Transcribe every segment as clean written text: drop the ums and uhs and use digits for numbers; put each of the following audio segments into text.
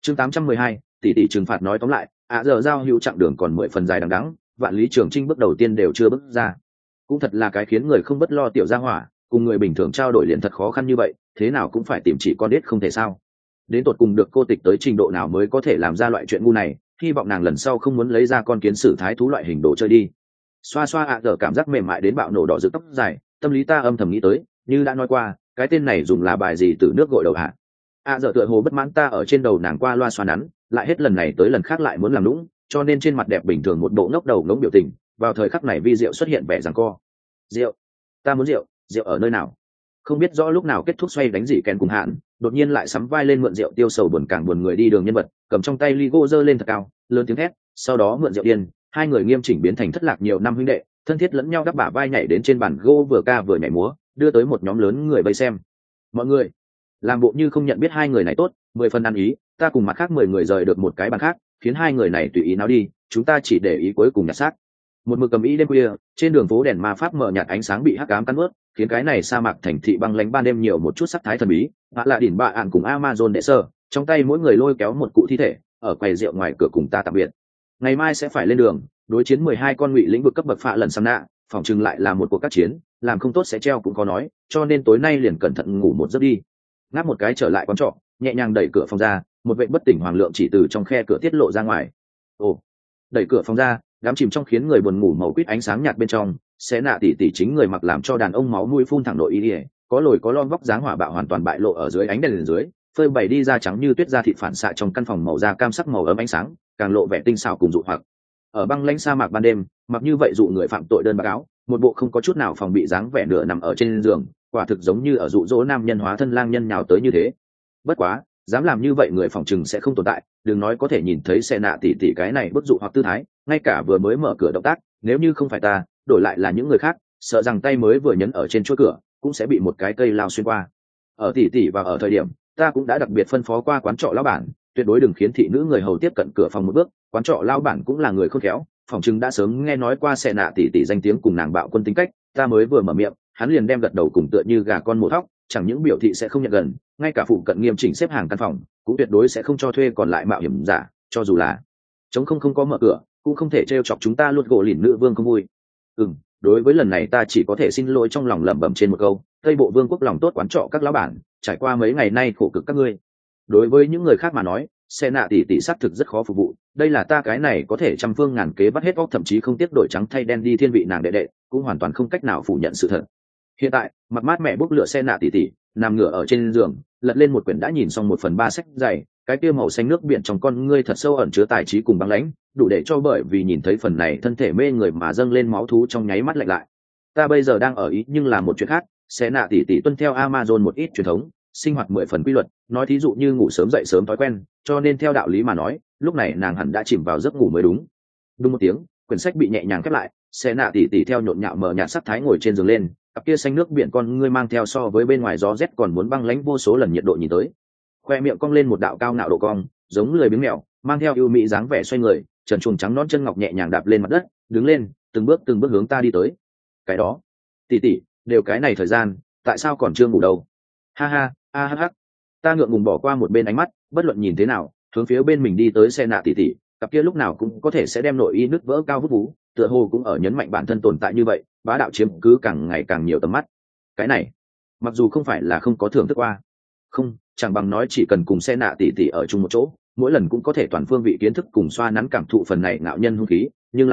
chương 812, tỷ tỷ trừng phạt. Nói tóm lại, giờ giao hữu chặng đường còn 10 phần dài đằng đẵng, vạn lý trường trinh bước đầu tiên đều chưa bước ra. Cũng thật là cái khiến người không bất lo tiểu gia hỏa, cùng người bình thường trao đổi liền thật khó khăn như vậy, thế nào cũng phải tìm chỉ con đít không thể sao. Đến tột cùng được cô tịch tới trình độ nào mới có thể làm ra loại chuyện ngu này, hy vọng nàng lần sau không muốn lấy ra con kiến sử thái thú loại hình đồ chơi đi. Xoa xoa giờ cảm giác mềm mại đến bạo nổ đỏ rực tóc dài, tâm lý ta âm thầm nghĩ tới, như đã nói qua, cái tên này dùng là bài gì từ nước gội đầu hả? Giờ tựa hồ bất mãn ta ở trên đầu nàng qua loa xoa nắn, lại hết lần này tới lần khác lại muốn làm lũng, cho nên trên mặt đẹp bình thường một bộ ngốc đầu ngỗng biểu tình. Vào thời khắc này vi rượu xuất hiện vẻ giằng co. Rượu, ta muốn rượu, rượu ở nơi nào? Không biết rõ lúc nào kết thúc xoay đánh dị kèn cùng hạn, đột nhiên lại sắm vai lên mượn rượu tiêu sầu buồn càng buồn người đi đường nhân vật, cầm trong tay ly gỗ giơ lên thật cao, lớn tiếng thét, sau đó mượn rượu điên, hai người nghiêm chỉnh biến thành thất lạc nhiều năm huynh đệ, thân thiết lẫn nhau đắp bả vai nhảy đến trên bàn gỗ vừa ca vừa nhảy múa, đưa tới một nhóm lớn người vây xem. Mọi người làm bộ như không nhận biết hai người này tốt, 10 phần ăn ý, ta cùng mặt khác 10 người rời được một cái bàn khác, khiến hai người này tùy ý nào đi, chúng ta chỉ để ý cuối cùng nhặt xác. Một mực cầm ý đêm khuya, trên đường phố đèn ma pháp mờ nhạt ánh sáng bị hắc ám cắn ướt, khiến cái này sa mạc thành thị băng lãnh ban đêm nhiều một chút sắc thái thần bí. Hạ là đỉnh bạ ạn cùng Amazon đệ sơ, trong tay mỗi người lôi kéo một cụ thi thể, ở quầy rượu ngoài cửa cùng ta tạm biệt. Ngày mai sẽ phải lên đường, đối chiến 12 con ngụy lĩnh vực cấp bậc phạ lần sang nạ, phòng chừng lại là một cuộc các chiến, làm không tốt sẽ treo cũng có nói, cho nên tối nay liền cẩn thận ngủ một giấc đi. Ngáp một cái trở lại quán trọ, nhẹ nhàng đẩy cửa phòng ra, một vệ bất tỉnh hoàng lượng chỉ từ trong khe cửa tiết lộ ra ngoài. Ồ, đẩy cửa phòng ra, đám chìm trong khiến người buồn ngủ màu quýt ánh sáng nhạt bên trong, sẽ nạ tỷ tỷ chính người mặc làm cho đàn ông máu mũi phun thẳng nội y, có lồi có lom vóc dáng hỏa bạo hoàn toàn bại lộ ở dưới ánh đèn dưới, phơi bày đi ra trắng như tuyết da thịt phản xạ trong căn phòng màu da cam sắc màu ấm ánh sáng, càng lộ vẻ tinh xảo cùng dụ hoặc. Ở băng lãnh sa mạc ban đêm, mặc như vậy dụ người phạm tội đơn bạc áo, một bộ không có chút nào phòng bị dáng vẻ nửa nằm ở trên giường, quả thực giống như ở dụ dỗ nam nhân hóa thân lang nhân nhào tới như thế. Bất quá, dám làm như vậy người phòng chừng sẽ không tồn tại, đừng nói có thể nhìn thấy xe nạ tỷ tỷ cái này bức dụ hoặc tư thái, ngay cả vừa mới mở cửa động tác, nếu như không phải ta, đổi lại là những người khác, sợ rằng tay mới vừa nhấn ở trên chuỗi cửa, cũng sẽ bị một cái cây lao xuyên qua. Ở tỷ tỷ và ở thời điểm, ta cũng đã đặc biệt phân phó qua quán trọ lão bản, tuyệt đối đừng khiến thị nữ người hầu tiếp cận cửa phòng một bước, quán trọ lão bản cũng là người khôn khéo, phòng chừng đã sớm nghe nói qua xe nạ tỷ tỷ danh tiếng cùng nàng bạo quân tính cách, ta mới vừa mở miệng, hắn liền đem gật đầu cùng tựa như gà con mổ thóc, chẳng những biểu thị sẽ không nhận gần, ngay cả phụ cận nghiêm chỉnh xếp hàng căn phòng cũng tuyệt đối sẽ không cho thuê còn lại mạo hiểm giả, cho dù là chống không có mở cửa cũng không thể trêu chọc chúng ta luôn gỗ lìn nữ vương không vui. Đối với lần này ta chỉ có thể xin lỗi trong lòng lẩm bẩm trên một câu, tây bộ vương quốc lòng tốt quán trọ các lão bản, trải qua mấy ngày nay khổ cực các ngươi. Đối với những người khác mà nói, xe nạ tỷ tỷ xác thực rất khó phục vụ, đây là ta cái này có thể trăm phương ngàn kế bắt hết óc thậm chí không tiếc đổi trắng thay đen đi thiên vị nàng đệ đệ, cũng hoàn toàn không cách nào phủ nhận sự thật. Hiện tại mặc mát mẹ bốc lửa xe nạ tỷ tỷ nằm ngửa ở trên giường, lật lên một quyển đã nhìn xong 1/3 sách dày, cái kia màu xanh nước biển trong con ngươi thật sâu ẩn chứa tài trí cùng băng lãnh, đủ để cho bởi vì nhìn thấy phần này thân thể mê người mà dâng lên máu thú trong nháy mắt lạnh lại. Ta bây giờ đang ở ý nhưng là một chuyện khác, xe nạ tỷ tỷ tuân theo Amazon một ít truyền thống, sinh hoạt 10 phần quy luật, nói thí dụ như ngủ sớm dậy sớm thói quen, cho nên theo đạo lý mà nói, lúc này nàng hẳn đã chìm vào giấc ngủ mới đúng. Đúng một tiếng, quyển sách bị nhẹ nhàng khép lại, xe nạ tỷ tỷ theo nhộn nhạo mờ nhạt sắc thái ngồi trên giường lên, cặp kia xanh nước biển con ngươi mang theo so với bên ngoài gió rét còn muốn băng lãnh vô số lần nhiệt độ nhìn tới. Khoe miệng cong lên một đạo cao ngạo độ cong, giống lười biếng mèo, mang theo ưu mỹ dáng vẻ xoay người, trần truồng trắng nõn chân ngọc nhẹ nhàng đạp lên mặt đất, đứng lên, từng bước hướng ta đi tới. Cái đó, tỷ tỷ, đều cái này thời gian, tại sao còn chưa ngủ đâu? Ha ha, a ha ha. Ta ngượng ngùng bỏ qua một bên ánh mắt, bất luận nhìn thế nào, hướng phía bên mình đi tới xe nạ tỷ tỷ, cặp kia lúc nào cũng có thể sẽ đem nội y nứt vỡ cao vút vú, tựa hồ cũng ở nhấn mạnh bản thân tồn tại như vậy, bá đạo chiếm cứ càng ngày càng nhiều tầm mắt. Cái này, mặc dù không phải là không có thưởng thức qua, không, chẳng bằng nói chỉ cần cùng xe nạ tỷ tỷ ở chung một chỗ, mỗi lần cũng có thể toàn phương vị kiến thức cùng xoa nắn cảm thụ phần này ngạo nhân hung khí, nhưng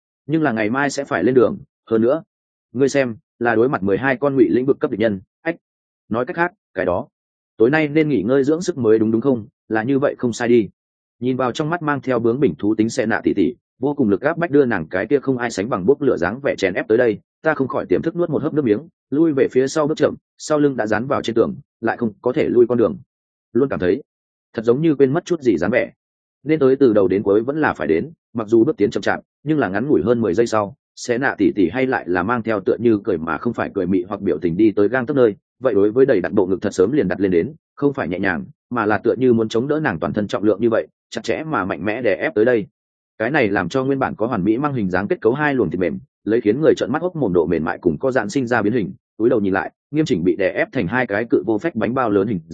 là ngày mai sẽ phải lên đường, hơn nữa, ngươi xem, là đối mặt 12 con ngụy lĩnh vực cấp địch nhân, ách. Nói cách khác, cái đó, tối nay nên nghỉ ngơi dưỡng sức mới đúng không? Là như vậy không sai đi. Nhìn vào trong mắt mang theo bướng bỉnh thú tính xe nạ tỷ tỷ, vô cùng lực áp bách đưa nàng cái kia không ai sánh bằng bốc lửa dáng vẻ chèn ép tới đây, ta không khỏi tiềm thức nuốt một hớp nước miếng, lui về phía sau bước chậm, sau lưng đã dán vào trên tường, lại không có thể lui con đường. Luôn cảm thấy thật giống như quên mất chút gì dáng vẻ. Nên tới từ đầu đến cuối vẫn là phải đến, mặc dù bước tiến chậm chạp, nhưng là ngắn ngủi hơn 10 giây sau, sẽ nạ tỷ tỷ hay lại là mang theo tựa như cười mà không phải cười mị hoặc biểu tình đi tới gang tấc nơi, vậy đối với đầy đặn bộ ngực thật sớm liền đặt lên đến, không phải nhẹ nhàng, mà là tựa như muốn chống đỡ nàng toàn thân trọng lượng như vậy, chặt chẽ mà mạnh mẽ đè ép tới đây. Cái này làm cho nguyên bản có hoàn mỹ mang hình dáng kết cấu hai luồng thịt mềm, lấy khiến người trợn mắt hốc mồm độ mềm mại cùng co giãn sinh ra biến hình, túi đầu nhìn lại, nghiêm chỉnh bị đè ép thành hai cái cự vô phách bánh bao lớn hình dáng,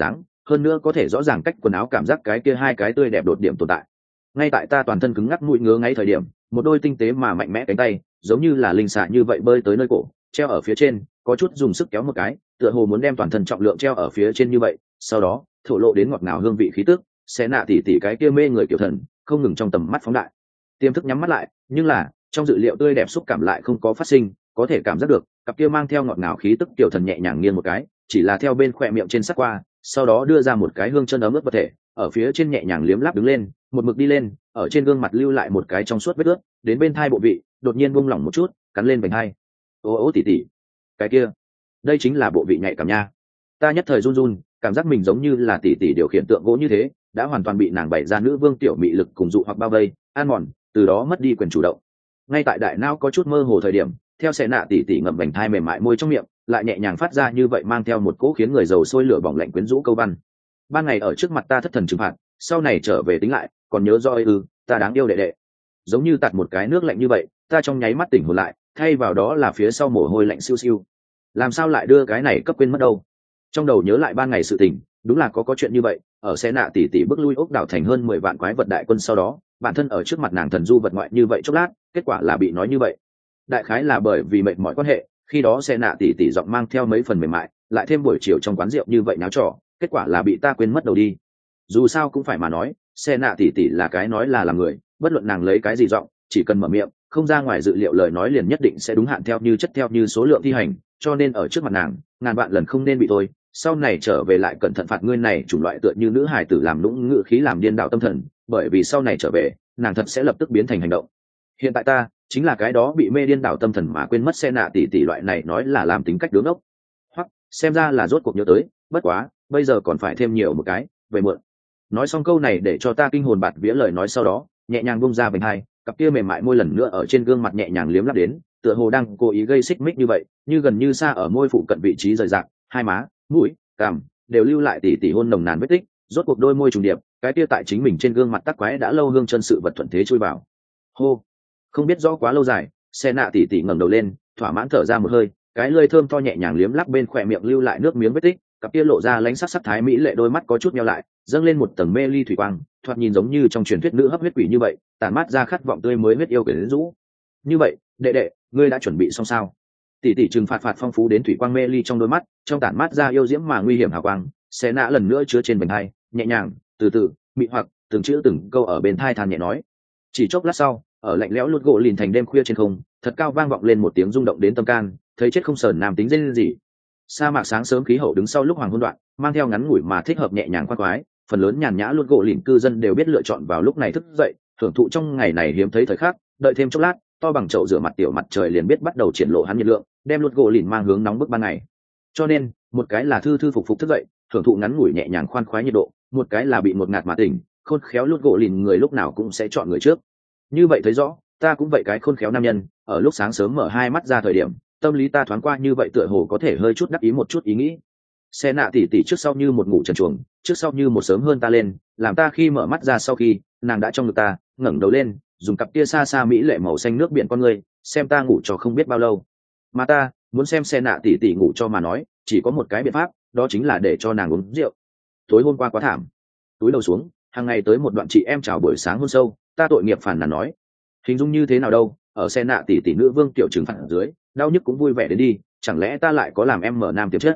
hơn nữa có thể rõ ràng cách quần áo cảm giác cái kia hai cái tươi đẹp đột điểm tồn tại. Ngay tại ta toàn thân cứng ngắc mũi ngứa ngay thời điểm, một đôi tinh tế mà mạnh mẽ cánh tay giống như là linh xạ như vậy bơi tới nơi cổ, treo ở phía trên, có chút dùng sức kéo một cái, tựa hồ muốn đem toàn thân trọng lượng treo ở phía trên như vậy, sau đó thổ lộ đến ngọt ngào hương vị khí tức, sẽ nạ tỉ tỉ cái kia mê người kiểu thần không ngừng trong tầm mắt phóng đại. Tiềm thức nhắm mắt lại, nhưng là trong dự liệu tươi đẹp xúc cảm lại không có phát sinh, có thể cảm giác được cặp kia mang theo ngọt ngào khí tức kiểu thần nhẹ nhàng nghiêng một cái, chỉ là theo bên khỏe miệng trên sát qua, sau đó đưa ra một cái hương chân ấm ướt vật thể ở phía trên nhẹ nhàng liếm láp đứng lên, một mực đi lên, ở trên gương mặt lưu lại một cái trong suốt vết ướt, đến bên thai bộ vị đột nhiên buông lỏng một chút, cắn lên vành hai. Ô ô tỉ tỉ, cái kia, đây chính là bộ vị nhạy cảm nha. Ta nhất thời run run, cảm giác mình giống như là tỉ tỉ điều khiển tượng gỗ như thế, đã hoàn toàn bị nàng bày ra nữ vương tiểu mị lực cùng dụ hoặc bao vây, an mòn, từ đó mất đi quyền chủ động. Ngay tại đại não có chút mơ hồ thời điểm, theo xe nạ tỉ tỉ ngậm vành thai mềm mại môi trong miệng, lại nhẹ nhàng phát ra như vậy, mang theo một cỗ khiến người dầu sôi lửa bỏng lạnh quyến rũ câu văn. Ban ngày ở trước mặt ta thất thần trừng phạt, sau này trở về tính lại, còn nhớ rõ ta đáng yêu đệ đệ. Giống như tạt một cái nước lạnh như vậy, ta trong nháy mắt tỉnh hồn lại, thay vào đó là phía sau mồ hôi lạnh siêu siêu. Làm sao lại đưa cái này cấp quên mất đâu? Trong đầu nhớ lại ban ngày sự tình, đúng là có chuyện như vậy. Ở xe nạ tỉ tỉ bước lui ốc đảo thành hơn 10 vạn quái vật đại quân sau đó, bản thân ở trước mặt nàng thần du vật ngoại như vậy chốc lát, kết quả là bị nói như vậy. Đại khái là bởi vì mệt mỏi quan hệ, khi đó xe nạ tỉ tỉ giọng mang theo mấy phần mềm mại, lại thêm buổi chiều trong quán rượu như vậy náo trò, kết quả là bị ta quên mất đầu đi. Dù sao cũng phải mà nói, xe nạ tỉ tỉ là cái nói là làm người, bất luận nàng lấy cái gì giọng, chỉ cần mở miệng, không ra ngoài dự liệu lời nói liền nhất định sẽ đúng hạn theo như chất theo như số lượng thi hành, cho nên ở trước mặt nàng, ngàn vạn lần không nên bị thôi. Sau này trở về lại cẩn thận phạt ngươi này chủng loại tựa như nữ hài tử làm lũng ngữ khí làm điên đạo tâm thần, bởi vì sau này trở về, nàng thật sẽ lập tức biến thành hành động. Hiện tại ta chính là cái đó bị mê điên đảo tâm thần mà quên mất xe nạ tỉ tỉ loại này nói là làm tính cách đứng ốc. Hoặc xem ra là rốt cuộc nhớ tới, bất quá bây giờ còn phải thêm nhiều một cái về mượn. Nói xong câu này để cho ta kinh hồn bạt vía lời nói, sau đó nhẹ nhàng bung ra vành hai, cặp kia mềm mại môi lần nữa ở trên gương mặt nhẹ nhàng liếm lắp đến, tựa hồ đang cố ý gây xích mích như vậy, như gần như xa ở môi phụ cận vị trí rời rạc, hai má, mũi, cằm đều lưu lại tỉ tỉ hôn nồng nàn vết tích. Rốt cuộc đôi môi trùng điệp, cái kia tại chính mình trên gương mặt tắc quái đã lâu hương chân sự vật thuận thế chui vào. Hô, không biết rõ quá lâu dài, xe nạ tỉ tỉ ngẩng đầu lên, thỏa mãn thở ra một hơi, cái lưỡi thơm to nhẹ nhàng liếm lắp bên khỏe miệng lưu lại nước miếng vết tích, cặp kia lộ ra lánh sắc sắc thái mỹ lệ đôi mắt có chút nheo lại, dâng lên một tầng mê ly thủy quang, thoạt nhìn giống như trong truyền thuyết nữ hấp huyết quỷ như vậy, tản mát ra khát vọng tươi mới huyết yêu quyến rũ. Như vậy, đệ đệ, ngươi đã chuẩn bị xong sao? Tỷ tỷ trừng phạt phong phú đến thủy quang mê ly trong đôi mắt, trong tản mát ra yêu diễm mà nguy hiểm hào quang, xe nạ lần nữa chứa trên vành hai, nhẹ nhàng, từ từ, mị hoặc từng chữ từng câu ở bên thai than nhẹ nói. Chỉ chốc lát sau, ở lạnh lẽo lút gỗ lìn thành đêm khuya trên không, thật cao vang vọng lên một tiếng rung động đến tâm can, thấy chết không sờn nam tính dên gì. Sa mạc sáng sớm khí hậu đứng sau lúc hoàng hôn đoạn, mang theo ngắn ngủi mà thích hợp nhẹ nhàng khoan khoái, phần lớn nhàn nhã lút gỗ lìn cư dân đều biết lựa chọn vào lúc này thức dậy, hưởng thụ trong ngày này hiếm thấy thời khắc, đợi thêm chốc lát, to bằng chậu rửa mặt tiểu mặt trời liền biết bắt đầu triển lộ hắn nhiệt lượng, đem lút gỗ lìn mang hướng nóng bức ban ngày. Cho nên, một cái là thư thư phục phục thức dậy, hưởng thụ ngắn ngủi nhẹ nhàng khoan khoái nhiệt độ, một cái là bị một ngạt mà tỉnh, khôn khéo lút gỗ lìn người lúc nào cũng sẽ chọn người trước. Như vậy thấy rõ, ta cũng vậy cái khôn khéo nam nhân, ở lúc sáng sớm mở hai mắt ra thời điểm, tâm lý ta thoáng qua như vậy tựa hồ có thể hơi chút đắc ý một chút ý nghĩ. Xe nạ tỉ tỉ trước sau như một ngủ trần chuồng, trước sau như một sớm hơn ta lên, làm ta khi mở mắt ra sau khi nàng đã trong ngực ta, ngẩng đầu lên, dùng cặp kia xa xa mỹ lệ màu xanh nước biển con người, xem ta ngủ cho không biết bao lâu. Mà ta muốn xem xe nạ tỉ tỉ ngủ cho mà nói, chỉ có một cái biện pháp, đó chính là để cho nàng uống rượu. Tối hôm qua quá thảm, túi đầu xuống, hàng ngày tới một đoạn chị em chào buổi sáng hôn sâu, ta tội nghiệp phản nàn nói. Hình dung như thế nào đâu, ở xe nạ tỉ tỉ nữ vương tiểu trừng phạt ở dưới, đau nhức cũng vui vẻ đến đi, chẳng lẽ ta lại có làm em mở nam tiềm chất?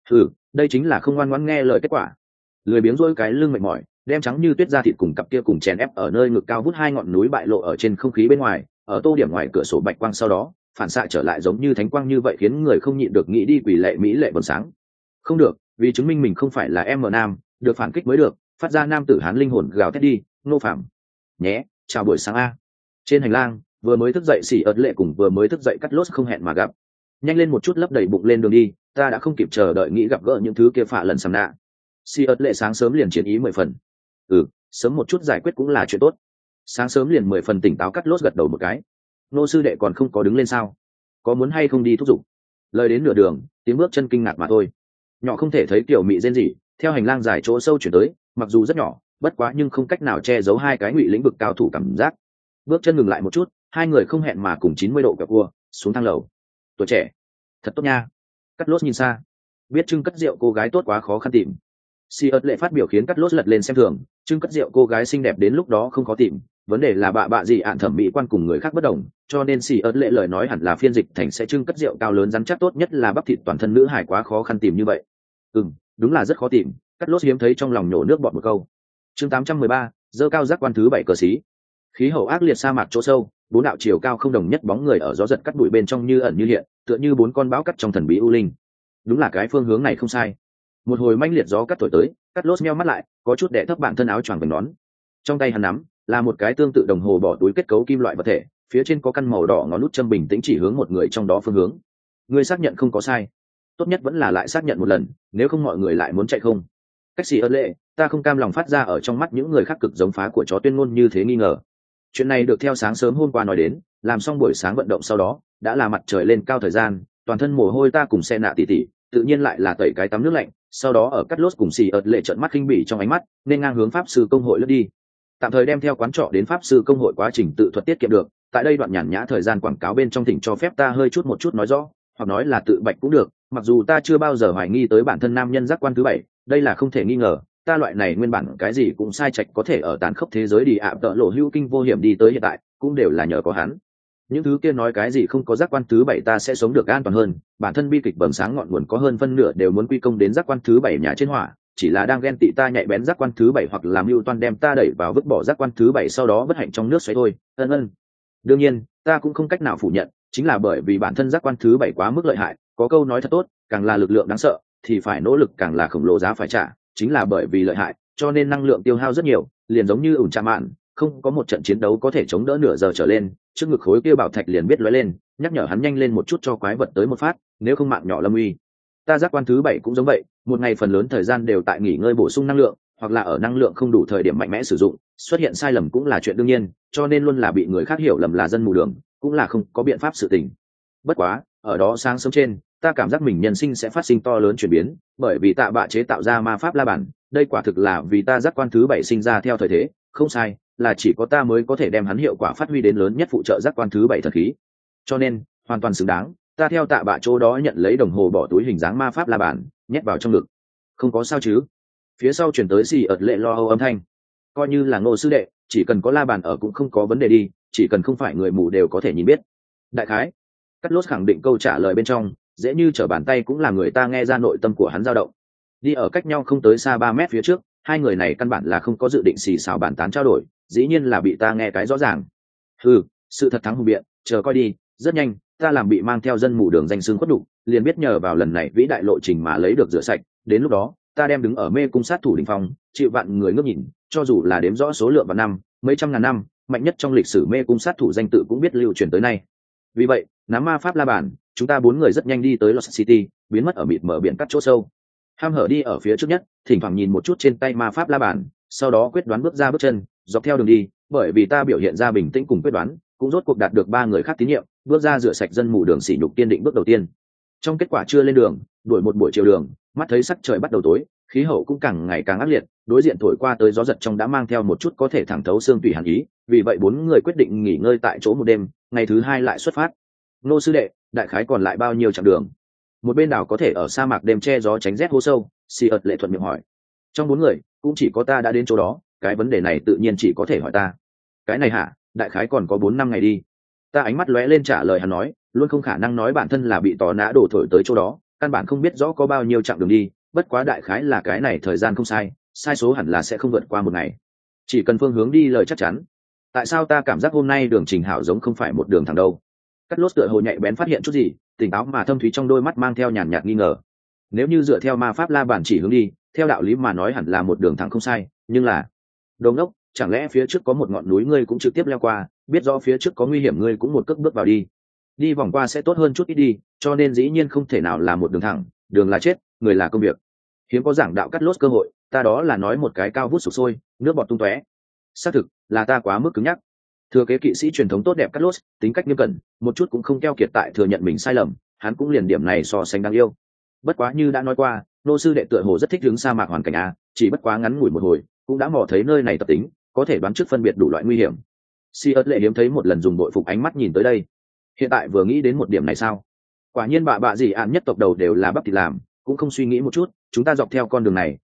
Đây chính là không ngoan ngoãn nghe lời kết quả. Lười biếng rỗi cái lưng mệt mỏi, đem trắng như tuyết da thịt cùng cặp kia cùng chèn ép ở nơi ngực cao vút hai ngọn núi bại lộ ở trên không khí bên ngoài, ở tô điểm ngoài cửa sổ bạch quang sau đó phản xạ trở lại giống như thánh quang như vậy, khiến người không nhịn được nghĩ đi quỷ lệ mỹ lệ vầng sáng. Không được, vì chứng minh mình không phải là em mở nam, được phản kích mới được, phát ra nam tử hán linh hồn gào thét đi, nô phạm. Nhé, chào buổi sáng a. Trên hành lang, vừa mới thức dậy xỉ ớt lệ cùng vừa mới thức dậy cắt lốt không hẹn mà gặp. Nhanh lên một chút lấp đầy bụng lên đường đi, ta đã không kịp chờ đợi nghĩ gặp gỡ những thứ kia phạ lần sầm nạ. Xỉ ớt lệ sáng sớm liền chiến ý 10 phần. Sớm một chút giải quyết cũng là chuyện tốt. Sáng sớm liền 10 phần tỉnh táo cắt lốt gật đầu một cái. Nô sư đệ còn không có đứng lên sao? Có muốn hay không đi thúc giục? Lời đến nửa đường, tiếng bước chân kinh ngạc mà thôi. Nhỏ không thể thấy kiểu mị rên rỉ, theo hành lang dài chỗ sâu chuyển tới, mặc dù rất nhỏ, bất quá nhưng không cách nào che giấu hai cái ngụy lĩnh vực cao thủ cảm giác. Bước chân ngừng lại một chút, hai người không hẹn mà cùng 90 độ kẹo cua xuống thang lầu. Tuổi trẻ thật tốt nha. Cắt lốt nhìn xa, biết trưng cất rượu cô gái tốt quá khó khăn tìm. Si ớt lệ phát biểu khiến cắt lốt lật lên xem thường, trưng cất rượu cô gái xinh đẹp đến lúc đó không khó tìm, vấn đề là bạ gì ạn thẩm mỹ quan cùng người khác bất đồng, cho nên Si ớt lệ lời nói hẳn là phiên dịch thành sẽ trưng cất rượu cao lớn rắn chắc tốt nhất là bắp thịt toàn thân nữ hải quá khó khăn tìm như vậy. Đúng là rất khó tìm, cắt lốt hiếm thấy trong lòng nhổ nước bọt một câu. Chương 813, dơ cao giác quan thứ 7 cờ xí. Khí hậu ác liệt sa mạc chỗ sâu, bốn đạo chiều cao không đồng nhất bóng người ở gió giật cắt bụi bên trong như ẩn như hiện, tựa như bốn con bão cắt trong thần bí u linh. Đúng là cái phương hướng này không sai. Một hồi manh liệt gió cắt thổi tới, cắt lốt meo mắt lại, có chút đè thấp bản thân áo choàng vành nón. Trong tay hắn nắm là một cái tương tự đồng hồ bỏ túi kết cấu kim loại vật thể, phía trên có căn màu đỏ ngón nút châm bình tĩnh chỉ hướng một người trong đó phương hướng. Người xác nhận không có sai, tốt nhất vẫn là lại xác nhận một lần, nếu không mọi người lại muốn chạy không. Cách xì ớt lệ, ta không cam lòng phát ra ở trong mắt những người khác cực giống phá của chó tuyên ngôn như thế nghi ngờ. Chuyện này được theo sáng sớm hôm qua nói đến, làm xong buổi sáng vận động sau đó đã là mặt trời lên cao thời gian, toàn thân mồ hôi ta cùng xe nạ tỉ tỉ, tự nhiên lại là tẩy cái tắm nước lạnh, sau đó ở cắt lốt cùng xì ớt lệ trợn mắt khinh bỉ trong ánh mắt, nên ngang hướng pháp sư công hội lướt đi. Tạm thời đem theo quán trọ đến pháp sư công hội quá trình tự thuật tiết kiệm được, tại đây đoạn nhàn nhã thời gian quảng cáo bên trong thỉnh cho phép ta hơi chút một chút nói rõ, hoặc nói là tự bạch cũng được, mặc dù ta chưa bao giờ hoài nghi tới bản thân nam nhân giác quan thứ 7, đây là không thể nghi ngờ, ta loại này nguyên bản cái gì cũng sai trạch có thể ở tàn khốc thế giới đi ạ tợ lộ hữu kinh vô hiểm đi tới hiện tại, cũng đều là nhờ có hắn. Những thứ kia nói cái gì không có giác quan thứ 7 ta sẽ sống được an toàn hơn, bản thân bi kịch bẩm sáng ngọn nguồn có hơn phân nửa đều muốn quy công đến giác quan thứ 7 nhà trên hỏa, chỉ là đang ghen tị ta nhạy bén giác quan thứ 7 hoặc làm mưu toan đem ta đẩy vào vứt bỏ giác quan thứ 7 sau đó bất hạnh trong nước xoáy thôi. Đương nhiên, ta cũng không cách nào phủ nhận, chính là bởi vì bản thân giác quan thứ 7 quá mức lợi hại, có câu nói thật tốt, càng là lực lượng đáng sợ thì phải nỗ lực càng là khổng lồ giá phải trả, chính là bởi vì lợi hại, cho nên năng lượng tiêu hao rất nhiều, liền giống như ủn trà mạn, không có một trận chiến đấu có thể chống đỡ nửa giờ trở lên, trước ngực khối kia bảo thạch liền biết lóe lên, nhắc nhở hắn nhanh lên một chút cho quái vật tới một phát, nếu không mạng nhỏ lâm uy. Ta giác quan thứ 7 cũng giống vậy, một ngày phần lớn thời gian đều tại nghỉ ngơi bổ sung năng lượng, hoặc là ở năng lượng không đủ thời điểm mạnh mẽ sử dụng, xuất hiện sai lầm cũng là chuyện đương nhiên, cho nên luôn là bị người khác hiểu lầm là dân mù đường, cũng là không có biện pháp sự tình. Bất quá, ở đó sáng sớm trên, ta cảm giác mình nhân sinh sẽ phát sinh to lớn chuyển biến, bởi vì tạ bạ chế tạo ra ma pháp la bàn, đây quả thực là vì ta giác quan thứ 7 sinh ra theo thời thế, không sai, là chỉ có ta mới có thể đem hắn hiệu quả phát huy đến lớn nhất phụ trợ giác quan thứ 7 thần khí. Cho nên, hoàn toàn xứng đáng, ta theo tạ bạ chỗ đó nhận lấy đồng hồ bỏ túi hình dáng ma pháp la bàn, nhét vào trong ngực. Không có sao chứ? Phía sau chuyển tới xì ợt lệ lo âu âm thanh. Coi như là Ngô sư đệ, chỉ cần có la bàn ở cũng không có vấn đề đi, chỉ cần không phải người mù đều có thể nhìn biết. Đại khái, Cắt Lốt khẳng định câu trả lời bên trong, dễ như trở bàn tay cũng là người ta nghe ra nội tâm của hắn dao động. Đi ở cách nhau không tới xa 3 mét phía trước, hai người này căn bản là không có dự định xì xào bàn tán trao đổi, dĩ nhiên là bị ta nghe cái rõ ràng. Sự thật thắng hùng biện, chờ coi đi, rất nhanh, ta làm bị mang theo dân mù đường danh xưng khuất đủ, liền biết nhờ vào lần này vĩ đại lộ trình mà lấy được rửa sạch, đến lúc đó, ta đem đứng ở mê cung sát thủ đỉnh phong, chịu vạn người ngước nhìn, cho dù là đếm rõ số lượng vào năm, mấy trăm ngàn năm, mạnh nhất trong lịch sử mê cung sát thủ danh tự cũng biết lưu truyền tới nay. Vì vậy, nắm ma pháp la bàn, chúng ta 4 người rất nhanh đi tới Lost City, biến mất ở mịt mờ biển cắt chỗ sâu. Ham hở đi ở phía trước nhất, thỉnh thoảng nhìn một chút trên tay ma pháp la bàn, sau đó quyết đoán bước ra bước chân, dọc theo đường đi, bởi vì ta biểu hiện ra bình tĩnh cùng quyết đoán, cũng rốt cuộc đạt được 3 người khác tín nhiệm, bước ra rửa sạch dân mù đường sỉ nhục kiên định bước đầu tiên. Trong kết quả chưa lên đường, đuổi một buổi chiều đường, mắt thấy sắc trời bắt đầu tối, khí hậu cũng càng ngày càng ác liệt, đối diện thổi qua tới gió giật trong đã mang theo một chút có thể thẳng thấu xương tủy hàn ý, vì vậy 4 người quyết định nghỉ ngơi tại chỗ một đêm, ngày thứ 2 lại xuất phát. Nô sư đệ, đại khái còn lại bao nhiêu chặng đường? Một bên đảo có thể ở sa mạc đêm che gió tránh rét hô sâu, Si ợt lệ thuận miệng hỏi. Trong 4 người, cũng chỉ có ta đã đến chỗ đó, cái vấn đề này tự nhiên chỉ có thể hỏi ta. Cái này hả, đại khái còn có 4 năm ngày đi. Ta ánh mắt lóe lên trả lời hắn nói, luôn không khả năng nói bản thân là bị tò nã đổ thổi tới chỗ đó, căn bản không biết rõ có bao nhiêu chặng đường đi, bất quá đại khái là cái này thời gian không sai, sai số hẳn là sẽ không vượt qua một ngày. Chỉ cần phương hướng đi lời chắc chắn. Tại sao ta cảm giác hôm nay đường trình hảo giống không phải một đường thẳng đâu? Cắt Lốt tựa hồ nhạy bén phát hiện chút gì, tỉnh táo mà thâm thúy trong đôi mắt mang theo nhàn nhạt nghi ngờ. Nếu như dựa theo ma pháp la bản chỉ hướng đi, theo đạo lý mà nói hẳn là một đường thẳng không sai, nhưng là đồ ngốc, chẳng lẽ phía trước có một ngọn núi ngươi cũng trực tiếp leo qua, biết rõ phía trước có nguy hiểm ngươi cũng một cước bước vào đi vòng qua sẽ tốt hơn chút ít đi, cho nên dĩ nhiên không thể nào là một đường thẳng, đường là chết, người là công việc. Hiếm có giảng đạo Cắt Lốt cơ hội, ta đó là nói một cái cao vút sục sôi, nước bọt tung tóe. Xác thực là ta quá mức cứng nhắc. Thừa kế kỵ sĩ truyền thống tốt đẹp Cắt Lốt, tính cách nghiêm cẩn, một chút cũng không keo kiệt tại thừa nhận mình sai lầm, hắn cũng liền điểm này so sánh đáng yêu. Bất quá như đã nói qua, nô sư đệ tựa hồ rất thích hướng sa mạc hoàn cảnh a, chỉ bất quá ngắn ngủi một hồi, cũng đã mò thấy nơi này tập tính, có thể đoán trước phân biệt đủ loại nguy hiểm. Si ớt lệ hiếm thấy một lần dùng đội phục ánh mắt nhìn tới đây. Hiện tại vừa nghĩ đến một điểm này sao? Quả nhiên bạ gì ạn nhất tộc đầu đều là bắp thịt làm, cũng không suy nghĩ một chút, chúng ta dọc theo con đường này,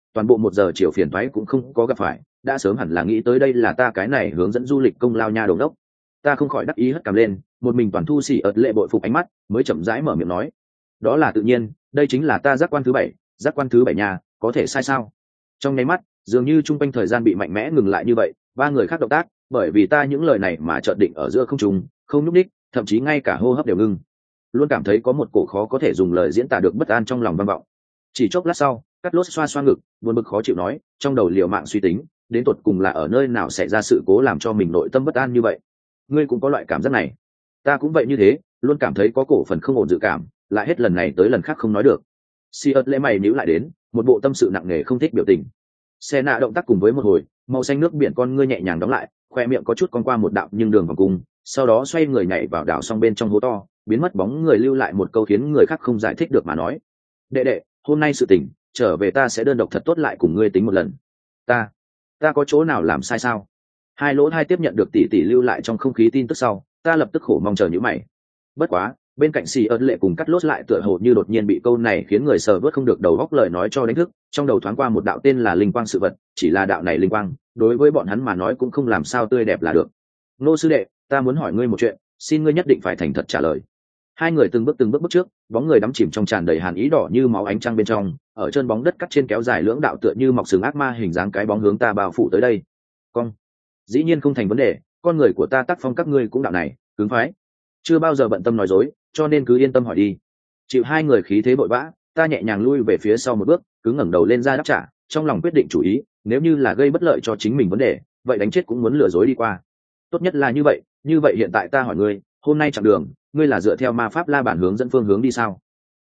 toàn bộ 1 giờ chiều phiền toái cũng không có gặp phải, đã sớm hẳn là nghĩ tới đây là ta cái này hướng dẫn du lịch công lao nha đầu đốc. Ta không khỏi đắc ý hất cằm lên, một mình toàn thu xỉ ợt lệ bội phục ánh mắt, mới chậm rãi mở miệng nói, đó là tự nhiên, đây chính là ta giác quan thứ bảy nhà, có thể sai sao? Trong nháy mắt, dường như trung quanh thời gian bị mạnh mẽ ngừng lại như vậy, ba người khác động tác, bởi vì ta những lời này mà chợt định ở giữa không trung, không nhúc nhích, thậm chí ngay cả hô hấp đều ngưng. Luôn cảm thấy có một cổ khó có thể dùng lời diễn tả được bất an trong lòng vang vọng. Chỉ chốc lát sau, Cát Lốt xoa xoa ngực, buồn bực khó chịu nói, trong đầu liều mạng suy tính, đến tột cùng là ở nơi nào xảy ra sự cố làm cho mình nội tâm bất an như vậy. Ngươi cũng có loại cảm giác này? Ta cũng vậy như thế, luôn cảm thấy có cổ phần không ổn dự cảm, lại hết lần này tới lần khác không nói được. Siêu lễ mày nhíu lại đến, một bộ tâm sự nặng nề không thích biểu tình. Xe nạ động tác cùng với một hồi, màu xanh nước biển con ngươi nhẹ nhàng đóng lại, khoe miệng có chút con qua một đạo nhưng đường vòng cung, sau đó xoay người nhảy vào đảo song bên trong hố to, biến mất bóng người lưu lại một câu khiến người khác không giải thích được mà nói. Đệ đệ, hôm nay sự tình, trở về ta sẽ đơn độc thật tốt lại cùng ngươi tính một lần. Ta có chỗ nào làm sai sao? Hai lỗ hai tiếp nhận được tỷ tỷ lưu lại trong không khí tin tức sau, ta lập tức khổ mong chờ những mày. Bất quá, bên cạnh xì ơn lệ cùng Cắt Lốt lại tựa hồ như đột nhiên bị câu này khiến người sờ vớt không được đầu góc lời nói cho đánh thức, trong đầu thoáng qua một đạo tên là linh quang sự vật, chỉ là đạo này linh quang, đối với bọn hắn mà nói cũng không làm sao tươi đẹp là được. Nô sư đệ, ta muốn hỏi ngươi một chuyện, xin ngươi nhất định phải thành thật trả lời. Hai người từng bước bước trước, bóng người đắm chìm trong tràn đầy hàn ý đỏ như máu ánh trăng bên trong, ở chân bóng đất cắt trên kéo dài lưỡng đạo tựa như mọc sừng ác ma hình dáng cái bóng hướng ta bao phủ tới đây. Con, dĩ nhiên không thành vấn đề, con người của ta tác phong các ngươi cũng đạo này, cứng phái, chưa bao giờ bận tâm nói dối, cho nên cứ yên tâm hỏi đi. Chịu hai người khí thế vội vã, ta nhẹ nhàng lui về phía sau một bước, cứ ngẩng đầu lên ra đáp trả, trong lòng quyết định chủ ý, nếu như là gây bất lợi cho chính mình vấn đề, vậy đánh chết cũng muốn lừa dối đi qua. Tốt nhất là như vậy hiện tại ta hỏi ngươi, hôm nay chặng đường, ngươi là dựa theo ma pháp la bản hướng dẫn phương hướng đi sao?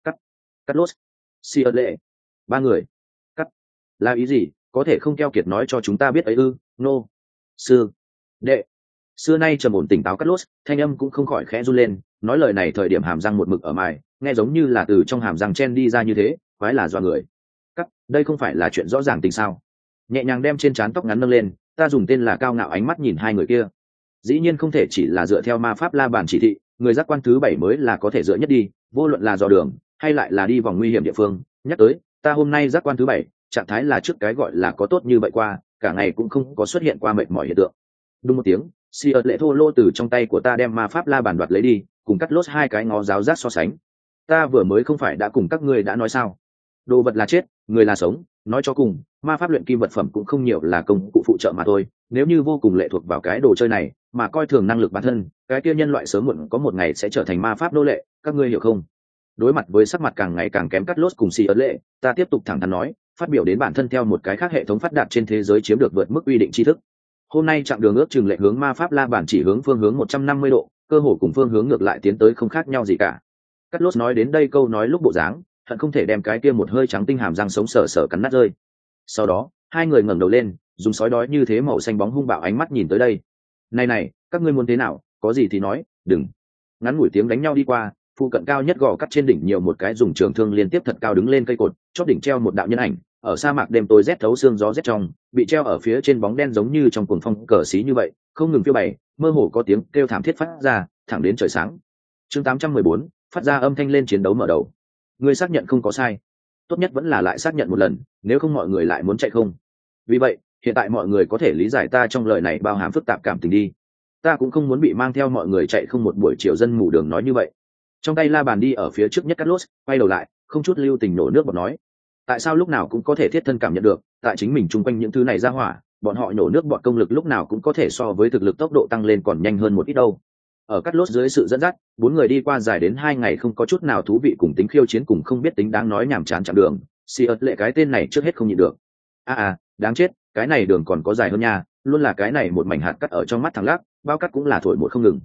Cắt Lốt, Siêu lệ, ba người. Cắt, là ý gì? Có thể không keo kiệt nói cho chúng ta biết ấy ư? Nô, sư, đệ. Xưa nay trầm ổn tỉnh táo Cắt Lốt, thanh âm cũng không khỏi khẽ run lên, nói lời này thời điểm hàm răng một mực ở mài, nghe giống như là từ trong hàm răng chen đi ra như thế, quái là dọa người. Cắt, đây không phải là chuyện rõ ràng tình sao? Nhẹ nhàng đem trên trán tóc ngắn nâng lên, ta dùng tên là cao ngạo ánh mắt nhìn hai người kia. Dĩ nhiên không thể chỉ là dựa theo ma pháp la bản chỉ thị, người giác quan thứ 7 mới là có thể dựa nhất đi, vô luận là dò đường hay lại là đi vòng nguy hiểm địa phương. Nhắc tới, ta hôm nay giác quan thứ 7, trạng thái là trước cái gọi là có tốt như vậy qua, cả ngày cũng không có xuất hiện qua mệt mỏi hiện tượng. Đúng một tiếng, Siêu lệ thô lô từ trong tay của ta đem ma pháp la bản đoạt lấy đi, cùng Cắt Lốt hai cái ngó giáo giác so sánh. Ta vừa mới không phải đã cùng các ngươi đã nói sao? Đồ vật là chết, người là sống, nói cho cùng, ma pháp luyện kim vật phẩm cũng không nhiều là công cụ phụ trợ mà thôi, nếu như vô cùng lệ thuộc vào cái đồ chơi này, mà coi thường năng lực bản thân, cái kia nhân loại sớm muộn có một ngày sẽ trở thành ma pháp nô lệ, các ngươi hiểu không? Đối mặt với sắc mặt càng ngày càng kém Cắt Lốt cùng Siêu lệ, ta tiếp tục thẳng thắn nói, phát biểu đến bản thân theo một cái khác hệ thống phát đạt trên thế giới chiếm được vượt mức quy định tri thức. Hôm nay chặng đường ước chừng lệ hướng ma pháp la bản chỉ hướng phương hướng 150 độ, cơ hồ cùng phương hướng ngược lại tiến tới không khác nhau gì cả. Cắt Lốt nói đến đây câu nói lúc bộ dáng, hận không thể đem cái kia một hơi trắng tinh hàm răng sống sờ sờ cắn nát rơi. Sau đó, hai người ngẩng đầu lên, dùng sói đói như thế màu xanh bóng hung bạo ánh mắt nhìn tới đây. Này, các ngươi muốn thế nào, có gì thì nói, đừng. Ngắn ngủi tiếng đánh nhau đi qua, phụ cận cao nhất gò cắt trên đỉnh nhiều một cái dùng trường thương liên tiếp thật cao đứng lên cây cột, chóp đỉnh treo một đạo nhân ảnh, ở sa mạc đêm tối rét thấu xương gió rét trong, bị treo ở phía trên bóng đen giống như trong cuồng phong cờ xí như vậy, không ngừng phiêu bày, mơ hồ có tiếng kêu thảm thiết phát ra, thẳng đến trời sáng. Chương 814, phát ra âm thanh lên chiến đấu mở đầu. Ngươi xác nhận không có sai, tốt nhất vẫn là lại xác nhận một lần, nếu không mọi người lại muốn chạy không. Vì vậy, hiện tại mọi người có thể lý giải ta trong lời này bao hàm phức tạp cảm tình đi. Ta cũng không muốn bị mang theo mọi người chạy không một buổi chiều dân mù đường nói như vậy. Trong tay la bàn đi ở phía trước nhất Cắt Lốt, quay đầu lại, không chút lưu tình nổ nước bọt nói, tại sao lúc nào cũng có thể thiết thân cảm nhận được, tại chính mình chung quanh những thứ này ra hỏa, bọn họ nổ nước bọt công lực lúc nào cũng có thể so với thực lực tốc độ tăng lên còn nhanh hơn một ít đâu. Ở Cắt Lốt dưới sự dẫn dắt, bốn người đi qua dài đến 2 ngày không có chút nào thú vị cùng tính khiêu chiến cùng không biết tính đáng nói nhảm chán chặng đường. Siêu lệ cái tên này trước hết không nhịn được. Đáng chết, cái này đường còn có dài hơn nha, luôn là cái này một mảnh hạt cắt ở trong mắt thằng lắc, bao cắt cũng là thổi một không ngừng.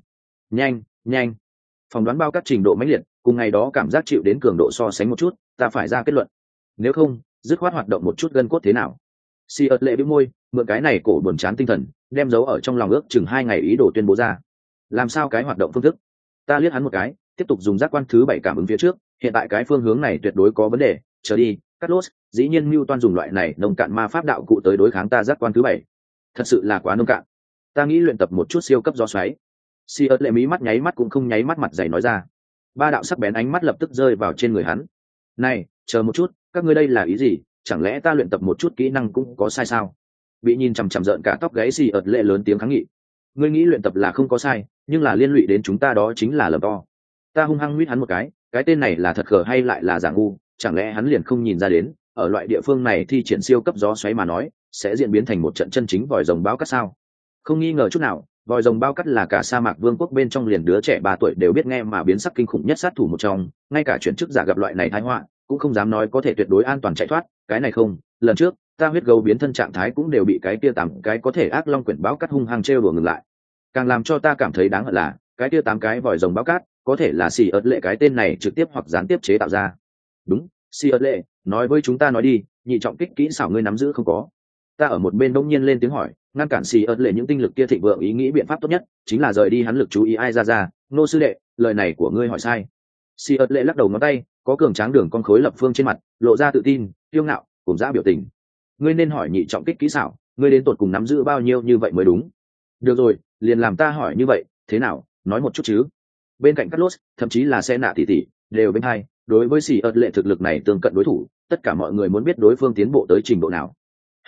Nhanh. Phỏng đoán bao cắt trình độ mãnh liệt, cùng ngày đó cảm giác chịu đến cường độ so sánh một chút, ta phải ra kết luận. Nếu không, dứt khoát hoạt động một chút gân cốt thế nào? Siêu lệ bĩu môi, mượn cái này cổ buồn chán tinh thần, đem giấu ở trong lòng ước chừng 2 ngày ý đồ tuyên bố ra. Làm sao cái hoạt động phương thức? Ta liếc hắn một cái, tiếp tục dùng giác quan thứ 7 cảm ứng phía trước, hiện tại cái phương hướng này tuyệt đối có vấn đề, chờ đi. Cắt Lốt, dĩ nhiên mưu toan dùng loại này nông cạn ma pháp đạo cụ tới đối kháng ta giác quan thứ 7. Thật sự là quá nông cạn. Ta nghĩ luyện tập một chút siêu cấp gió xoáy. Siêu lệ mí mắt nháy mắt cũng không nháy mắt mặt dày nói ra. Ba đạo sắc bén ánh mắt lập tức rơi vào trên người hắn. Này, chờ một chút, các ngươi đây là ý gì? chẳng lẽ ta luyện tập một chút kỹ năng cũng có sai sao? Bị nhìn chằm chằm rợn cả tóc gáy xì ợt lệ lớn tiếng kháng nghị. Ngươi nghĩ luyện tập là không có sai, nhưng là liên lụy đến chúng ta đó chính là lầm to. Ta hung hăng huýt hắn một cái tên này là thật khờ hay lại là giả ngu, chẳng lẽ hắn liền không nhìn ra đến ở loại địa phương này thi triển siêu cấp gió xoáy mà nói sẽ diễn biến thành một trận chân chính vòi rồng bao cắt sao? Không nghi ngờ chút nào, vòi rồng bao cắt là cả sa mạc vương quốc bên trong liền đứa trẻ 3 tuổi đều biết nghe mà biến sắc kinh khủng nhất sát thủ một trong, ngay cả chuyển chức giả gặp loại này tai họa cũng không dám nói có thể tuyệt đối an toàn chạy thoát. Cái này không, lần trước ta huyết gấu biến thân trạng thái cũng đều bị cái kia 8 cái có thể ác long quyển báo cắt hung hăng trêu đùa ngừng lại. Càng làm cho ta cảm thấy đáng hận là cái kia 8 cái vòi rồng báo cát có thể là xì ớt lệ cái tên này trực tiếp hoặc gián tiếp chế tạo ra. Đúng, xì ớt lệ, nói với chúng ta nói đi, nhị trọng kích kỹ xảo ngươi nắm giữ không có? Ta ở một bên đông nhiên lên tiếng hỏi, ngăn cản xì ớt lệ những tinh lực kia thịnh vượng ý nghĩ biện pháp tốt nhất chính là rời đi hắn lực chú ý ai ra. Nô sư đệ, lời này của ngươi hỏi sai. Xì ớt lệ lắc đầu ngón tay, có cường tráng đường con khối lập phương trên mặt, lộ ra tự tin, kiêu ngạo, cùng dã biểu tình. Ngươi nên hỏi nhị trọng kích kỹ xảo, ngươi đến tột cùng nắm giữ bao nhiêu như vậy mới đúng. Được rồi, liền làm ta hỏi như vậy, thế nào, nói một chút chứ. Bên cạnh Carlos, thậm chí là xe nạ tỷ tỷ đều bên hai, đối với xì ớt lệ thực lực này tương cận đối thủ, tất cả mọi người muốn biết đối phương tiến bộ tới trình độ nào.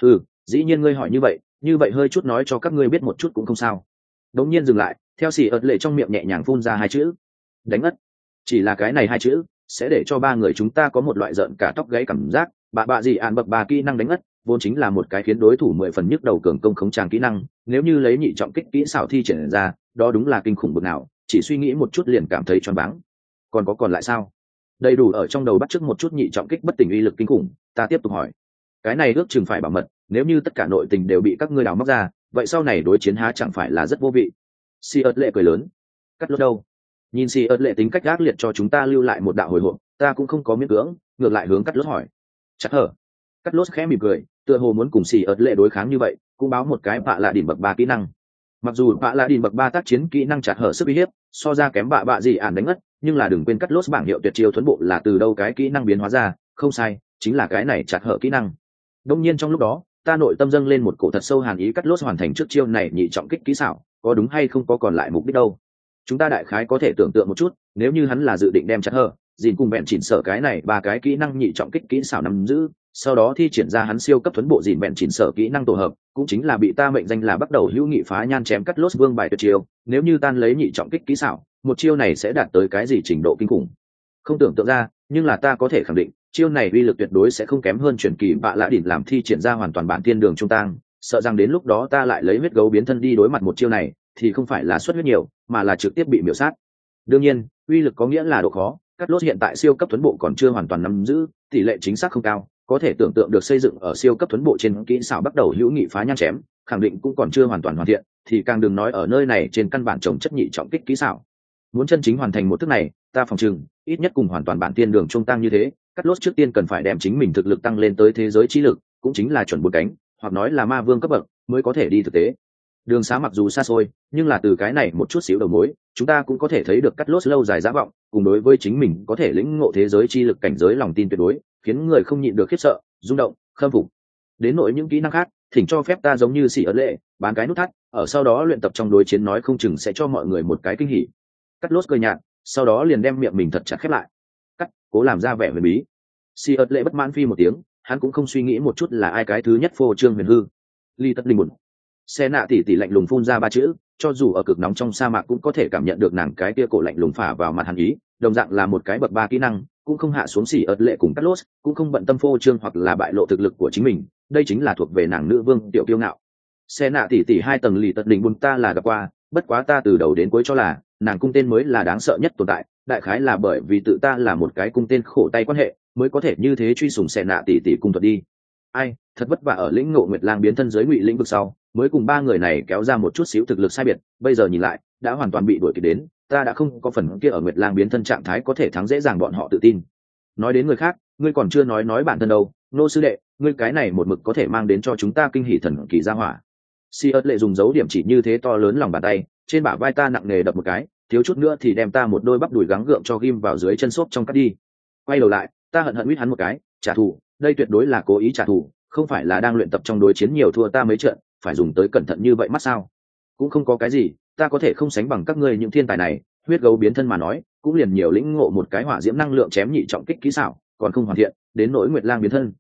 Dĩ nhiên ngươi hỏi như vậy hơi chút nói cho các ngươi biết một chút cũng không sao. Đống nhiên dừng lại, theo xì ớt lệ trong miệng nhẹ nhàng phun ra 2 chữ: đánh ất. Chỉ là cái này 2 chữ sẽ để cho 3 người chúng ta có một loại giận cả tóc gáy cảm giác. Bạ gì bậc 3 kỹ năng đánh ất vốn chính là một cái khiến đối thủ 10 phần nhức đầu cường công khống tràng kỹ năng, nếu như lấy nhị trọng kích kỹ xảo thi triển ra, đó đúng là kinh khủng bực nào, chỉ suy nghĩ một chút liền cảm thấy choáng váng. Còn lại sao? Đầy đủ ở trong đầu bắt chước một chút nhị trọng kích bất tỉnh uy lực kinh khủng. Ta tiếp tục hỏi, cái này ước chừng phải bảo mật, nếu như tất cả nội tình đều bị các ngươi đào móc ra, vậy sau này đối chiến há chẳng phải là rất vô vị? Si ớt lệ cười lớn. Cắt lốt đâu? Nhìn Si ớt lệ tính cách ác liệt cho chúng ta lưu lại một đạo hồi hộp, ta cũng không có miễn cưỡng, ngược lại hướng cắt lốt hỏi. Chắc hở. Cắt lốt khẽ mỉm cười, tựa hồ muốn cùng Si ớt lệ đối kháng như vậy, cũng báo một cái bạ lạ đỉnh bậc 3 kỹ năng. Mặc dù bạ lạ đỉnh bậc 3 tác chiến kỹ năng chặt hở sức uy hiếp so ra kém bạ gì đánh ngất, nhưng là đừng quên cắt lốt bảng hiệu tuyệt chiêu thuấn bộ là từ đâu cái kỹ năng biến hóa ra, không sai, chính là cái này chặt hở kỹ năng. Đông nhiên trong lúc đó, ta nội tâm dâng lên một cổ thật sâu hàn ý, cắt lốt hoàn thành trước chiêu này nhị trọng kích kỹ xảo, có đúng hay không có còn lại mục đích đâu. Chúng ta đại khái có thể tưởng tượng một chút, nếu như hắn là dự định đem chặt hở, dìn cùng bẹn chỉnh sở cái này 3 cái kỹ năng nhị trọng kích kỹ xảo nắm giữ, sau đó thi triển ra hắn siêu cấp thuấn bộ dìn bẹn chỉnh sở kỹ năng tổ hợp, cũng chính là bị ta mệnh danh là bắt đầu hữu nghị phá nhan chém cắt lốt vương bài tuyệt chiêu. Nếu như tan lấy nhị trọng kích kỹ xảo, một chiêu này sẽ đạt tới cái gì trình độ kinh khủng, không tưởng tượng ra, nhưng là ta có thể khẳng định chiêu này uy lực tuyệt đối sẽ không kém hơn truyền kỳ bạ lạ đỉnh làm thi triển ra hoàn toàn bản thiên đường trung tang. Sợ rằng đến lúc đó ta lại lấy huyết gấu biến thân đi đối mặt một chiêu này, thì không phải là xuất huyết nhiều, mà là trực tiếp bị miểu sát. Đương nhiên, uy lực có nghĩa là độ khó, cắt lốt hiện tại siêu cấp thuấn bộ còn chưa hoàn toàn nắm giữ, tỷ lệ chính xác không cao, có thể tưởng tượng được xây dựng ở siêu cấp thuấn bộ trên kỹ xảo bắt đầu hữu nghị phá nhan chém, khẳng định cũng còn chưa hoàn toàn hoàn thiện, thì càng đừng nói ở nơi này trên căn bản trồng chất nhị trọng kích kỹ xảo. Muốn chân chính hoàn thành một thức này, ta phòng chừng ít nhất cùng hoàn toàn bản tiên đường trung tăng như thế, cắt lốt trước tiên cần phải đem chính mình thực lực tăng lên tới thế giới trí lực, cũng chính là chuẩn 4 cánh, hoặc nói là ma vương cấp bậc, mới có thể đi thực tế. Đường xá mặc dù xa xôi, nhưng là từ cái này một chút xíu đầu mối, chúng ta cũng có thể thấy được cắt lốt lâu dài dã vọng, cùng đối với chính mình có thể lĩnh ngộ thế giới chi lực cảnh giới lòng tin tuyệt đối, khiến người không nhịn được khiếp sợ, rung động, khâm phục. Đến nỗi những kỹ năng khác, thỉnh cho phép ta giống như xỉ ấn lệ, bán cái nút thắt, ở sau đó luyện tập trong đối chiến nói không chừng sẽ cho mọi người một cái kinh hỉ. Cắt lốt cười nhạt, sau đó liền đem miệng mình thật chặt khép lại. Cắt, cố làm ra vẻ huyền bí. Xỉ ấn lệ bất mãn phi một tiếng, hắn cũng không suy nghĩ một chút là ai cái thứ nhất phô trương huyền hư. Ly tất linh buồn. Xe nạ tỉ lạnh lùng phun ra 3 chữ, cho dù ở cực nóng trong sa mạc cũng có thể cảm nhận được nàng cái kia cổ lạnh lùng phả vào mặt hắn ý, đồng dạng là một cái bậc 3 kỹ năng, cũng không hạ xuống xỉ ớt lệ cùng cắt lốt, cũng không bận tâm phô trương hoặc là bại lộ thực lực của chính mình, đây chính là thuộc về nàng nữ vương tiểu kiêu ngạo. Xe nạ tỉ 2 tầng lì tật đỉnh bùn ta là gặp qua, bất quá ta từ đầu đến cuối cho là nàng cung tên mới là đáng sợ nhất tồn tại, đại khái là bởi vì tự ta là một cái cung tên khổ tay quan hệ, mới có thể như thế truy sủng xe nạ tỉ cung thuật đi. Ai, thật vất vả ở lĩnh ngộ Nguyệt Lang biến thân giới ngụy lĩnh vực sau, mới cùng 3 người này kéo ra một chút xíu thực lực sai biệt, bây giờ nhìn lại, đã hoàn toàn bị đuổi kịp đến, ta đã không có phần kia ở Nguyệt Lang biến thân trạng thái có thể thắng dễ dàng bọn họ tự tin. Nói đến người khác, ngươi còn chưa nói bản thân đâu, nô sư đệ, ngươi cái này một mực có thể mang đến cho chúng ta kinh hỉ thần kỳ gia hỏa. Si ớt lệ dùng dấu điểm chỉ như thế to lớn lòng bàn tay, trên bả vai ta nặng nề đập một cái, thiếu chút nữa thì đem ta một đôi bắp đùi gắng gượng cho ghim vào dưới chân xốp trong cắt đi. Quay đầu lại, ta hận huýt hắn một cái, trả thù, đây tuyệt đối là cố ý trả thù, không phải là đang luyện tập trong đối chiến nhiều thua ta mấy trận, phải dùng tới cẩn thận như vậy mắt sao? Cũng không có cái gì, ta có thể không sánh bằng các ngươi những thiên tài này, huyết gấu biến thân mà nói, cũng liền nhiều lĩnh ngộ một cái hỏa diễm năng lượng chém nhị trọng kích kỹ xảo, còn không hoàn thiện, đến nỗi Nguyệt Lang biến thân.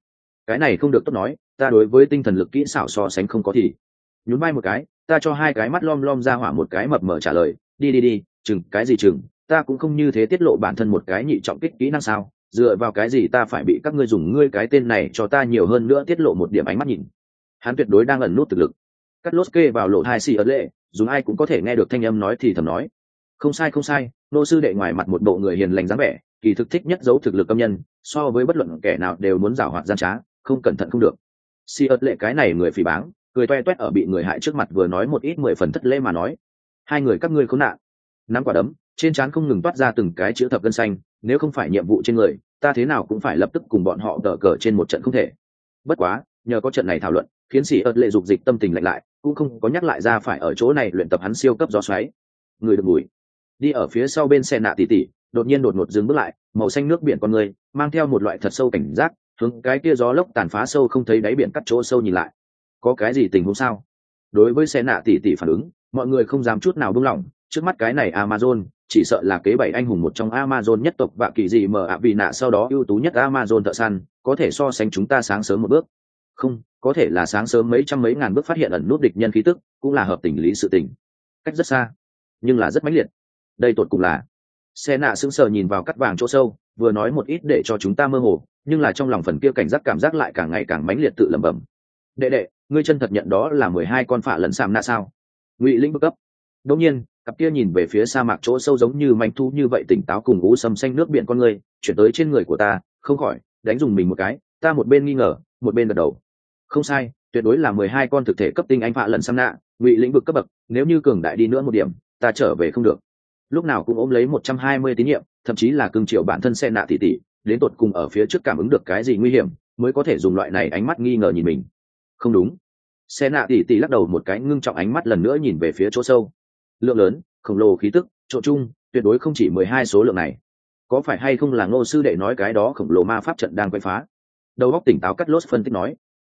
cái này không được tốt nói, ta đối với tinh thần lực kỹ xảo so sánh không có thì. Nhún vai một cái, ta cho hai cái mắt lom lom ra hỏa một cái mập mờ trả lời, đi, chừng cái gì chừng, ta cũng không như thế tiết lộ bản thân một cái nhị trọng kích kỹ năng sao, dựa vào cái gì ta phải bị các ngươi dùng ngươi cái tên này cho ta nhiều hơn nữa tiết lộ một điểm ánh mắt nhìn. Hắn tuyệt đối đang ẩn nút thực lực. Cắt lốt kê vào lộ hai xì ớt lệ, dùng ai cũng có thể nghe được thanh âm nói thì thầm nói. Không sai, nô sư đệ ngoài mặt một bộ người hiền lành dáng vẻ, kỳ thực thích nhất giấu thực lực âm nhân, so với bất luận kẻ nào đều muốn giảo hoạt gian trá, không cẩn thận không được. Xì ớt lệ cái này người phỉ báng, cười toe toét ở bị người hại trước mặt vừa nói một ít 10 phần thất lễ mà nói. Hai người các ngươi khốn nạn. Nắm quả đấm, trên trán không ngừng toát ra từng cái chữ thập gân xanh, nếu không phải nhiệm vụ trên người, ta thế nào cũng phải lập tức cùng bọn họ đỡ cờ trên một trận không thể. Bất quá, nhờ có trận này thảo luận, khiến sĩ ớt lệ dục dịch tâm tình lạnh lại, cũng không có nhắc lại ra phải ở chỗ này luyện tập hắn siêu cấp gió xoáy. Người được mùi. Đi ở phía sau bên xe nạ tỉ tỉ, đột nhiên đột ngột dừng bước lại, màu xanh nước biển con người, mang theo một loại thật sâu cảnh giác, hướng cái kia gió lốc tàn phá sâu không thấy đáy biển cắt chỗ sâu nhìn lại. Có cái gì tình huống sao? Đối với xe nạ tỉ tỉ phản ứng, mọi người không dám chút nào buông lỏng, trước mắt cái này Amazon, chỉ sợ là kế bảy anh hùng một trong Amazon nhất tộc và kỳ gì mờ ạ vì nạ sau đó ưu tú nhất Amazon thợ săn, có thể so sánh chúng ta sáng sớm một bước. Không, có thể là sáng sớm mấy trăm mấy ngàn bước phát hiện ẩn nút địch nhân khí tức, cũng là hợp tình lý sự tình. Cách rất xa, nhưng là rất mãnh liệt. Đây tột cùng là. Xe nạ sững sờ nhìn vào cắt vàng chỗ sâu, vừa nói một ít để cho chúng ta mơ hồ, nhưng là trong lòng phần kia cảnh giác cảm giác lại càng ngày càng mãnh liệt tự lẩm bẩm. Đệ, ngươi chân thật nhận đó là 12 con phạ lần sàm nạ sao? Ngụy lĩnh bậc cấp. Đương nhiên, cặp kia nhìn về phía sa mạc chỗ sâu giống như manh thu như vậy tỉnh táo cùng ú sâm xanh nước biển con người chuyển tới trên người của ta, không khỏi đánh dùng mình một cái, ta một bên nghi ngờ, một bên gật đầu. Không sai, tuyệt đối là 12 con thực thể cấp tinh anh phạ lần sàm nạ, Ngụy lĩnh vực cấp bậc, nếu như cường đại đi nữa một điểm, ta trở về không được. Lúc nào cũng ôm lấy 120 tín nhiệm, thậm chí là cương triệu bản thân xe nạ tỉ tỉ, đến tột cùng ở phía trước cảm ứng được cái gì nguy hiểm, mới có thể dùng loại này ánh mắt nghi ngờ nhìn mình. Không đúng. Xe nạ tỉ tỉ lắc đầu một cái, ngưng trọng ánh mắt lần nữa nhìn về phía chỗ sâu. Lượng lớn, khổng lồ khí tức, chỗ chung, tuyệt đối không chỉ 12 số lượng này. Có phải hay không là Ngô sư đệ nói cái đó khổng lồ ma pháp trận đang quay phá? Đầu óc tỉnh táo cắt lốt phân tích nói.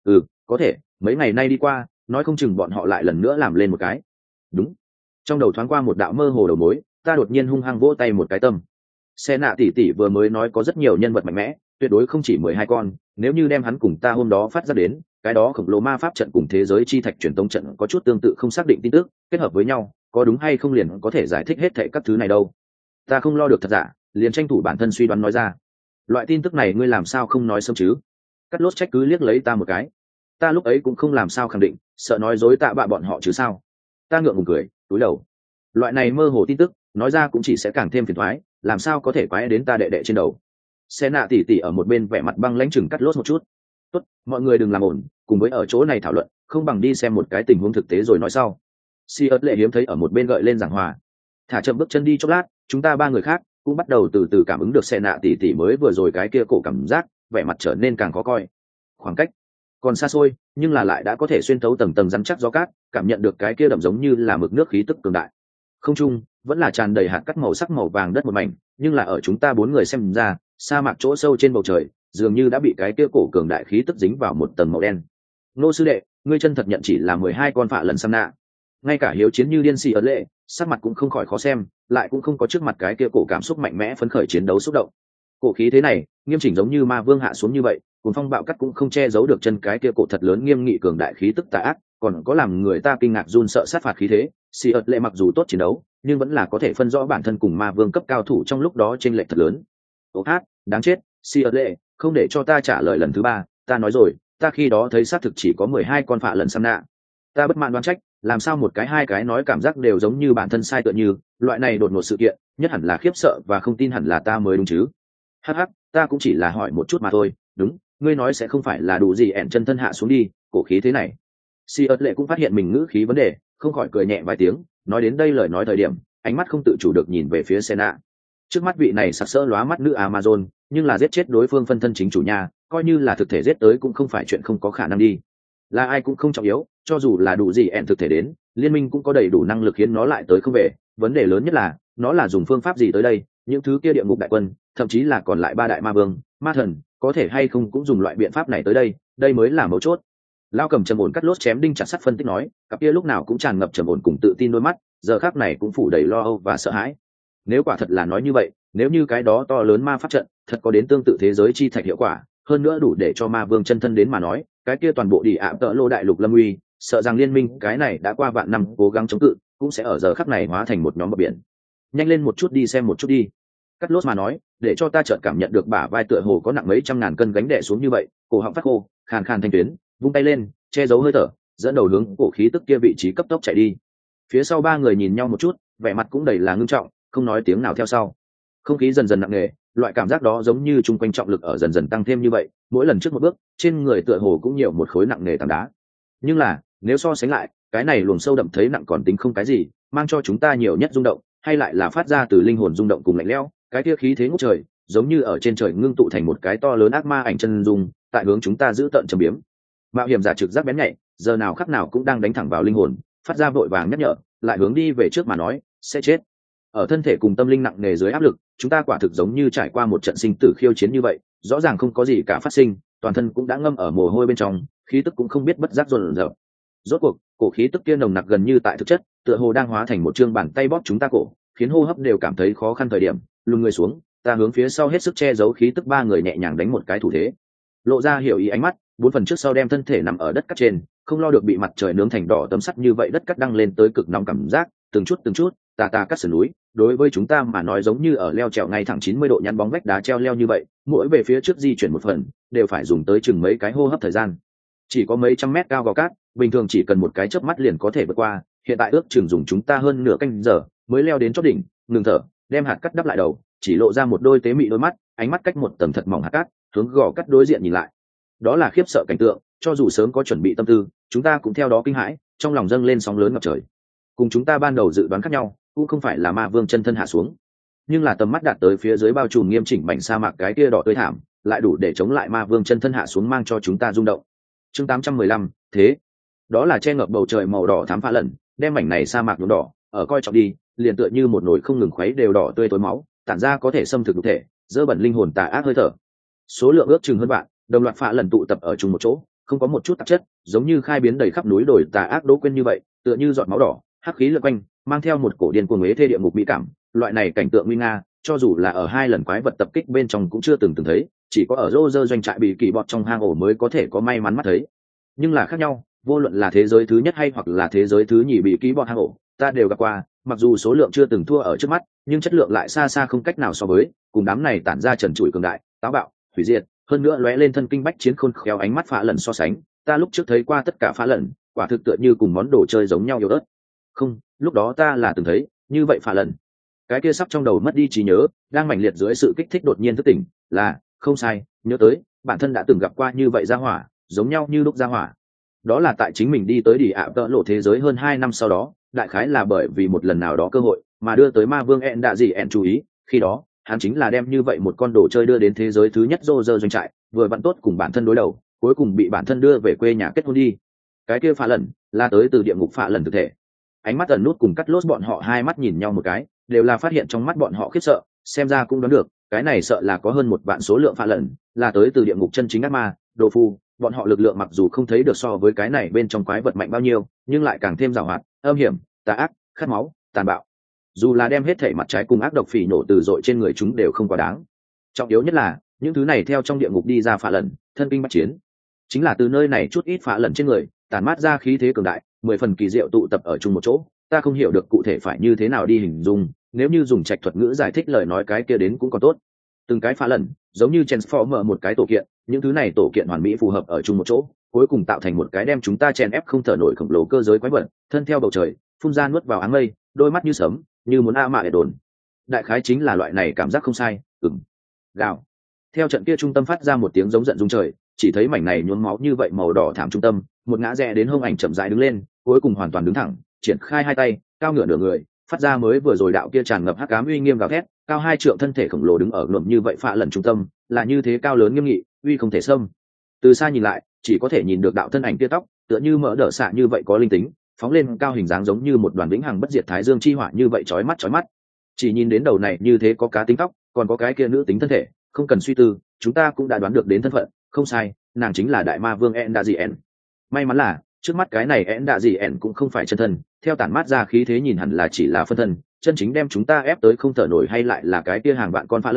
Có thể, mấy ngày nay đi qua, nói không chừng bọn họ lại lần nữa làm lên một cái. Đúng. Trong đầu thoáng qua một đạo mơ hồ đầu mối, ta đột nhiên hung hăng vỗ tay một cái tâm. Xe nạ tỉ tỉ vừa mới nói có rất nhiều nhân vật mạnh mẽ, tuyệt đối không chỉ 12 con, nếu như đem hắn cùng ta hôm đó phát ra đến, cái đó khổng lồ ma pháp trận cùng thế giới chi thạch truyền tống trận có chút tương tự không xác định tin tức, kết hợp với nhau, có đúng hay không liền có thể giải thích hết thảy các thứ này đâu. Ta không lo được thật giả, liền tranh thủ bản thân suy đoán nói ra. Loại tin tức này ngươi làm sao không nói sớm chứ? Cắt lốt trách cứ liếc lấy ta một cái. Ta lúc ấy cũng không làm sao khẳng định, sợ nói dối tạ bạ bọn họ chứ sao. Ta ngượng ngùng cười, túi đầu. Loại này mơ hồ tin tức, nói ra cũng chỉ sẽ càng thêm phiền toái, làm sao có thể quái đến ta đệ đệ trên đầu. Xe nạ tỉ tỉ ở một bên vẻ mặt băng lãnh chừng cắt lốt một chút. Tốt, mọi người đừng làm ổn, cùng với ở chỗ này thảo luận, không bằng đi xem một cái tình huống thực tế rồi nói sau. Si ớt lệ hiếm thấy ở một bên gợi lên giảng hòa. Thả chậm bước chân đi chốc lát, chúng ta ba người khác cũng bắt đầu từ từ cảm ứng được xe nạ tỉ tỉ mới vừa rồi cái kia cổ cảm giác, vẻ mặt trở nên càng khó coi. Khoảng cách còn xa xôi, nhưng là lại đã có thể xuyên thấu tầng tầng rắn chắc gió cát, cảm nhận được cái kia đậm giống như là mực nước khí tức cường đại. Không trung vẫn là tràn đầy hạt cát màu sắc màu vàng đất một mảnh, nhưng là ở chúng ta bốn người xem ra, sa mạc chỗ sâu trên bầu trời dường như đã bị cái kia cổ cường đại khí tức dính vào một tầng màu đen. Nô sư đệ, ngươi chân thật nhận chỉ là 12 con phạ lần xăm nạ. Ngay cả hiếu chiến như điên xì ấn lệ, sắc mặt cũng không khỏi khó xem, lại cũng không có trước mặt cái kia cổ cảm xúc mạnh mẽ phấn khởi chiến đấu xúc động. Cổ khí thế này, nghiêm chỉnh giống như ma vương hạ xuống như vậy, cuồng phong bạo cắt cũng không che giấu được chân cái kia cổ thật lớn nghiêm nghị cường đại khí tức tà ác, còn có làm người ta kinh ngạc run sợ sát phạt khí thế. Xì ớt lệ mặc dù tốt chiến đấu, nhưng vẫn là có thể phân rõ bản thân cùng ma vương cấp cao thủ trong lúc đó chênh lệch thật lớn. Ô hát, đáng chết, xì ớt lệ, không để cho ta trả lời lần thứ ba, ta nói rồi, ta khi đó thấy xác thực chỉ có 12 con phạ lần xăm nạ. Ta bất mãn đoán trách, làm sao một cái hai cái nói cảm giác đều giống như bản thân sai tựa như, loại này đột ngột sự kiện, nhất hẳn là khiếp sợ và không tin hẳn là ta mới đúng chứ. Hắc hắc, ta cũng chỉ là hỏi một chút mà thôi, đúng, ngươi nói sẽ không phải là đủ gì ẻn chân thân hạ xuống đi, cổ khí thế này. Si ớt lệ cũng phát hiện mình ngữ khí vấn đề, không khỏi cười nhẹ vài tiếng, nói đến đây lời nói thời điểm, ánh mắt không tự chủ được nhìn về phía Senna. Trước mắt vị này sặc sỡ lóa mắt nữ Amazon, nhưng là giết chết đối phương phân thân chính chủ nhà, coi như là thực thể giết tới cũng không phải chuyện không có khả năng đi. Là ai cũng không trọng yếu, cho dù là đủ gì ẻn thực thể đến, liên minh cũng có đầy đủ năng lực khiến nó lại tới không về, vấn đề lớn nhất là, nó là dùng phương pháp gì tới đây, những thứ kia địa ngục đại quân, thậm chí là còn lại ba đại ma vương, ma thần, có thể hay không cũng dùng loại biện pháp này tới đây, đây mới là mấu chốt. Lao Cầm trầm ổn cắt lốt chém đinh chặt sắt phân tích nói, cặp kia lúc nào cũng tràn ngập trầm ổn cùng tự tin đôi mắt, giờ khắc này cũng phủ đầy lo âu và sợ hãi. Nếu quả thật là nói như vậy, nếu như cái đó to lớn ma pháp trận thật có đến tương tự thế giới chi thạch hiệu quả, hơn nữa đủ để cho ma vương chân thân đến mà nói cái kia toàn bộ đi ạ tợ lô đại lục lâm uy, sợ rằng liên minh cái này đã qua vạn năm cố gắng chống cự cũng sẽ ở giờ khắc này hóa thành một nhóm bờ biển. Nhanh lên một chút đi xem một chút đi, cắt lốt mà nói, để cho ta chợt cảm nhận được bả vai tựa hồ có nặng mấy trăm ngàn cân gánh đè xuống như vậy, cổ họng phát khô, khàn khàn thanh tuyến, vung tay lên che giấu hơi thở, dẫn đầu hướng cổ khí tức kia vị trí cấp tốc chạy đi. Phía sau ba người nhìn nhau một chút, vẻ mặt cũng đầy là ngưng trọng, không nói tiếng nào theo sau. Không khí dần dần nặng nề, loại cảm giác đó giống như chung quanh trọng lực ở dần dần tăng thêm như vậy, mỗi lần trước một bước trên người tựa hồ cũng nhiều một khối nặng nề tảng đá. Nhưng là nếu so sánh lại, cái này luồng sâu đậm thấy nặng còn tính không cái gì, mang cho chúng ta nhiều nhất rung động hay lại là phát ra từ linh hồn rung động cùng lạnh lẽo, cái kia khí thế ngút trời giống như ở trên trời ngưng tụ thành một cái to lớn ác ma ảnh chân dung tại hướng chúng ta giữ tận trầm biếm. Mạo hiểm giả trực giác bén nhạy, giờ nào khắc nào cũng đang đánh thẳng vào linh hồn, phát ra vội vàng nhắc nhở, lại hướng đi về trước mà nói sẽ chết. Ở thân thể cùng tâm linh nặng nề dưới áp lực, chúng ta quả thực giống như trải qua một trận sinh tử khiêu chiến như vậy, rõ ràng không có gì cả phát sinh, toàn thân cũng đã ngâm ở mồ hôi bên trong, khí tức cũng không biết bất giác dồn dập. Rốt cuộc cổ khí tức kia nồng nặc gần như tại thực chất, tựa hồ đang hóa thành một chương bàn tay bóp chúng ta cổ, khiến hô hấp đều cảm thấy khó khăn. Thời điểm lùn người xuống, ta hướng phía sau hết sức che giấu khí tức, ba người nhẹ nhàng đánh một cái thủ thế, lộ ra hiểu ý ánh mắt, bốn phần trước sau đem thân thể nằm ở đất cắt trên, không lo được bị mặt trời nướng thành đỏ tấm sắt như vậy, đất cắt đăng lên tới cực nóng cảm giác, từng chút tà tà cắt sườn núi, đối với chúng ta mà nói giống như ở leo trèo ngay thẳng 90 độ nhăn bóng vách đá treo leo như vậy, mỗi về phía trước di chuyển một phần đều phải dùng tới chừng mấy cái hô hấp thời gian. Chỉ có mấy trăm mét cao gò cát, bình thường chỉ cần một cái chớp mắt liền có thể vượt qua, hiện tại ước chừng dùng chúng ta hơn nửa canh giờ mới leo đến chót đỉnh, ngừng thở, đem hạt cắt đắp lại đầu, chỉ lộ ra một đôi tế mị đôi mắt, ánh mắt cách một tầng thật mỏng hạt cát, hướng gò cắt đối diện nhìn lại. Đó là khiếp sợ cảnh tượng, cho dù sớm có chuẩn bị tâm tư, chúng ta cũng theo đó kinh hãi, trong lòng dâng lên sóng lớn ngập trời. Cùng chúng ta ban đầu dự đoán khác nhau, cũng không phải là ma vương chân thân hạ xuống, nhưng là tầm mắt đạt tới phía dưới bao trùm nghiêm chỉnh mảnh sa mạc cái kia đỏ tươi thảm, lại đủ để chống lại ma vương chân thân hạ xuống mang cho chúng ta rung động. Chương 815, thế đó là che ngập bầu trời màu đỏ thắm pha lần, đem mảnh này sa mạc nhuộm đỏ, ở coi trọng đi, liền tựa như một nồi không ngừng khuấy đều đỏ tươi tối máu, tản ra có thể xâm thực nhục thể, dơ bẩn linh hồn tà ác hơi thở. Số lượng ước chừng hơn vạn, đồng loạt phạ lần tụ tập ở chung một chỗ, không có một chút tạp chất, giống như khai biến đầy khắp núi đồi tà ác đố quên như vậy, tựa như giọt máu đỏ, hắc khí lượn quanh, mang theo một cổ điên cuồng ế thê địa ngục mỹ cảm. Loại này cảnh tượng nguy nga, cho dù là ở hai lần quái vật tập kích bên trong cũng chưa từng thấy, chỉ có ở Roger doanh trại bị kỳ bọt trong hang ổ mới có thể có may mắn mắt thấy. Nhưng là khác nhau, vô luận là thế giới thứ nhất hay hoặc là thế giới thứ nhì bị kỳ bọt hang ổ, ta đều gặp qua, mặc dù số lượng chưa từng thua ở trước mắt, nhưng chất lượng lại xa xa không cách nào so với, cùng đám này tản ra trần trụi cường đại, táo bạo, hủy diệt, hơn nữa lóe lên thân kinh bách chiến khôn khéo ánh mắt phá lần so sánh, ta lúc trước thấy qua tất cả phá lần, quả thực tựa như cùng món đồ chơi giống nhau yếu ớt. Không, lúc đó ta là từng thấy, như vậy phá lần. Cái kia sắp trong đầu mất đi trí nhớ, đang mãnh liệt dưới sự kích thích đột nhiên thức tỉnh, là, không sai, nhớ tới, bản thân đã từng gặp qua như vậy ra hỏa, giống nhau như lúc ra hỏa. Đó là tại chính mình đi tới đi ạ tợ lộ thế giới hơn 2 năm sau đó, đại khái là bởi vì một lần nào đó cơ hội, mà đưa tới ma vương En đạ gì En chú ý, khi đó, hắn chính là đem như vậy một con đồ chơi đưa đến thế giới thứ nhất Roger doanh trại, vừa vặn tốt cùng bản thân đối đầu, cuối cùng bị bản thân đưa về quê nhà kết hôn đi. Cái kia phá lần, là tới từ địa ngục phá lần thực thể. Ánh mắt ẩn nút cùng cắt lốt bọn họ hai mắt nhìn nhau một cái, đều là phát hiện trong mắt bọn họ khiếp sợ, xem ra cũng đoán được, cái này sợ là có hơn 1 vạn số lượng phá lần, là tới từ địa ngục chân chính ác ma, đồ phu. Bọn họ lực lượng mặc dù không thấy được so với cái này bên trong quái vật mạnh bao nhiêu, nhưng lại càng thêm giàu hoạt, âm hiểm, tà ác, khát máu, tàn bạo. Dù là đem hết thể mặt trái cùng ác độc phỉ nổ từ dội trên người chúng đều không quá đáng. Trọng yếu nhất là những thứ này theo trong địa ngục đi ra phá lần, thân kinh bách chiến, chính là từ nơi này chút ít phá lần trên người tản mát ra khí thế cường đại, 10 phần kỳ diệu tụ tập ở chung một chỗ. Ta không hiểu được cụ thể phải như thế nào đi hình dung, nếu như dùng trạch thuật ngữ giải thích lời nói cái kia đến cũng còn tốt. Từng cái phá lần giống như transformer một cái tổ kiện, những thứ này tổ kiện hoàn mỹ phù hợp ở chung một chỗ, cuối cùng tạo thành một cái đem chúng ta chèn ép không thở nổi khổng lồ cơ giới quái vật, thân theo bầu trời phun ra nuốt vào áng mây, đôi mắt như sấm, như muốn a mạ để đồn. Đại khái chính là loại này cảm giác không sai. Gào. Theo trận kia trung tâm phát ra một tiếng giống giận rung trời, chỉ thấy mảnh này nhuốm máu như vậy màu đỏ thảm trung tâm, một ngã rẽ đến hông ảnh chậm rãi đứng lên, cuối cùng hoàn toàn đứng thẳng, triển khai hai tay, cao ngửa nửa người, phát ra mới vừa rồi đạo kia tràn ngập hắc ám uy nghiêm gào thét, cao 2 trượng thân thể khổng lồ đứng ở luận như vậy phạ lần trung tâm, là như thế cao lớn nghiêm nghị, uy không thể xâm. Từ xa nhìn lại, chỉ có thể nhìn được đạo thân ảnh kia tóc, tựa như mỡ đỡ xạ như vậy có linh tính, phóng lên cao hình dáng giống như một đoàn vĩnh hằng bất diệt thái dương chi hỏa như vậy chói mắt. Chỉ nhìn đến đầu này như thế có cá tính tóc, còn có cái kia nữ tính thân thể, không cần suy tư, chúng ta cũng đã đoán được đến thân phận, không sai, nàng chính là đại ma vương En đạ dị En. May mắn là trước mắt cái này En đạ dị En cũng không phải chân thân, theo tản mát ra khí thế nhìn hẳn là chỉ là phân thân, chân chính đem chúng ta ép tới không thở nổi hay lại là cái kia hàng vạn con phá lận,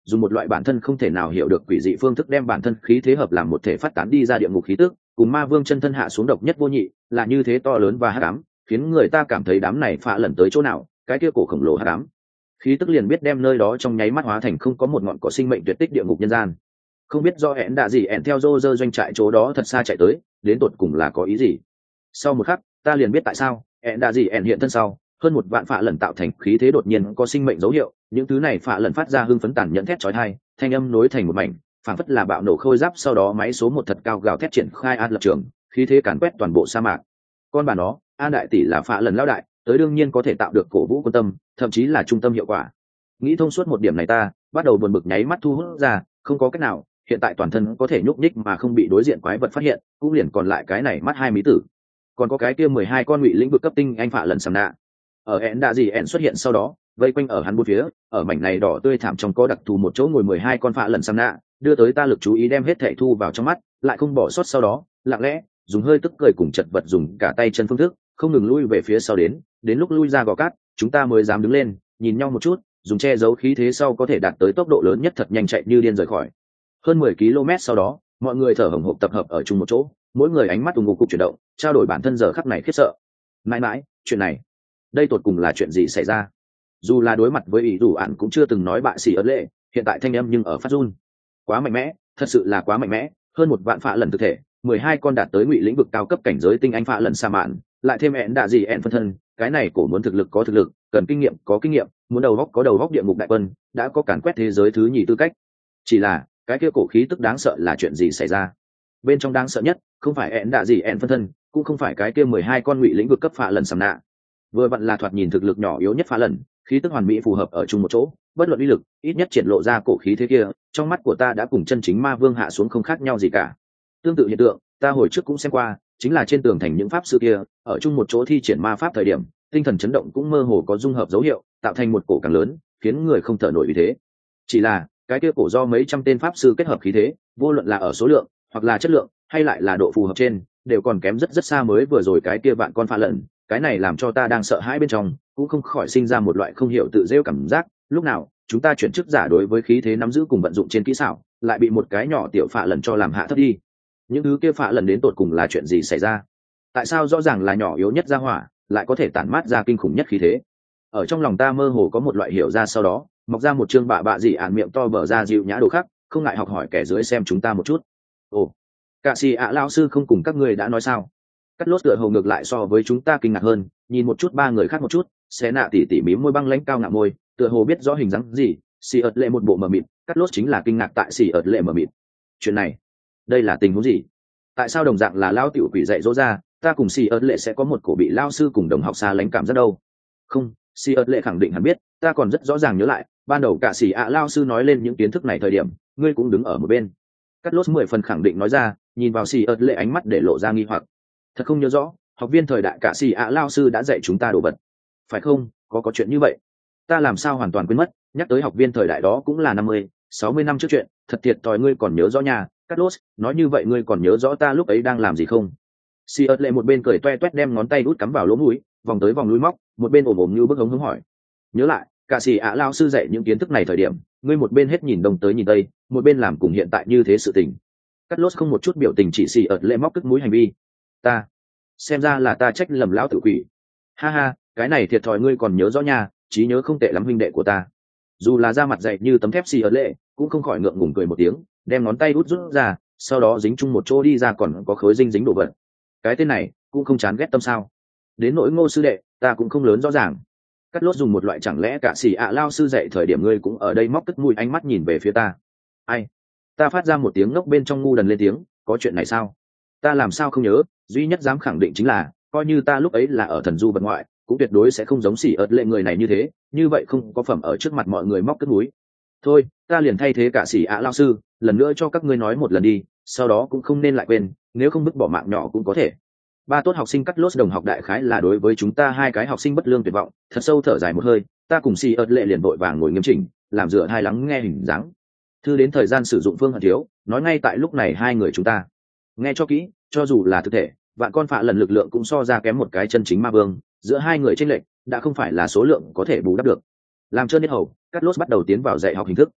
dùng một loại bản thân không thể nào hiểu được quỷ dị phương thức đem bản thân khí thế hợp làm một thể phát tán đi ra địa ngục khí tức, cùng ma vương chân thân hạ xuống độc nhất vô nhị, là như thế to lớn và hắc ám, khiến người ta cảm thấy đám này phạ lần tới chỗ nào, cái kia cổ khổng lồ hắc ám khí tức liền biết đem nơi đó trong nháy mắt hóa thành không có một ngọn cỏ sinh mệnh tuyệt tích địa ngục nhân gian. Không biết do hẹn đạ gì hẹn theo rô rơ doanh trại chỗ đó thật xa chạy tới, đến tột cùng là có ý gì. Sau một khắc ta liền biết tại sao hẹn đạ gì hẹn hiện thân sau hơn một vạn phạ lần tạo thành khí thế đột nhiên có sinh mệnh dấu hiệu, những thứ này phạ lần phát ra hưng phấn tàn nhẫn thét chói tai, thanh âm nối thành một mảnh, phảng phất là bạo nổ khôi giáp, sau đó máy số một thật cao gào thét triển khai an lập trường, khí thế càn quét toàn bộ sa mạc. Con bà nó, an đại tỷ là phạ lần lão đại, tới đương nhiên có thể tạo được cổ vũ quân tâm, thậm chí là trung tâm hiệu quả. Nghĩ thông suốt một điểm này ta bắt đầu buồn bực nháy mắt thu hút ra, không có cách nào, hiện tại toàn thân có thể nhúc nhích mà không bị đối diện quái vật phát hiện, cũng liền còn lại cái này mắt hai mí tử, còn có cái kia 12 con ngụy lĩnh vực cấp tinh anh phạ lần sầm nạ. Ở hẹn đạ gì hẹn xuất hiện sau đó, vây quanh ở hắn bốn phía, ở mảnh này đỏ tươi thảm trong có đặc thù một chỗ ngồi 12 con phạ lần sầm nạ, đưa tới ta lực chú ý đem hết thảy thu vào trong mắt, lại không bỏ sót, sau đó lặng lẽ dùng hơi tức cười cùng chật vật dùng cả tay chân phương thức không ngừng lui về phía sau đến lúc lui ra gò cát, chúng ta mới dám đứng lên nhìn nhau một chút, dùng che giấu khí thế sau có thể đạt tới tốc độ lớn nhất thật nhanh chạy như điên rời khỏi. Hơn 10 km sau đó, mọi người thở hổn hộc tập hợp ở chung một chỗ, mỗi người ánh mắt ù ngục cục chuyển động, trao đổi bản thân giờ khắc này khiếp sợ. Mãi mãi, chuyện này, đây tột cùng là chuyện gì xảy ra? Dù là đối mặt với ý dù ạn cũng chưa từng nói bại xỉ ớt lệ, hiện tại thanh âm nhưng ở phát run. Quá mạnh mẽ, thật sự là quá mạnh mẽ, hơn một vạn phạ lần thực thể, 12 con đạt tới ngụy lĩnh vực cao cấp cảnh giới tinh anh phạ lần sa mạn, lại thêm ẹn đạ gì ẹn phân thân, cái này cổ muốn thực lực có thực lực, cần kinh nghiệm có kinh nghiệm, muốn đầu góc có đầu góc địa ngục đại quân, đã có càn quét thế giới thứ nhì tư cách. Chỉ là cái kia cổ khí tức đáng sợ là chuyện gì xảy ra? Bên trong đáng sợ nhất không phải ẹn đạ gì ẹn phân thân, cũng không phải cái kia 12 con ngụy lĩnh vực cấp phạ lần sầm nạ, vừa vặn là thoạt nhìn thực lực nhỏ yếu nhất phạ lần, khí tức hoàn mỹ phù hợp ở chung một chỗ, bất luận uy lực, ít nhất triển lộ ra cổ khí thế kia, trong mắt của ta đã cùng chân chính ma vương hạ xuống không khác nhau gì cả. Tương tự hiện tượng, ta hồi trước cũng xem qua, chính là trên tường thành những pháp sư kia, ở chung một chỗ thi triển ma pháp thời điểm, tinh thần chấn động cũng mơ hồ có dung hợp dấu hiệu, tạo thành một cổ càng lớn, khiến người không thở nổi vì thế. Chỉ là cái kia cổ do mấy trăm tên pháp sư kết hợp khí thế, vô luận là ở số lượng, hoặc là chất lượng, hay lại là độ phù hợp trên, đều còn kém rất rất xa mới vừa rồi cái kia vạn con phạ lợn, cái này làm cho ta đang sợ hãi bên trong, cũng không khỏi sinh ra một loại không hiểu tự rêu cảm giác, lúc nào chúng ta chuyển chức giả đối với khí thế nắm giữ cùng vận dụng trên kỹ xảo, lại bị một cái nhỏ tiểu phạ lần cho làm hạ thấp đi. Những thứ kia phạ lần đến tột cùng là chuyện gì xảy ra? Tại sao rõ ràng là nhỏ yếu nhất ra hỏa, lại có thể tản mát ra kinh khủng nhất khí thế? Ở trong lòng ta mơ hồ có một loại hiểu ra, sau đó mọc ra một chương bạ dị ản miệng to bở ra dịu nhã đồ khác, không ngại học hỏi kẻ dưới xem chúng ta một chút. Ồ, cả xì ạ lao sư không cùng các ngươi đã nói sao? Cắt lốt tựa hồ ngược lại so với chúng ta kinh ngạc hơn, nhìn một chút ba người khác một chút, xé nạ tỉ tỉ mím môi băng lãnh cao ngạo môi, tựa hồ biết rõ hình dáng gì. Xì ợt lệ một bộ mờ mịt, cắt lốt chính là kinh ngạc tại xì ợt lệ mờ mịt. Chuyện này, đây là tình huống gì? Tại sao đồng dạng là lao tiểu quỷ dạy dỗ ra, ta cùng xì ợt lệ sẽ có một cổ bị lao sư cùng đồng học xa lánh cảm giác đâu? Không, xì ợt lệ khẳng định hẳn biết, ta còn rất rõ ràng nhớ lại, ban đầu cả xì ạ lao sư nói lên những kiến thức này thời điểm, ngươi cũng đứng ở một bên. Cắt lốt 10 phần khẳng định nói ra, nhìn vào xì ợt lệ ánh mắt để lộ ra nghi hoặc. Thật không nhớ rõ, học viên thời đại cả xì ạ lao sư đã dạy chúng ta đồ vật, phải không? Có chuyện như vậy, ta làm sao hoàn toàn quên mất, nhắc tới học viên thời đại đó cũng là 50-60 năm trước chuyện, thật thiệt thòi, ngươi còn nhớ rõ nhà. Carlos, nói như vậy ngươi còn nhớ rõ ta lúc ấy đang làm gì không? Si ớt lệ một bên cười toe toét đem ngón tay út cắm vào lỗ mũi, vòng tới vòng lui móc, một bên ồm như bức hống hống hỏi. Nhớ lại, cả xì ạ lao sư dạy những kiến thức này thời điểm, ngươi một bên hết nhìn đông tới nhìn tây, một bên làm cùng hiện tại như thế sự tình. Carlos không một chút biểu tình, chỉ si ớt lệ móc cất mũi hành vi. Ta, xem ra là ta trách lầm lão tự quỷ. Ha ha, cái này thiệt thòi ngươi còn nhớ rõ nha, trí nhớ không tệ lắm huynh đệ của ta. Dù là da mặt dày như tấm thép, Si ớt lệ cũng không khỏi ngượng ngùng cười một tiếng, đem ngón tay rút ra, sau đó dính chung một chỗ đi ra, còn có khối dính đồ vật. Cái tên này cũng không chán ghét tâm sao? Đến nỗi Ngô sư đệ, ta cũng không lớn rõ ràng. Cắt lốt dùng một loại chẳng lẽ cả xì ạ lao sư dạy thời điểm ngươi cũng ở đây móc tức mũi ánh mắt nhìn về phía ta. Ai? Ta phát ra một tiếng ngốc bên trong ngu đần lên tiếng, có chuyện này sao? Ta làm sao không nhớ, duy nhất dám khẳng định chính là, coi như ta lúc ấy là ở thần du vật ngoại, cũng tuyệt đối sẽ không giống xỉ ớt lệ người này như thế, như vậy không có phẩm ở trước mặt mọi người móc tức mũi. Thôi, ta liền thay thế cả xỉ ạ lao sư, lần nữa cho các ngươi nói một lần đi, sau đó cũng không nên lại quên, nếu không bức bỏ mạng nhỏ cũng có thể. Ba tốt học sinh cắt lốt đồng học đại khái là đối với chúng ta hai cái học sinh bất lương tuyệt vọng, thật sâu thở dài một hơi, ta cùng Si ớt lệ liền vội vàng ngồi nghiêm chỉnh, làm dựa hai lắng nghe hình dáng. Thư đến thời gian sử dụng phương hận thiếu, nói ngay tại lúc này hai người chúng ta. Nghe cho kỹ, cho dù là thực thể, vạn con phạ lần lực lượng cũng so ra kém một cái chân chính ma vương, giữa hai người chênh lệch đã không phải là số lượng có thể bù đắp được. Làm trơn hết hầu, cắt lốt bắt đầu tiến vào dạy học hình thức.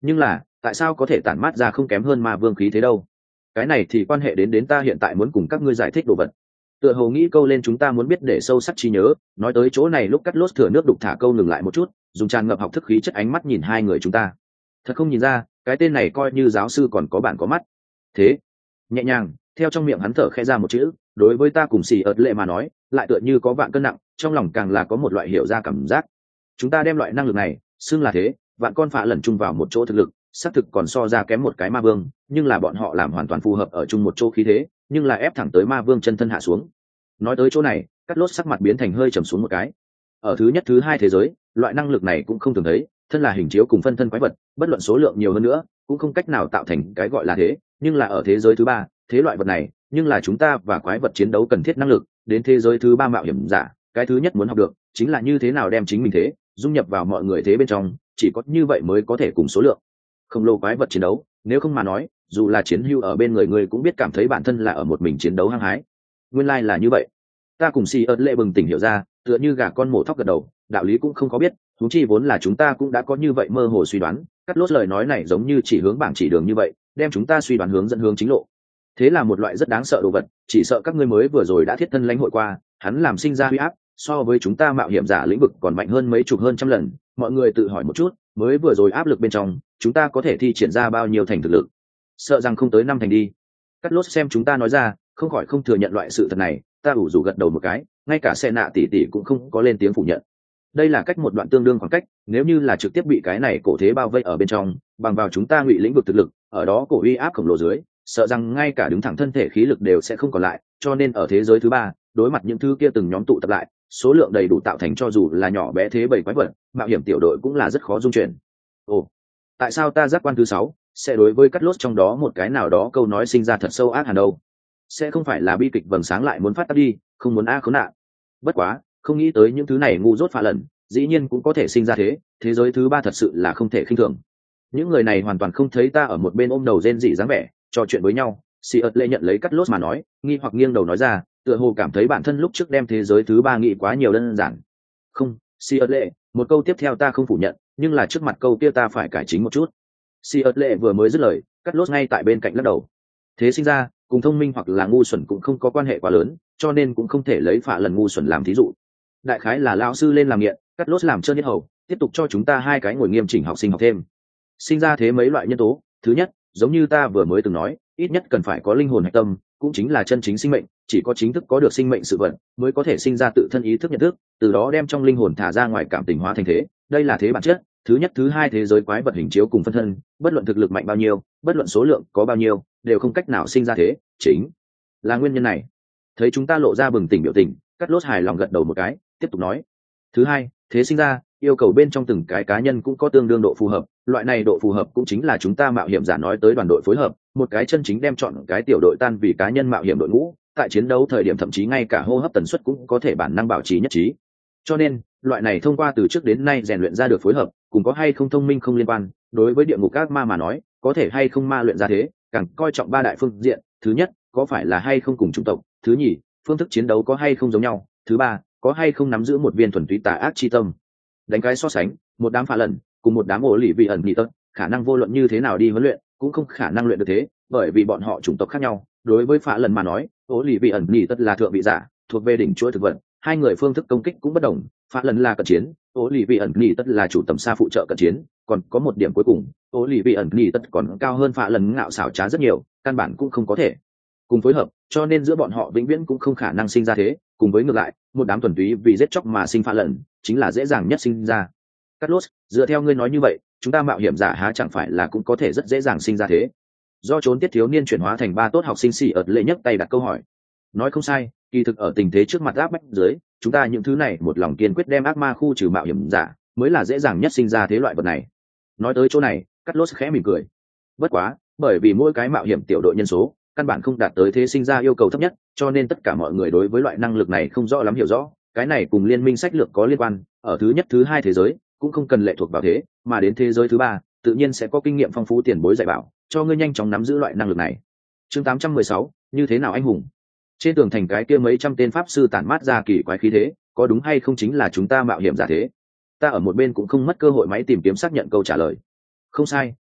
nhưng là tại sao có thể tản mát ra không kém hơn ma vương khí thế đâu? Cái này thì quan hệ đến ta hiện tại muốn cùng các ngươi giải thích đồ vật. Tựa hồ nghĩ câu lên chúng ta muốn biết để sâu sắc trí nhớ. Nói tới chỗ này lúc Cắt Lốt thừa nước đục thả câu ngừng lại một chút, dùng tràn ngập học thức khí chất ánh mắt nhìn hai người chúng ta. Thật không nhìn ra, cái tên này coi như giáo sư còn có bản có mắt. Thế, nhẹ nhàng theo trong miệng hắn thở khẽ ra một chữ, đối với ta cùng xì ợt lệ mà nói lại tựa như có vạn cân nặng, trong lòng càng là có một loại hiểu ra cảm giác. Chúng ta đem loại năng lực này xưng là thế, vạn con phạ lẩn chung vào một chỗ thực lực xác thực còn so ra kém một cái ma vương, nhưng là bọn họ làm hoàn toàn phù hợp ở chung một chỗ khí thế, nhưng là ép thẳng tới ma vương chân thân hạ xuống. Nói tới chỗ này, Cắt Lốt sắc mặt biến thành hơi trầm xuống một cái. Ở thứ nhất thứ hai thế giới, loại năng lực này cũng không thường thấy, thân là hình chiếu cùng phân thân quái vật, bất luận số lượng nhiều hơn nữa cũng không cách nào tạo thành cái gọi là thế, nhưng là ở thế giới thứ ba, thế loại vật này nhưng là chúng ta và quái vật chiến đấu cần thiết năng lực. Đến thế giới thứ ba mạo hiểm giả, cái thứ nhất muốn học được chính là như thế nào đem chính mình thế dung nhập vào mọi người thế bên trong, chỉ có như vậy mới có thể cùng số lượng khổng lồ quái vật chiến đấu, nếu không mà nói dù là chiến hưu ở bên người cũng biết cảm thấy bản thân là ở một mình chiến đấu hăng hái. Nguyên lai là như vậy. Ta cùng si ớt lệ bừng tỉnh hiểu ra, tựa như gà con mổ thóc gật đầu, đạo lý cũng không có biết, huống chi vốn là chúng ta cũng đã có như vậy mơ hồ suy đoán. Cắt Lốt lời nói này giống như chỉ hướng bảng chỉ đường như vậy, đem chúng ta suy đoán hướng dẫn hướng chính lộ. Thế là một loại rất đáng sợ đồ vật, chỉ sợ các ngươi mới vừa rồi đã thiết thân lãnh hội qua, hắn làm sinh ra huy áp so với chúng ta mạo hiểm giả lĩnh vực còn mạnh hơn mấy chục hơn trăm lần. Mọi người tự hỏi một chút, mới vừa rồi áp lực bên trong chúng ta có thể thi triển ra bao nhiêu thành thực lực? Sợ rằng không tới 5 thành đi. Cắt Lốt xem chúng ta nói ra, không khỏi không thừa nhận loại sự thật này. Ta ủ rủ gật đầu một cái, ngay cả xe nạ tỷ tỷ cũng không có lên tiếng phủ nhận. Đây là cách một đoạn tương đương khoảng cách, nếu như là trực tiếp bị cái này cổ thế bao vây ở bên trong, bằng vào chúng ta ngụy lĩnh vực thực lực, ở đó cổ uy áp khổng lồ dưới, sợ rằng ngay cả đứng thẳng thân thể khí lực đều sẽ không còn lại. Cho nên ở thế giới thứ ba, đối mặt những thứ kia từng nhóm tụ tập lại, số lượng đầy đủ tạo thành cho dù là nhỏ bé thế bầy quái vật, mạo hiểm tiểu đội cũng là rất khó dung chuyển. Ồ, tại sao ta giác quan thứ 6 sẽ đối với Cắt Lốt trong đó một cái nào đó câu nói sinh ra thật sâu ác hẳn đâu? Sẽ không phải là bi kịch vầng sáng lại muốn phát tác đi, không muốn khốn nạn. Bất quá, không nghĩ tới những thứ này ngu dốt phá lần, dĩ nhiên cũng có thể sinh ra thế giới thứ ba thật sự là không thể khinh thường. Những người này hoàn toàn không thấy ta ở một bên ôm đầu rên rỉ dáng vẻ, trò chuyện với nhau. Si ớt lệ nhận lấy Cắt Lốt mà nói, nghi hoặc nghiêng đầu nói ra, tựa hồ cảm thấy bản thân lúc trước đem thế giới thứ ba nghĩ quá nhiều đơn giản. Không, Si ớt lệ, một câu tiếp theo ta không phủ nhận, nhưng là trước mặt câu kia ta phải cải chính một chút. Si ớt lệ vừa mới dứt lời, Cắt Lốt ngay tại bên cạnh lắc đầu. Thế sinh ra cùng thông minh hoặc là ngu xuẩn cũng không có quan hệ quá lớn, cho nên cũng không thể lấy phạ lần ngu xuẩn làm thí dụ. Đại khái là lão sư lên làm nghiện, Cắt Lốt làm trơn nhất hầu, tiếp tục cho chúng ta hai cái ngồi nghiêm chỉnh học sinh học thêm. Sinh ra thế mấy loại nhân tố, thứ nhất, giống như ta vừa mới từng nói, ít nhất cần phải có linh hồn hạch tâm, cũng chính là chân chính sinh mệnh, chỉ có chính thức có được sinh mệnh sự vật mới có thể sinh ra tự thân ý thức nhận thức, từ đó đem trong linh hồn thả ra ngoài cảm tình hóa thành thế. Đây là thế bản chất. Thứ nhất thứ hai thế giới quái vật hình chiếu cùng phân thân, bất luận thực lực mạnh bao nhiêu, bất luận số lượng có bao nhiêu, đều không cách nào sinh ra thế, chính là nguyên nhân này. Thấy chúng ta lộ ra bừng tỉnh biểu tình, Cắt Lốt hài lòng gật đầu một cái, tiếp tục nói. Thứ hai, thế sinh ra yêu cầu bên trong từng cái cá nhân cũng có tương đương độ phù hợp, loại này độ phù hợp cũng chính là chúng ta mạo hiểm giả nói tới đoàn đội phối hợp, một cái chân chính đem chọn cái tiểu đội tan vì cá nhân mạo hiểm đội ngũ, tại chiến đấu thời điểm thậm chí ngay cả hô hấp tần suất cũng có thể bản năng bảo trì nhất trí. Cho nên, loại này thông qua từ trước đến nay rèn luyện ra được phối hợp, cùng có hay không thông minh không liên quan. Đối với địa ngục ác ma mà nói, có thể hay không ma luyện ra thế, càng coi trọng ba đại phương diện. Thứ nhất, có phải là hay không cùng chủng tộc. Thứ nhì, phương thức chiến đấu có hay không giống nhau. Thứ ba, có hay không nắm giữ một viên thuần túy tà ác chi tâm. Đánh cái so sánh, một đám phá lần cùng một đám ổ lì vị ẩn nhị tật, khả năng vô luận như thế nào đi huấn luyện cũng không khả năng luyện được thế, bởi vì bọn họ chủng tộc khác nhau. Đối với phá lần mà nói, ổ lì vị ẩn nhị tật là thượng vị giả, thuộc về đỉnh chuỗi thực vật, hai người phương thức công kích cũng bất đồng. Phá lần là cận chiến, ổ lì vị ẩn nhị tật là chủ tầm xa phụ trợ cận chiến. Còn có một điểm cuối cùng, ổ lì vị ẩn nhị tật còn cao hơn phá lần ngạo xảo trá rất nhiều, căn bản cũng không có thể cùng phối hợp, cho nên giữa bọn họ vĩnh viễn cũng không khả năng sinh ra thế. Cùng với ngược lại, một đám thuần túy vì giết chóc mà sinh phá lần chính là dễ dàng nhất sinh ra. Cắt Lốt, dựa theo ngươi nói như vậy, chúng ta mạo hiểm giả há chẳng phải là cũng có thể rất dễ dàng sinh ra thế? Do trốn tiết thiếu niên chuyển hóa thành ba tốt học sinh xì ợt lệ nhấc tay đặt câu hỏi. Nói không sai, kỳ thực ở tình thế trước mặt áp bách dưới, chúng ta những thứ này một lòng kiên quyết đem ác ma khu trừ mạo hiểm giả mới là dễ dàng nhất sinh ra thế loại vật này. Nói tới chỗ này, Cắt Lốt khẽ mỉm cười. Bất quá, bởi vì mỗi cái mạo hiểm tiểu đội nhân số căn bản không đạt tới thế sinh ra yêu cầu thấp nhất, cho nên tất cả mọi người đối với loại năng lực này không rõ lắm hiểu rõ. Cái này cùng liên minh sách lược có liên quan, ở thứ nhất thứ hai thế giới cũng không cần lệ thuộc vào thế, mà đến thế giới thứ ba tự nhiên sẽ có kinh nghiệm phong phú tiền bối dạy bảo, cho ngươi nhanh chóng nắm giữ loại năng lực này. Chương 816, như thế nào anh hùng? Trên tường thành cái kia mấy trăm tên pháp sư tản mát ra kỳ quái khí thế, có đúng hay không chính là chúng ta mạo hiểm giả thế? Ta ở một bên cũng không mất cơ hội máy tìm kiếm xác nhận câu trả lời. Không sai,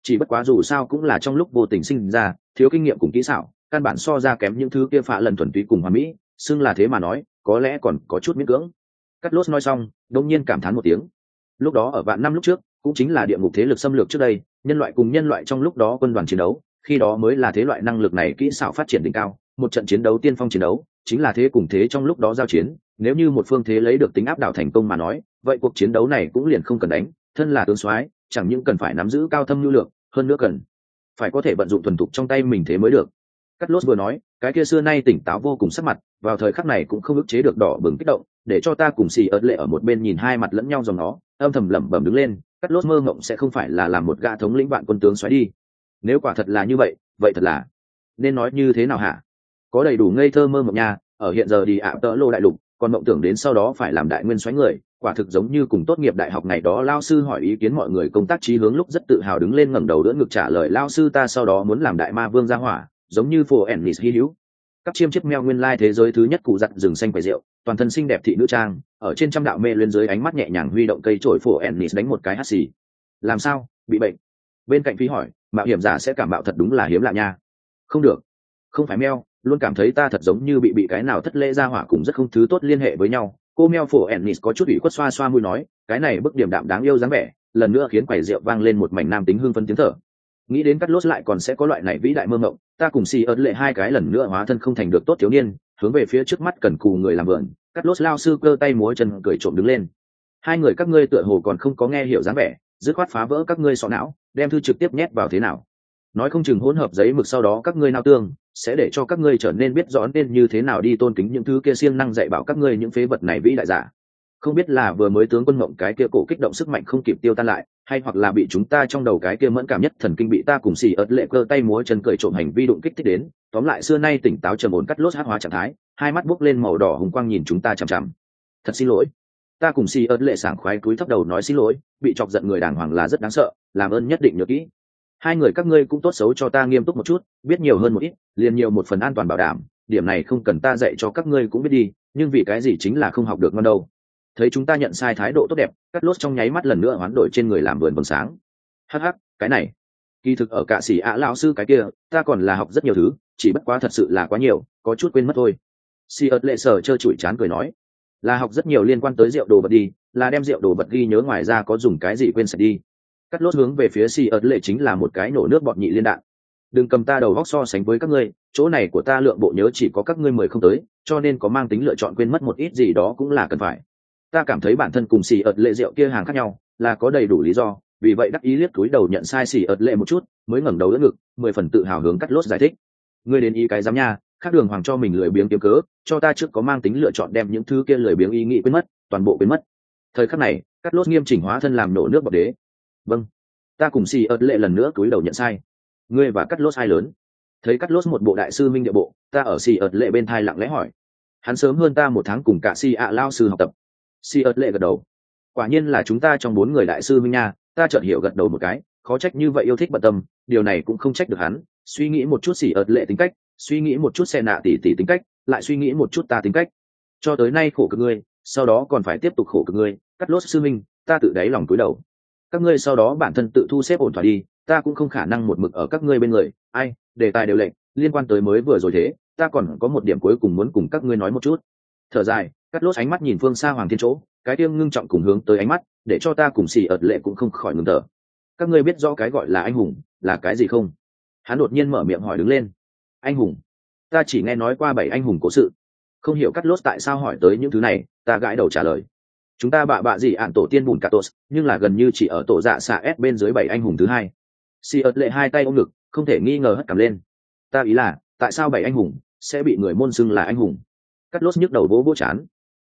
chỉ bất quá dù sao cũng là trong lúc vô tình sinh ra, thiếu kinh nghiệm cùng kỹ xảo, căn bản so ra kém những thứ kia phạ lần thuần túy cùng hoàn mỹ, xưng là thế mà nói có lẽ còn có chút miễn cưỡng. Cắt Lốt nói xong đông nhiên cảm thán một tiếng. Lúc đó ở vạn năm lúc trước, cũng chính là địa ngục thế lực xâm lược trước đây, nhân loại cùng nhân loại trong lúc đó quân đoàn chiến đấu, khi đó mới là thế loại năng lực này kỹ xảo phát triển đỉnh cao, một trận chiến đấu tiên phong chiến đấu chính là thế cùng thế trong lúc đó giao chiến, nếu như một phương thế lấy được tính áp đảo thành công mà nói, vậy cuộc chiến đấu này cũng liền không cần đánh, thân là tướng soái chẳng những cần phải nắm giữ cao thâm nhu lược, hơn nữa cần phải có thể vận dụng thuần thục trong tay mình thế mới được. Cắt Lốt vừa nói, cái kia xưa nay tỉnh táo vô cùng sắc mặt, vào thời khắc này cũng không ức chế được đỏ bừng kích động, để cho ta cùng xì ớt lệ ở một bên nhìn hai mặt lẫn nhau dòng nó, âm thầm lẩm bẩm đứng lên. Cắt Lốt mơ mộng sẽ không phải là làm một gã thống lĩnh vạn quân tướng xoáy đi. Nếu quả thật là như vậy, vậy thật là nên nói như thế nào hả? Có đầy đủ ngây thơ mơ mộng nha, ở hiện giờ đi ạ tỡ lô đại lục, còn mộng tưởng đến sau đó phải làm đại nguyên xoáy người, quả thực giống như cùng tốt nghiệp đại học ngày đó lao sư hỏi ý kiến mọi người công tác chí hướng lúc rất tự hào đứng lên ngẩng đầu đỡ ngực trả lời lao sư ta sau đó muốn làm đại ma vương gia hỏa, giống như phổ ennis hy hữu. Các chiêm chiếc meo nguyên lai thế giới thứ nhất cụ giặt rừng xanh quầy rượu, toàn thân xinh đẹp thị nữ trang, ở trên trăm đạo mê lên dưới ánh mắt nhẹ nhàng huy động cây chổi phổ ennis đánh một cái hắt xì. Làm sao, bị bệnh? Bên cạnh Phi hỏi, mạo hiểm giả sẽ cảm mạo thật đúng là hiếm lạ nha. Không được, không phải meo, luôn cảm thấy ta thật giống như bị cái nào thất lễ ra hỏa cùng rất không thứ tốt liên hệ với nhau. Cô meo phổ ennis có chút ủy khuất xoa xoa mũi nói, cái này bức điểm đạm đáng yêu dáng vẻ, lần nữa khiến quầy rượu vang lên một mảnh nam tính hương phấn tiếng thở. Nghĩ đến Cắt Lốt lại còn sẽ có loại này vĩ đại mơ mộng, ta cùng xì ớt lệ hai cái lần nữa hóa thân không thành được tốt thiếu niên, hướng về phía trước mắt cần cù người làm vườn. Cắt Lốt lao sư cơ tay múa chân cười trộm đứng lên. Hai người các ngươi tựa hồ còn không có nghe hiểu dáng vẻ, dứt khoát phá vỡ các ngươi sọ não, đem thư trực tiếp nhét vào thế nào? Nói không chừng hỗn hợp giấy mực sau đó các ngươi nao tương, sẽ để cho các ngươi trở nên biết rõ nên như thế nào đi tôn kính những thứ kia siêng năng dạy bảo các ngươi những phế vật này vĩ đại giả. Không biết là vừa mới tướng quân mộng cái kia cổ kích động sức mạnh không kịp tiêu tan lại, hay hoặc là bị chúng ta trong đầu cái kia mẫn cảm nhất thần kinh bị ta cùng xì ớt lệ cơ tay múa chân cười trộm hành vi đụng kích thích đến. Tóm lại xưa nay tỉnh táo trầm ổn Cắt Lốt hắc hóa trạng thái, hai mắt bốc lên màu đỏ hùng quang nhìn chúng ta chằm chằm. Thật xin lỗi. Ta cùng xì ớt lệ sảng khoái cúi thấp đầu nói xin lỗi, bị chọc giận người đàng hoàng là rất đáng sợ, làm ơn nhất định nhớ kỹ. Hai người các ngươi cũng tốt xấu cho ta nghiêm túc một chút, biết nhiều hơn một ít, liền nhiều một phần an toàn bảo đảm, điểm này không cần ta dạy cho các ngươi cũng biết đi, nhưng vì cái gì chính là không học được ngon đâu. Thấy chúng ta nhận sai thái độ tốt đẹp, Cắt Lốt trong nháy mắt lần nữa hoán đổi trên người làm vườn bừng sáng. Hắc hắc, cái này kỳ thực ở cả sĩ ạ lão sư cái kia ta còn là học rất nhiều thứ, chỉ bất quá thật sự là quá nhiều, có chút quên mất thôi. Si ớt lệ sở trơ trụi chán cười nói, là học rất nhiều liên quan tới rượu đồ vật đi, là đem rượu đồ vật ghi nhớ ngoài ra có dùng cái gì quên sạch đi. Cắt Lốt hướng về phía Si ớt lệ chính là một cái nổ nước bọt nhị liên đạn. Đừng cầm ta đầu góc so sánh với các ngươi, chỗ này của ta lượng bộ nhớ chỉ có các ngươi 10 không tới, cho nên có mang tính lựa chọn quên mất một ít gì đó cũng là cần phải. Ta cảm thấy bản thân cùng xì ợt lệ rượu kia hàng khác nhau, là có đầy đủ lý do, vì vậy đắc ý liếc túi đầu nhận sai xì ợt lệ một chút, mới ngẩng đầu đỡ ngực, 10 phần tự hào hướng Cắt Lốt giải thích. Ngươi đến ý cái dám nha, khác đường hoàng cho mình lười biếng kiếm cớ, cho ta trước có mang tính lựa chọn đem những thứ kia lười biếng ý nghĩ quên mất, toàn bộ quên mất. Thời khắc này, Cắt Lốt nghiêm chỉnh hóa thân làm nổ nước bọt đế. Vâng, ta cùng xì ợt lệ lần nữa túi đầu nhận sai. Ngươi và Cắt Lốt hai lớn. Thấy Cắt Lốt một bộ đại sư minh địa bộ, ta ở xì ợt lệ bên thai lặng lẽ hỏi. Hắn sớm hơn ta 1 tháng cùng cả xì ạ lao sư học tập. Si ớt lệ gật đầu, quả nhiên là chúng ta trong 4 người đại sư minh nha. Ta chợt hiểu gật đầu một cái, khó trách như vậy yêu thích bận tâm, điều này cũng không trách được hắn. Suy nghĩ một chút Si ớt lệ tính cách, suy nghĩ một chút xe nạ tỷ tỷ tính cách, lại suy nghĩ một chút ta tính cách, cho tới nay khổ cực ngươi, sau đó còn phải tiếp tục khổ cực ngươi. Cắt Lốt sư minh, ta tự đáy lòng cúi đầu. Các ngươi sau đó bản thân tự thu xếp ổn thỏa đi, ta cũng không khả năng một mực ở các ngươi bên người. Ai, đề tài đều lệnh liên quan tới mới vừa rồi thế, ta còn có một điểm cuối cùng muốn cùng các ngươi nói một chút. Thở dài, Cắt Lốt ánh mắt nhìn phương xa Hoàng Thiên chỗ, cái tiêm ngưng trọng cùng hướng tới ánh mắt, để cho ta cùng xì ợt lệ cũng không khỏi ngừng thở. Các ngươi biết rõ cái gọi là anh hùng là cái gì không? Hắn đột nhiên mở miệng hỏi đứng lên. Anh hùng? Ta chỉ nghe nói qua 7 anh hùng cố sự, không hiểu Cắt Lốt tại sao hỏi tới những thứ này. Ta gãi đầu trả lời, chúng ta bạ gì ạn tổ tiên bùn cả tos, nhưng là gần như chỉ ở tổ dạ xạ s bên dưới 7 anh hùng thứ hai. Xì ợt lệ hai tay ôm ngực, không thể nghi ngờ hất cằm lên. Ta ý là, tại sao 7 anh hùng sẽ bị người môn xưng là anh hùng? Cắt Lốt nhức đầu vỗ vỗ chán.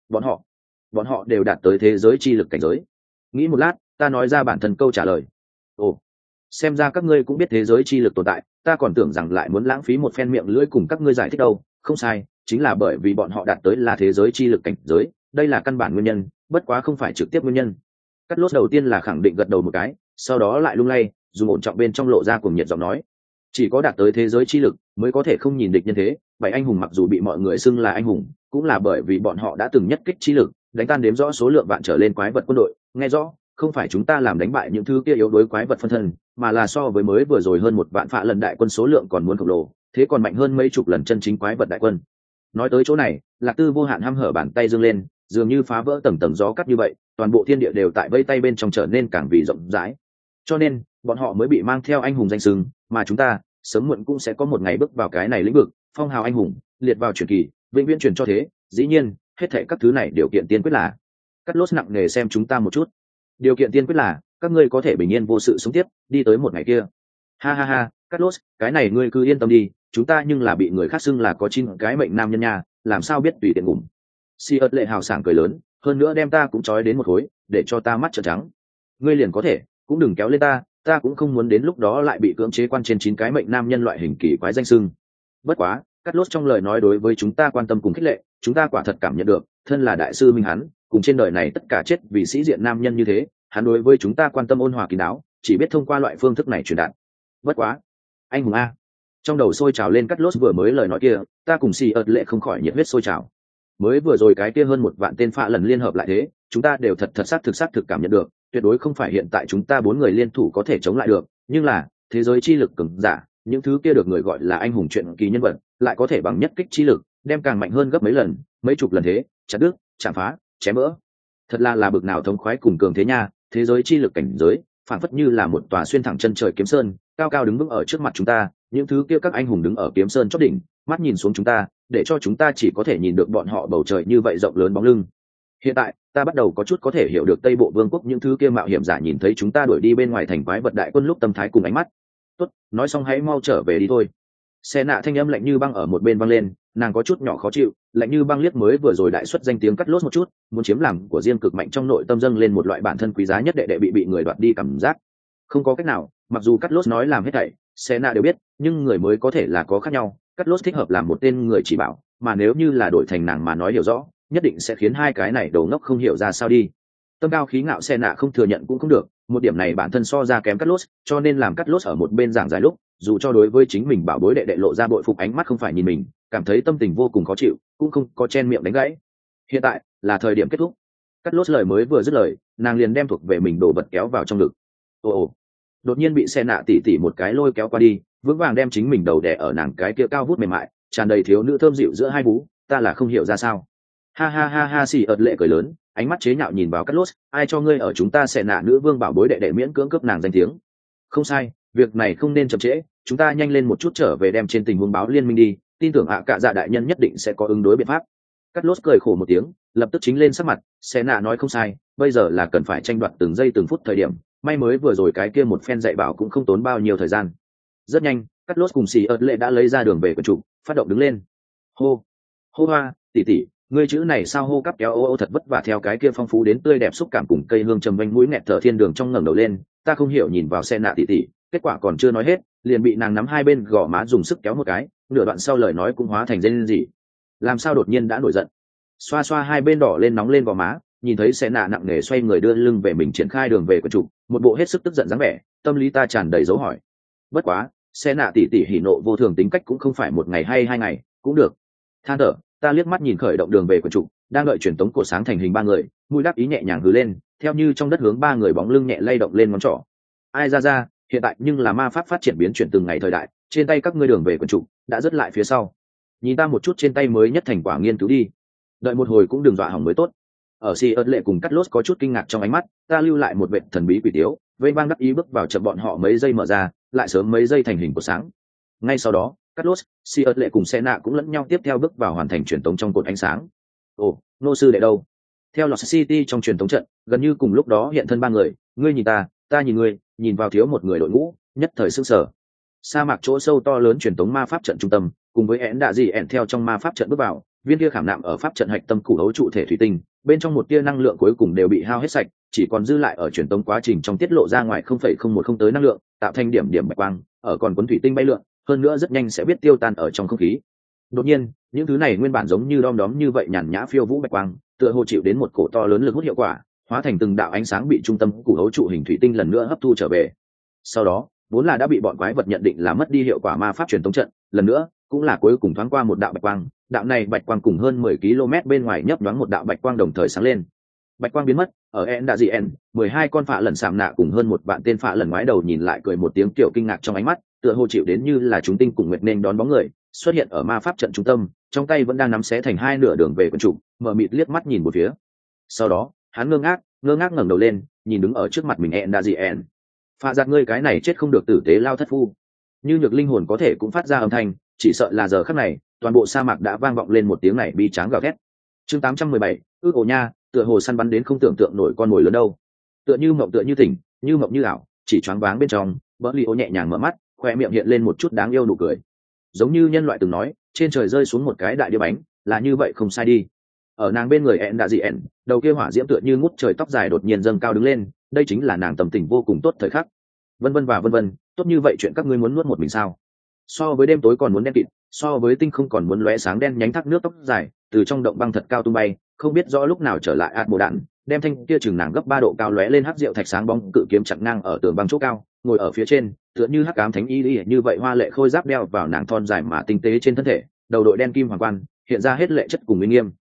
Bọn họ đều đạt tới thế giới chi lực cảnh giới. Nghĩ một lát, ta nói ra bản thân câu trả lời. Ồ, xem ra các ngươi cũng biết thế giới chi lực tồn tại, ta còn tưởng rằng lại muốn lãng phí một phen miệng lưỡi cùng các ngươi giải thích đâu. Không sai, chính là bởi vì bọn họ đạt tới là thế giới chi lực cảnh giới, đây là căn bản nguyên nhân, bất quá không phải trực tiếp nguyên nhân. Cắt Lốt đầu tiên là khẳng định gật đầu một cái, sau đó lại lung lay, dùng ổn trọng bên trong lộ ra cuồng nhiệt giọng nói. Chỉ có đạt tới thế giới chi lực mới có thể không nhìn địch nhân thế. 7 anh hùng mặc dù bị mọi người xưng là anh hùng, cũng là bởi vì bọn họ đã từng nhất kích chi lực đánh tan đếm rõ số lượng vạn trở lên quái vật quân đội. Nghe rõ, không phải chúng ta làm đánh bại những thứ kia yếu đuối quái vật phân thân, mà là so với mới vừa rồi hơn một vạn phạ lần đại quân số lượng còn muốn khổng lồ, thế còn mạnh hơn mấy chục lần chân chính quái vật đại quân. Nói tới chỗ này, Lạc Tư vô hạn hăm hở bàn tay giương lên, dường như phá vỡ tầng tầng gió cắt như vậy, toàn bộ thiên địa đều tại vây tay bên trong trở nên càng vì rộng rãi. Cho nên bọn họ mới bị mang theo anh hùng danh xưng, mà chúng ta sớm muộn cũng sẽ có một ngày bước vào cái này lĩnh vực, phong hào anh hùng liệt vào truyền kỳ, vĩnh viễn truyền cho thế. Dĩ nhiên, hết thảy các thứ này điều kiện tiên quyết là Cắt Lốt nặng nề xem chúng ta một chút. Điều kiện tiên quyết là các ngươi có thể bình yên vô sự sống tiếp, đi tới một ngày kia. Ha ha ha, Cắt Lốt, cái này ngươi cứ yên tâm đi, chúng ta nhưng là bị người khác xưng là có 9 cái mệnh nam nhân nha, làm sao biết tùy tiện ngủm. Si ớt lệ hào sảng cười lớn, hơn nữa đem ta cũng trói đến một khối, để cho ta mắt trợn trắng. Ngươi liền có thể, cũng đừng kéo lên ta cũng không muốn đến lúc đó lại bị cưỡng chế quan trên 9 cái mệnh nam nhân loại hình kỳ quái danh xưng. Bất quá, Cắt Lốt trong lời nói đối với chúng ta quan tâm cùng khích lệ, chúng ta quả thật cảm nhận được, thân là đại sư minh hắn, cùng trên đời này tất cả chết vì sĩ diện nam nhân như thế, hắn đối với chúng ta quan tâm ôn hòa kín đáo, chỉ biết thông qua loại phương thức này truyền đạt. Bất quá, anh hùng a. Trong đầu sôi trào lên Cắt Lốt vừa mới lời nói kia, ta cùng Si ớt lệ không khỏi nhiệt huyết sôi trào. Mới vừa rồi cái kia hơn một vạn tên phạ lần liên hợp lại thế, chúng ta đều thật xác thực cảm nhận được, tuyệt đối không phải hiện tại chúng ta 4 người liên thủ có thể chống lại được, nhưng là thế giới chi lực cường giả, những thứ kia được người gọi là anh hùng chuyện kỳ nhân vật, lại có thể bằng nhất kích chi lực, đem càng mạnh hơn gấp mấy lần, mấy chục lần thế, chặt đứt, chạm phá, chém vỡ. Thật là bực nào thống khoái cùng cường thế nha, thế giới chi lực cảnh giới, phản phất như là một tòa xuyên thẳng chân trời kiếm sơn, cao cao đứng vững ở trước mặt chúng ta, những thứ kia các anh hùng đứng ở kiếm sơn chót đỉnh, mắt nhìn xuống chúng ta, để cho chúng ta chỉ có thể nhìn được bọn họ bầu trời như vậy rộng lớn bóng lưng. Hiện tại, ta bắt đầu có chút có thể hiểu được Tây Bộ Vương quốc những thứ kia mạo hiểm giả nhìn thấy chúng ta đuổi đi bên ngoài thành quái vật đại quân lúc tâm thái cùng ánh mắt. Tốt, nói xong hãy mau trở về đi thôi. Xe nạ thanh âm lạnh như băng ở một bên vang lên, nàng có chút nhỏ khó chịu, lạnh như băng liếc mới vừa rồi đại xuất danh tiếng Cắt Lốt một chút, muốn chiếm làm của riêng cực mạnh trong nội tâm dâng lên một loại bản thân quý giá nhất đệ bị người đoạt đi cảm giác. Không có cách nào, mặc dù Cắt Lốt nói làm hết thảy, xe nạ đều biết, nhưng người mới có thể là có khác nhau. Cắt Lốt thích hợp làm một tên người chỉ bảo, mà nếu như là đổi thành nàng mà nói hiểu rõ, nhất định sẽ khiến hai cái này đầu ngốc không hiểu ra sao đi. Tâm cao khí ngạo xe nạ không thừa nhận cũng không được, một điểm này bản thân so ra kém Cắt Lốt, cho nên làm Cắt Lốt ở một bên giảng giải lúc, dù cho đối với chính mình bảo bối đệ lộ ra bội phục ánh mắt không phải nhìn mình, cảm thấy tâm tình vô cùng khó chịu, cũng không có chen miệng đánh gãy. Hiện tại là thời điểm kết thúc. Cắt Lốt lời mới vừa dứt lời, nàng liền đem thuộc về mình đổ vật kéo vào trong ngực. Ồ, đột nhiên bị xe nạ tỉ một cái lôi kéo qua đi, vững vàng đem chính mình đầu đè ở nàng cái kia cao vút mềm mại, tràn đầy thiếu nữ thơm dịu giữa hai vú, ta là không hiểu ra sao. Ha ha ha ha, xì ợt lệ cười lớn, ánh mắt chế nhạo nhìn vào Cắt Lốt, ai cho ngươi ở chúng ta xe nạ nữ vương bảo bối đệ miễn cưỡng cướp nàng danh tiếng. Không sai, việc này không nên chậm trễ, chúng ta nhanh lên một chút trở về đem trên tình huống báo liên minh đi, tin tưởng cả dạ đại nhân nhất định sẽ có ứng đối biện pháp. Cắt Lốt cười khổ một tiếng, lập tức chính lên sắc mặt, xe nạ nói không sai, bây giờ là cần phải tranh đoạt từng giây từng phút thời điểm, may mới vừa rồi cái kia một phen dạy bảo cũng không tốn bao nhiêu thời gian. Rất nhanh, Cắt Lốt cùng xì ợt lệ đã lấy ra đường về quần trụ, phát động đứng lên. Hô hoa, tỷ, ngươi chữ này sao hô cắp kéo ô thật vất vả theo cái kia phong phú đến tươi đẹp xúc cảm cùng cây hương trầm vanh mũi nghẹt thở thiên đường trong ngẩng đầu lên, ta không hiểu nhìn vào xe nạ tỷ, kết quả còn chưa nói hết, liền bị nàng nắm hai bên gò má dùng sức kéo một cái, nửa đoạn sau lời nói cũng hóa thành rên rỉ. Làm sao đột nhiên đã nổi giận? Xoa xoa hai bên đỏ lên nóng lên gò má, nhìn thấy xe nạ nặng nề xoay người đưa lưng về mình triển khai đường về quần trụ, một bộ hết sức tức giận dáng vẻ, tâm lý ta tràn đầy dấu hỏi. Bất quá, xe nạ tỷ hỉ nộ vô thường tính cách cũng không phải một ngày hay 2 ngày, cũng được. Than thở, ta liếc mắt nhìn khởi động đường về quần trụ, đang đợi truyền tống cột sáng thành hình 3 người, mũi đáp ý nhẹ nhàng hừ lên, theo như trong đất hướng 3 người bóng lưng nhẹ lay động lên ngón trỏ. Ai ra, hiện tại nhưng là ma pháp phát triển biến chuyển từng ngày thời đại, trên tay các ngươi đường về quần trụ đã rất lại phía sau. Nhìn ta một chút trên tay mới nhất thành quả nghiên cứu đi, đợi một hồi cũng đừng dọa hỏng mới tốt. Ở Si ớt lệ cùng Cắt Lốt có chút kinh ngạc trong ánh mắt, ta lưu lại một vệt thần bí quỷ tiếu, vây bang đắc ý bước vào chậm bọn họ mấy giây mở ra, lại sớm mấy giây thành hình của sáng. Ngay sau đó, Cắt Lốt, Si ớt lệ cùng xe nạ cũng lẫn nhau tiếp theo bước vào hoàn thành truyền tống trong cột ánh sáng. Ồ, nô sư đệ đâu? Theo Lost City trong truyền tống trận, gần như cùng lúc đó hiện thân 3 người, ngươi nhìn ta nhìn ngươi, nhìn vào thiếu một người đội ngũ, nhất thời sững sờ. Sa mạc chỗ sâu to lớn truyền tống ma pháp trận trung tâm, cùng với én đạ gì én theo trong ma pháp trận bước vào, viên kia khảm nạm ở pháp trận hạch tâm củ hấu trụ thể thủy tinh, bên trong một tia năng lượng cuối cùng đều bị hao hết sạch, chỉ còn dư lại ở truyền tống quá trình trong tiết lộ ra ngoài 0,010 tới năng lượng, tạo thành điểm bạch quang, ở còn cuốn thủy tinh bay lượn, hơn nữa rất nhanh sẽ biết tiêu tan ở trong không khí. Đột nhiên, những thứ này nguyên bản giống như đom đóm như vậy nhàn nhã phiêu vũ bạch quang, tựa hồ chịu đến một cổ to lớn lực hút hiệu quả, hóa thành từng đạo ánh sáng bị trung tâm củ hấu trụ hình thủy tinh lần nữa hấp thu trở về. Sau đó, vốn là đã bị bọn quái vật nhận định là mất đi hiệu quả ma pháp truyền tống trận, lần nữa cũng là cuối cùng thoáng qua một đạo bạch quang, đạo này bạch quang cùng hơn 10 km bên ngoài nhấp nhoáng một đạo bạch quang đồng thời sáng lên. Bạch quang biến mất, ở en đã gì en 12 con phạ lần sạm nạ cùng hơn một vạn tên phạ lần ngoái đầu nhìn lại cười một tiếng kiểu kinh ngạc trong ánh mắt, tựa hồ chịu đến như là chúng tinh cùng nguyệt nên đón bóng người xuất hiện ở ma pháp trận trung tâm, trong tay vẫn đang nắm xé thành hai nửa đường về quân chủ, mở mịt liếc mắt nhìn một phía. Sau đó hắn ngơ ngác ngẩng đầu lên, nhìn đứng ở trước mặt mình en đã gì en. Phạ giặt ngươi cái này chết không được tử tế lao thất phu. Như nhược linh hồn có thể cũng phát ra âm thanh, chỉ sợ là giờ khắc này toàn bộ sa mạc đã vang vọng lên một tiếng này bi tráng gào thét. Chương 817, ước ổ nha, tựa hồ săn bắn đến không tưởng tượng nổi con mồi lớn đâu. Tựa như mộng tựa như tỉnh, như mộng như ảo, chỉ choáng váng bên trong, bỡ li ô nhẹ nhàng mở mắt, khoe miệng hiện lên một chút đáng yêu nụ cười. Giống như nhân loại từng nói, trên trời rơi xuống một cái đại đĩa bánh, là như vậy không sai đi. Ở nàng bên người ẹn đã gì ẹn, đầu kia hỏa diễm tựa như ngút trời tóc dài đột nhiên dâng cao đứng lên, đây chính là nàng tâm tình vô cùng tốt thời khắc. Vân vân và vân vân, tốt như vậy chuyện các ngươi muốn nuốt một mình sao? So với đêm tối còn muốn đen kịt, so với tinh không còn muốn lóe sáng đen nhánh thác nước tóc dài từ trong động băng thật cao tung bay, không biết rõ lúc nào trở lại ạt mồ đạn, đem thanh kia chừng nàng gấp 3 độ cao lóe lên hắc rượu thạch sáng bóng cự kiếm chặn ngang ở tường băng chỗ cao, ngồi ở phía trên, tựa như hắc ám thánh y như vậy hoa lệ khôi giáp đeo vào nàng thon dài mà tinh tế trên thân thể, đầu đội đen kim hoàng quan, hiện ra hết lệ chất cùng uy nghiêm.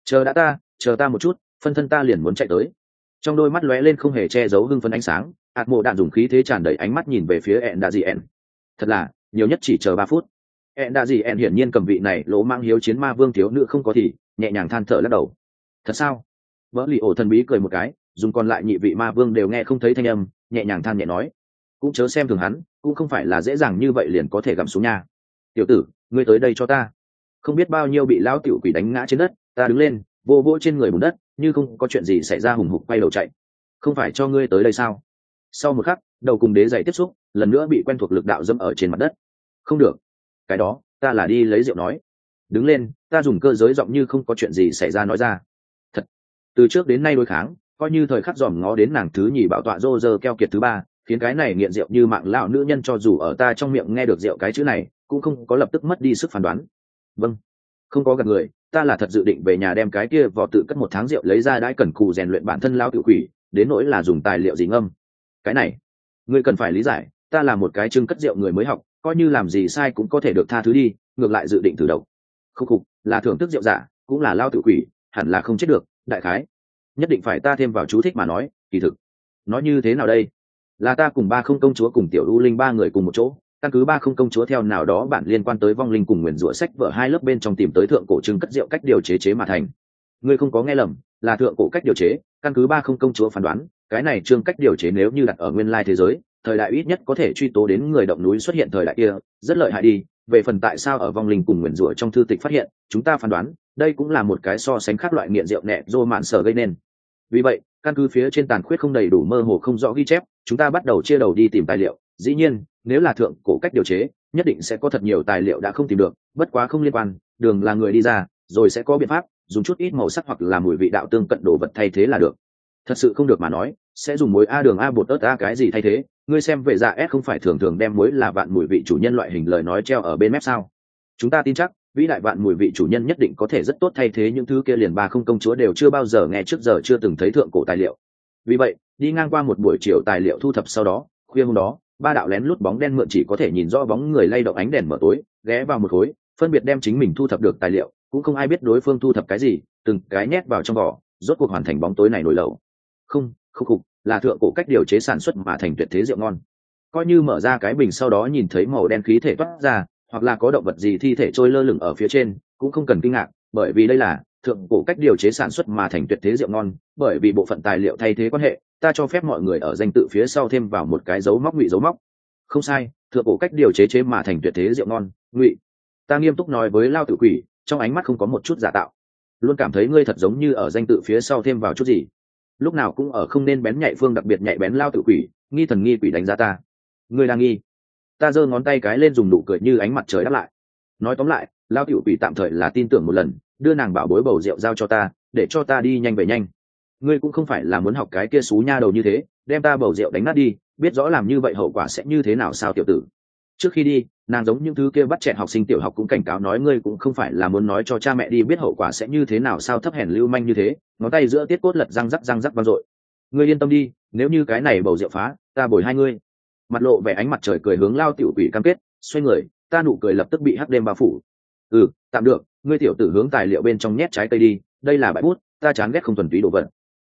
Chờ ta một chút, phân thân ta liền muốn chạy tới. Trong đôi mắt lóe lên không hề che giấu hưng phấn ánh sáng, ạt mồ đạn dùng khí thế tràn đầy ánh mắt nhìn về phía ẹn đa dị ẹn. Thật là nhiều nhất chỉ chờ 3 phút. ẹn đa dị ẹn hiển nhiên cầm vị này lỗ mang hiếu chiến ma vương thiếu nữ không có thì nhẹ nhàng than thở lắc đầu. Thật sao? Vỡ lì ổ thần bí cười một cái, dùng còn lại nhị vị ma vương đều nghe không thấy thanh âm, nhẹ nhàng than nhẹ nói, cũng chớ xem thường hắn, cũng không phải là dễ dàng như vậy liền có thể gặm xuống nha. Tiểu tử, ngươi tới đây cho ta. Không biết bao nhiêu bị lão tiểu quỷ đánh ngã trên đất, ta đứng lên, vô vô trên người bùn đất, như không có chuyện gì xảy ra hùng hục quay đầu chạy. Không phải cho ngươi tới đây sao? Sau một khắc, đầu cùng đế giày tiếp xúc, lần nữa bị quen thuộc lực đạo dẫm ở trên mặt đất. Không được, cái đó, ta là đi lấy rượu nói. Đứng lên, ta dùng cơ giới giọng như không có chuyện gì xảy ra nói ra. Thật, từ trước đến nay đối kháng, coi như thời khắc dòm ngó đến nàng thứ nhì bảo tọa rô rơ keo kiệt thứ 3, khiến cái này nghiện rượu như mạng lão nữ nhân cho dù ở ta trong miệng nghe được rượu cái chữ này, cũng không có lập tức mất đi sức phán đoán. Vâng, không có gạt người, ta là thật dự định về nhà đem cái kia vò tự cất 1 tháng rượu lấy ra đãi cần cù rèn luyện bản thân lão tiểu quỷ, đến nỗi là dùng tài liệu gì ngâm. Cái này, ngươi cần phải lý giải, ta là một cái trưng cất rượu người mới học, coi như làm gì sai cũng có thể được tha thứ đi, ngược lại dự định thử độc. Không khục, là thưởng thức rượu giả, cũng là lao tiểu quỷ, hẳn là không chết được, đại khái. Nhất định phải ta thêm vào chú thích mà nói, kỳ thực. Nói như thế nào đây? Là ta cùng 30 công chúa cùng tiểu U Linh 3 người cùng một chỗ, căn cứ 30 công chúa theo nào đó bản liên quan tới vong linh cùng nguyền rủa sách vở 2 lớp bên trong tìm tới thượng cổ trưng cất rượu cách điều chế mà thành. Ngươi không có nghe lầm, là thượng cổ cách điều chế, căn cứ 30 công chúa phán đoán, cái này trương cách điều chế nếu như đặt ở nguyên lai thế giới, thời đại ít nhất có thể truy tố đến người động núi xuất hiện thời đại kia, rất lợi hại đi. Về phần tại sao ở vong linh cùng nguyền rủa trong thư tịch phát hiện, chúng ta phán đoán đây cũng là một cái so sánh khác loại nghiện rượu nẹ dô mạn sở gây nên. Vì vậy, căn cứ phía trên tàn khuyết không đầy đủ mơ hồ không rõ ghi chép, chúng ta bắt đầu chia đầu đi tìm tài liệu. Dĩ nhiên, nếu là thượng cổ cách điều chế, nhất định sẽ có thật nhiều tài liệu đã không tìm được, bất quá không liên quan, đường là người đi ra, rồi sẽ có biện pháp dùng chút ít màu sắc hoặc là mùi vị đạo tương cận đồ vật thay thế là được. Thật sự không được mà nói, sẽ dùng muối a đường a bột ớt a cái gì thay thế. Ngươi xem về dạ s không phải thường thường đem muối là vạn mùi vị chủ nhân loại hình lời nói treo ở bên mép sao? Chúng ta tin chắc vĩ đại vạn mùi vị chủ nhân nhất định có thể rất tốt thay thế những thứ kia liền 30 công chúa đều chưa bao giờ nghe trước giờ chưa từng thấy thượng cổ tài liệu. Vì vậy, đi ngang qua một buổi chiều tài liệu thu thập sau đó, khuya hôm đó, 3 đạo lén lút bóng đen mượn chỉ có thể nhìn rõ bóng người lay động ánh đèn mở tối, ghé vào một khối, phân biệt đem chính mình thu thập được tài liệu, cũng không ai biết đối phương thu thập cái gì, từng cái nhét vào trong vỏ, rốt cuộc hoàn thành bóng tối này nổi lẩu. Không là thượng cổ cách điều chế sản xuất mà thành tuyệt thế rượu ngon. Coi như mở ra cái bình sau đó nhìn thấy màu đen khí thể toát ra, hoặc là có động vật gì thi thể trôi lơ lửng ở phía trên, cũng không cần kinh ngạc, bởi vì đây là thượng cổ cách điều chế sản xuất mà thành tuyệt thế rượu ngon. Bởi vì bộ phận tài liệu thay thế quan hệ, ta cho phép mọi người ở danh tự phía sau thêm vào một cái dấu móc ngụy dấu móc. Không sai, thượng cổ cách điều chế mà thành tuyệt thế rượu ngon, ngụy. Ta nghiêm túc nói với lao tự quỷ, trong ánh mắt không có một chút giả tạo. Luôn cảm thấy ngươi thật giống như ở danh tự phía sau thêm vào chút gì. Lúc nào cũng ở không nên bén nhạy phương đặc biệt nhạy bén lao tự quỷ, nghi thần nghi quỷ đánh giá ta. Ngươi đang nghi? Ta giơ ngón tay cái lên dùng nụ cười như ánh mặt trời đáp lại. Nói tóm lại, lao tự quỷ tạm thời là tin tưởng một lần, đưa nàng bảo bối bầu rượu giao cho ta, để cho ta đi nhanh về nhanh. Ngươi cũng không phải là muốn học cái kia xú nha đầu như thế, đem ta bầu rượu đánh nát đi, biết rõ làm như vậy hậu quả sẽ như thế nào sao tiểu tử. Trước khi đi, nàng giống những thứ kia bắt chẹn học sinh tiểu học cũng cảnh cáo nói ngươi cũng không phải là muốn nói cho cha mẹ đi biết hậu quả sẽ như thế nào sao thấp hèn lưu manh như thế, ngón tay giữa tiết cốt lật răng rắc vang dội. Ngươi yên tâm đi, nếu như cái này bầu rượu phá, ta bồi hai ngươi. Mặt lộ vẻ ánh mặt trời cười hướng lao tiểu quỷ cam kết, xoay người, ta nụ cười lập tức bị hắc đêm bao phủ. Tạm được, ngươi tiểu tử hướng tài liệu bên trong nhét trái cây đi, đây là bãi bút, ta chán ghét không thuần túy đồ vật.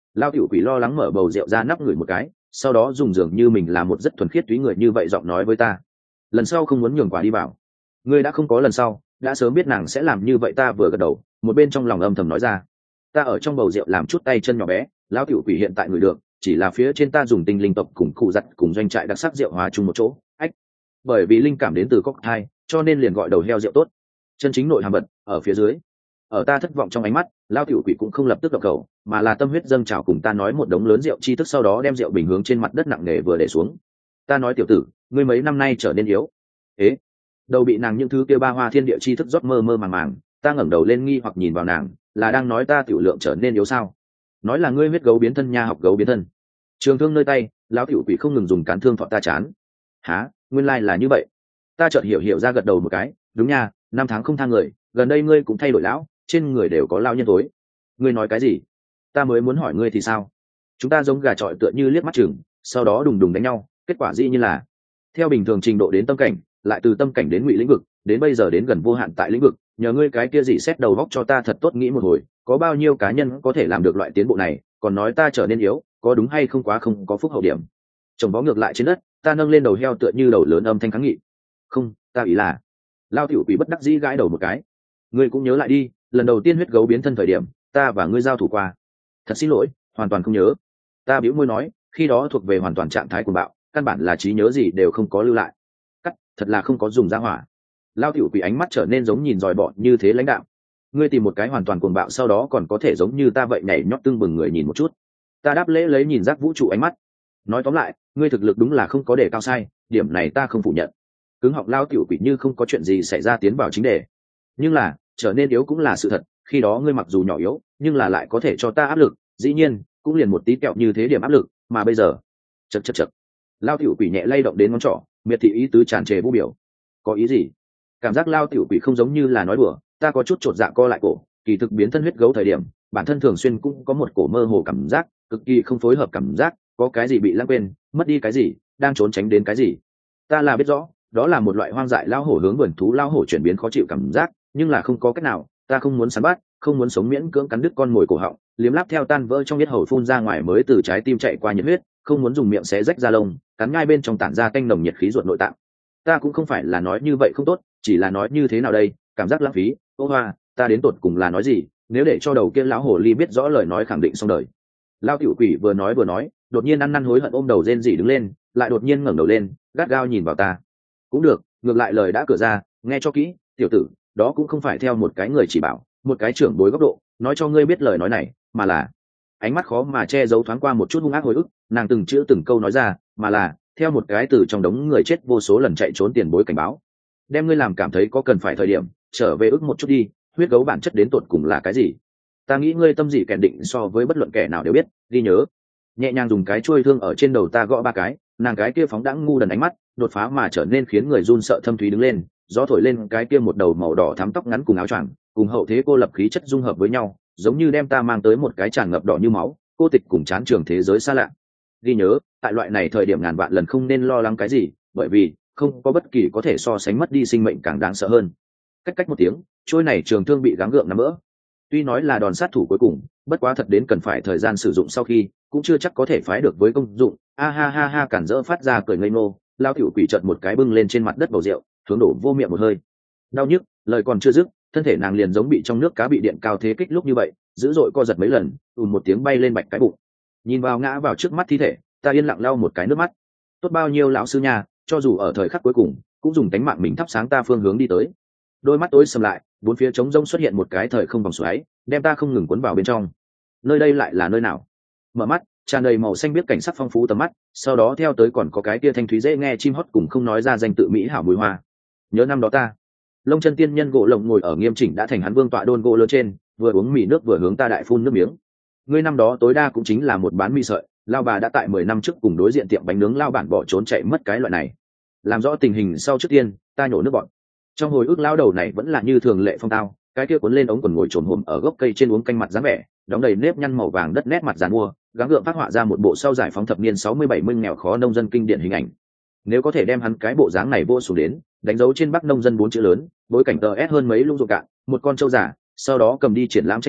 Lao tiểu quỷ lo lắng mở bầu rượu ra nắp ngửi một cái, sau đó dùng dường như mình là một rất thuần khiết túy người như vậy giọng nói với ta, lần sau không muốn nhường quả đi vào. Ngươi đã không có lần sau, đã sớm biết nàng sẽ làm như vậy. Ta vừa gật đầu, một bên trong lòng âm thầm nói ra, ta ở trong bầu rượu làm chút tay chân nhỏ bé. Lão tiểu quỷ hiện tại người được, chỉ là phía trên ta dùng tinh linh tộc cùng cụ giặt cùng doanh trại đặc sắc rượu hòa chung một chỗ. Ách, bởi vì linh cảm đến từ cocktail, cho nên liền gọi đầu heo rượu tốt. Chân chính nội hàm vật ở phía dưới. Ở ta thất vọng trong ánh mắt, Lão tiểu quỷ cũng không lập tức đập cầu, mà là tâm huyết dâng trào cùng ta nói một đống lớn rượu chi thức, sau đó đem rượu bình hướng trên mặt đất nặng nề vừa để xuống. Ta nói tiểu tử, ngươi mấy năm nay trở nên yếu. Ế, đầu bị nàng những thứ kia ba hoa thiên địa chi thức rót mơ mơ màng màng. Ta ngẩng đầu lên nghi hoặc nhìn vào nàng, là đang nói ta tiểu lượng trở nên yếu sao? Nói là ngươi huyết gấu biến thân nha, học gấu biến thân. Trường thương nơi tay, lão tiểu quỷ không ngừng dùng cán thương thọ ta chán. Hả, nguyên lai là như vậy. Ta chợt hiểu ra, gật đầu một cái. Đúng nha, 5 tháng không thang người, gần đây ngươi cũng thay đổi lão, trên người đều có lao nhân tối. Ngươi nói cái gì? Ta mới muốn hỏi ngươi thì sao? Chúng ta giống gà trọi tựa như liếc mắt chừng, sau đó đùng đùng đánh nhau, kết quả dĩ như là theo bình thường trình độ đến tâm cảnh, lại từ tâm cảnh đến ngụy lĩnh vực, đến bây giờ đến gần vô hạn tại lĩnh vực. Nhờ ngươi cái kia gì xét đầu góc cho ta thật tốt nghĩ một hồi, có bao nhiêu cá nhân có thể làm được loại tiến bộ này, còn nói ta trở nên yếu, có đúng hay không? Quá không có phúc hậu điểm. Chồng vó ngược lại trên đất, ta nâng lên đầu heo tựa như đầu lớn âm thanh kháng nghị. Không, ta ý là. Lao tiểu quỷ bất đắc dĩ gãi đầu một cái. Ngươi cũng nhớ lại đi, lần đầu tiên huyết gấu biến thân thời điểm, ta và ngươi giao thủ qua. Thật xin lỗi, hoàn toàn không nhớ. Ta bĩu môi nói, khi đó thuộc về hoàn toàn trạng thái cuồng bạo, căn bản là trí nhớ gì đều không có lưu lại. Cắt, thật là không có dùng ra hỏa. Lao tiểu quỷ ánh mắt trở nên giống nhìn dòi bọ như thế lãnh đạo. Ngươi tìm một cái hoàn toàn cuồng bạo, sau đó còn có thể giống như ta vậy nhảy nhót tưng bừng người nhìn một chút. Ta đáp lễ lấy nhìn giác vũ trụ ánh mắt. Nói tóm lại, ngươi thực lực đúng là không có đề cao sai, điểm này ta không phủ nhận. Cứng họng Lao tiểu quỷ như không có chuyện gì xảy ra tiến vào chính đề. Nhưng là, trở nên yếu cũng là sự thật, khi đó ngươi mặc dù nhỏ yếu, nhưng là lại có thể cho ta áp lực, dĩ nhiên, cũng liền một tí kẹo như thế điểm áp lực, mà bây giờ, chậc. Lao tiểu quỷ nhẹ lay động đến ngón trỏ, miệt thị ý tứ tràn trề vũ biểu. Có ý gì? Cảm giác Lao tiểu quỷ không giống như là nói đùa, ta có chút chột dạ co lại cổ, kỳ thực biến thân huyết gấu thời điểm, bản thân thường xuyên cũng có một cổ mơ hồ cảm giác, cực kỳ không phối hợp cảm giác, có cái gì bị lãng quên, mất đi cái gì, đang trốn tránh đến cái gì. Ta là biết rõ, đó là một loại hoang dại lao hổ hướng vườn thú lao hổ chuyển biến khó chịu cảm giác, nhưng là không có cách nào, ta không muốn săn bắt, không muốn sống miễn cưỡng cắn đứt con mồi cổ họng, liếm láp theo tan vỡ trong yết hầu phun ra ngoài mới từ trái tim chạy qua nhiệt huyết, không muốn dùng miệng xé rách da lông, cắn ngay bên trong tản ra tanh nồng nhiệt khí ruột nội tạng. Ta cũng không phải là nói như vậy không tốt, chỉ là nói như thế nào đây, cảm giác lãng phí. Ô hoa, ta đến tột cùng là nói gì? Nếu để cho đầu kia lão hồ ly biết rõ lời nói khẳng định xong đời. Lao tiểu quỷ vừa nói, đột nhiên ăn năn hối hận ôm đầu rên rỉ đứng lên, lại đột nhiên ngẩng đầu lên, gắt gao nhìn vào ta. Cũng được, ngược lại lời đã cửa ra, nghe cho kỹ, tiểu tử, đó cũng không phải theo một cái người chỉ bảo, một cái trưởng bối góc độ nói cho ngươi biết lời nói này, mà là ánh mắt khó mà che giấu thoáng qua một chút hung ác hồi ức, nàng từng chữ từng câu nói ra, mà là theo một cái từ trong đống người chết vô số lần chạy trốn tiền bối cảnh báo, đem ngươi làm cảm thấy có cần phải thời điểm trở về ức một chút đi, huyết gấu bản chất đến tột cùng là cái gì. Ta nghĩ ngươi tâm dị kèn định so với bất luận kẻ nào đều biết, ghi nhớ. Nhẹ nhàng dùng cái chuôi thương ở trên đầu ta gõ 3 cái, nàng cái kia phóng đãng ngu đần ánh mắt đột phá mà trở nên khiến người run sợ thâm thúy đứng lên, gió thổi lên cái kia một đầu màu đỏ thắm tóc ngắn cùng áo choàng, cùng hậu thế cô lập khí chất dung hợp với nhau, giống như đem ta mang tới một cái tràn ngập đỏ như máu, cô tịch cùng chán trường thế giới xa lạ. Ghi nhớ, tại loại này thời điểm ngàn vạn lần không nên lo lắng cái gì, bởi vì không có bất kỳ có thể so sánh mất đi sinh mệnh càng đáng sợ hơn. Cách một tiếng, trôi này trường thương bị gắng gượng nắm vỡ. Tuy nói là đòn sát thủ cuối cùng, bất quá thật đến cần phải thời gian sử dụng sau khi, cũng chưa chắc có thể phái được với công dụng. A ha ha ha, cản rỡ phát ra cười ngây ngô, Lao tiểu quỷ chợt một cái bưng lên trên mặt đất bầu rượu, hướng đổ vô miệng một hơi. Đau nhức, lời còn chưa dứt, thân thể nàng liền giống bị trong nước cá bị điện cao thế kích lúc như vậy, dữ dội co giật mấy lần, ùn một tiếng bay lên bạch cái bụng. Nhìn vào ngã vào trước mắt thi thể, ta yên lặng lau một cái nước mắt. Tốt bao nhiêu lão sư nhà, cho dù ở thời khắc cuối cùng, cũng dùng tánh mạng mình thắp sáng ta phương hướng đi tới. Đôi mắt tối sầm lại, bốn phía trống rỗng xuất hiện một cái thời không vòng xoáy, đem ta không ngừng cuốn vào bên trong. Nơi đây lại là nơi nào? Mở mắt, tràn đầy màu xanh biếc cảnh sắc phong phú tầm mắt, sau đó theo tới còn có cái kia thanh thúy dễ nghe chim hót cùng không nói ra danh tự mỹ hảo mùi hoa. Nhớ năm đó ta, Lông Chân tiên nhân gỗ lồng ngồi ở nghiêm chỉnh đã thành hắn vương tọa đôn gỗ lớn trên, vừa uống mì nước vừa hướng ta đại phun nước miếng. Ngươi năm đó tối đa cũng chính là một bán mì sợi, lao bà đã tại 10 năm trước cùng đối diện tiệm bánh nướng lao bản bỏ trốn chạy mất cái loại này. Làm rõ tình hình sau trước tiên, ta nhổ nước bọn. Trong hồi ức lao đầu này vẫn là như thường lệ phong tao, cái kia cuốn lên ống quần ngồi trồm hổm ở gốc cây trên uống canh mặt dáng vẻ, đóng đầy nếp nhăn màu vàng đất nét mặt giàn mua, gắng gượng phát họa ra một bộ sau giải phóng thập niên 60-70 nghèo khó nông dân kinh điển hình ảnh. Nếu có thể đem hắn cái bộ dáng này vô xuống đến, đánh dấu trên bắc nông dân 4 chữ lớn, bối cảnh tờ s hơn mấy lung ruộng cạn, một con trâu giả, sau đó cầm đi triển lãm tranh tài,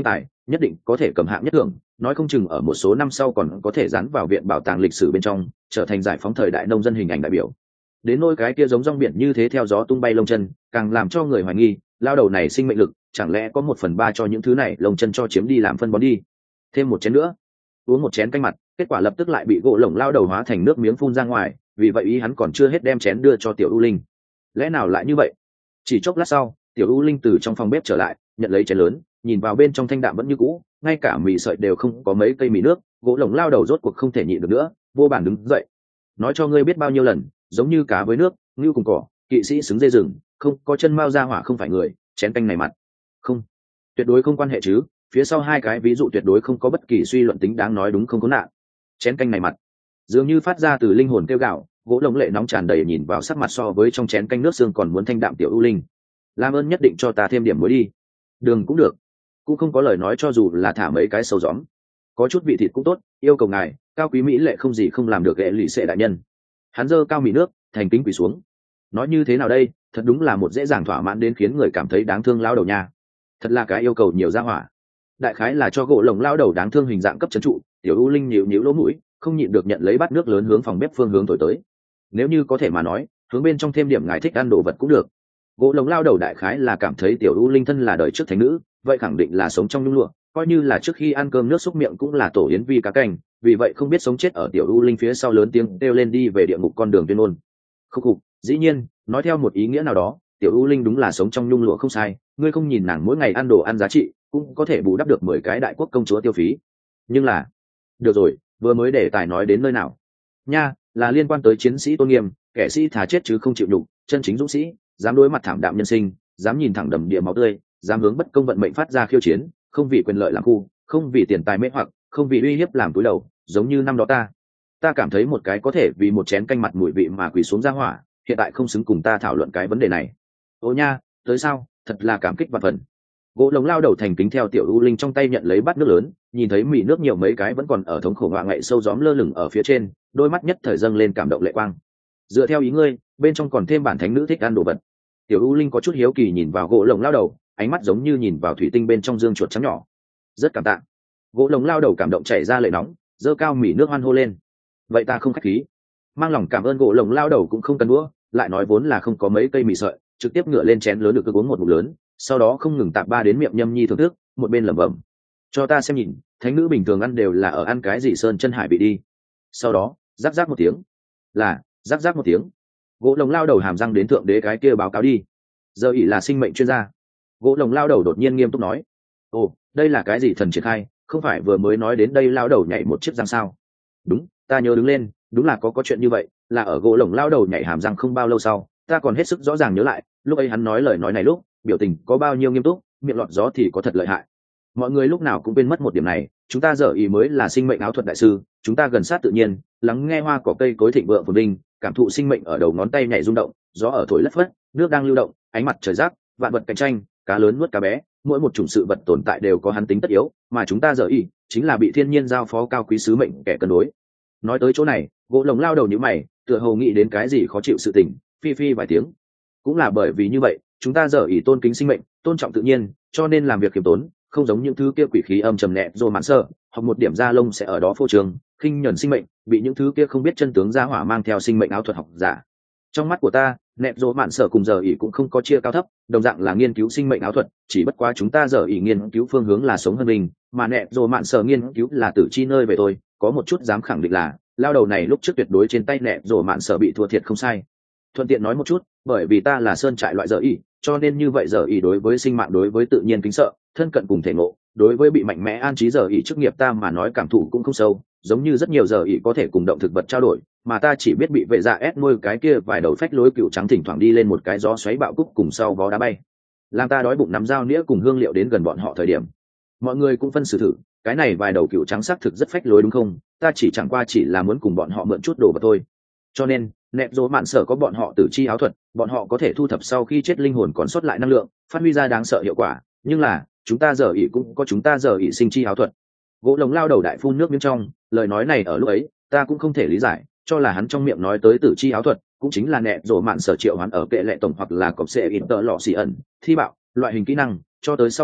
nhất định có thể cầm hạng nhất thưởng, nói không chừng ở một số năm sau còn có thể dán vào viện bảo tàng lịch sử bên trong, trở thành giải phóng thời đại nông dân hình ảnh đại biểu. Đến nỗi cái kia giống rong biển như thế theo gió tung bay lông chân, càng làm cho người hoài nghi lao đầu này sinh mệnh lực chẳng lẽ có 1/3 cho những thứ này lông chân cho chiếm đi làm phân bón đi. Thêm một chén nữa, uống một chén canh mặt, kết quả lập tức lại bị gỗ lồng lao đầu hóa thành nước miếng phun ra ngoài, vì vậy ý hắn còn chưa hết đem chén đưa cho tiểu u linh. Lẽ nào lại như vậy? Chỉ chốc lát sau, tiểu u linh từ trong phòng bếp trở lại, nhận lấy chén lớn, nhìn vào bên trong thanh đạm vẫn như cũ, ngay cả mì sợi đều không có mấy cây mì nước. Gỗ lồng lao đầu rốt cuộc không thể nhịn được nữa, vô bản đứng dậy. Nói cho ngươi biết bao nhiêu lần, giống như cá với nước, ngưu cùng cỏ, kỵ sĩ xứng dây rừng, không có chân mao ra hỏa không phải người. Chén canh này mặt không, tuyệt đối không quan hệ chứ. Phía sau hai cái ví dụ tuyệt đối không có bất kỳ suy luận tính đáng nói đúng không có nạn. Chén canh này mặt dường như phát ra từ linh hồn kêu gạo. Gỗ lồng lệ nóng tràn đầy nhìn vào sắc mặt so với trong chén canh nước xương còn muốn thanh đạm tiểu u linh. Làm ơn nhất định cho ta thêm điểm muối đi. Đường cũng được, cũng không có lời nói cho dù là thả mấy cái sâu gióm, có chút vị thịt cũng tốt, yêu cầu ngài cao quý mỹ lệ không gì không làm được ghệ lì xệ đại nhân. Hắn giơ cao mì nước thành kính quỳ xuống. Nói như thế nào đây, thật đúng là một dễ dàng thỏa mãn đến khiến người cảm thấy đáng thương lao đầu nha. Thật là cái yêu cầu nhiều ra hỏa. Đại khái là cho gỗ lồng lao đầu đáng thương hình dạng cấp trấn trụ. Tiểu u linh nhíu nhíu lỗ mũi, không nhịn được nhận lấy bát nước lớn hướng phòng bếp phương hướng thổi tới. Nếu như có thể mà nói, hướng bên trong thêm điểm ngài thích ăn đồ vật cũng được. Gỗ lồng lao đầu đại khái là cảm thấy tiểu u linh thân là đời trước thánh nữ, vậy khẳng định là sống trong nhung lụa, coi như là trước khi ăn cơm nước xúc miệng cũng là tổ yến vi cá canh, vì vậy không biết sống chết ở tiểu u linh phía sau lớn tiếng kêu lên đi về địa ngục con đường tuyên ngôn. Khúc khục, dĩ nhiên, nói theo một ý nghĩa nào đó, tiểu u linh đúng là sống trong nhung lụa không sai, ngươi không nhìn nàng mỗi ngày ăn đồ ăn giá trị, cũng có thể bù đắp được 10 cái đại quốc công chúa tiêu phí. Nhưng là, được rồi, vừa mới để tài nói đến nơi nào? Nha, là liên quan tới chiến sĩ tôn nghiêm, kẻ sĩ thà chết chứ không chịu nhục, chân chính dũng sĩ, dám đối mặt thảm đạm nhân sinh, dám nhìn thẳng đầm địa máu tươi, dám hướng bất công vận mệnh phát ra khiêu chiến, không vì quyền lợi làm khu, không vì tiền tài mê hoặc, không vì uy hiếp làm túi đầu, giống như năm đó ta cảm thấy một cái có thể vì một chén canh mặt mùi vị mà quỳ xuống ra hỏa, hiện tại không xứng cùng ta thảo luận cái vấn đề này. Ô nha, tới sao, thật là cảm kích vạn phần. Gỗ lồng lao đầu thành kính theo tiểu u linh trong tay nhận lấy bát nước lớn, nhìn thấy mì nước nhiều mấy cái vẫn còn ở thống khổ ngoạ ngậy sâu gióm lơ lửng ở phía trên, đôi mắt nhất thời dâng lên cảm động lệ quang. Dựa theo ý ngươi, bên trong còn thêm bản thánh nữ thích ăn đồ vật. Tiểu u linh có chút hiếu kỳ nhìn vào gỗ lồng lao đầu, ánh mắt giống như nhìn vào thủy tinh bên trong dương chuột trắng nhỏ. Rất cảm tạ. Gỗ lồng lao đầu cảm động chảy ra lệ nóng, dơ cao mì nước hoan hô lên. Vậy ta không khách khí, mang lòng cảm ơn. Gỗ lồng lao đầu cũng không cần đũa, lại nói vốn là không có mấy cây mì sợi, trực tiếp ngựa lên chén lớn được uống một ngụm lớn, sau đó không ngừng tạp ba đến miệng nhâm nhi thưởng thức, một bên lẩm bẩm: cho ta xem nhìn, thánh nữ bình thường ăn đều là ở ăn cái gì sơn chân hải vị đi. Sau đó rắc rắc một tiếng, là rắc rắc một tiếng, gỗ lồng lao đầu hàm răng đến thượng đế cái kia báo cáo đi. Giờ ỷ là sinh mệnh chuyên gia. Gỗ lồng lao đầu đột nhiên nghiêm túc nói: ồ, đây là cái gì thần triển khai, không phải vừa mới nói đến đây lao đầu nhảy một chiếc răng sao? Đúng, ta nhớ đứng lên, đúng là có chuyện như vậy, là ở gỗ lồng lao đầu nhảy hàm răng không bao lâu sau, ta còn hết sức rõ ràng nhớ lại, lúc ấy hắn nói lời nói này lúc biểu tình có bao nhiêu nghiêm túc, miệng lọt gió thì có thật lợi hại. Mọi người lúc nào cũng quên mất một điểm này, chúng ta giờ ý mới là sinh mệnh áo thuật đại sư, chúng ta gần sát tự nhiên, lắng nghe hoa cỏ cây cối thịnh vượng phồn vinh, cảm thụ sinh mệnh ở đầu ngón tay nhảy rung động, gió ở thổi lất phất, nước đang lưu động, ánh mặt trời rác, vạn vật cạnh tranh, cá lớn nuốt cá bé, mỗi một chủng sự vật tồn tại đều có hắn tính tất yếu, mà chúng ta giờ ý chính là bị thiên nhiên giao phó cao quý sứ mệnh kẻ cân đối. Nói tới chỗ này, gỗ lồng lao đầu như mày, tựa hồ nghĩ đến cái gì khó chịu sự tình, phi phi vài tiếng. Cũng là bởi vì như vậy, chúng ta giờ ý tôn kính sinh mệnh, tôn trọng tự nhiên, cho nên làm việc khiêm tốn, không giống những thứ kia quỷ khí âm trầm nẹt rồi mãn sơ, hoặc một điểm da lông sẽ ở đó phô trường, khinh nhẫn sinh mệnh, bị những thứ kia không biết chân tướng gia hỏa mang theo sinh mệnh áo thuật học giả. Trong mắt của ta, nẹt rồi mãn sở cùng giờ ý cũng không có chia cao thấp, đồng dạng là nghiên cứu sinh mệnh áo thuật, chỉ bất quá chúng ta giờ ý nghiên cứu phương hướng là sống hơn mình, mà nẹt rồi mãn sở nghiên cứu là tử chi nơi về tôi, có một chút dám khẳng định là lao đầu này lúc trước tuyệt đối trên tay nẹt rồi mãn sở bị thua thiệt không sai. Thuận tiện nói một chút, bởi vì ta là sơn trại loại giờ ý, cho nên như vậy giờ ý đối với sinh mạng đối với tự nhiên kính sợ, thân cận cùng thể ngộ, đối với bị mạnh mẽ an trí giờ ý chức nghiệp ta mà nói cảm thụ cũng không sâu, giống như rất nhiều giờ ý có thể cùng động thực vật trao đổi, mà ta chỉ biết bị vệ dạ ép nuôi cái kia vài đầu phách lối cựu trắng thỉnh thoảng đi lên một cái gió xoáy bạo cúc cùng sau vó đá bay, làm ta đói bụng nắm dao nĩa cùng hương liệu đến gần bọn họ thời điểm. Mọi người cũng phân xử thử, cái này vài đầu cựu trắng xác thực rất phách lối đúng không? Ta chỉ chẳng qua chỉ là muốn cùng bọn họ mượn chút đồ vật thôi. Cho nên nẹp dỗ mạn sở có bọn họ tử chi áo thuật, bọn họ có thể thu thập sau khi chết linh hồn còn sót lại năng lượng, phát huy ra đáng sợ hiệu quả. Nhưng là chúng ta giờ ỉ cũng có chúng ta giờ ỉ sinh chi áo thuật. Gỗ lồng lao đầu đại phun nước miếng trong, lời nói này ở lúc ấy ta cũng không thể lý giải, cho là hắn trong miệng nói tới tử chi áo thuật cũng chính là nẹp dỗ mạn sở triệu hoán ở kệ lệ tổng hoặc là cọp xệ in tợ lọ xì ẩn thi bạo loại hình kỹ năng, cho tới sau này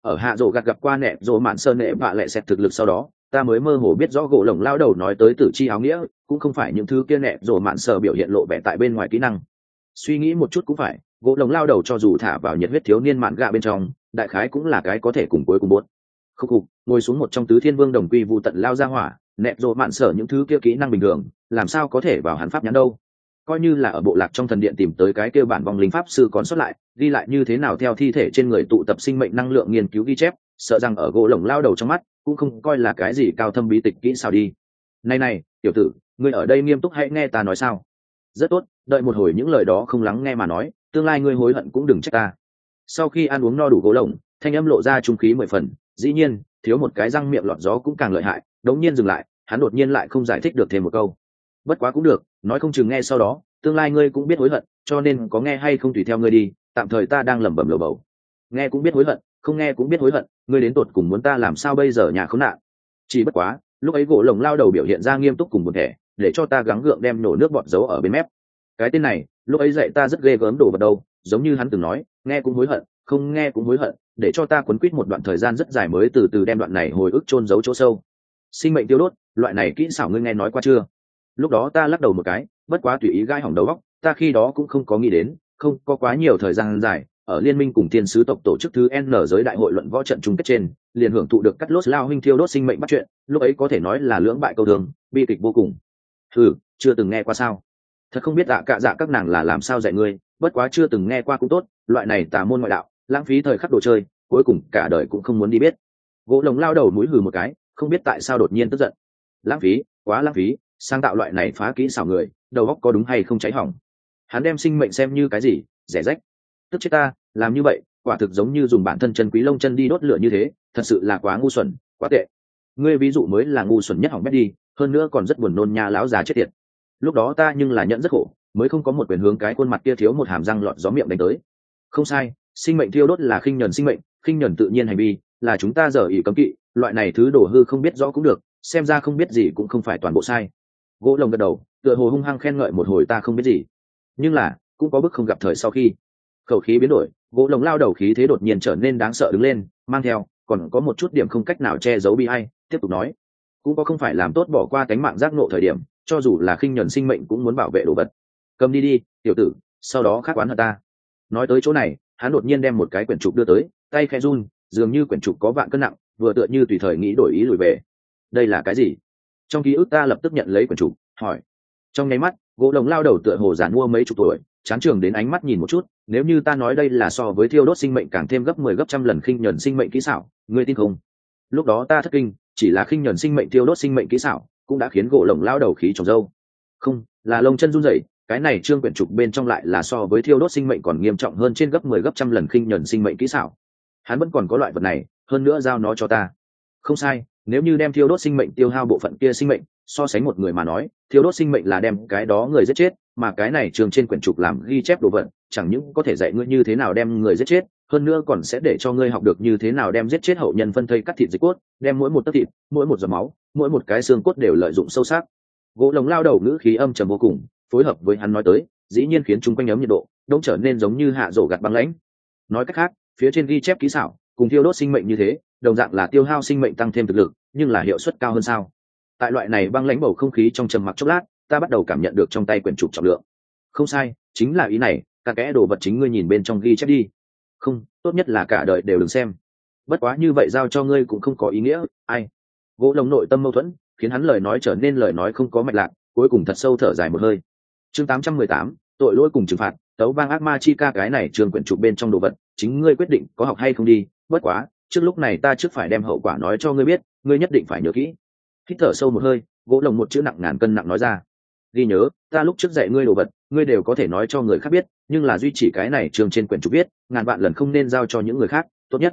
ở hạ rộ gặt gặp qua nẹ rộ mạn sơn nệ bạ lẹ xẹt thực lực sau đó ta mới mơ hồ biết rõ gỗ lồng lao đầu nói tới tử chi áo nghĩa cũng không phải những thứ kia nẹ rộ mạn sờ biểu hiện lộ vẻ tại bên ngoài kỹ năng. Suy nghĩ một chút cũng phải, gỗ lồng lao đầu cho dù thả vào nhiệt huyết thiếu niên mạn gạ bên trong đại khái cũng là cái có thể cùng cuối cùng buốt khúc cục ngồi xuống một trong tứ thiên vương đồng quy vu tận lao ra hỏa, nẹ rộ mạn sở những thứ kia kỹ năng bình thường làm sao có thể vào hắn pháp nhãn đâu. Coi như là ở bộ lạc trong thần điện tìm tới cái kêu bản vong linh pháp sư còn xuất lại ghi lại như thế nào theo thi thể trên người tụ tập sinh mệnh năng lượng nghiên cứu ghi chép, sợ rằng ở gỗ lồng lao đầu trong mắt cũng không coi là cái gì cao thâm bí tịch kỹ sao đi. Này tiểu tử, ngươi ở đây nghiêm túc hãy nghe ta nói sao. Rất tốt, đợi một hồi những lời đó không lắng nghe mà nói tương lai ngươi hối hận cũng đừng trách ta. Sau khi ăn uống no đủ gỗ lồng thanh âm lộ ra trung khí 10 phần, dĩ nhiên thiếu một cái răng miệng lọt gió cũng càng lợi hại. Đống nhiên dừng lại, hắn đột nhiên lại không giải thích được thêm một câu. Bất quá cũng được, nói không chừng nghe sau đó tương lai ngươi cũng biết hối hận, cho nên có nghe hay không tùy theo ngươi đi, tạm thời ta đang lẩm bẩm lầu bầu. Nghe cũng biết hối hận, không nghe cũng biết hối hận, ngươi đến tột cùng muốn ta làm sao bây giờ nhà khốn nạn. Chỉ bất quá lúc ấy gỗ lồng lao đầu biểu hiện ra nghiêm túc cùng buồn thẻ, để cho ta gắng gượng đem nổ nước bọt giấu ở bên mép. Cái tên này lúc ấy dạy ta rất ghê gớm đồ vật đâu, giống như hắn từng nói nghe cũng hối hận, không nghe cũng hối hận, để cho ta quấn quýt một đoạn thời gian rất dài mới từ từ đem đoạn này hồi ức chôn giấu chỗ sâu. Sinh mệnh tiêu đốt, loại này kỹ xảo ngươi nghe nói qua chưa? Lúc đó ta lắc đầu một cái, bất quá tùy ý gai hỏng đầu óc, ta khi đó cũng không có nghĩ đến, không có quá nhiều thời gian dài, ở liên minh cùng thiên sứ tộc tổ chức thứ N giới đại hội luận võ trận chung kết trên, liền hưởng thụ được cắt lốt lao huynh thiêu đốt sinh mệnh bắt chuyện, lúc ấy có thể nói là lưỡng bại câu thường, bi kịch vô cùng. Chưa từng nghe qua sao? Thật không biết cả dạ các nàng là làm sao dạy ngươi, bất quá chưa từng nghe qua cũng tốt, loại này tà môn ngoại đạo, lãng phí thời khắc đồ chơi, cuối cùng cả đời cũng không muốn đi biết. Gỗ lồng lao đầu mũi hừ một cái, không biết tại sao đột nhiên tức giận. Lãng phí, quá lãng phí, sáng tạo loại này phá kỹ xảo người, đầu óc có đúng hay không cháy hỏng. Hắn đem sinh mệnh xem như cái gì, rẻ rách. Tức chết ta, làm như vậy, quả thực giống như dùng bản thân chân quý lông chân đi đốt lửa như thế, thật sự là quá ngu xuẩn, quá tệ. Ngươi ví dụ mới là ngu xuẩn nhất hỏng bét đi, hơn nữa còn rất buồn nôn nha lão già chết tiệt. Lúc đó ta nhưng là nhận rất khổ, mới không có một quyền hướng cái khuôn mặt kia thiếu một hàm răng lọt gió miệng đánh tới. Không sai, sinh mệnh thiêu đốt là khinh nhẫn sinh mệnh, khinh nhẫn tự nhiên hành vi, là chúng ta giờ ỷ cấm kỵ, loại này thứ đổ hư không biết rõ cũng được, xem ra không biết gì cũng không phải toàn bộ sai. Gỗ lồng gật đầu, tựa hồ hung hăng khen ngợi một hồi ta không biết gì, nhưng là cũng có bức không gặp thời sau khi khẩu khí biến đổi, gỗ lồng lao đầu khí thế đột nhiên trở nên đáng sợ đứng lên, mang theo còn có một chút điểm không cách nào che giấu bi ai, tiếp tục nói cũng có không phải làm tốt bỏ qua cánh mạng giác ngộ thời điểm, cho dù là khinh nhẫn sinh mệnh cũng muốn bảo vệ đồ vật. Cầm đi đi tiểu tử, sau đó khác oán hận ta. Nói tới chỗ này, hắn đột nhiên đem một cái quyển trục đưa tới, tay khẽ run, dường như quyển trục có vạn cân nặng, vừa tựa như tùy thời nghĩ đổi ý lùi về. Đây là cái gì? Trong ký ức ta lập tức nhận lấy quyển trục, hỏi. Trong nháy mắt, gỗ lồng lao đầu tựa hồ giản mua mấy chục tuổi, chán trường đến ánh mắt nhìn một chút, nếu như ta nói đây là so với thiêu đốt sinh mệnh càng thêm gấp 10 gấp trăm lần khinh nhẫn sinh mệnh kỹ xảo, ngươi tin không? Lúc đó ta thất kinh, chỉ là khinh nhẫn sinh mệnh thiêu đốt sinh mệnh kỹ xảo cũng đã khiến gỗ lồng lao đầu khí trồng râu. Không, là lông chân run rẩy, cái này trương quyển trục bên trong lại là so với thiêu đốt sinh mệnh còn nghiêm trọng hơn trên gấp 10 gấp trăm lần khinh nhẫn sinh mệnh kỹ xảo. Hắn vẫn còn có loại vật này, hơn nữa giao nó cho ta. Không sai, nếu như đem thiêu đốt sinh mệnh tiêu hao bộ phận kia sinh mệnh, so sánh một người mà nói, thiêu đốt sinh mệnh là đem cái đó người giết chết, mà cái này trường trên quyển trục làm ghi chép đồ vật, chẳng những có thể dạy ngươi như thế nào đem người giết chết, hơn nữa còn sẽ để cho ngươi học được như thế nào đem giết chết hậu nhân phân thây cắt thịt dịch cốt, đem mỗi một tấc thịt, mỗi một giọt máu, mỗi một cái xương cốt đều lợi dụng sâu sắc. Gỗ lồng lao đầu ngữ khí âm trầm vô cùng, phối hợp với hắn nói tới, dĩ nhiên khiến chúng quanh ấm nhiệt độ đông trở nên giống như hạ rổ gặt băng lãnh. Nói cách khác, phía trên ghi chép kỹ xảo cùng thiêu đốt sinh mệnh như thế, đồng dạng là tiêu hao sinh mệnh tăng thêm thực lực, nhưng là hiệu suất cao hơn sao? Tại loại này băng lãnh bầu không khí trong trầm mặc chốc lát, ta bắt đầu cảm nhận được trong tay quyển trục trọng lượng. Không sai, chính là ý này, cả kẽ đồ vật chính ngươi nhìn bên trong ghi chép đi. Không, tốt nhất là cả đời đều đừng xem. Bất quá như vậy giao cho ngươi cũng không có ý nghĩa, ai? Gỗ lồng nội tâm mâu thuẫn, khiến hắn lời nói trở nên lời nói không có mạch lạc, cuối cùng thật sâu thở dài một hơi. Chương 818, tội lỗi cùng trừng phạt, tấu vang ác ma chi ca, cái này trường quyển trục bên trong đồ vật, chính ngươi quyết định có học hay không đi, bất quá, trước lúc này ta trước phải đem hậu quả nói cho ngươi biết, ngươi nhất định phải nhớ kỹ. Hít thở sâu một hơi, gỗ lồng một chữ nặng ngàn cân nặng nói ra. Ghi nhớ, ta lúc trước dạy ngươi đồ vật, ngươi đều có thể nói cho người khác biết, nhưng là duy chỉ cái này trường trên quyển trục viết, ngàn vạn lần không nên giao cho những người khác,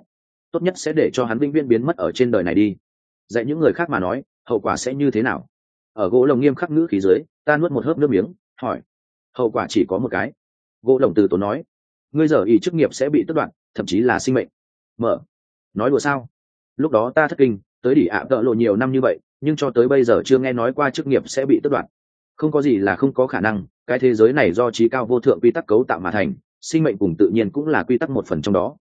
tốt nhất sẽ để cho hắn vĩnh viễn biến mất ở trên đời này đi. Dạy những người khác mà nói, hậu quả sẽ như thế nào? Ở gỗ lồng nghiêm khắc ngữ khí dưới, ta nuốt một hớp nước miếng, hỏi. Hậu quả chỉ có một cái. Gỗ lồng từ tốn nói, ngươi giờ ý chức nghiệp sẽ bị tước đoạt, thậm chí là sinh mệnh. Mở. Nói đùa sao? Lúc đó ta thất kinh, tới đỉ ạ tợ lộ nhiều năm như vậy, nhưng cho tới bây giờ chưa nghe nói qua chức nghiệp sẽ bị tước đoạt. Không có gì là không có khả năng, cái thế giới này do trí cao vô thượng quy tắc cấu tạo mà thành, sinh mệnh cùng tự nhiên cũng là quy tắc một phần trong đó,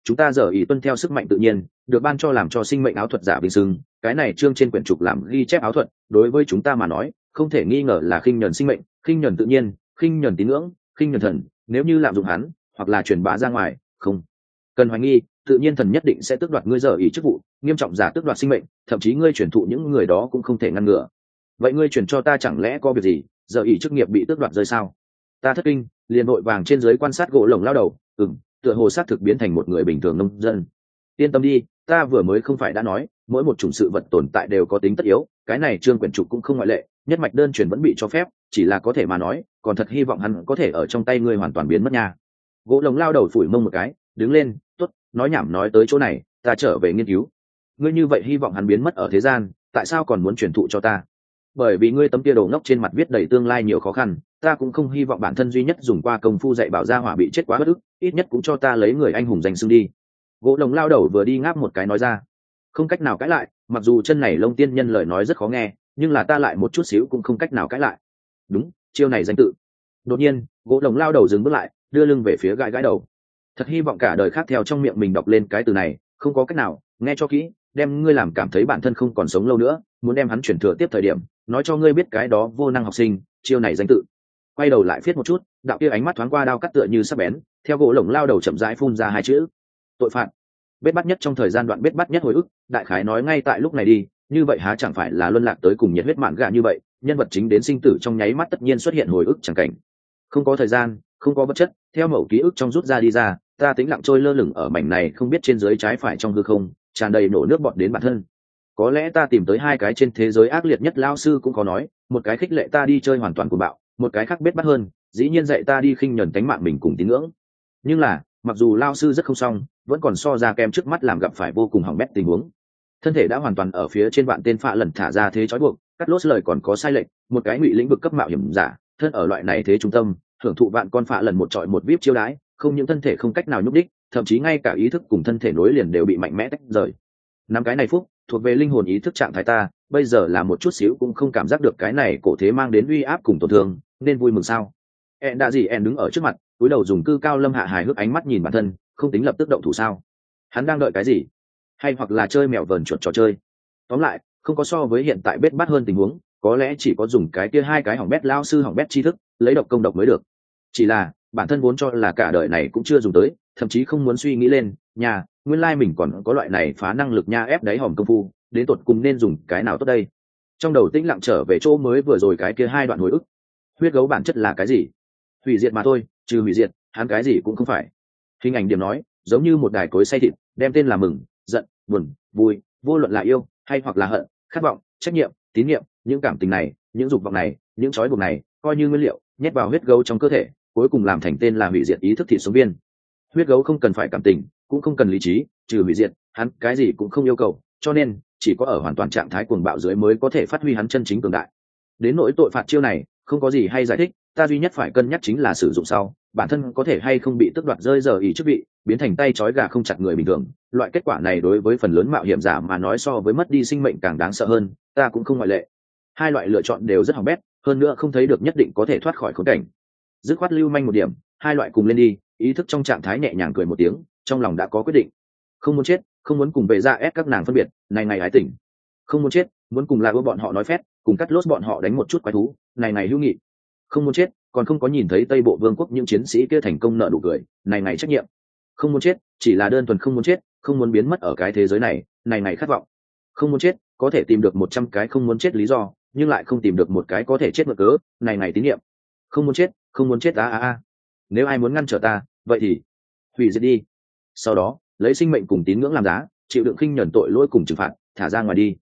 chúng ta giờ ý tuân theo sức mạnh tự nhiên được ban cho làm cho sinh mệnh áo thuật giả bình xưng, cái này chương trên quyển trục làm ghi chép áo thuật đối với chúng ta mà nói không thể nghi ngờ là khinh nhẫn sinh mệnh, khinh nhẫn tự nhiên, khinh nhẫn tín ngưỡng, khinh nhẫn thần. Nếu như lạm dụng hắn hoặc là truyền bá ra ngoài, không cần hoài nghi, tự nhiên thần nhất định sẽ tước đoạt ngươi giờ ý chức vụ, nghiêm trọng giả tước đoạt sinh mệnh, thậm chí ngươi truyền thụ những người đó cũng không thể ngăn ngừa. Vậy ngươi truyền cho ta chẳng lẽ có việc gì, giờ ý chức nghiệp bị tước đoạt rơi sao? Ta thất kinh, liền vội vàng trên dưới quan sát gỗ lồng lao đầu. Tựa hồ xác thực biến thành một người bình thường nông dân. Yên tâm đi, ta vừa mới không phải đã nói mỗi một chủng sự vật tồn tại đều có tính tất yếu, cái này trương quyển trục cũng không ngoại lệ, nhất mạch đơn truyền vẫn bị cho phép, chỉ là có thể mà nói, còn thật hy vọng hắn có thể ở trong tay ngươi hoàn toàn biến mất nha. Gỗ lồng lao đầu phủi mông một cái, đứng lên, tốt, nói nhảm nói tới chỗ này, ta trở về nghiên cứu. Ngươi như vậy hy vọng hắn biến mất ở thế gian, tại sao còn muốn truyền thụ cho ta? Bởi vì ngươi tấm kia đồ ngốc trên mặt viết đầy tương lai nhiều khó khăn, ta cũng không hy vọng bản thân duy nhất dùng qua công phu dạy bảo gia hỏa bị chết quá bất ức, ít nhất cũng cho ta lấy người anh hùng danh xưng đi. Gỗ lồng lao đầu vừa đi ngáp một cái nói ra, không cách nào cãi lại, mặc dù chân này lông tiên nhân lời nói rất khó nghe, nhưng là ta lại một chút xíu cũng không cách nào cãi lại. Đúng, chiêu này danh tự. Đột nhiên gỗ lồng lao đầu dừng bước lại, đưa lưng về phía gãi gãi đầu. Thật hy vọng cả đời khác theo trong miệng mình đọc lên cái từ này, không có cách nào, nghe cho kỹ, đem ngươi làm cảm thấy bản thân không còn sống lâu nữa, muốn đem hắn chuyển thừa tiếp thời điểm, nói cho ngươi biết cái đó vô năng học sinh, chiêu này danh tự. Quay đầu lại viết một chút, đạo kia ánh mắt thoáng qua đao cắt tựa như sắc bén, theo gỗ lồng lao đầu chậm rãi phun ra hai chữ: tội phạm. Bết bắt nhất trong thời gian đoạn bết bắt nhất hồi ức, đại khái nói ngay tại lúc này đi, như vậy há chẳng phải là luân lạc tới cùng nhiệt huyết mạn gạ như vậy, nhân vật chính đến sinh tử trong nháy mắt tất nhiên xuất hiện hồi ức chẳng cảnh. Không có thời gian, không có vật chất, theo mẩu ký ức trong rút ra đi ra, ta tĩnh lặng trôi lơ lửng ở mảnh này không biết trên dưới trái phải trong hư không, tràn đầy nổ nước bọt đến bản thân. Có lẽ ta tìm tới hai cái trên thế giới ác liệt nhất lao sư cũng có nói, một cái khích lệ ta đi chơi hoàn toàn cuồng bạo, một cái khác bết bắt hơn, dĩ nhiên dạy ta đi khinh nhẫn cánh mạng mình cùng tín ngưỡng. Nhưng là, mặc dù lao sư rất không xong, vẫn còn so ra kem trước mắt làm gặp phải vô cùng hỏng bét tình huống. Thân thể đã hoàn toàn ở phía trên vạn tên phạ lần thả ra thế trói buộc, cắt lốt lời còn có sai lệch, một cái ngụy lĩnh vực cấp mạo hiểm giả, thân ở loại này thế trung tâm, hưởng thụ vạn con phạ lần một trọi một vip chiêu đái, không những thân thể không cách nào nhúc đích, thậm chí ngay cả ý thức cùng thân thể nối liền đều bị mạnh mẽ tách rời. Năm cái này phúc thuộc về linh hồn ý thức trạng thái ta, bây giờ là một chút xíu cũng không cảm giác được cái này cổ thế mang đến uy áp cùng tổn thương, nên vui mừng sao? En đã gì En đứng ở trước mặt, cúi đầu dùng cư cao lâm hạ hài hước ánh mắt nhìn bản thân, không tính lập tức động thủ sao? Hắn đang đợi cái gì? Hay hoặc là chơi mèo vờn chuột trò chơi? Tóm lại, không có so với hiện tại bết bát hơn tình huống, có lẽ chỉ có dùng cái kia hai cái hỏng bét lao sư hỏng bét tri thức, lấy độc công độc mới được. Chỉ là bản thân vốn cho là cả đời này cũng chưa dùng tới, thậm chí không muốn suy nghĩ lên, nhà, nguyên lai mình còn có loại này phá năng lực nha ép đáy hòm công phu, đến tột cùng nên dùng cái nào tốt đây? Trong đầu tĩnh lặng trở về chỗ mới vừa rồi cái kia hai đoạn hồi ức. Huyết gấu bản chất là cái gì? Hủy diệt mà thôi, trừ hủy diệt, hắn cái gì cũng không phải. Hình ảnh điểm nói, giống như một đài cối xay thịt, đem tên là mừng, giận, buồn, vui, vô luận là yêu hay hoặc là hận, khát vọng, trách nhiệm, tín nhiệm, những cảm tình này, những dục vọng này, những trói buộc này, coi như nguyên liệu, nhét vào huyết gấu trong cơ thể, cuối cùng làm thành tên là hủy diệt ý thức thịt sống viên. Huyết gấu không cần phải cảm tình, cũng không cần lý trí, trừ hủy diệt, hắn cái gì cũng không yêu cầu, cho nên chỉ có ở hoàn toàn trạng thái cuồng bạo dưới mới có thể phát huy hắn chân chính cường đại. Đến nỗi tội phạt chiêu này, không có gì hay giải thích, ta duy nhất phải cân nhắc chính là sử dụng sau, bản thân có thể hay không bị tước đoạt rơi giờ ý chức vị, biến thành tay trói gà không chặt người bình thường. Loại kết quả này đối với phần lớn mạo hiểm giả mà nói so với mất đi sinh mệnh càng đáng sợ hơn, ta cũng không ngoại lệ. Hai loại lựa chọn đều rất hỏng bét, hơn nữa không thấy được nhất định có thể thoát khỏi khốn cảnh. Dứt khoát lưu manh một điểm, hai loại cùng lên đi, ý thức trong trạng thái nhẹ nhàng cười một tiếng, trong lòng đã có quyết định. Không muốn chết, không muốn cùng về ra ép các nàng phân biệt, này ngày ái tỉnh. Không muốn chết, muốn cùng là bọn họ nói phét, cùng cắt lốt bọn họ đánh một chút quái thú, này ngày hữu nghị. Không muốn chết, còn không có nhìn thấy Tây Bộ Vương quốc những chiến sĩ kia thành công nợ nụ cười, này ngày trách nhiệm. Không muốn chết, chỉ là đơn thuần không muốn chết, không muốn biến mất ở cái thế giới này, này ngày khát vọng. Không muốn chết, có thể tìm được 100 cái không muốn chết lý do, nhưng lại không tìm được một cái có thể chết mượn cớ, này ngày tín nhiệm. Không muốn chết a. Nếu ai muốn ngăn trở ta, vậy thì hủy diệt đi. Sau đó, lấy sinh mệnh cùng tín ngưỡng làm giá, chịu đựng khinh nhẫn tội lỗi cùng trừng phạt, thả ra ngoài đi.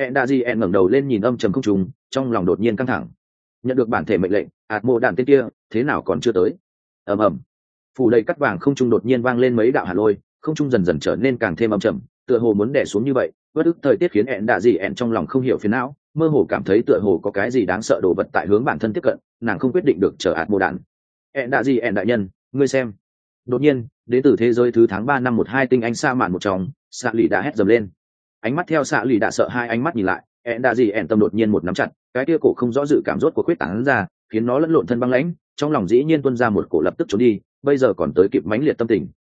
En ngẩng đầu lên nhìn âm trầm không trùng, trong lòng đột nhiên căng thẳng. Nhận được bản thể mệnh lệnh, ạt mộ đạn tên kia thế nào còn chưa tới? ầm ầm, phủ đầy cắt vàng không trung đột nhiên vang lên mấy đạo hạt lôi, không trung dần dần trở nên càng thêm âm trầm, tựa hồ muốn đè xuống như vậy. Bất ức thời tiết khiến En trong lòng không hiểu phiền não, mơ hồ cảm thấy tựa hồ có cái gì đáng sợ đồ vật tại hướng bản thân tiếp cận, nàng không quyết định được chờ ạt mộ đạn. En đại nhân, ngươi xem. Đột nhiên, đến từ thế giới thứ tháng 3 năm 12 tinh anh sa mạn một trong, xạ lì đã hét dầm lên. Ánh mắt theo xạ lì đã sợ hai ánh mắt nhìn lại, En tâm đột nhiên một nắm chặt, cái kia cổ không rõ dự cảm rốt của quyết tán ra, khiến nó lẫn lộn thân băng lãnh, trong lòng dĩ nhiên tuôn ra một cổ lập tức trốn đi, bây giờ còn tới kịp mãnh liệt tâm tình.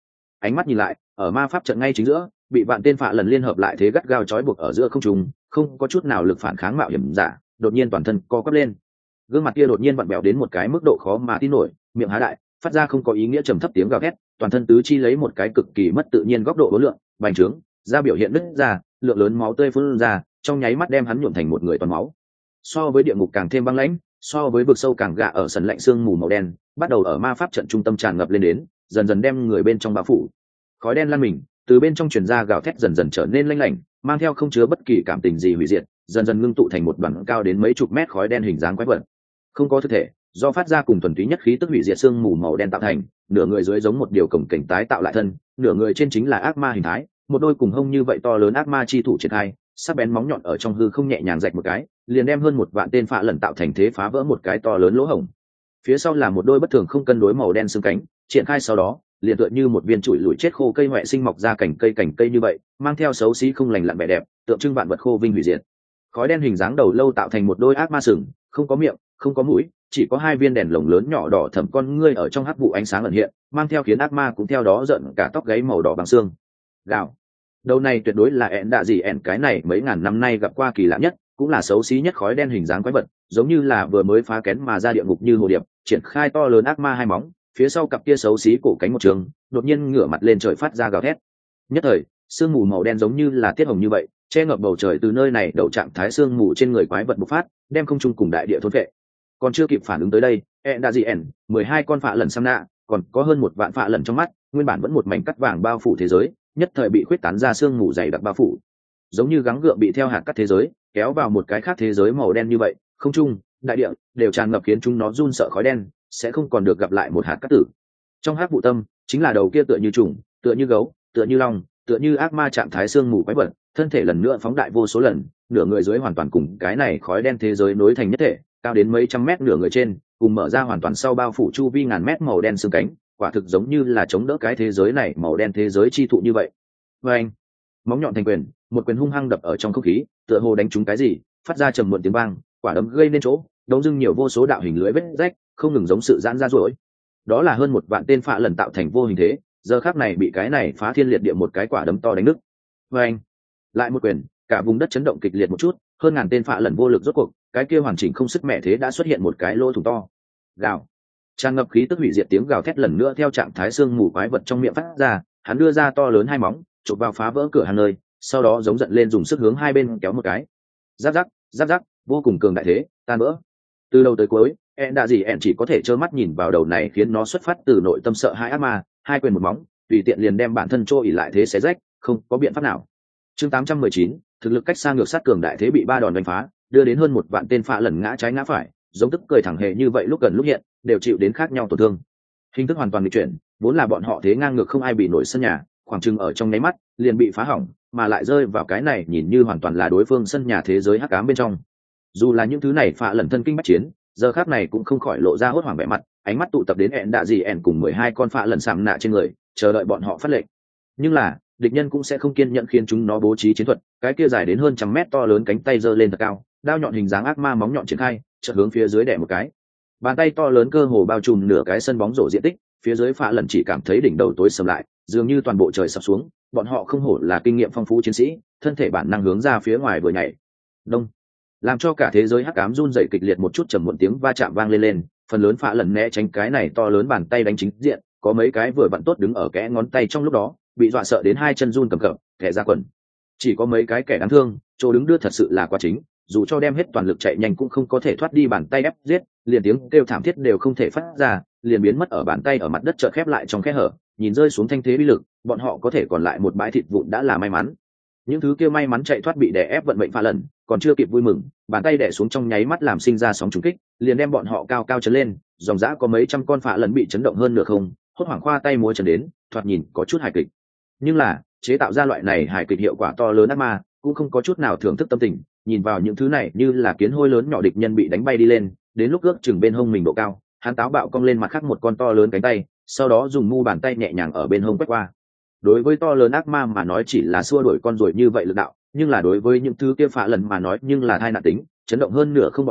ánh mắt nhìn lại, ở ma pháp trận ngay chính giữa, bị vạn tên phạ lần liên hợp lại thế gắt gao trói buộc ở giữa không trung, không có chút nào lực phản kháng mạo hiểm giả, đột nhiên toàn thân co quắp lên. Gương mặt kia đột nhiên vặn vẹo đến một cái mức độ khó mà tin nổi, miệng há đại, phát ra không có ý nghĩa trầm thấp tiếng gào thét, toàn thân tứ chi lấy một cái cực kỳ mất tự nhiên góc độ đối lượng, bành trướng, da biểu hiện nứt ra, lượng lớn máu tươi phun ra, trong nháy mắt đem hắn nhuộm thành một người toàn máu. So với địa ngục càng thêm băng lãnh, so với vực sâu càng gạ ở sần lạnh xương mù màu đen, bắt đầu ở ma pháp trận trung tâm tràn ngập lên đến, dần dần đem người bên trong bao phủ. Khói đen lan mình, từ bên trong truyền ra gào thét dần dần trở nên lanh lảnh, mang theo không chứa bất kỳ cảm tình gì hủy diệt, dần dần ngưng tụ thành một đoàn cao đến mấy chục mét khói đen hình dáng quái vật. Không có thực thể, do phát ra cùng thuần túy nhất khí tức hủy diệt xương mù màu đen tạo thành, nửa người dưới giống một điều cổng cảnh tái tạo lại thân, nửa người trên chính là ác ma hình thái, một đôi cùng hông như vậy to lớn ác ma chi thủ triển khai, sắc bén móng nhọn ở trong hư không nhẹ nhàng rạch một cái, liền đem hơn một vạn tên phạ lần tạo thành thế phá vỡ một cái to lớn lỗ hổng. Phía sau là một đôi bất thường không cân đối màu đen xương cánh, triển khai sau đó, liền tựa như một viên trụi lủi chết khô cây hoẹ sinh mọc ra cành cây như vậy, mang theo xấu xí không lành lặn vẻ đẹp, tượng trưng vạn vật khô vinh hủy diệt. Khói đen hình dáng đầu lâu tạo thành một đôi ác ma sừng, không có miệng, không có mũi, chỉ có hai viên đèn lồng lớn nhỏ đỏ thẫm con ngươi ở trong hắc vụ ánh sáng ẩn hiện, mang theo khiến ác ma cũng theo đó giận cả tóc gáy màu đỏ bằng xương. Gào. Đầu này tuyệt đối là ẹn đạ gì ẹn cái này mấy ngàn năm nay gặp qua kỳ lạ nhất, cũng là xấu xí nhất khói đen hình dáng quái vật, giống như là vừa mới phá kén mà ra địa ngục như hồ điệp, triển khai to lớn ác ma hai móng, phía sau cặp kia xấu xí cổ cánh một trường, đột nhiên ngửa mặt lên trời phát ra gào thét. Nhất thời, sương mù màu đen giống như là tiết hồng như vậy, che ngập bầu trời, từ nơi này đầu trạng thái sương mù trên người quái vật bộc phát, đem không trung cùng đại địa thôn vệ. Còn chưa kịp phản ứng tới đây, đã gì ẻn 12 con phạ lần xăm nạ, còn có hơn một vạn phạ lần trong mắt, nguyên bản vẫn một mảnh cắt vàng bao phủ thế giới, nhất thời bị khuyết tán ra sương mù dày đặc bao phủ, giống như gắng gượng bị theo hạt cắt thế giới kéo vào một cái khác thế giới màu đen như vậy, không trung, đại địa đều tràn ngập khiến chúng nó run sợ khói đen, sẽ không còn được gặp lại một hạt cắt tử. Trong hắc vụ tâm, chính là đầu kia tựa như trùng, tựa như gấu, tựa như long, tựa như ác ma trạng thái sương mù quái vật, thân thể lần nữa phóng đại vô số lần, nửa người dưới hoàn toàn cùng cái này khói đen thế giới nối thành nhất thể, cao đến mấy trăm mét nửa người trên, cùng mở ra hoàn toàn sau bao phủ chu vi ngàn mét màu đen xương cánh, quả thực giống như là chống đỡ cái thế giới này màu đen thế giới chi thụ như vậy. Và anh, móng nhọn thành quyền, một quyền hung hăng đập ở trong không khí, tựa hồ đánh trúng cái gì, phát ra trầm muộn tiếng vang, quả đấm gây nên chỗ, đống dưng nhiều vô số đạo hình lưỡi vết rách, không ngừng giống sự giãn ra rồi. Đó là hơn một vạn tên phạ lần tạo thành vô hình thế, giờ khắc này bị cái này phá thiên liệt địa một cái quả đấm to đánh nứt. Và anh, lại một quyền, cả vùng đất chấn động kịch liệt một chút, hơn ngàn tên phạ lần vô lực rốt cuộc, cái kia hoàn chỉnh không sức mẹ thế đã xuất hiện một cái lỗ thủng to. Gào, tràn ngập khí tức hủy diệt tiếng gào thét lần nữa theo trạng thái xương mù quái vật trong miệng phát ra, hắn đưa ra to lớn hai móng, chụp vào phá vỡ cửa hàng nơi, sau đó giống giận lên dùng sức hướng hai bên kéo một cái. Giáp giáp, giáp giáp, vô cùng cường đại thế, tan vỡ. Từ đầu tới cuối, đã gì chỉ có thể trơ mắt nhìn vào đầu này khiến nó xuất phát từ nội tâm sợ hãi ác ma, hai quyền một móng, tùy tiện liền đem bản thân trôi ỉ lại thế xé rách, không có biện pháp nào. Chương 819, thực lực cách xa ngược sát cường đại thế bị ba đòn đánh phá, đưa đến hơn một vạn tên phạ lần ngã trái ngã phải, giống tức cười thẳng hề như vậy lúc gần lúc hiện, đều chịu đến khác nhau tổn thương. Hình thức hoàn toàn nghịch chuyển, vốn là bọn họ thế ngang ngược không ai bị nổi sân nhà, khoảng chừng ở trong nháy mắt liền bị phá hỏng, mà lại rơi vào cái này nhìn như hoàn toàn là đối phương sân nhà thế giới hắc ám bên trong. Dù là những thứ này phạ lần thân kinh bách chiến, giờ khắc này cũng không khỏi lộ ra hốt hoảng vẻ mặt, ánh mắt tụ tập đến ẹn đạ gì ẹn cùng 12 con phạ lần sạm nạ trên người, chờ đợi bọn họ phát lệnh. Nhưng là địch nhân cũng sẽ không kiên nhẫn khiến chúng nó bố trí chiến thuật, cái kia dài đến hơn trăm mét to lớn cánh tay giơ lên thật cao, đao nhọn hình dáng ác ma móng nhọn triển khai, chợt hướng phía dưới đè một cái. Bàn tay to lớn cơ hồ bao trùm nửa cái sân bóng rổ diện tích, phía dưới phạ lần chỉ cảm thấy đỉnh đầu tối sầm lại, dường như toàn bộ trời sập xuống, bọn họ không hổ là kinh nghiệm phong phú chiến sĩ, thân thể bản năng hướng ra phía ngoài vừa nhảy. Đông, làm cho cả thế giới hắc ám run rẩy kịch liệt, một chút trầm muộn tiếng va chạm vang lên, phần lớn phạ lần né tránh cái này to lớn bàn tay đánh chính diện, có mấy cái vừa vặn tốt đứng ở kẽ ngón tay trong lúc đó, bị dọa sợ đến hai chân run cầm cập, kẻ ra quần. Chỉ có mấy cái kẻ đáng thương, chỗ đứng đưa thật sự là quá chính, dù cho đem hết toàn lực chạy nhanh cũng không có thể thoát đi bàn tay ép giết, liền tiếng kêu thảm thiết đều không thể phát ra, liền biến mất ở bàn tay ở mặt đất chợt khép lại trong khe hở, nhìn rơi xuống thanh thế bi lực, bọn họ có thể còn lại một bãi thịt vụn đã là may mắn. Những thứ kia may mắn chạy thoát bị đè ép vận mệnh phá lần, còn chưa kịp vui mừng, bàn tay đè xuống trong nháy mắt làm sinh ra sóng trùng kích, liền đem bọn họ cao cao chấn lên, dòng dã có mấy trăm con phạ lần bị chấn động hơn nửa không, hốt hoảng khoa tay múa chân đến, thoạt nhìn có chút hài kịch. Nhưng là chế tạo ra loại này hài kịch hiệu quả to lớn ác ma cũng không có chút nào thưởng thức tâm tình, nhìn vào những thứ này như là kiến hôi lớn nhỏ địch nhân bị đánh bay đi lên, đến lúc ước chừng bên hông mình độ cao, hắn táo bạo cong lên mặt khác một con to lớn cánh tay, sau đó dùng mu bàn tay nhẹ nhàng ở bên hông quét qua. Đối với to lớn ác ma mà nói chỉ là xua đuổi con ruồi như vậy lực đạo, nhưng là đối với những thứ kia phạ lần mà nói nhưng là thai nạn tính, chấn động hơn nửa không bọn họ,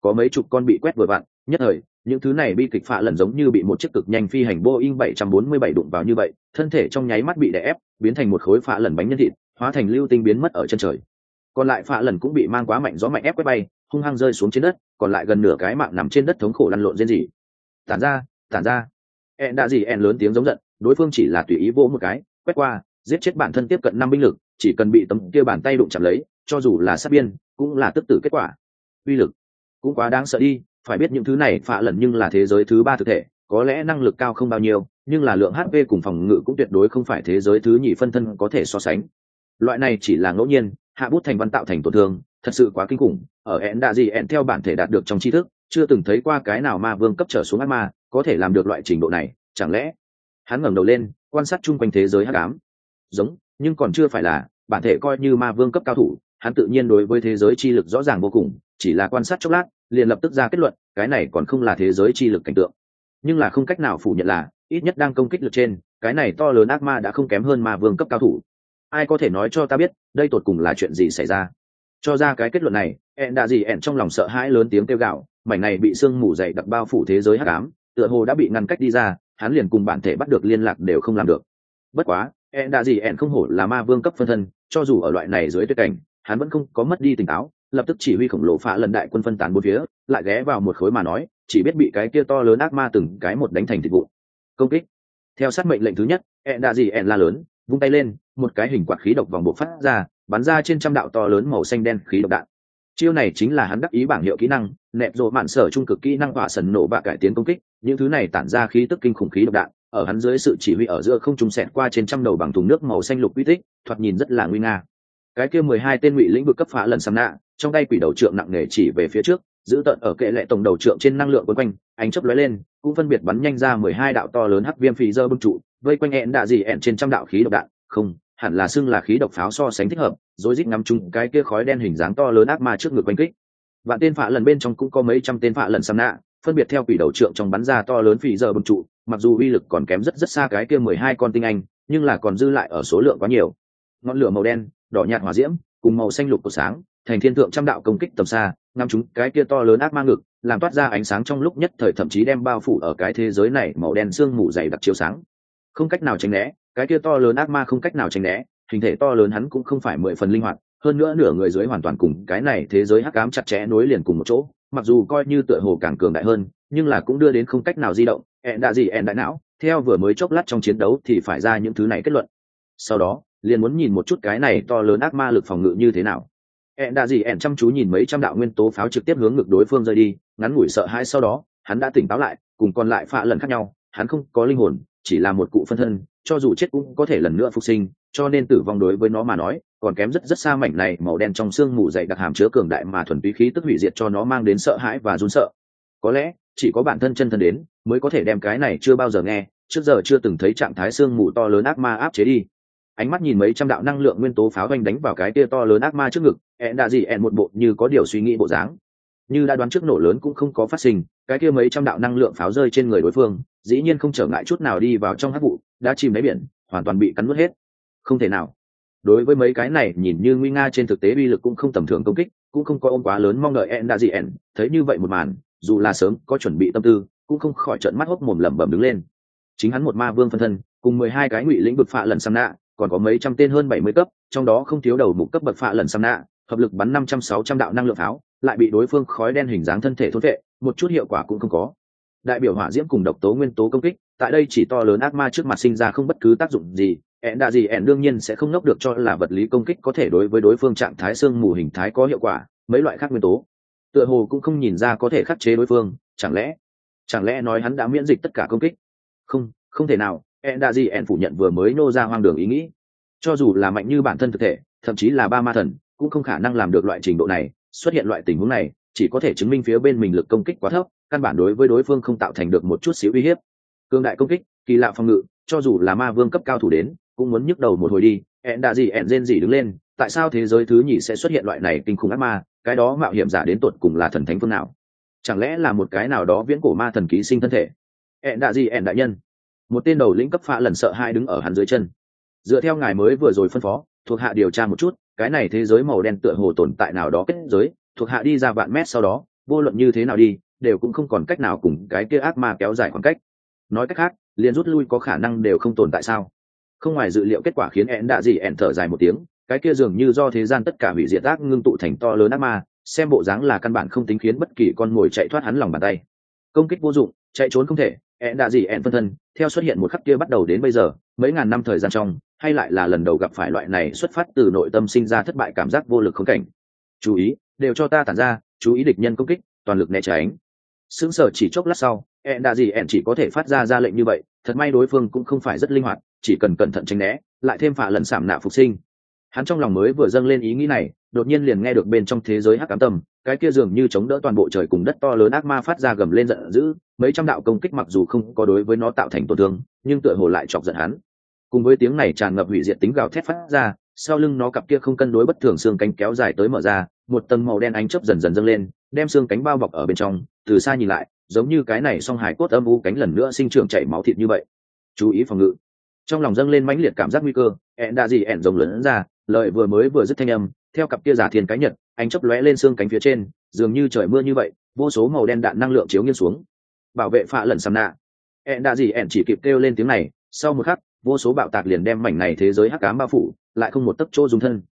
có mấy chục con bị quét vừa vặn, nhất thời những thứ này bi kịch phạ lần giống như bị một chiếc cực nhanh phi hành Boeing 747 đụng vào như vậy, thân thể trong nháy mắt bị đè ép, biến thành một khối phạ lần bánh nhân thịt, hóa thành lưu tinh biến mất ở chân trời. Còn lại phạ lần cũng bị mang quá mạnh gió mạnh ép quét bay, hung hăng rơi xuống trên đất, còn lại gần nửa cái mạng nằm trên đất thống khổ lăn lộn rên rỉ. Tản ra, tản ra. Đã gì lớn tiếng giống giận, đối phương chỉ là tùy ý vỗ một cái, quét qua, giết chết bản thân tiếp cận 5 binh lực, chỉ cần bị tấm kia bàn tay đụng chạm lấy, cho dù là sát biên, cũng là tức tử kết quả. Uy lực cũng quá đáng sợ đi, phải biết những thứ này phạ lần nhưng là thế giới thứ 3 thực thể, có lẽ năng lực cao không bao nhiêu, nhưng là lượng HP cùng phòng ngự cũng tuyệt đối không phải thế giới thứ nhì phân thân có thể so sánh. Loại này chỉ là ngẫu nhiên, hạ bút thành văn tạo thành tổn thương, thật sự quá kinh khủng. Ở đã gì theo bản thể đạt được trong tri thức, chưa từng thấy qua cái nào ma vương cấp trở xuống ác ma có thể làm được loại trình độ này. Chẳng lẽ hắn ngẩng đầu lên, quan sát chung quanh thế giới hắc ám. Giống, nhưng còn chưa phải là bản thể coi như ma vương cấp cao thủ, hắn tự nhiên đối với thế giới chi lực rõ ràng vô cùng, chỉ là quan sát chốc lát, liền lập tức ra kết luận, cái này còn không là thế giới chi lực cảnh tượng. Nhưng là không cách nào phủ nhận là, ít nhất đang công kích lực trên, cái này to lớn ác ma đã không kém hơn ma vương cấp cao thủ. Ai có thể nói cho ta biết, đây tột cùng là chuyện gì xảy ra? Cho ra cái kết luận này, đã gì trong lòng sợ hãi lớn tiếng kêu gào, mảnh này bị sương mù dày đặc bao phủ thế giới hắc ám, tựa hồ đã bị ngăn cách đi ra, hắn liền cùng bản thể bắt được liên lạc đều không làm được. Bất quá, đã gì không hổ là ma vương cấp phân thân, cho dù ở loại này dưới tuyệt cảnh, hắn vẫn không có mất đi tỉnh táo, lập tức chỉ huy khổng lồ phá lần đại quân phân tán bốn phía, lại ghé vào một khối mà nói, chỉ biết bị cái kia to lớn ác ma từng cái một đánh thành thịt vụn. Công kích. Theo sát mệnh lệnh thứ nhất, đã gì la lớn, vung tay lên, một cái hình quạt khí độc vòng bộ phát ra, bắn ra trên trăm đạo to lớn màu xanh đen khí độc đạn. Chiêu này chính là hắn đắc ý bảng hiệu kỹ năng, nẹp rộ mạn sở trung cực kỹ năng hỏa sần nổ bạ cải tiến công kích, những thứ này tản ra khí tức kinh khủng khí độc đạn, ở hắn dưới sự chỉ huy ở giữa không trung xẹt qua trên trăm đầu bằng thùng nước màu xanh lục quy tích, thoạt nhìn rất là nguy nga. Cái kia 12 tên ngụy lĩnh vực cấp phá lần xăm nạ, trong tay quỷ đầu trượng nặng nề chỉ về phía trước, giữ tận ở kệ lệ tổng đầu trượng trên năng lượng quấn quanh, ánh chớp lóe lên, cũng phân biệt bắn nhanh ra 12 đạo to lớn hắc viêm phì dơ bưng trụ, vây quanh đạ gì trên trăm đạo khí độc đạn, không, hẳn là xưng là khí độc pháo so sánh thích hợp, rối rít ngắm trúng cái kia khói đen hình dáng to lớn ác ma trước ngực quanh kích. Vạn tên phạ lần bên trong cũng có mấy trăm tên phạ lần xăm nạ, phân biệt theo quỷ đầu trượng trong bắn ra to lớn phì dơ bưng trụ, mặc dù uy lực còn kém rất rất xa cái kia 12 con tinh anh, nhưng là còn dư lại ở số lượng quá nhiều. Ngọn lửa màu đen, đỏ nhạt hỏa diễm, cùng màu xanh lục của sáng, thành thiên thượng trăm đạo công kích tầm xa, ngắm chúng cái kia to lớn ác ma ngực, làm toát ra ánh sáng trong lúc nhất thời, thậm chí đem bao phủ ở cái thế giới này màu đen sương mù dày đặc chiếu sáng. Không cách nào tránh né, cái kia to lớn ác ma không cách nào tránh né, hình thể to lớn hắn cũng không phải 10 phần linh hoạt, hơn nữa nửa người dưới hoàn toàn cùng cái này thế giới hắc ám chặt chẽ nối liền cùng một chỗ, mặc dù coi như tựa hồ càng cường đại hơn, nhưng là cũng đưa đến không cách nào di động. Đã gì đại não, theo vừa mới chốc lát trong chiến đấu thì phải ra những thứ này kết luận. Sau đó, liền muốn nhìn một chút cái này to lớn ác ma lực phòng ngự như thế nào. Đã gì chăm chú nhìn mấy trăm đạo nguyên tố pháo trực tiếp hướng ngực đối phương rơi đi, ngắn ngủi sợ hãi sau đó, hắn đã tỉnh táo lại, cùng còn lại phạ lần khác nhau, hắn không có linh hồn, chỉ là một cụ phân thân, cho dù chết cũng có thể lần nữa phục sinh, cho nên tử vong đối với nó mà nói, còn kém rất rất xa. Mảnh này màu đen trong xương mù dày đặc hàm chứa cường đại mà thuần túy khí tức hủy diệt cho nó mang đến sợ hãi và run sợ. Có lẽ, chỉ có bản thân chân thân đến, mới có thể đem cái này chưa bao giờ nghe, trước giờ chưa từng thấy trạng thái xương mù to lớn ác ma áp chế đi. Ánh mắt nhìn mấy trăm đạo năng lượng nguyên tố pháo oanh đánh vào cái tia to lớn ác ma trước ngực, đã gì một bộ như có điều suy nghĩ bộ dáng, như đã đoán trước nổ lớn cũng không có phát sinh, cái kia mấy trăm đạo năng lượng pháo rơi trên người đối phương, dĩ nhiên không trở ngại chút nào đi vào trong hắc vụ, đã chìm đáy biển, hoàn toàn bị cắn nuốt hết. Không thể nào. Đối với mấy cái này nhìn như nguy nga, trên thực tế uy lực cũng không tầm thường công kích, cũng không có ôm quá lớn mong đợi. Đã gì thấy như vậy một màn, dù là sớm có chuẩn bị tâm tư, cũng không khỏi trợn mắt hốc mồm lẩm bẩm đứng lên. Chính hắn một ma vương phân thân, cùng 12 cái ngụy lĩnh vực phạ lần xăm nạ, còn có mấy trăm tên hơn 70 cấp, trong đó không thiếu đầu mục cấp bậc phạ lần xăm nạ, hợp lực bắn 500-600 đạo năng lượng pháo, lại bị đối phương khói đen hình dáng thân thể thôn vệ, một chút hiệu quả cũng không có. Đại biểu hỏa diễm cùng độc tố nguyên tố công kích, tại đây chỉ to lớn ác ma trước mặt sinh ra không bất cứ tác dụng gì. Đã gì đương nhiên sẽ không ngốc được cho là vật lý công kích có thể đối với đối phương trạng thái xương mù hình thái có hiệu quả, mấy loại khác nguyên tố tựa hồ cũng không nhìn ra có thể khắc chế đối phương. Chẳng lẽ nói hắn đã miễn dịch tất cả công kích? Không thể nào. Đã gì phủ nhận vừa mới nô ra hoang đường ý nghĩ. Cho dù là mạnh như bản thân thực thể, thậm chí là ba ma thần, cũng không khả năng làm được loại trình độ này. Xuất hiện loại tình huống này, chỉ có thể chứng minh phía bên mình lực công kích quá thấp, căn bản đối với đối phương không tạo thành được một chút xíu uy hiếp. Cương đại công kích, kỳ lạ phòng ngự, cho dù là ma vương cấp cao thủ đến, cũng muốn nhức đầu một hồi đi. Đã gì rên rỉ đứng lên, tại sao thế giới thứ nhì sẽ xuất hiện loại này kinh khủng ác ma, cái đó mạo hiểm giả đến tột cùng là thần thánh phương nào? Chẳng lẽ là một cái nào đó viễn cổ ma thần ký sinh thân thể? Đã gì đại nhân, một tên đầu lĩnh cấp phạ lần sợ hãi đứng ở hắn dưới chân. Dựa theo ngài mới vừa rồi phân phó, thuộc hạ điều tra một chút, cái này thế giới màu đen tựa hồ tồn tại nào đó kết giới, thuộc hạ đi ra vạn mét sau đó, vô luận như thế nào đi đều cũng không còn cách nào cùng cái kia ác ma kéo dài khoảng cách. Nói cách khác liền rút lui có khả năng đều không tồn tại sao? Không ngoài dự liệu kết quả khiến ẹn đạ gì ẹn thở dài một tiếng, cái kia dường như do thế gian tất cả hủy diệt ác ngưng tụ thành to lớn ác ma, xem bộ dáng là căn bản không tính khiến bất kỳ con mồi chạy thoát hắn lòng bàn tay. Công kích vô dụng, chạy trốn không thể, ẹn đạ gì ẹn phân thân theo xuất hiện một khắc kia bắt đầu đến bây giờ mấy ngàn năm thời gian trong, hay lại là lần đầu gặp phải loại này xuất phát từ nội tâm sinh ra thất bại cảm giác vô lực khốn cảnh. Chú ý đều cho ta tản ra, chú ý địch nhân công kích, toàn lực né tránh. Sững sờ chỉ chốc lát sau, ẹn đạ gì ẹn chỉ có thể phát ra lệnh như vậy, thật may đối phương cũng không phải rất linh hoạt, chỉ cần cẩn thận tránh né, lại thêm phạ lần sảm nạ phục sinh. Hắn trong lòng mới vừa dâng lên ý nghĩ này, đột nhiên liền nghe được bên trong thế giới hắc ám tâm, cái kia dường như chống đỡ toàn bộ trời cùng đất to lớn ác ma phát ra gầm lên giận dữ, mấy trăm đạo công kích mặc dù không có đối với nó tạo thành tổn thương, nhưng tựa hồ lại chọc giận hắn. Cùng với tiếng này tràn ngập hủy diệt tính gào thét phát ra, sau lưng nó cặp kia không cân đối bất thường xương cánh kéo dài tới mở ra, một tầng màu đen ánh chớp dần dần dâng lên, đem xương cánh bao bọc ở bên trong, từ xa nhìn lại, giống như cái này song hải cốt âm u cánh lần nữa sinh trưởng chảy máu thịt như vậy. Chú ý phòng ngự. Trong lòng dâng lên mãnh liệt cảm giác nguy cơ, ẹn đạ gì ẹn rồng lớn ra, lời vừa dứt thanh âm, theo cặp kia giả thiên cái nhật, ánh chớp lóe lên xương cánh phía trên, dường như trời mưa như vậy, vô số màu đen đạn năng lượng chiếu nghiêng xuống. Bảo vệ phạ lần sầm nạ. ẹn đạ gì ẹn chỉ kịp kêu lên tiếng này, sau một khắc, vô số bạo tạc liền đem mảnh này thế giới hắc ám bao phủ, lại không một tấc chỗ dùng thân.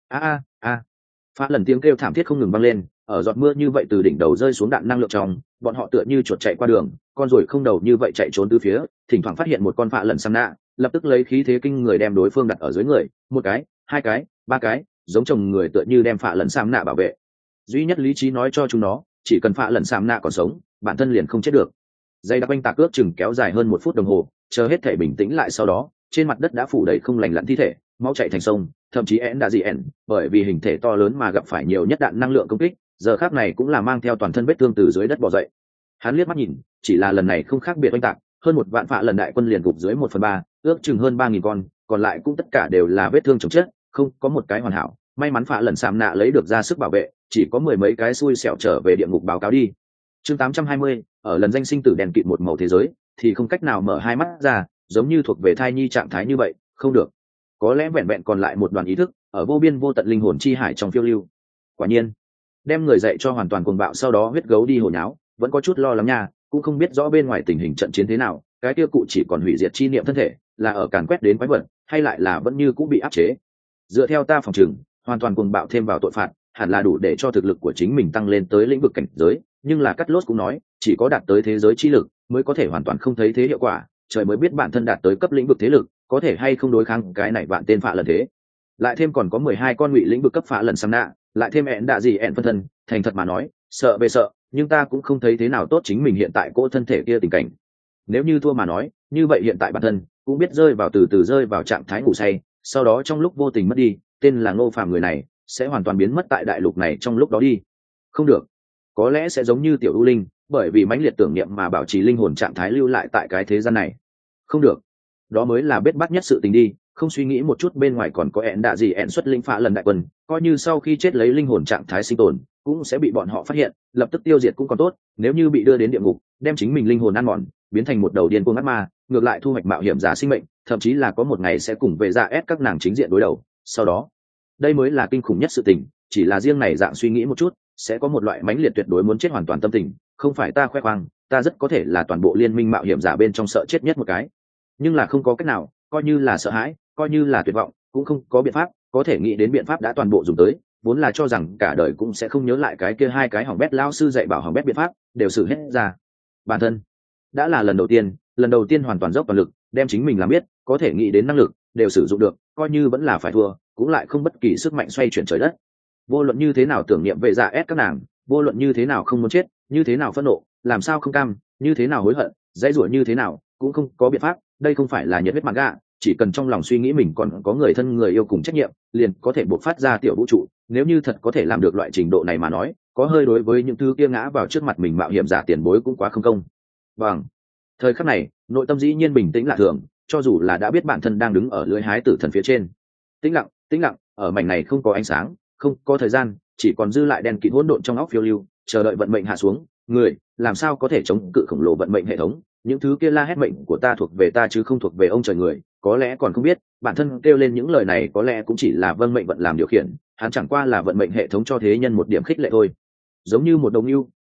Phá lần tiếng kêu thảm thiết không ngừng vang lên, ở giọt mưa như vậy từ đỉnh đầu rơi xuống đạn năng lượng trong, bọn họ tựa như chuột chạy qua đường, con ruồi không đầu như vậy chạy trốn tứ phía, thỉnh thoảng phát hiện một con phạ lần sam nạ, lập tức lấy khí thế kinh người đem đối phương đặt ở dưới người, một cái, hai cái, ba cái, giống chồng người tựa như đem phạ lần sam nạ bảo vệ. Duy nhất lý trí nói cho chúng nó, chỉ cần phạ lần sam nạ còn sống, bản thân liền không chết được. Dây đặc anh tạc ước chừng kéo dài hơn 1 phút đồng hồ, chờ hết thể bình tĩnh lại sau đó, trên mặt đất đã phủ đầy không lành lặn thi thể, máu chảy thành sông, thậm chí én đã gì én, bởi vì hình thể to lớn mà gặp phải nhiều nhất đạn năng lượng công kích, giờ khắc này cũng là mang theo toàn thân vết thương từ dưới đất bò dậy. Hắn liếc mắt nhìn, chỉ là lần này không khác biệt oanh tạc, hơn 1 vạn phạ lần đại quân liền gục dưới 1/3, ước chừng hơn 3000 con, còn lại cũng tất cả đều là vết thương chồng chết, không có một cái hoàn hảo. May mắn phạ lần sạm nạ lấy được ra sức bảo vệ, chỉ có 10 mấy cái xui xẻo trở về địa ngục báo cáo đi. Chương 820, ở lần danh sinh tử đèn kịt một màu thế giới, thì không cách nào mở hai mắt ra, giống như thuộc về thai nhi trạng thái như vậy, không được. Có lẽ vẹn vẹn còn lại một đoàn ý thức, ở vô biên vô tận linh hồn chi hải trong phiêu lưu. Quả nhiên, đem người dạy cho hoàn toàn cuồng bạo sau đó huyết gấu đi hồ nháo, vẫn có chút lo lắng nha, cũng không biết rõ bên ngoài tình hình trận chiến thế nào, cái kia cụ chỉ còn hủy diệt chi niệm thân thể, là ở càn quét đến quái vật, hay lại là vẫn như cũng bị áp chế. Dựa theo ta phòng trừng, hoàn toàn cuồng bạo thêm vào tội phạm, hẳn là đủ để cho thực lực của chính mình tăng lên tới lĩnh vực cảnh giới, nhưng là Cắt Lốt cũng nói, chỉ có đạt tới thế giới chi lực mới có thể hoàn toàn không thấy thế hiệu quả, trời mới biết bản thân đạt tới cấp lĩnh vực thế lực, có thể hay không đối kháng cái này vạn tên phạ lần thế. Lại thêm còn có 12 con ngụy lĩnh vực cấp phạ lần sam nạ, lại thêm ẹn đạ gì ẹn phân thân, thành thật mà nói, sợ về sợ, nhưng ta cũng không thấy thế nào tốt chính mình hiện tại cỗ thân thể kia tình cảnh. Nếu như thua mà nói, như vậy hiện tại bản thân cũng biết từ từ rơi vào trạng thái ngủ say, sau đó trong lúc vô tình mất đi, tên là Ngô Phàm người này sẽ hoàn toàn biến mất tại đại lục này trong lúc đó đi. Không được, có lẽ sẽ giống như tiểu U Linh, bởi vì mãnh liệt tưởng niệm mà bảo trì linh hồn trạng thái lưu lại tại cái thế gian này. Không được, đó mới là bết bát nhất sự tình đi, không suy nghĩ một chút bên ngoài còn có ẹn đạ gì ẹn xuất linh phạ lần đại quân, coi như sau khi chết lấy linh hồn trạng thái sinh tồn cũng sẽ bị bọn họ phát hiện, lập tức tiêu diệt cũng còn tốt, nếu như bị đưa đến địa ngục, đem chính mình linh hồn ăn mòn, biến thành một đầu điên cuồng ác ma, ngược lại thu hoạch mạo hiểm giả sinh mệnh, thậm chí là có một ngày sẽ cùng về dạ ép các nàng chính diện đối đầu. Sau đó, đây mới là kinh khủng nhất sự tình, chỉ là riêng này dạng suy nghĩ một chút, sẽ có một loại mãnh liệt tuyệt đối muốn chết hoàn toàn tâm tình, không phải ta khoe khoang, ta rất có thể là toàn bộ liên minh mạo hiểm giả bên trong sợ chết nhất một cái. Nhưng là không có cách nào, coi như là sợ hãi, coi như là tuyệt vọng, cũng không có biện pháp, có thể nghĩ đến biện pháp đã toàn bộ dùng tới, vốn là cho rằng cả đời cũng sẽ không nhớ lại cái kia 2 cái hỏng bét lao sư dạy bảo hỏng bét biện pháp, đều sử hết ra. Bản thân đã là lần đầu tiên hoàn toàn dốc toàn lực, đem chính mình làm biết, có thể nghĩ đến năng lực, đều sử dụng được, coi như vẫn là phải thua, cũng lại không bất kỳ sức mạnh xoay chuyển trời đất. Vô luận như thế nào tưởng niệm về dạ ép các nàng, vô luận như thế nào không muốn chết, như thế nào phẫn nộ, làm sao không cam, như thế nào hối hận, dãy rủa như thế nào, cũng không có biện pháp, đây không phải là nhiệt huyết manga, chỉ cần trong lòng suy nghĩ mình còn có người thân người yêu cùng trách nhiệm, liền có thể bộc phát ra tiểu vũ trụ, nếu như thật có thể làm được loại trình độ này mà nói, có hơi đối với những thứ kia ngã vào trước mặt mình mạo hiểm giả tiền bối cũng quá không công. Vâng. Thời khắc này, nội tâm dĩ nhiên bình tĩnh lạ thường, cho dù là đã biết bản thân đang đứng ở lưỡi hái tử thần phía trên. Tĩnh lặng, ở mảnh này không có ánh sáng, không có thời gian, chỉ còn dư lại đen kịt hỗn độn trong óc phiêu lưu, chờ đợi vận mệnh hạ xuống. Người làm sao có thể chống cự khổng lồ vận mệnh hệ thống, những thứ kia la hét mệnh của ta thuộc về ta chứ không thuộc về ông trời người, có lẽ còn không biết bản thân kêu lên những lời này có lẽ cũng chỉ là vâng mệnh vận làm điều khiển, hắn chẳng qua là vận mệnh hệ thống cho thế nhân một điểm khích lệ thôi. Giống như một đồng yêu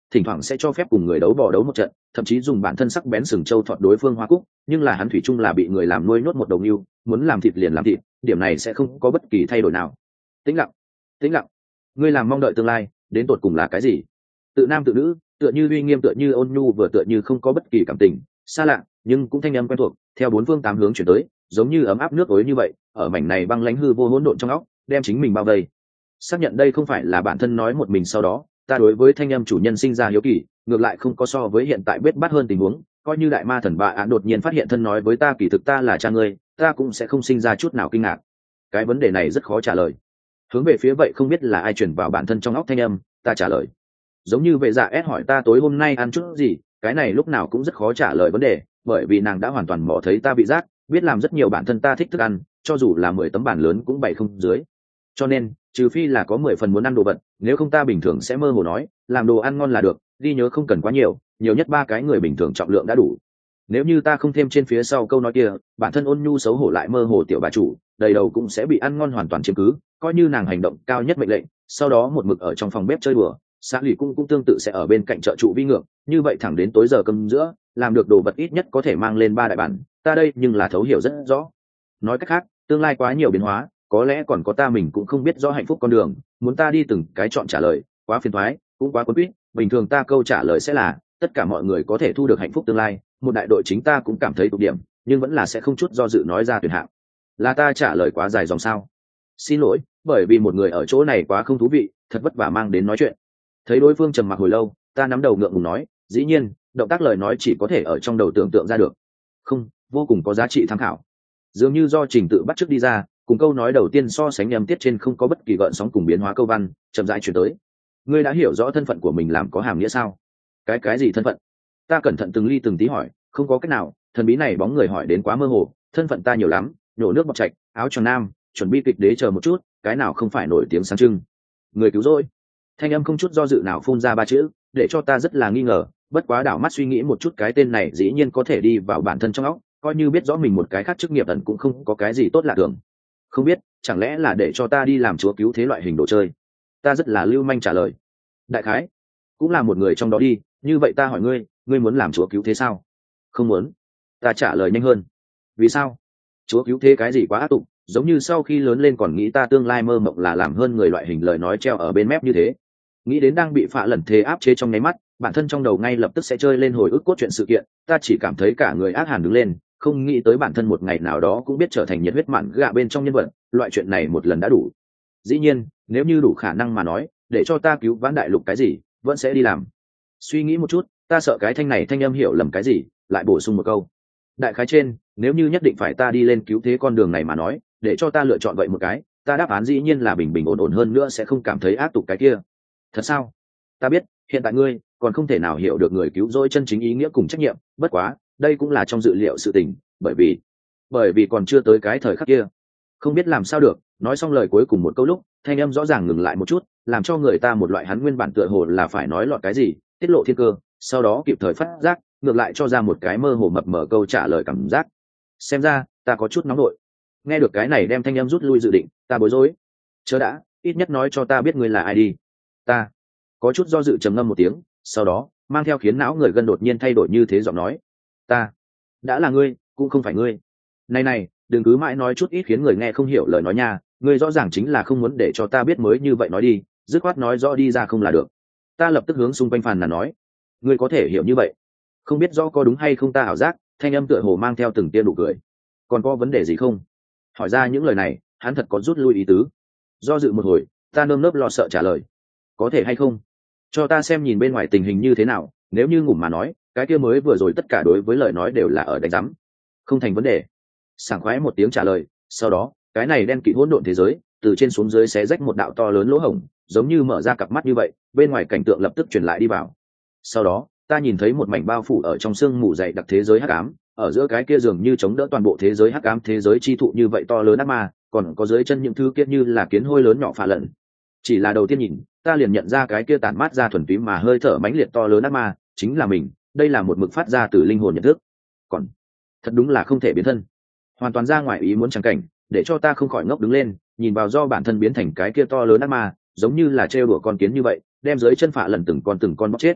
thỉnh thoảng sẽ cho phép cùng người đấu bò đấu một trận, thậm chí dùng bản thân sắc bén sừng châu thọt đối phương hoa cúc, nhưng là hắn thủy chung là bị người làm nuôi nhốt một đầu nưu, muốn làm thịt liền làm thịt, điểm này sẽ không có bất kỳ thay đổi nào. Tĩnh lặng, tĩnh lặng. Ngươi làm mong đợi tương lai, đến tột cùng là cái gì? Tự nam tự nữ, tựa như uy nghiêm, tựa như ôn nhu, vừa tựa như không có bất kỳ cảm tình, xa lạ, nhưng cũng thanh âm quen thuộc, theo bốn phương tám hướng chuyển tới, giống như ấm áp nước ối như vậy, ở mảnh này băng lãnh hư vô hỗn độn trong óc, đem chính mình bao vây. Xác nhận đây không phải là bản thân nói một mình, sau đó ta đối với thanh âm chủ nhân sinh ra hiếu kỳ, ngược lại không có so với hiện tại bết bát hơn tình huống, coi như đại ma thần bạ án đột nhiên phát hiện thân nói với ta kỳ thực ta là cha ngươi, ta cũng sẽ không sinh ra chút nào kinh ngạc. Cái vấn đề này rất khó trả lời. Hướng về phía vậy không biết là ai truyền vào bản thân trong óc thanh âm, ta trả lời. Giống như vệ dạ ép hỏi ta tối hôm nay ăn chút gì, cái này lúc nào cũng rất khó trả lời vấn đề, bởi vì nàng đã hoàn toàn mò thấy ta vị giác, biết làm rất nhiều bản thân ta thích thức ăn, cho dù là 10 tấm bản lớn cũng bày không dưới. Cho nên trừ phi là có 10 phần muốn ăn đồ vật, nếu không ta bình thường sẽ mơ hồ nói làm đồ ăn ngon là được, ghi nhớ không cần quá nhiều, nhiều nhất 3 cái người bình thường trọng lượng đã đủ. Nếu như ta không thêm trên phía sau câu nói kia, bản thân ôn nhu xấu hổ lại mơ hồ tiểu bà chủ đầy đầu cũng sẽ bị ăn ngon hoàn toàn chiếm cứ, coi như nàng hành động cao nhất mệnh lệnh, sau đó một mực ở trong phòng bếp chơi đùa, xã lì cũng tương tự sẽ ở bên cạnh trợ trụ vi ngược, như vậy thẳng đến tối giờ cơm giữa, làm được đồ vật ít nhất có thể mang lên 3 đại bản, ta đây nhưng là thấu hiểu rất rõ. Nói cách khác, tương lai quá nhiều biến hóa, có lẽ còn có ta mình cũng không biết rõ hạnh phúc con đường, muốn ta đi từng cái chọn trả lời, quá phiền toái, cũng quá quấn quýt. Bình thường ta câu trả lời sẽ là tất cả mọi người có thể thu được hạnh phúc tương lai, một đại đội chính ta cũng cảm thấy tụ điểm, nhưng vẫn là sẽ không chút do dự nói ra tuyển hạng. Là ta trả lời quá dài dòng sao? Xin lỗi, bởi vì một người ở chỗ này quá không thú vị, thật vất vả mang đến nói chuyện. Thấy đối phương trầm mặc hồi lâu, ta nắm đầu ngượng ngùng nói, dĩ nhiên, động tác lời nói chỉ có thể ở trong đầu tưởng tượng ra được. Không, vô cùng có giá trị tham khảo. Dường như do trình tự bắt chước đi ra, cùng câu nói đầu tiên so sánh âm tiết trên không có bất kỳ gợn sóng cùng biến hóa câu văn, chậm rãi chuyển tới. Ngươi đã hiểu rõ thân phận của mình làm có hàm nghĩa sao? Cái gì thân phận? Ta cẩn thận từng ly từng tí hỏi, không có cách nào, thần bí này bóng người hỏi đến quá mơ hồ, thân phận ta nhiều lắm, nhổ nước bọt trạch, áo tròn nam, chuẩn bị kịch đế chờ một chút, cái nào không phải nổi tiếng sáng trưng. Người cứu rỗi. Thanh âm không chút do dự nào phun ra 3 chữ, để cho ta rất là nghi ngờ, bất quá đảo mắt suy nghĩ một chút, cái tên này dĩ nhiên có thể đi vào bản thân trong óc, coi như biết rõ mình một cái khác chức nghiệp ẩn cũng không có cái gì tốt lạ thường. Không biết, chẳng lẽ là để cho ta đi làm chúa cứu thế loại hình đồ chơi? Ta rất là lưu manh trả lời. Đại khái cũng là một người trong đó đi, như vậy ta hỏi ngươi, ngươi muốn làm chúa cứu thế sao? Không muốn. Ta trả lời nhanh hơn. Vì sao? Chúa cứu thế cái gì quá ác tụng, giống như sau khi lớn lên còn nghĩ ta tương lai mơ mộng là làm hơn người loại hình lời nói treo ở bên mép như thế. Nghĩ đến đang bị phạ lẩn thế áp chế trong nháy mắt, bản thân trong đầu ngay lập tức sẽ chơi lên hồi ức cốt truyện sự kiện, ta chỉ cảm thấy cả người ác hàn đứng lên, không nghĩ tới bản thân một ngày nào đó cũng biết trở thành nhiệt huyết mạn gạ bên trong nhân vật, loại chuyện này một lần đã đủ. Dĩ nhiên, nếu như đủ khả năng mà nói, để cho ta cứu vãn đại lục cái gì, vẫn sẽ đi làm. Suy nghĩ một chút, ta sợ cái thanh này thanh âm hiểu lầm cái gì, lại bổ sung một câu. Đại khái trên, nếu như nhất định phải ta đi lên cứu thế con đường này mà nói, để cho ta lựa chọn vậy một cái, ta đáp án dĩ nhiên là bình bình ổn ổn hơn nữa sẽ không cảm thấy ác tục cái kia. Thật sao? Ta biết, hiện tại ngươi còn không thể nào hiểu được người cứu rỗi chân chính ý nghĩa cùng trách nhiệm, bất quá, đây cũng là trong dự liệu sự tình, bởi vì còn chưa tới cái thời khắc kia. Không biết làm sao được, nói xong lời cuối cùng một câu lúc, thanh âm rõ ràng ngừng lại một chút, làm cho người ta một loại hắn nguyên bản tựa hồ là phải nói lọt cái gì, tiết lộ thiên cơ, sau đó kịp thời phát giác, ngược lại cho ra một cái mơ hồ mập mờ câu trả lời cảm giác. Xem ra, ta có chút nóng nội. Nghe được cái này đem thanh âm rút lui dự định, ta bối rối. Chớ đã, ít nhất nói cho ta biết ngươi là ai đi. Ta có chút do dự trầm ngâm một tiếng, sau đó mang theo khiến não người gần đột nhiên thay đổi như thế giọng nói. Ta đã là ngươi, cũng không phải ngươi. Này, đừng cứ mãi nói chút ít khiến người nghe không hiểu lời nói nha, ngươi rõ ràng chính là không muốn để cho ta biết mới như vậy nói đi, dứt khoát nói rõ đi ra không là được. Ta lập tức hướng xung quanh phàn nàn nói. Ngươi có thể hiểu như vậy. Không biết rõ có đúng hay không ta ảo giác, thanh âm tựa hồ mang theo từng tia nụ cười. Còn có vấn đề gì không? Hỏi ra những lời này, hắn thật có rút lui ý tứ. Do dự một hồi, ta nơm nớp lo sợ trả lời. Có thể hay không? Cho ta xem nhìn bên ngoài tình hình như thế nào, nếu như ngủ mà nói, cái kia mới vừa rồi tất cả đối với lời nói đều là ở đánh rắm. Không thành vấn đề. Sảng khoái một tiếng trả lời, sau đó, cái này đen kịt hỗn độn thế giới, từ trên xuống dưới xé rách một đạo to lớn lỗ hổng, giống như mở ra cặp mắt như vậy, bên ngoài cảnh tượng lập tức truyền lại đi vào. Sau đó, ta nhìn thấy một mảnh bao phủ ở trong sương mù dày đặc thế giới hắc ám, ở giữa cái kia dường như chống đỡ toàn bộ thế giới hắc ám thế giới chi thụ như vậy to lớn ác ma, còn có dưới chân những thứ kia như là kiến hôi lớn nhỏ phạ lẫn. Chỉ là đầu tiên nhìn, ta liền nhận ra cái kia tản mát ra thuần túy mà hơi thở mãnh liệt to lớn ác ma, chính là mình, đây là một mực phát ra từ linh hồn nhận thức. Còn thật đúng là không thể biến thân. Hoàn toàn ra ngoài ý muốn chẳng cảnh, để cho ta không khỏi ngốc đứng lên, nhìn vào do bản thân biến thành cái kia to lớn ác ma, giống như là trêu đùa con kiến như vậy, đem dưới chân phạ lẫn từng con bóc chết.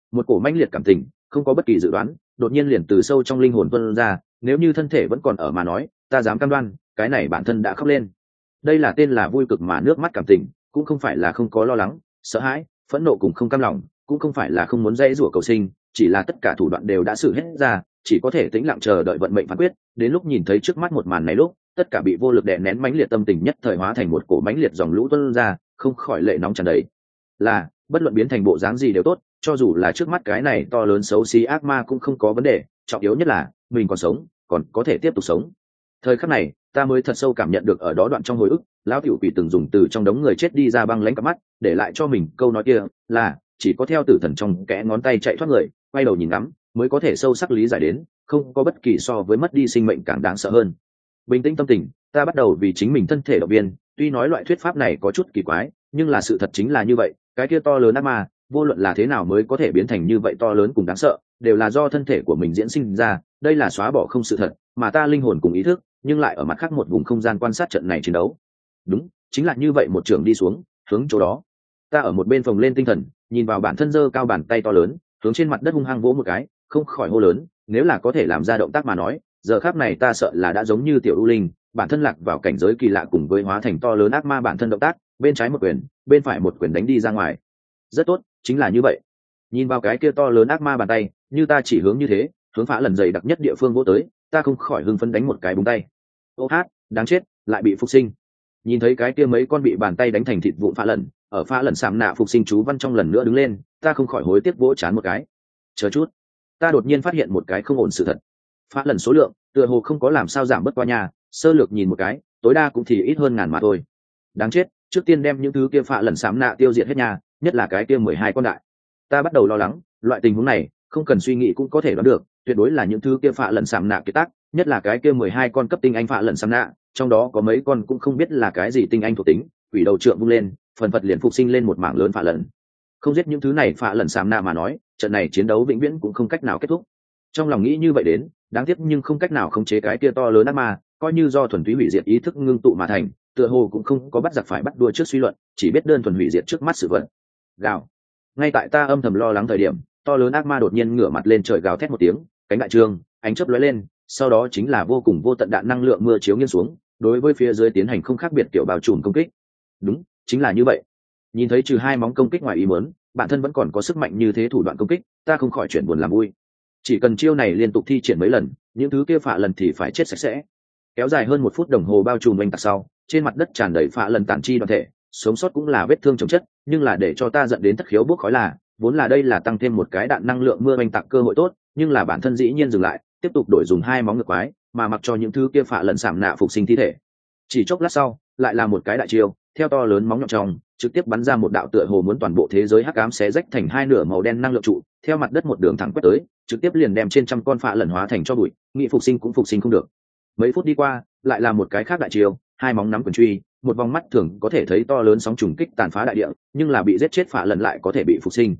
một cổ mãnh liệt cảm tình không có bất kỳ dự đoán đột nhiên liền từ sâu trong linh hồn tuôn ra. Nếu như thân thể vẫn còn ở mà nói, ta dám cam đoan cái này bản thân đã khóc lên. Đây là tên là vui cực mà nước mắt cảm tình, cũng không phải là không có lo lắng, sợ hãi, phẫn nộ cùng không cam lòng, cũng không phải là không muốn dãy rủa cầu sinh, chỉ là tất cả thủ đoạn đều đã sử hết ra, chỉ có thể tĩnh lặng chờ đợi vận mệnh phán quyết. Đến lúc nhìn thấy trước mắt một màn này lúc, tất cả bị vô lực đè nén mãnh liệt tâm tình nhất thời hóa thành một cổ mãnh liệt dòng lũ tuôn ra, không khỏi lệ nóng tràn đầy. Là, bất luận biến thành bộ dáng gì đều tốt, cho dù là trước mắt cái này to lớn xấu xí ác ma cũng không có vấn đề, trọng yếu nhất là mình còn sống, còn có thể tiếp tục sống. Thời khắc này, ta mới thật sâu cảm nhận được ở đó đoạn trong hồi ức, lão tiểu quỷ từng dùng từ trong đống người chết đi ra băng lãnh cặp mắt, để lại cho mình câu nói kia là chỉ có theo tử thần trong kẽ ngón tay chạy thoát người, quay đầu nhìn ngắm, mới có thể sâu sắc lý giải đến, không có bất kỳ so với mất đi sinh mệnh càng đáng sợ hơn. Bình tĩnh tâm tình, ta bắt đầu vì chính mình thân thể động viên, tuy nói loại thuyết pháp này có chút kỳ quái, nhưng là sự thật chính là như vậy, cái kia to lớn ác ma, vô luận là thế nào mới có thể biến thành như vậy to lớn cùng đáng sợ, đều là do thân thể của mình diễn sinh ra, đây là xóa bỏ không sự thật, mà ta linh hồn cùng ý thức, nhưng lại ở mặt khác một vùng không gian quan sát trận này chiến đấu. Đúng, chính là như vậy một trường đi xuống, hướng chỗ đó. Ta ở một bên phòng lên tinh thần, nhìn vào bản thân giơ cao bàn tay to lớn, hướng trên mặt đất hung hăng vỗ một cái, không khỏi hô lớn, nếu là có thể làm ra động tác mà nói, giờ khắc này ta sợ là đã giống như tiểu u linh, bản thân lạc vào cảnh giới kỳ lạ cùng với hóa thành to lớn ác ma bản thân động tác, bên trái một quyền, bên phải một quyền đánh đi ra ngoài. Rất tốt, chính là như vậy. Nhìn vào cái kia to lớn ác ma bàn tay, như ta chỉ hướng như thế, hướng phá lần dày đặc nhất địa phương vỗ tới, ta không khỏi hưng phấn đánh một cái búng tay. Ô hát, đáng chết, lại bị phục sinh. Nhìn thấy cái kia mấy con bị bàn tay đánh thành thịt vụn phá lần, ở phá lần sạm nạ phục sinh chú văn trong lần nữa đứng lên, ta không khỏi hối tiếc vỗ chán một cái. Chờ chút, ta đột nhiên phát hiện một cái không ổn sự thật. Phá lần số lượng, tựa hồ không có làm sao giảm bớt qua nhà, sơ lược nhìn một cái, tối đa cũng thì ít hơn ngàn mà thôi. Đáng chết, trước tiên đem những thứ kia phá lần sạm nạ tiêu diệt hết nhà, nhất là cái kia 12 con đại. Ta bắt đầu lo lắng, loại tình huống này, không cần suy nghĩ cũng có thể đoán được, tuyệt đối là những thứ kia phá lần sạm nạ kiệt tác, nhất là cái kia 12 con cấp tinh anh phá lần sạm nạ, trong đó có mấy con cũng không biết là cái gì tinh anh thuộc tính, quỷ đầu trượng vung lên, phần phật liền phục sinh lên một mảng lớn phá lần. Không giết những thứ này phá lần sạm nạ mà nói, trận này chiến đấu vĩnh viễn cũng không cách nào kết thúc. Trong lòng nghĩ như vậy đến, đáng tiếc nhưng không cách nào khống chế cái kia to lớn ác ma, coi như do thuần túy hủy diệt ý thức ngưng tụ mà thành, tựa hồ cũng không có bắt giặc phải bắt đua trước suy luận, chỉ biết đơn thuần hủy diệt trước mắt sự vật. Gào. Ngay tại ta âm thầm lo lắng thời điểm, to lớn ác ma đột nhiên ngửa mặt lên trời gào thét một tiếng, cánh đại trương, ánh chớp lóe lên, sau đó chính là vô cùng vô tận đạn năng lượng mưa chiếu nghiêng xuống, đối với phía dưới tiến hành không khác biệt kiểu bao trùm công kích. Đúng, chính là như vậy. Nhìn thấy trừ hai móng công kích ngoài ý muốn, bản thân vẫn còn có sức mạnh như thế thủ đoạn công kích, ta không khỏi chuyển buồn làm vui. Chỉ cần chiêu này liên tục thi triển mấy lần, những thứ kia phạ lần thì phải chết sạch sẽ. Kéo dài hơn 1 phút đồng hồ bao trùm oanh tạc sau, trên mặt đất tràn đầy phạ lần tàn chi đoàn thể, sống sót cũng là vết thương chồng chất, nhưng là để cho ta giận đến thất khiếu bốc khói là, vốn là đây là tăng thêm một cái đạn năng lượng mưa oanh tạc cơ hội tốt, nhưng là bản thân dĩ nhiên dừng lại, tiếp tục đổi dùng hai móng ngược quái, mà mặc cho những thứ kia phạ lần sảm nạ phục sinh thi thể. Chỉ chốc lát sau, lại là một cái đại chiêu, theo to lớn móng nhọn trong, trực tiếp bắn ra một đạo tựa hồ muốn toàn bộ thế giới hắc ám xé rách thành hai nửa màu đen năng lượng trụ, theo mặt đất một đường thẳng quét tới, trực tiếp liền đem trên trăm con phạ lần hóa thành cho bụi, nghị phục sinh cũng phục sinh không được. Mấy phút đi qua, lại là một cái khác đại chiêu, hai móng nắm quyền truy, một vòng mắt thường có thể thấy to lớn sóng trùng kích tàn phá đại địa, nhưng là bị giết chết phạ lần lại có thể bị phục sinh.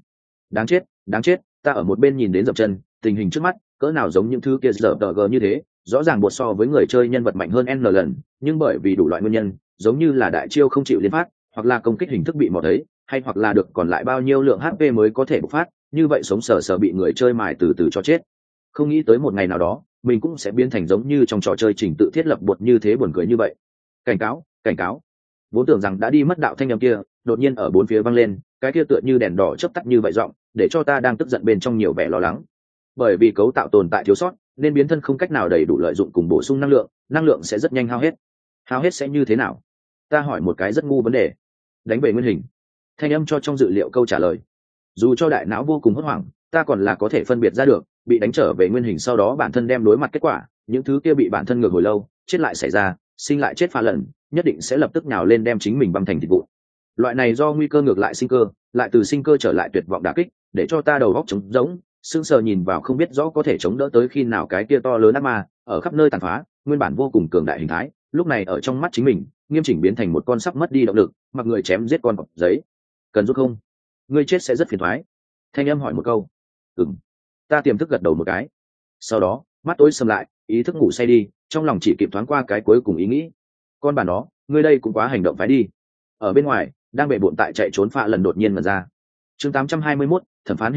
Đáng chết, ta ở một bên nhìn đến dậm chân, tình hình trước mắt, cỡ nào giống những thứ kia giờ tờ gờ như thế, rõ ràng buộc so với người chơi nhân vật mạnh hơn n lần, nhưng bởi vì đủ loại nguyên nhân, giống như là đại chiêu không chịu liên phát, hoặc là công kích hình thức bị mò thấy, hay hoặc là được còn lại bao nhiêu lượng HP mới có thể bộc phát, như vậy sống sờ sờ bị người chơi mài từ từ cho chết. Không nghĩ tới một ngày nào đó, mình cũng sẽ biến thành giống như trong trò chơi trình tự thiết lập bột như thế, buồn cười như vậy. Cảnh cáo. Vốn tưởng rằng đã đi mất đạo thanh âm kia, đột nhiên ở bốn phía vang lên, cái kia tựa như đèn đỏ chớp tắt như vậy giọng, để cho ta đang tức giận bên trong nhiều vẻ lo lắng. Bởi vì cấu tạo tồn tại thiếu sót, nên biến thân không cách nào đầy đủ lợi dụng cùng bổ sung năng lượng sẽ rất nhanh hao hết. Hao hết sẽ như thế nào? Ta hỏi một cái rất ngu vấn đề. Đánh về nguyên hình. Thanh âm cho trong dự liệu câu trả lời. Dù cho đại não vô cùng hốt hoảng, ta còn là có thể phân biệt ra được, bị đánh trở về nguyên hình sau đó bản thân đem đối mặt kết quả, những thứ kia bị bản thân ngược hồi lâu, chết lại xảy ra, sinh lại chết pha lần, nhất định sẽ lập tức nhào lên đem chính mình băm thành thịt vụn. Loại này do nguy cơ ngược lại sinh cơ, lại từ sinh cơ trở lại tuyệt vọng đả kích, để cho ta đầu óc trống rỗng, sững sờ nhìn vào không biết rõ có thể chống đỡ tới khi nào cái kia to lớn ác ma ở khắp nơi tàn phá, nguyên bản vô cùng cường đại hình thái, lúc này ở trong mắt chính mình, nghiêm chỉnh biến thành một con sắp mất đi động lực, mặc người chém giết con cọp giấy. Cần giúp không? Ngươi chết sẽ rất phiền toái. Thanh âm hỏi một câu. Ừm. Ta tiềm thức gật đầu một cái. Sau đó, mắt tối sầm lại, ý thức ngủ say đi, trong lòng chỉ kịp thoáng qua cái cuối cùng ý nghĩ. Con bà nó, ngươi đây cũng quá hành động phải đi. Ở bên ngoài, đang bệ bộn tại chạy trốn phạ lần đột nhiên mà ra. Chương 821, thẩm phán hình thức,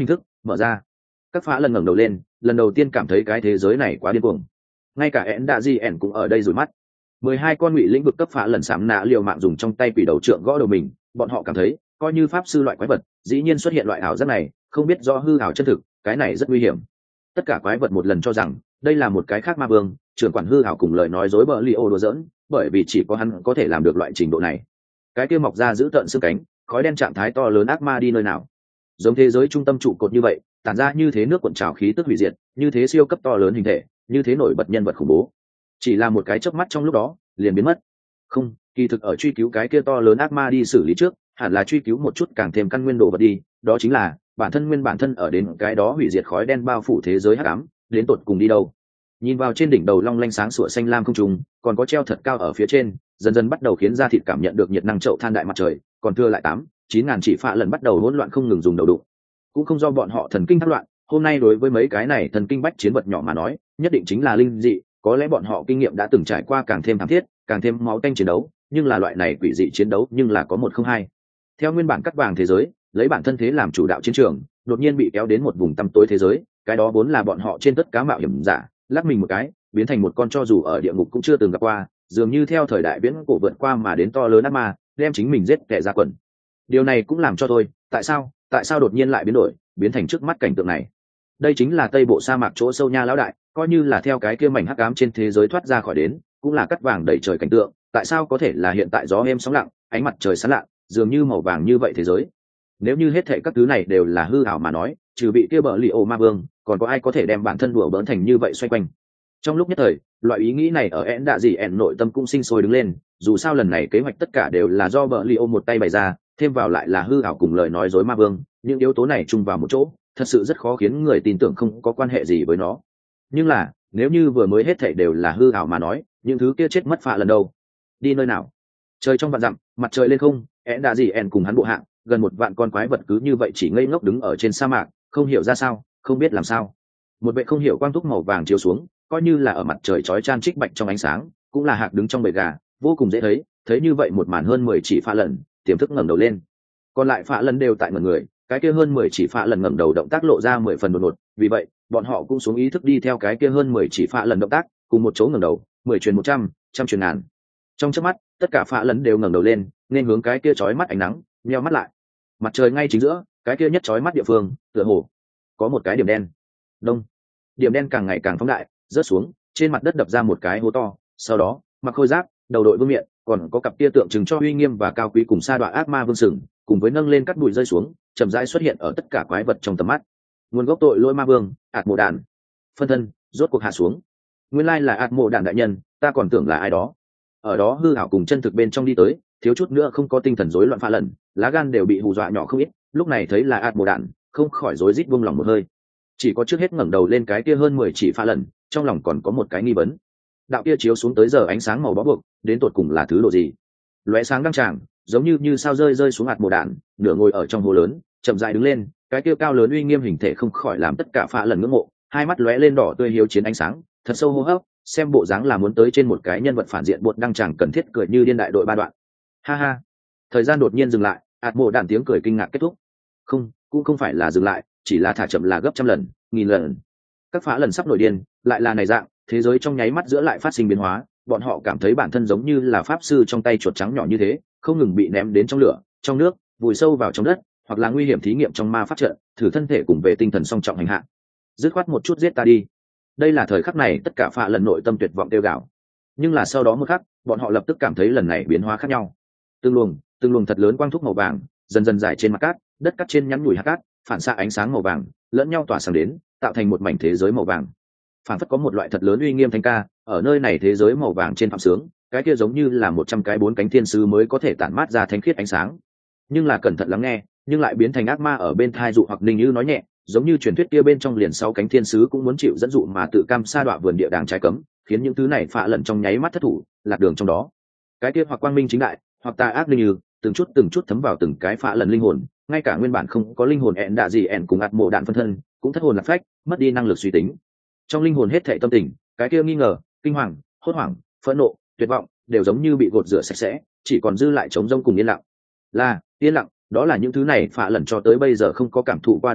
mở ra. Các phá lần ngẩng đầu lên, lần đầu tiên cảm thấy cái thế giới này quá điên cuồng. Ngay cả ẻn đạ di ẻn cũng ở đây rủi mắt. 12 con ngụy lĩnh vực cấp phá lần sạm nạ liều mạng dùng trong tay quỷ đầu trượng gõ đầu mình, bọn họ cảm thấy coi như pháp sư loại quái vật dĩ nhiên xuất hiện loại ảo giác này, không biết do hư ảo chân thực, cái này rất nguy hiểm. Tất cả quái vật một lần cho rằng đây là một cái khác ma vương, trưởng quản hư ảo cùng lời nói dối bợ li ô đùa giỡn, bởi vì chỉ có hắn có thể làm được loại trình độ này. Cái kia mọc ra giữ tợn xương cánh, khói đen trạng thái to lớn ác ma đi nơi nào? Giống thế giới trung tâm trụ cột như vậy, tản ra như thế nước cuộn trào khí tức hủy diệt, như thế siêu cấp to lớn hình thể, như thế nổi bật nhân vật khủng bố, chỉ là một cái chớp mắt trong lúc đó liền biến mất. Không, kỳ thực ở truy cứu cái kia to lớn ác ma đi xử lý trước, hẳn là truy cứu một chút càng thêm căn nguyên đồ vật đi, đó chính là bản thân nguyên bản thân ở đến cái đó hủy diệt khói đen bao phủ thế giới hắc ám, đến tột cùng đi đâu. Nhìn vào trên đỉnh đầu long lanh sáng sủa xanh lam không trùng, còn có treo thật cao ở phía trên, dần dần bắt đầu khiến da thịt cảm nhận được nhiệt năng chậu than đại mặt trời, còn thưa lại 8-9 ngàn chỉ phạ lần bắt đầu hỗn loạn không ngừng dùng đầu đụng. Cũng không do bọn họ thần kinh thác loạn, hôm nay đối với mấy cái này thần kinh bách chiến vật nhỏ mà nói, nhất định chính là linh dị, có lẽ bọn họ kinh nghiệm đã từng trải qua càng thêm thảm thiết, càng thêm máu tanh chiến đấu, nhưng là loại này quỷ dị chiến đấu nhưng là có một không hai. Theo nguyên bản cắt vàng thế giới, lấy bản thân thế làm chủ đạo chiến trường, đột nhiên bị kéo đến một vùng tăm tối thế giới, cái đó vốn là bọn họ trên tất cá mạo hiểm giả, lắc mình một cái, biến thành một con cho dù ở địa ngục cũng chưa từng gặp qua, dường như theo thời đại viễn cổ vượt qua mà đến to lớn ác ma, đem chính mình giết kẻ ra quần. Điều này cũng làm cho tôi, tại sao đột nhiên lại biến đổi, biến thành trước mắt cảnh tượng này. Đây chính là tây bộ sa mạc chỗ sâu nha lão đại, coi như là theo cái kia mảnh hắc ám trên thế giới thoát ra khỏi đến, cũng là cắt vàng đầy trời cảnh tượng, tại sao có thể là hiện tại gió êm sóng lặng, ánh mặt trời sáng lạ, dường như màu vàng như vậy thế giới. Nếu như hết thảy các thứ này đều là hư ảo mà nói, trừ bị kia bợ lì ổ ma vương, còn có ai có thể đem bản thân đùa bỡn thành như vậy xoay quanh. Trong lúc nhất thời, loại ý nghĩ này ở ẻn đạ gì ẻn nội tâm cũng sinh sôi đứng lên, dù sao lần này kế hoạch tất cả đều là do bợ lì ổ một tay bày ra, thêm vào lại là hư ảo cùng lời nói dối ma vương, những yếu tố này chung vào một chỗ, thật sự rất khó khiến người tin tưởng không có quan hệ gì với nó. Nhưng là, nếu như vừa mới hết thảy đều là hư ảo mà nói, những thứ kia chết mất phạ lần đâu? Đi nơi nào? Trời trong vạn dặm, mặt trời lên không, ẻn đạ gì ẻn cùng hắn bộ hạng, gần 1 vạn con quái vật cứ như vậy chỉ ngây ngốc đứng ở trên sa mạc, không hiểu ra sao, không biết làm sao. Một vệ không hiểu quang thúc màu vàng chiếu xuống, coi như là ở mặt trời chói chan trích bạch trong ánh sáng, cũng là hạc đứng trong bầy gà, vô cùng dễ thấy như vậy một màn hơn 10 chỉ phạ lần, tiềm thức ngẩng đầu lên. Còn lại phạ lần đều tại ngẩn người, cái kia hơn 10 chỉ phạ lần ngẩng đầu động tác lộ ra 10 phần đột ngột, vì vậy, bọn họ cũng xuống ý thức đi theo cái kia hơn 10 chỉ phạ lần động tác, cùng một chỗ ngẩng đầu, 10 truyền 100, trăm truyền ngàn. Trong chớp mắt, tất cả phạ lần đều ngẩng đầu lên, nên hướng cái kia chói mắt ánh nắng, nheo mắt lại. Mặt trời ngay chính giữa, cái kia nhất chói mắt địa phương, tựa hồ có một cái điểm đen. Đông. Điểm đen càng ngày càng phóng đại, rớt xuống, trên mặt đất đập ra một cái hố to, sau đó, mặc khôi giáp, đầu đội vương miện, còn có cặp tia tượng trưng cho uy nghiêm và cao quý cùng sa đọa ác ma vương sừng, cùng với nâng lên cắt bụi rơi xuống, chậm rãi xuất hiện ở tất cả quái vật trong tầm mắt. Nguồn gốc tội lỗi ma vương, ạt mộ đạn. Phân thân, rốt cuộc hạ xuống. Nguyên lai là ạt mộ đạn đại nhân, ta còn tưởng là ai đó. Ở đó hư ảo cùng chân thực bên trong đi tới, thiếu chút nữa không có tinh thần rối loạn pha lần, lá gan đều bị hù dọa nhỏ không ít, lúc này thấy là ạt mộ đạn, không khỏi rối rít buông lòng một hơi. Chỉ có trước hết ngẩng đầu lên cái kia hơn 10 chỉ pha lần, trong lòng còn có một cái nghi vấn. Đạo kia chiếu xuống tới giờ ánh sáng màu bó buộc, đến tột cùng là thứ độ gì? Lóe sáng đăng tràng, giống như sao rơi xuống ạt mộ đạn, nửa ngồi ở trong hồ lớn, chậm rãi đứng lên, cái kia cao lớn uy nghiêm hình thể không khỏi làm tất cả pha lần ngưỡng mộ, hai mắt lóe lên đỏ tươi hiếu chiến ánh sáng, thật sâu hô hấp, xem bộ dáng là muốn tới trên một cái nhân vật phản diện buột đăng tràng cần thiết cười như điên đại đội ba đoạn. Ha ha. Thời gian đột nhiên dừng lại, ạt mộ đạn tiếng cười kinh ngạc kết thúc. Không, cũng không phải là dừng lại, chỉ là thả chậm là gấp trăm lần, nghìn lần. Các phá lần sắp nổi điên, lại là này dạng, thế giới trong nháy mắt giữa lại phát sinh biến hóa, bọn họ cảm thấy bản thân giống như là pháp sư trong tay chuột trắng nhỏ như thế, không ngừng bị ném đến trong lửa, trong nước, vùi sâu vào trong đất, hoặc là nguy hiểm thí nghiệm trong ma pháp trận, thử thân thể cùng về tinh thần song trọng hành hạ. Dứt khoát một chút giết ta đi. Đây là thời khắc này tất cả phạ lần nội tâm tuyệt vọng kêu gào. Nhưng là sau đó một khắc, bọn họ lập tức cảm thấy lần này biến hóa khác nhau. Từng luồng thật lớn quang thúc màu vàng, dần dần dài trên mặt cát, đất cát trên nhắn nhủi hạt cát, phản xạ ánh sáng màu vàng, lẫn nhau tỏa sáng đến, tạo thành một mảnh thế giới màu vàng. Phản phất có một loại thật lớn uy nghiêm thánh ca, ở nơi này thế giới màu vàng trên phạm sướng, cái kia giống như là 100 cái 4 cánh thiên sứ mới có thể tản mát ra thánh khiết ánh sáng. Nhưng là cẩn thận lắng nghe, nhưng lại biến thành ác ma ở bên thai dụ hoặc ninh như nói nhẹ, giống như truyền thuyết kia bên trong liền 6 cánh thiên sứ cũng muốn chịu dẫn dụ mà tự cam sa đọa vườn địa đàng trái cấm, khiến những thứ này phạ lẫn trong nháy mắt thất thủ, lạc đường trong đó. Cái kia hoặc quang minh chính đại, hoặc tà ác linh như, từng chút thấm vào từng cái phạ lẫn linh hồn, ngay cả nguyên bản không có linh hồn ẹn đạ gì ẹn cùng ạt mộ đạn phân thân, cũng thất hồn lạc phách, mất đi năng lực suy tính. Trong linh hồn hết thảy tâm tình, cái kia nghi ngờ, kinh hoàng, hốt hoảng, phẫn nộ, tuyệt vọng, đều giống như bị gột rửa sạch sẽ, chỉ còn dư lại trống rỗng cùng yên lặng. Yên lặng, đó là những thứ này phạ lẫn cho tới bây giờ không có cảm thụ qua đồ vật,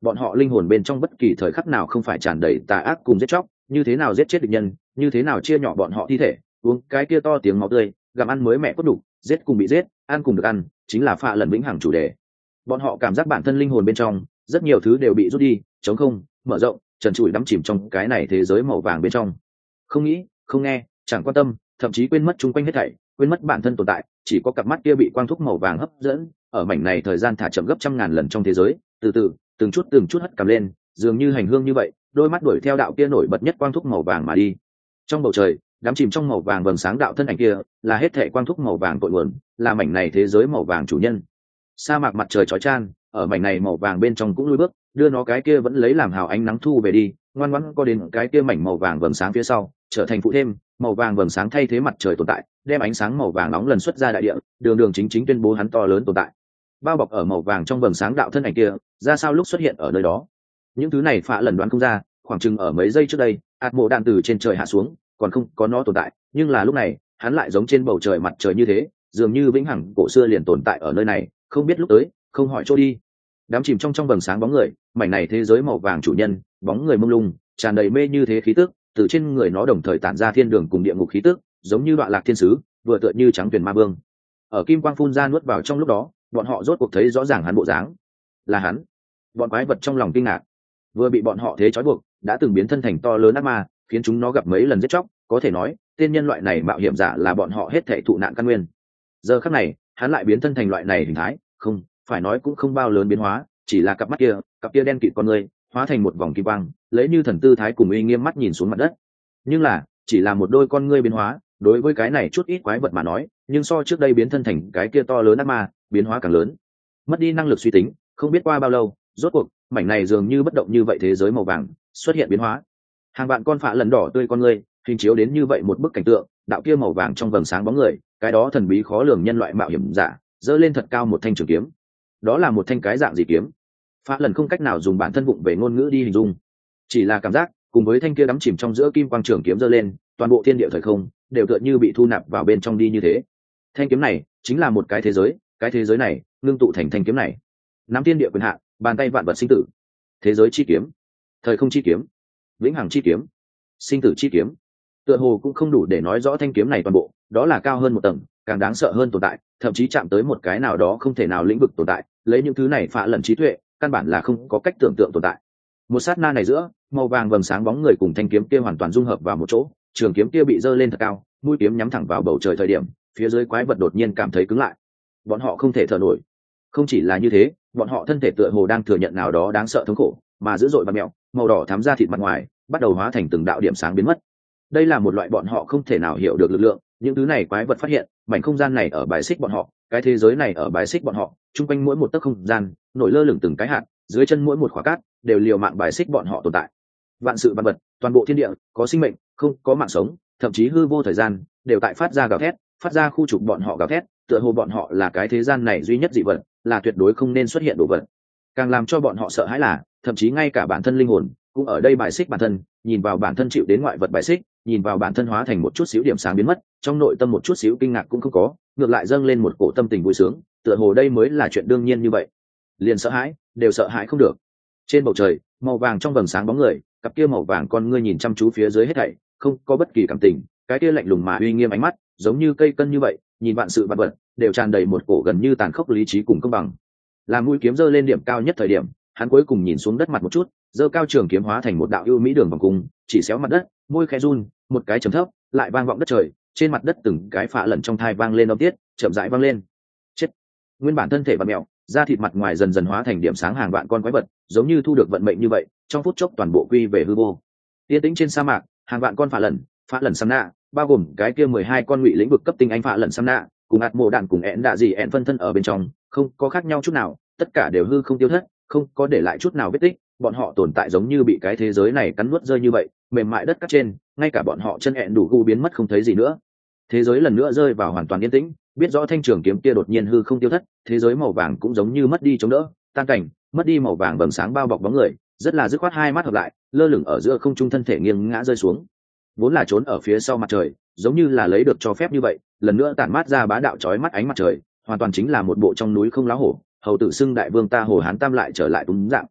bọn họ linh hồn bên trong bất kỳ thời khắc nào không phải tràn đầy tà ác cùng giết chóc, như thế nào giết chết địch nhân, như thế nào chia nhỏ bọn họ thi thể, uống cái kia to tiếng máu tươi, gặm ăn mới mẹ cốt đủ, giết cùng bị giết, ăn cùng được ăn, chính là phạ lần vĩnh hằng chủ đề. Bọn họ cảm giác bản thân linh hồn bên trong rất nhiều thứ đều bị rút đi, trống không, mở rộng, trần trụi đắm chìm trong cái này thế giới màu vàng bên trong. Không nghĩ, không nghe, chẳng quan tâm, thậm chí quên mất chung quanh hết thảy, quên mất bản thân tồn tại, chỉ có cặp mắt kia bị quang thúc màu vàng hấp dẫn, ở mảnh này thời gian thả chậm gấp trăm ngàn lần trong thế giới, từ từ, từng chút hất cầm lên, dường như hành hương như vậy, đôi mắt đuổi theo đạo kia nổi bật nhất quang thúc màu vàng mà đi. Trong bầu trời, đắm chìm trong màu vàng vầng sáng đạo thân ảnh kia, là hết thảy quang thúc màu vàng cội nguồn, là mảnh này thế giới màu vàng chủ nhân. Sa mạc mặt trời chói chang, ở mảnh này màu vàng bên trong cũng lùi bước, đưa nó cái kia vẫn lấy làm hào ánh nắng thu về đi, ngoan ngoãn có đến cái kia mảnh màu vàng vầng sáng phía sau, trở thành phụ thêm, màu vàng vầng sáng thay thế mặt trời tồn tại, đem ánh sáng màu vàng nóng lần xuất ra đại địa, đường đường chính chính tuyên bố hắn to lớn tồn tại. Bao bọc ở màu vàng trong vầng sáng đạo thân ảnh kia, ra sao lúc xuất hiện ở nơi đó? Những thứ này Phạ lần đoán không ra, khoảng chừng ở mấy giây trước đây, ạt mộ đạn từ trên trời hạ xuống, còn không có nó tồn tại, nhưng là lúc này, hắn lại giống trên bầu trời mặt trời như thế, dường như vĩnh hằng cổ xưa liền tồn tại ở nơi này, không biết lúc tới, không hỏi chỗ đi. Đám chìm trong vầng sáng bóng người, mảnh này thế giới màu vàng chủ nhân, bóng người mông lung, tràn đầy mê như thế khí tức, từ trên người nó đồng thời tản ra thiên đường cùng địa ngục khí tức, giống như đoạn lạc thiên sứ, vừa tựa như trắng tuyền ma vương. Ở kim quang phun ra nuốt vào trong lúc đó, bọn họ rốt cuộc thấy rõ ràng hắn bộ dáng. Là hắn. Bọn quái vật trong lòng kinh ngạc. Vừa bị bọn họ thế trói buộc, đã từng biến thân thành to lớn ác ma, khiến chúng nó gặp mấy lần giết chóc, có thể nói, tên nhân loại này mạo hiểm giả là bọn họ hết thảy thụ nạn căn nguyên. Giờ khắc này, hắn lại biến thân thành loại này hình thái, không, phải nói cũng không bao lớn biến hóa, chỉ là cặp kia đen kịt con người, hóa thành một vòng kim quang, lấy như thần tư thái cùng uy nghiêm mắt nhìn xuống mặt đất. Nhưng là, chỉ là một đôi con ngươi biến hóa, đối với cái này chút ít quái vật mà nói, nhưng so trước đây biến thân thành cái kia to lớn ác ma, biến hóa càng lớn. Mất đi năng lực suy tính, không biết qua bao lâu, rốt cuộc, mảnh này dường như bất động như vậy thế giới màu vàng xuất hiện biến hóa. Hàng vạn con phạ lần đỏ tươi con ngươi, hình chiếu đến như vậy một bức cảnh tượng, đạo kia màu vàng trong vầng sáng bóng người, cái đó thần bí khó lường nhân loại mạo hiểm giả, giơ lên thật cao một thanh trường kiếm. Đó là một thanh cái dạng gì kiếm? Phạ lần không cách nào dùng bản thân vụng về ngôn ngữ đi hình dung, chỉ là cảm giác, cùng với thanh kia đắm chìm trong giữa kim quang trường kiếm giơ lên, toàn bộ thiên địa thời không đều tựa như bị thu nạp vào bên trong đi như thế. Thanh kiếm này chính là một cái thế giới này ngưng tụ thành thanh kiếm này, nắm thiên địa quyền hạn, bàn tay vạn vật sinh tử. Thế giới chi kiếm, thời không chi kiếm, vĩnh hằng chi kiếm, sinh tử chi kiếm, tựa hồ cũng không đủ để nói rõ thanh kiếm này toàn bộ, đó là cao hơn một tầng, càng đáng sợ hơn tồn tại, thậm chí chạm tới một cái nào đó không thể nào lĩnh vực tồn tại, lấy những thứ này Phạ lần trí tuệ, căn bản là không có cách tưởng tượng tồn tại. Một sát na này giữa, màu vàng vầng sáng bóng người cùng thanh kiếm kia hoàn toàn dung hợp vào một chỗ, trường kiếm kia bị giơ lên thật cao, mũi kiếm nhắm thẳng vào bầu trời thời điểm, phía dưới quái vật đột nhiên cảm thấy cứng lại. Bọn họ không thể thở nổi. Không chỉ là như thế, bọn họ thân thể tựa hồ đang thừa nhận nào đó đáng sợ thống khổ, mà dữ dội và mèo, màu đỏ thắm ra thịt mặt ngoài, bắt đầu hóa thành từng đạo điểm sáng biến mất. Đây là một loại bọn họ không thể nào hiểu được lực lượng, những thứ này quái vật phát hiện, mảnh không gian này ở bài xích bọn họ, cái thế giới này ở bài xích bọn họ, chung quanh mỗi một tấc không gian, nổi lơ lửng từng cái hạt, dưới chân mỗi một khỏa cát, đều liều mạng bài xích bọn họ tồn tại. Vạn sự vạn vật, toàn bộ thiên địa, có sinh mệnh, không có mạng sống, thậm chí hư vô thời gian, đều tại phát ra gào thét, phát ra khu trục bọn họ gào thét, tựa hồ bọn họ là cái thế gian này duy nhất dị vật, là tuyệt đối không nên xuất hiện đồ vật. Càng làm cho bọn họ sợ hãi là, thậm chí ngay cả bản thân linh hồn cũng ở đây bài xích bản thân, nhìn vào bản thân chịu đến ngoại vật bài xích, nhìn vào bản thân hóa thành một chút xíu điểm sáng biến mất, trong nội tâm một chút xíu kinh ngạc cũng không có, ngược lại dâng lên một cổ tâm tình vui sướng, tựa hồ đây mới là chuyện đương nhiên như vậy. Liền sợ hãi, đều sợ hãi không được. Trên bầu trời, màu vàng trong vầng sáng bóng người, cặp kia màu vàng con ngươi nhìn chăm chú phía dưới hết thảy, không có bất kỳ cảm tình, cái kia lạnh lùng mà uy nghiêm ánh mắt, giống như cây cân như vậy, nhìn vạn sự vạn vật, đều tràn đầy một cổ gần như tàn khốc lý trí cùng công bằng. Làm mũi kiếm giơ lên điểm cao nhất thời điểm, hắn cuối cùng nhìn xuống đất mặt một chút, giơ cao trường kiếm hóa thành một đạo ưu mỹ đường vòng cung, chỉ xéo mặt đất, môi khẽ run, một cái trầm thấp, lại vang vọng đất trời, trên mặt đất từng cái Phạ lần trong thai vang lên âm tiết, chậm rãi vang lên. Chết. Nguyên bản thân thể bặm mèo, da thịt mặt ngoài dần dần hóa thành điểm sáng hàng vạn con quái vật, giống như thu được vận mệnh như vậy, trong phút chốc toàn bộ quy về hư vô. Yên tĩnh trên sa mạc, hàng vạn con Phạ lần Samna, bao gồm cái kia 12 con ngụy lĩnh vực cấp tinh anh Phạ lần Samna, cùng ạt mộ đạn cùng ẹn đạ gì ẹn phân thân ở bên trong, không có khác nhau chút nào, tất cả đều hư không tiêu thất, không có để lại chút nào vết tích, bọn họ tồn tại giống như bị cái thế giới này cắn nuốt rơi như vậy, mềm mại đất cát trên, ngay cả bọn họ chân ẹn đủ gu biến mất không thấy gì nữa. Thế giới lần nữa rơi vào hoàn toàn yên tĩnh, biết rõ thanh trường kiếm kia đột nhiên hư không tiêu thất, thế giới màu vàng cũng giống như mất đi chống đỡ, tan cảnh, mất đi màu vàng vầng sáng bao bọc bóng người, rất là dứt khoát hai mắt hợp lại, lơ lửng ở giữa không trung thân thể nghiêng ngã rơi xuống. Vốn là trốn ở phía sau mặt trời, giống như là lấy được cho phép như vậy, lần nữa tản mát ra bá đạo chói mắt ánh mặt trời, hoàn toàn chính là một bộ trong núi không lá hổ, hầu tự xưng đại vương ta Hồ Hán Tam lại trở lại đúng dạng.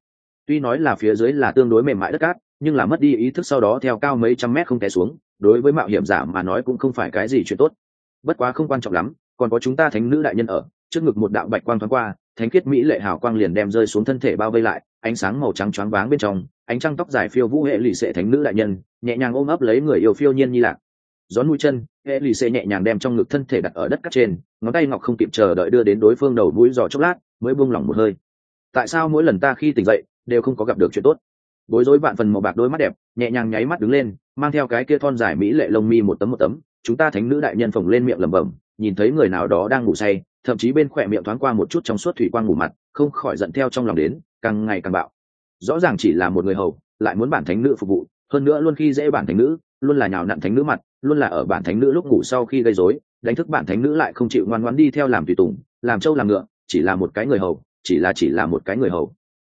Tuy nói là phía dưới là tương đối mềm mại đất cát, nhưng là mất đi ý thức sau đó theo cao mấy trăm mét không té xuống, đối với mạo hiểm giả mà nói cũng không phải cái gì chuyện tốt. Bất quá không quan trọng lắm, còn có chúng ta thánh nữ đại nhân ở, trước ngực một đạo bạch quang thoáng qua, thánh khiết mỹ lệ hào quang liền đem rơi xuống thân thể bao vây lại, ánh sáng màu trắng choáng váng bên trong, ánh trăng tóc dài phiêu vũ hệ lụy sệ thánh nữ đại nhân nhẹ nhàng ôm ấp lấy người yêu phiêu nhiên như lạc. Gión mũi chân, hệ lụy sệ nhẹ nhàng đem trong ngực thân thể đặt ở đất cát trên, ngón tay ngọc không kịp chờ đợi đưa đến đối phương đầu mũi giò chốc lát, mới buông lỏng một hơi. Tại sao mỗi lần ta khi tỉnh dậy đều không có gặp được chuyện tốt? Bối rối vạn phần màu bạc đôi mắt đẹp nhẹ nhàng nháy mắt đứng lên, mang theo cái kia thon dài mỹ lệ lông mi một tấm, chúng ta thánh nữ đại nhân phồng lên miệng lẩm bẩm, nhìn thấy người nào đó đang ngủ say, thậm chí bên khỏe miệng thoáng qua một chút trong suốt thủy quang ngủ mặt, không khỏi giận theo trong lòng đến, càng ngày càng bạo. Rõ ràng chỉ là một người hầu, lại muốn bản thánh nữ phục vụ, hơn nữa luôn khi dễ bản thánh nữ, luôn là nhào nặn thánh nữ mặt, luôn là ở bản thánh nữ lúc ngủ sau khi gây rối, đánh thức bản thánh nữ lại không chịu ngoan ngoãn đi theo làm tùy tùng, làm trâu làm ngựa, chỉ là một cái người hầu, chỉ là một cái người hầu.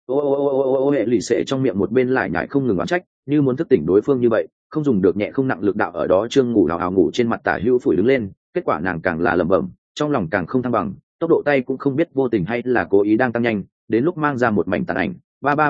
Ô hệ lì xệ trong miệng một bên lại nhại không ngừng oán trách, như muốn thức tỉnh đối phương như vậy, không dùng được nhẹ không nặng lực đạo ở đó trương ngủ ào ngủ trên mặt tả hữu phủi đứng lên, kết quả nàng càng là lẩm bẩm, trong lòng càng không thăng bằng, tốc độ tay cũng không biết vô tình hay là cố ý đang tăng nhanh, đến lúc mang ra một mảnh tàn ảnh,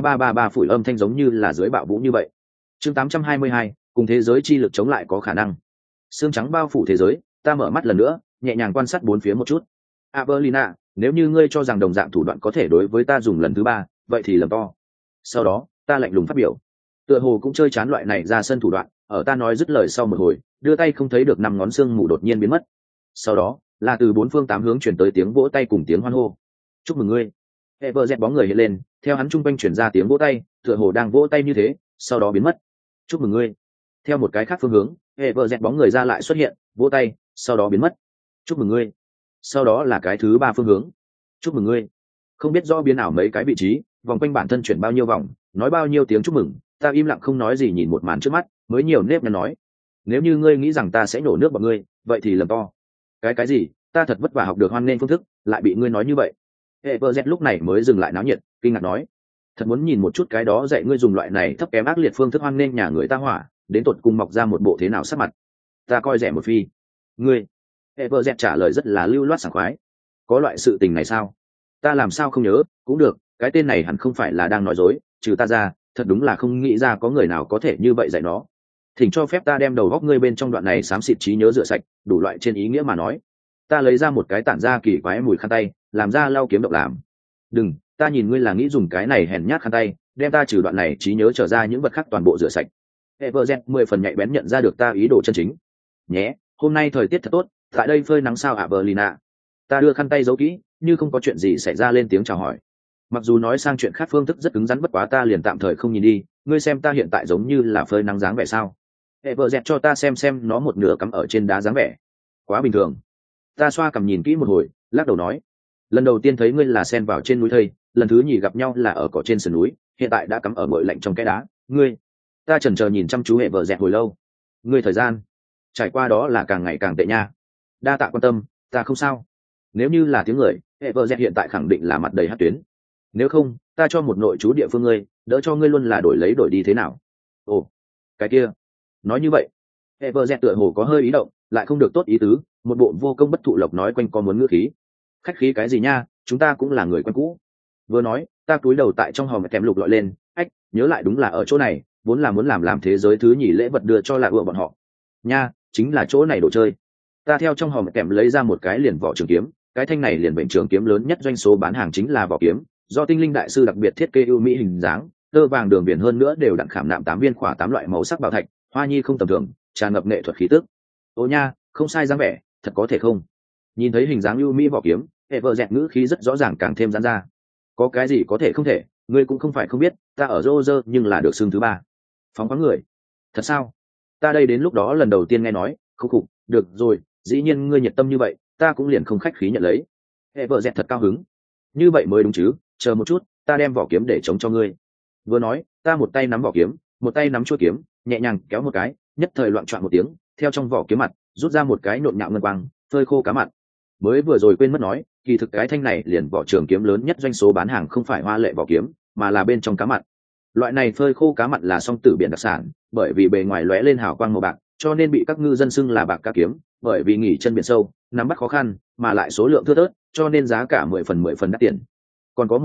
ba phủi âm thanh giống như là dưới bạo vũ như vậy. Chương 822, cùng thế giới chi lực chống lại có khả năng. Sương trắng bao phủ thế giới, ta mở mắt lần nữa, nhẹ nhàng quan sát bốn phía một chút. Aberlina, nếu như ngươi cho rằng đồng dạng thủ đoạn có thể đối với ta dùng lần thứ ba, vậy thì lầm to. Sau đó ta lạnh lùng phát biểu, tựa hồ cũng chơi chán loại này ra sân thủ đoạn, ở ta nói dứt lời sau một hồi, đưa tay không thấy được 5 ngón xương mù đột nhiên biến mất. Sau đó là từ 4 phương 8 hướng truyền tới tiếng vỗ tay cùng tiếng hoan hô. Chúc mừng ngươi. Everett bóng người hiện lên, theo hắn trung quanh truyền ra tiếng vỗ tay, tựa hồ đang vỗ tay như thế, sau đó biến mất. Chúc mừng ngươi. Theo một cái khác phương hướng, Everett bóng người ra lại xuất hiện, vỗ tay, sau đó biến mất. Chúc mừng ngươi. Sau đó là cái thứ 3 phương hướng. Chúc mừng ngươi. Không biết do biến ảo mấy cái vị trí, vòng quanh bản thân chuyển bao nhiêu vòng, nói bao nhiêu tiếng chúc mừng, ta im lặng không nói gì nhìn một màn trước mắt, mới nhiều nếp nhăn nói, nếu như ngươi nghĩ rằng ta sẽ nổ nước vào ngươi, vậy thì lầm to. Cái gì? Ta thật vất vả học được hoan nghênh phương thức, lại bị ngươi nói như vậy. Everett lúc này mới dừng lại náo nhiệt, kinh ngạc nói, thật muốn nhìn một chút cái đó dạy ngươi dùng loại này thấp kém ác liệt phương thức hoan nghênh nhà người ta hỏa, đến tột cùng mọc ra một bộ thế nào sắc mặt. Ta coi rẻ một phi. Ngươi? Everett trả lời rất là lưu loát sảng khoái. Có loại sự tình này sao? Ta làm sao không nhớ, cũng được, cái tên này hẳn không phải là đang nói dối, trừ ta ra, thật đúng là không nghĩ ra có người nào có thể như vậy dạy nó. Thỉnh cho phép ta đem đầu góc ngươi bên trong đoạn này xám xịt trí nhớ rửa sạch, đủ loại trên ý nghĩa mà nói. Ta lấy ra một cái tản ra kỳ quái mùi khăn tay, làm ra lau kiếm độc làm. Đừng, ta nhìn ngươi là nghĩ dùng cái này hèn nhát khăn tay, đem ta trừ đoạn này trí nhớ trở ra những vật khác toàn bộ rửa sạch. Everett 10 phần nhạy bén nhận ra được ta ý đồ chân chính. Nhé, hôm nay thời tiết thật tốt, tại đây phơi nắng sao ạ Berlina. Ta đưa khăn tay giấu kỹ, như không có chuyện gì xảy ra lên tiếng chào hỏi. Mặc dù nói sang chuyện khác phương thức rất cứng rắn, bất quá ta liền tạm thời không nhìn đi, ngươi xem ta hiện tại giống như là phơi nắng dáng vẻ sao? Everett cho ta xem nó một nửa cắm ở trên đá dáng vẻ. Quá bình thường. Ta xoa cằm nhìn kỹ một hồi, lắc đầu nói, lần đầu tiên thấy ngươi là sen vào trên núi thây, lần thứ nhì gặp nhau là ở cỏ trên sườn núi, hiện tại đã cắm ở bụi lạnh trong cái đá. Ngươi? Ta chần chờ nhìn chăm chú Everett hồi lâu. Ngươi thời gian trải qua đó là càng ngày càng tệ nha. Đa tạ quan tâm, ta không sao. Nếu như là tiếng người, Everett hiện tại khẳng định là mặt đầy hất tuyến. Nếu không, ta cho một nội chú địa phương ngươi, đỡ cho ngươi luôn là đổi lấy đổi đi thế nào? Ồ, cái kia. Nói như vậy, Everett tựa hồ có hơi ý động, lại không được tốt ý tứ, một bộ vô công bất thụ lộc nói quanh co muốn ngữ khí. Khách khí cái gì nha, chúng ta cũng là người quen cũ. Vừa nói, ta cúi đầu tại trong hòm kèm lục lọi lên, ách, nhớ lại đúng là ở chỗ này, vốn là muốn làm thế giới thứ nhì lễ vật đưa cho lại ưa bọn họ. Nha, chính là chỗ này đồ chơi. Ta theo trong hòm kèm lấy ra một cái liền vỏ trường kiếm, cái thanh này liền bệnh trường kiếm lớn nhất doanh số bán hàng chính là vỏ kiếm, do tinh linh đại sư đặc biệt thiết kế ưu mỹ hình dáng, tơ vàng đường viền hơn nữa đều đặn khảm nạm 8 viên khỏa 8 loại màu sắc bảo thạch, hoa nhi không tầm thường, tràn ngập nghệ thuật khí tức. Ô nha, không sai dáng vẻ, thật có thể không? Nhìn thấy hình dáng ưu mỹ vỏ kiếm, Everett ngữ khí rất rõ ràng càng thêm giãn ra. Có cái gì có thể không thể, ngươi cũng không phải không biết, ta ở Roger nhưng là được xưng thứ 3. Phóng khoáng người. Thật sao? Ta đây đến lúc đó lần đầu tiên nghe nói, không khục, được rồi, dĩ nhiên ngươi nhiệt tâm như vậy, ta cũng liền không khách khí nhận lấy. Everett thật cao hứng. Như vậy mới đúng chứ, chờ một chút, ta đem vỏ kiếm để chống cho ngươi. Vừa nói, ta một tay nắm vỏ kiếm, một tay nắm chuôi kiếm, nhẹ nhàng kéo một cái, nhất thời loạn choạng một tiếng, theo trong vỏ kiếm mặt rút ra một cái nhộn nhạo ngân quang, phơi khô cá mặn. Mới vừa rồi quên mất nói, kỳ thực cái thanh này liền vỏ trường kiếm lớn nhất doanh số bán hàng không phải hoa lệ vỏ kiếm, mà là bên trong cá mặn. Loại này phơi khô cá mặn là song tử biển đặc sản, bởi vì bề ngoài lóe lên hào quang màu bạc, cho nên bị các ngư dân xưng là bạc cá kiếm, bởi vì nghỉ chân biển sâu, nắm bắt khó khăn, mà lại số lượng thưa thớt, cho nên giá cả 10 phần đắt tiền. Còn có một chút,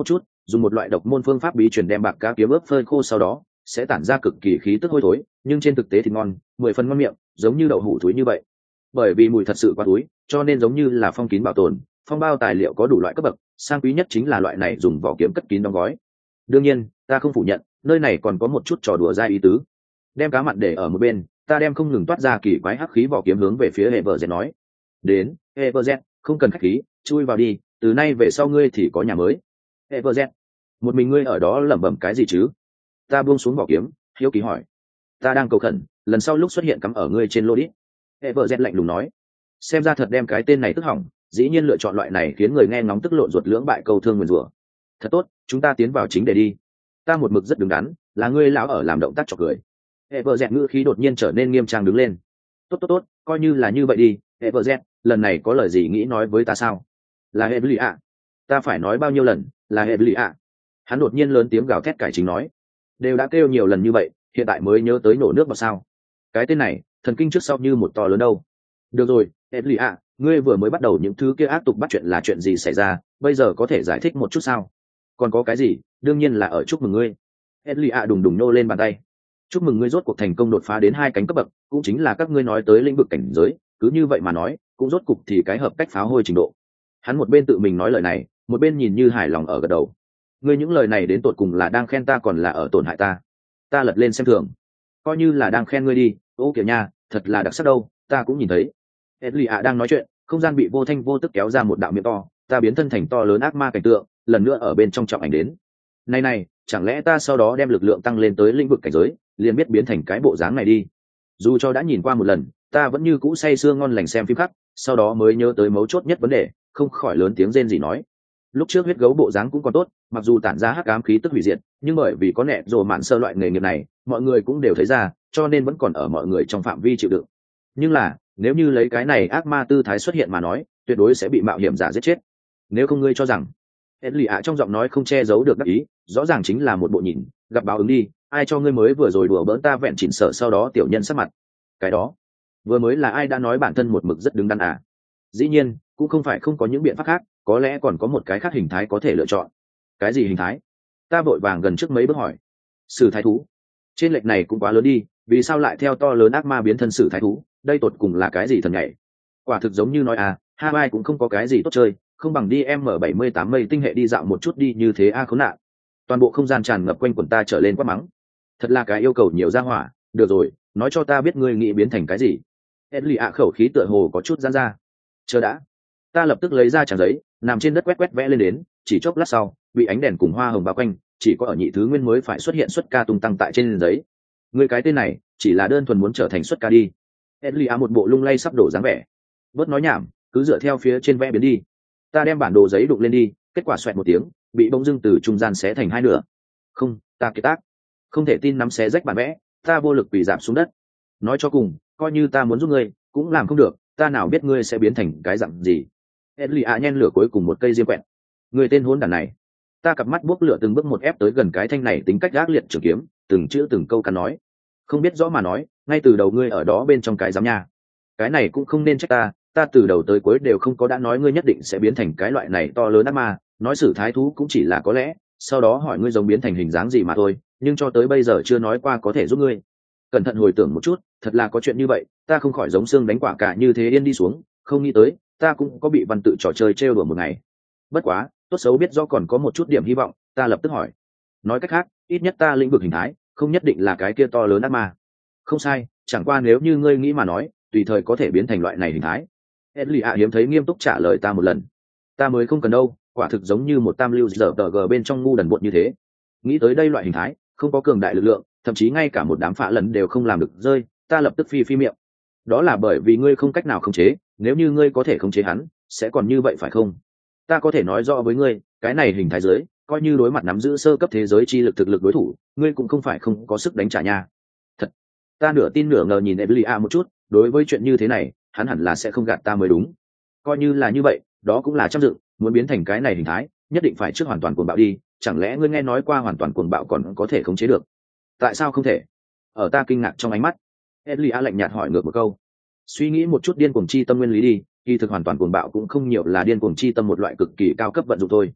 dùng một loại độc môn phương pháp bí truyền đem bạc cá kiếm ướp phơi khô sau đó sẽ tản ra cực kỳ khí tức hôi thối, nhưng trên thực tế thì ngon, 10 phần ngon miệng, giống như đậu hũ thúi như vậy. Bởi vì mùi thật sự quá túi, cho nên giống như là phong kín bảo tồn, phong bao tài liệu có đủ loại cấp bậc, sang quý nhất chính là loại này dùng vỏ kiếm cất kín đóng gói. Đương nhiên, ta không phủ nhận, nơi này còn có một chút trò đùa dai ý tứ. Đem cá mặn để ở một bên, ta đem không ngừng toát ra kỳ quái hắc khí vỏ kiếm hướng về phía Everett nói. Đến, Everett, không cần khách khí, chui vào đi, từ nay về sau ngươi thì có nhà mới. Everett, một mình ngươi ở đó lẩm bẩm cái gì chứ? Ta buông xuống vỏ kiếm, hiếu kỳ hỏi. Ta đang cầu khẩn, lần sau lúc xuất hiện cắm ở ngươi trên lô đít. Everett lạnh lùng nói. Xem ra thật đem cái tên này tức hỏng, dĩ nhiên lựa chọn loại này khiến người nghe ngóng tức lộn ruột lưỡng bại câu thương nguyền rủa. Thật tốt, chúng ta tiến vào chính đề đi. Ta một mực rất đứng đắn, là ngươi lão ở làm động tác chọc cười. Everett ngữ khí đột nhiên trở nên nghiêm trang đứng lên. Tốt, coi như là như vậy đi. Everett, lần này có lời gì nghĩ nói với ta sao? Là Hebli ạ. Ta phải nói bao nhiêu lần, là Hebli ạ. Hắn đột nhiên lớn tiếng gào thét cải chính nói. Đều đã kêu nhiều lần như vậy, hiện tại mới nhớ tới nổ nước vào sao? Cái tên này, thần kinh trước sau như một to lớn đâu. Được rồi, Hebli ạ, ngươi vừa mới bắt đầu những thứ kia ác tục bắt chuyện là chuyện gì xảy ra, bây giờ có thể giải thích một chút sao? Còn có cái gì, đương nhiên là ở chúc mừng ngươi. Hebli ạ đùng đùng nô lên bàn tay. Chúc mừng ngươi rốt cuộc thành công đột phá đến 2 cánh cấp bậc, cũng chính là các ngươi nói tới lĩnh vực cảnh giới, cứ như vậy mà nói, cũng rốt cục thì cái hợp cách pháo hôi trình độ. Hắn một bên tự mình nói lời này, một bên nhìn như hài lòng ở gật đầu. Ngươi những lời này đến tột cùng là đang khen ta còn là ở tổn hại ta? Ta lật lên xem thường. Coi như là đang khen ngươi đi, ô kìa nha, thật là đặc sắc đâu, ta cũng nhìn thấy. Hedley ạ đang nói chuyện, không gian bị vô thanh vô tức kéo ra một đạo miệng to, ta biến thân thành to lớn ác ma cảnh tượng, lần nữa ở bên trong trọng ảnh đến. Này, chẳng lẽ ta sau đó đem lực lượng tăng lên tới lĩnh vực cảnh giới, liền biết biến thành cái bộ dáng này đi. Dù cho đã nhìn qua một lần, ta vẫn như cũ say sưa ngon lành xem phim khắc, sau đó mới nhớ tới mấu chốt nhất vấn đề, không khỏi lớn tiếng rên gì nói. Lúc trước huyết gấu bộ dáng cũng còn tốt, mặc dù tản ra hắc ám khí tức hủy diệt, nhưng bởi vì có nẹ rồ mạn sơ loại nghề nghiệp này, mọi người cũng đều thấy ra, cho nên vẫn còn ở mọi người trong phạm vi chịu đựng. Nhưng là, nếu như lấy cái này ác ma tư thái xuất hiện mà nói, tuyệt đối sẽ bị mạo hiểm giả giết chết. Nếu không ngươi cho rằng, Hedley ạ trong giọng nói không che giấu được đắc ý, rõ ràng chính là một bộ nhìn, gặp báo ứng đi, ai cho ngươi mới vừa rồi đùa bỡn ta vẹn chỉnh sợ sau đó tiểu nhân sắc mặt. Cái đó, vừa mới là ai đã nói bản thân một mực rất đứng đắn à? Dĩ nhiên, cũng không phải không có những biện pháp khác, có lẽ còn có một cái khác hình thái có thể lựa chọn. Cái gì hình thái? Ta vội vàng gần trước mấy bước hỏi. Sử thái thú. Trên lệch này cũng quá lớn đi, vì sao lại theo to lớn ác ma biến thân sử thái thú, đây tột cùng là cái gì thần nhảy? Quả thực giống như nói à, Hawaii cũng không có cái gì tốt chơi, không bằng đi M78 mây tinh hệ đi dạo một chút đi như thế a khốn nạn. Toàn bộ không gian tràn ngập quanh quần ta trở lên quát mắng. Thật là cái yêu cầu nhiều ra hỏa, được rồi, nói cho ta biết ngươi nghĩ biến thành cái gì. Hedley ạ khẩu khí tựa hồ có chút giãn ra. Chờ đã. Ta lập tức lấy ra trang giấy, nằm trên đất quét vẽ lên đến, chỉ chốc lát sau, bị ánh đèn cùng hoa hồng bao quanh, chỉ có ở nhị thứ nguyên mới phải xuất hiện xuất ca tung tăng tại trên giấy. Ngươi cái tên này, chỉ là đơn thuần muốn trở thành xuất ca đi. Hedley ạ một bộ lung lay sắp đổ dáng vẻ. Bớt nói nhảm, cứ dựa theo phía trên vẽ biến đi. Ta đem bản đồ giấy đục lên đi, kết quả xoẹt một tiếng, bị bỗng dưng từ trung gian xé thành 2 nửa. Không, ta kiệt tác. Không thể tin nắm xé rách bản vẽ, ta vô lực quỳ rạp xuống đất. Nói cho cùng, coi như ta muốn giúp ngươi, cũng làm không được, ta nào biết ngươi sẽ biến thành cái dạng gì. Hedley ạ nhen lửa cuối cùng một cây diêm quẹt. Ngươi tên hỗn đản này. Ta cặp mắt bốc lửa từng bước một ép tới gần cái thanh này tính cách gác liệt trường kiếm, từng chữ từng câu cắn nói. Không biết rõ mà nói, ngay từ đầu ngươi ở đó bên trong cái giám nha. Cái này cũng không nên trách ta từ đầu tới cuối đều không có đã nói ngươi nhất định sẽ biến thành cái loại này to lớn ác ma, nói sử thái thú cũng chỉ là có lẽ, sau đó hỏi ngươi giống biến thành hình dáng gì mà thôi, nhưng cho tới bây giờ chưa nói qua có thể giúp ngươi. Cẩn thận hồi tưởng một chút, thật là có chuyện như vậy, ta không khỏi giống xương đánh quả cả như thế yên đi xuống, không nghĩ tới, ta cũng có bị văn tự trò chơi trêu đùa một ngày. Bất quá, tốt xấu biết do còn có một chút điểm hy vọng, ta lập tức hỏi. Nói cách khác, ít nhất ta lĩnh vực hình thái, không nhất định là cái kia to lớn ác ma. Không sai, chẳng qua nếu như ngươi nghĩ mà nói, tùy thời có thể biến thành loại này hình thái. Hedley ạ hiếm thấy nghiêm túc trả lời ta một lần. Ta mới không cần đâu, quả thực giống như một tam lưu giờ tờ g bên trong ngu đần bột như thế. Nghĩ tới đây loại hình thái, không có cường đại lực lượng, thậm chí ngay cả một đám phạ lần đều không làm được rơi, ta lập tức phi miệng. Đó là bởi vì ngươi không cách nào khống chế, nếu như ngươi có thể khống chế hắn, sẽ còn như vậy phải không? Ta có thể nói rõ với ngươi, cái này hình thái giới, coi như đối mặt nắm giữ sơ cấp thế giới chi lực thực lực đối thủ, ngươi cũng không phải không có sức đánh trả nha. Thật. Ta nửa tin nửa ngờ nhìn Hedley ạ một chút, đối với chuyện như thế này, hắn hẳn là sẽ không gạt ta mới đúng. Coi như là như vậy, đó cũng là trăm dựng, muốn biến thành cái này hình thái, nhất định phải trước hoàn toàn cuồng bạo đi, chẳng lẽ ngươi nghe nói qua hoàn toàn cuồng bạo còn có thể khống chế được? Tại sao không thể? Ở ta kinh ngạc trong ánh mắt, Hedley ạ lạnh nhạt hỏi ngược một câu. Suy nghĩ một chút điên cuồng chi tâm nguyên lý đi, kỳ thực hoàn toàn cuồng bạo cũng không nhiều là điên cuồng chi tâm một loại cực kỳ cao cấp vận dụng thôi.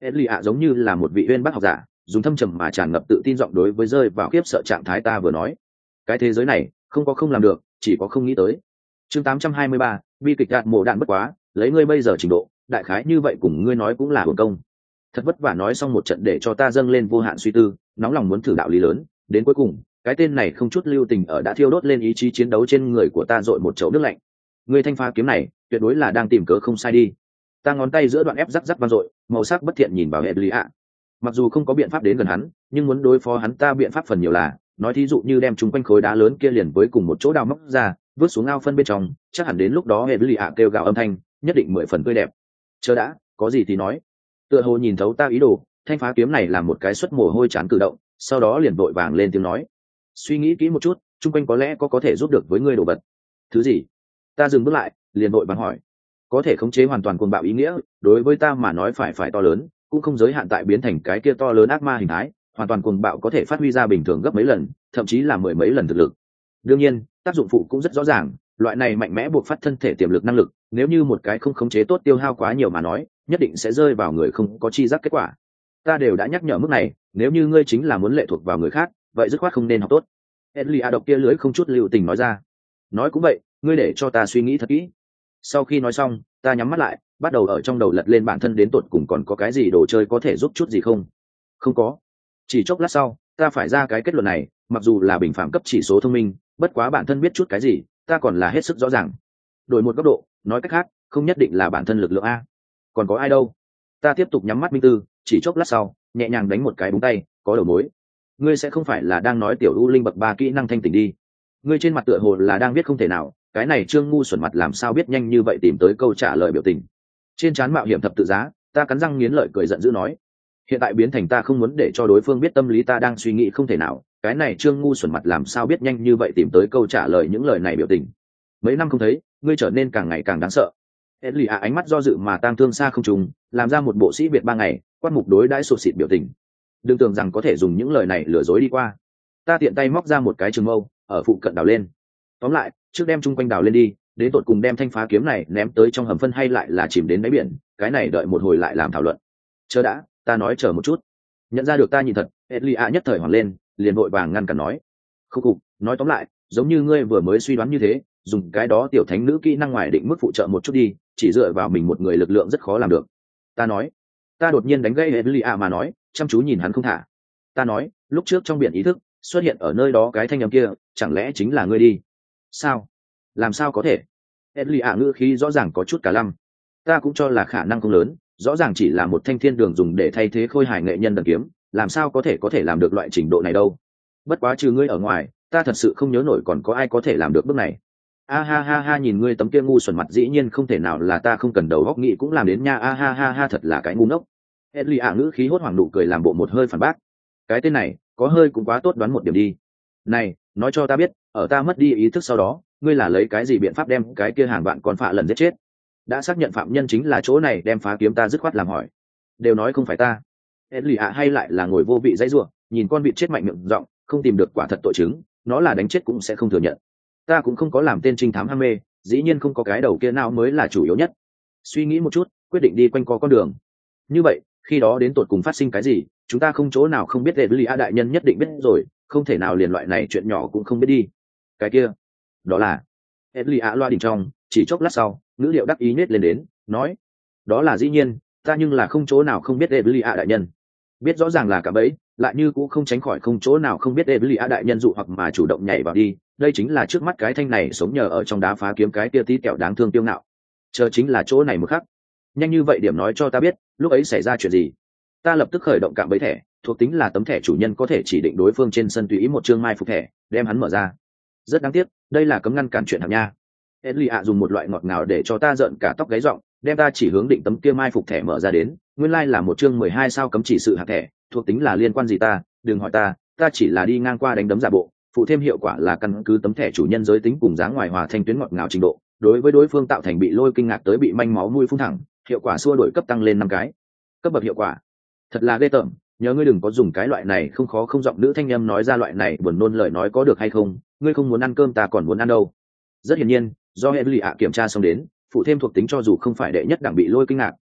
Edley ạ giống như là một vị uyên bác học giả, dùng thâm trầm mà tràn ngập tự tin giọng đối với rơi vào khiếp sợ trạng thái ta vừa nói. Cái thế giới này không có không làm được, chỉ có không nghĩ tới. Chương 823, bi kịch đạt mổ đạn bất quá, lấy ngươi bây giờ trình độ, đại khái như vậy cùng ngươi nói cũng là hưởng công. Thật vất vả nói xong một trận để cho ta dâng lên vô hạn suy tư, nóng lòng muốn thử đạo lý lớn, đến cuối cùng, cái tên này không chút lưu tình ở đã thiêu đốt lên ý chí chiến đấu trên người của ta dội một chậu nước lạnh. Ngươi thanh phá kiếm này, tuyệt đối là đang tìm cớ không sai đi. Ta ngón tay giữa đoạn ép rắc rắc vang dội, màu sắc bất thiện nhìn vào Edley ạ. Mặc dù không có biện pháp đến gần hắn, nhưng muốn đối phó hắn ta biện pháp phần nhiều là, nói thí dụ như đem chúng quanh khối đá lớn kia liền với cùng một chỗ đào móc ra, vứt xuống ao phân bên trong, chắc hẳn đến lúc đó Edley ạ kêu gào âm thanh, nhất định 10 phần tươi đẹp. Chờ đã, có gì thì nói. Tựa hồ nhìn thấu ta ý đồ, thanh phá kiếm này là một cái xuất mồ hôi chán cử động, sau đó liền vội vàng lên tiếng nói. Suy nghĩ kỹ một chút, chung quanh có lẽ có thể giúp được với ngươi đồ vật. Thứ gì? Ta dừng bước lại, liền vội vàng hỏi. Có thể khống chế hoàn toàn cuồng bạo ý nghĩa, đối với ta mà nói phải to lớn, cũng không giới hạn tại biến thành cái kia to lớn ác ma hình thái, hoàn toàn cuồng bạo có thể phát huy ra bình thường gấp mấy lần, thậm chí là 10 mấy lần thực lực. Đương nhiên, tác dụng phụ cũng rất rõ ràng, loại này mạnh mẽ buộc phát thân thể tiềm lực năng lực, nếu như một cái không khống chế tốt tiêu hao quá nhiều mà nói, nhất định sẽ rơi vào người không có chi giác kết quả. Ta đều đã nhắc nhở mức này, nếu như ngươi chính là muốn lệ thuộc vào người khác, vậy dứt khoát không nên học tốt. Edley A độc kia lưới không chút lưu tình nói ra. Nói cũng vậy, ngươi để cho ta suy nghĩ thật kỹ. Sau khi nói xong, ta nhắm mắt lại, bắt đầu ở trong đầu lật lên bản thân đến tột cùng còn có cái gì đồ chơi có thể giúp chút gì không. Không có. Chỉ chốc lát sau, ta phải ra cái kết luận này, mặc dù là bình phạm cấp chỉ số thông minh, bất quá bản thân biết chút cái gì, ta còn là hết sức rõ ràng. Đổi một góc độ, nói cách khác, không nhất định là bản thân lực lượng a. Còn có ai đâu? Ta tiếp tục nhắm mắt minh tư, chỉ chốc lát sau, nhẹ nhàng đánh một cái búng tay, có đầu mối. Ngươi sẽ không phải là đang nói tiểu u linh bậc 3 kỹ năng thanh tỉnh đi. Ngươi trên mặt tựa hồ là đang biết không thể nào, cái này Trương ngu xuẩn mặt làm sao biết nhanh như vậy tìm tới câu trả lời biểu tình. Trên trán mạo hiểm thập tự giá, ta cắn răng nghiến lợi cười giận dữ nói. Hiện tại biến thành ta không muốn để cho đối phương biết tâm lý ta đang suy nghĩ không thể nào, cái này Trương ngu xuẩn mặt làm sao biết nhanh như vậy tìm tới câu trả lời những lời này biểu tình. Mấy năm không thấy, ngươi trở nên càng ngày càng đáng sợ. Edley A ánh mắt do dự mà tang thương xa không trùng, làm ra một bộ sĩ biệt 3 ngày, quát mục đối đãi sụt xịt biểu tình. Đừng tưởng rằng có thể dùng những lời này lừa dối đi qua. Ta tiện tay móc ra một cái trường mâu, ở phụ cận đào lên. Tóm lại, trước đem chung quanh đào lên đi, đến tột cùng đem thanh phá kiếm này ném tới trong hầm phân hay lại là chìm đến đáy biển, cái này đợi một hồi lại làm thảo luận. Chờ đã, ta nói chờ một chút. Nhận ra được ta nhìn thật, Edley A nhất thời hoảng lên, liền vội vàng ngăn cản nói. Khúc cục, nói tóm lại, giống như ngươi vừa mới suy đoán như thế, dùng cái đó tiểu thánh nữ kỹ năng ngoài định mức phụ trợ một chút đi, chỉ dựa vào mình một người lực lượng rất khó làm được. Ta nói. Ta đột nhiên đánh gãy Edley A mà nói, chăm chú nhìn hắn không thả. Ta nói, lúc trước trong biển ý thức xuất hiện ở nơi đó cái thanh âm kia, chẳng lẽ chính là ngươi đi? Sao? Làm sao có thể? Edley A ngữ khí rõ ràng có chút cả lăm. Ta cũng cho là khả năng không lớn, rõ ràng chỉ là một thanh thiên đường dùng để thay thế khôi hài nghệ nhân đần kiếm, làm sao có thể làm được loại trình độ này đâu? Bất quá trừ ngươi ở ngoài, ta thật sự không nhớ nổi còn có ai có thể làm được bước này. A ha ha ha, nhìn ngươi tấm kia ngu xuẩn mặt dĩ nhiên không thể nào là ta không cần đầu óc nghĩ cũng làm đến nha. A ha ha ha, thật là cái ngu ngốc. Edley A ngữ khí hốt hoảng nụ cười làm bộ một hơi phản bác. Cái tên này có hơi cũng quá tốt đoán một điểm đi. Này, nói cho ta biết, ở ta mất đi ý thức sau đó, ngươi là lấy cái gì biện pháp đem cái kia hàng vạn con phạ lần giết chết? Đã xác nhận phạm nhân chính là chỗ này, đem phá kiếm ta dứt khoát làm hỏi. Đều nói không phải ta. Edley A hay lại là ngồi vô vị dãy rủa, nhìn con vịt chết mạnh miệng giọng, không tìm được quả thật tội chứng, nó là đánh chết cũng sẽ không thừa nhận. Ta cũng không có làm tên trinh thám ham mê, dĩ nhiên không có cái đầu kia nào mới là chủ yếu nhất. Suy nghĩ một chút, quyết định đi quanh co con đường. Như vậy, khi đó đến tột cùng phát sinh cái gì, chúng ta không chỗ nào không biết. Edley A đại nhân nhất định biết rồi, không thể nào liền loại này chuyện nhỏ cũng không biết đi. Cái kia, đó là Edley A loa đỉnh trong, chỉ chốc lát sau, ngữ điệu đắc ý nết lên đến, nói: đó là dĩ nhiên, ta nhưng là không chỗ nào không biết. Edley A đại nhân biết rõ ràng là cả bẫy, lại như cũng không tránh khỏi không chỗ nào không biết. Edley A đại nhân dụ hoặc mà chủ động nhảy vào đi, đây chính là trước mắt cái thanh này sống nhờ ở trong đá phá kiếm cái kia tí kẹo đáng thương tiêu ngạo. Chờ chính là chỗ này một khắc. Nhanh như vậy điểm nói cho ta biết, lúc ấy xảy ra chuyện gì? Ta lập tức khởi động cạm bẫy thẻ, thuộc tính là tấm thẻ chủ nhân có thể chỉ định đối phương trên sân tùy ý một chương mai phục thẻ, đem hắn mở ra. Rất đáng tiếc, đây là cấm ngăn cản chuyện hạng nha. Edley A dùng một loại ngọt ngào để cho ta giận cả tóc gáy giọng, đem ta chỉ hướng định tấm kia mai phục thẻ mở ra đến, nguyên lai là một chương 12 sao cấm chỉ sự hạng thẻ, thuộc tính là liên quan gì ta, đừng hỏi ta chỉ là đi ngang qua đánh đấm giả bộ, phụ thêm hiệu quả là căn cứ tấm thẻ chủ nhân giới tính cùng dáng ngoài hòa thanh tuyến ngọt ngào trình độ, đối với đối phương tạo thành bị lôi kinh ngạc tới bị manh máu mũi phun thẳng, hiệu quả xua đổi cấp tăng lên 5 cái. Cấp bậc hiệu quả. Thật là ghê tởm, nhớ ngươi đừng có dùng cái loại này không khó không giọng nữ thanh âm nói ra loại này buồn nôn lời nói có được hay không, ngươi không muốn ăn cơm ta còn muốn ăn đâu. Rất hiển nhiên, do Edley A kiểm tra xong đến, phụ thêm thuộc tính cho dù không phải đệ nhất đẳng bị lôi kinh ngạc,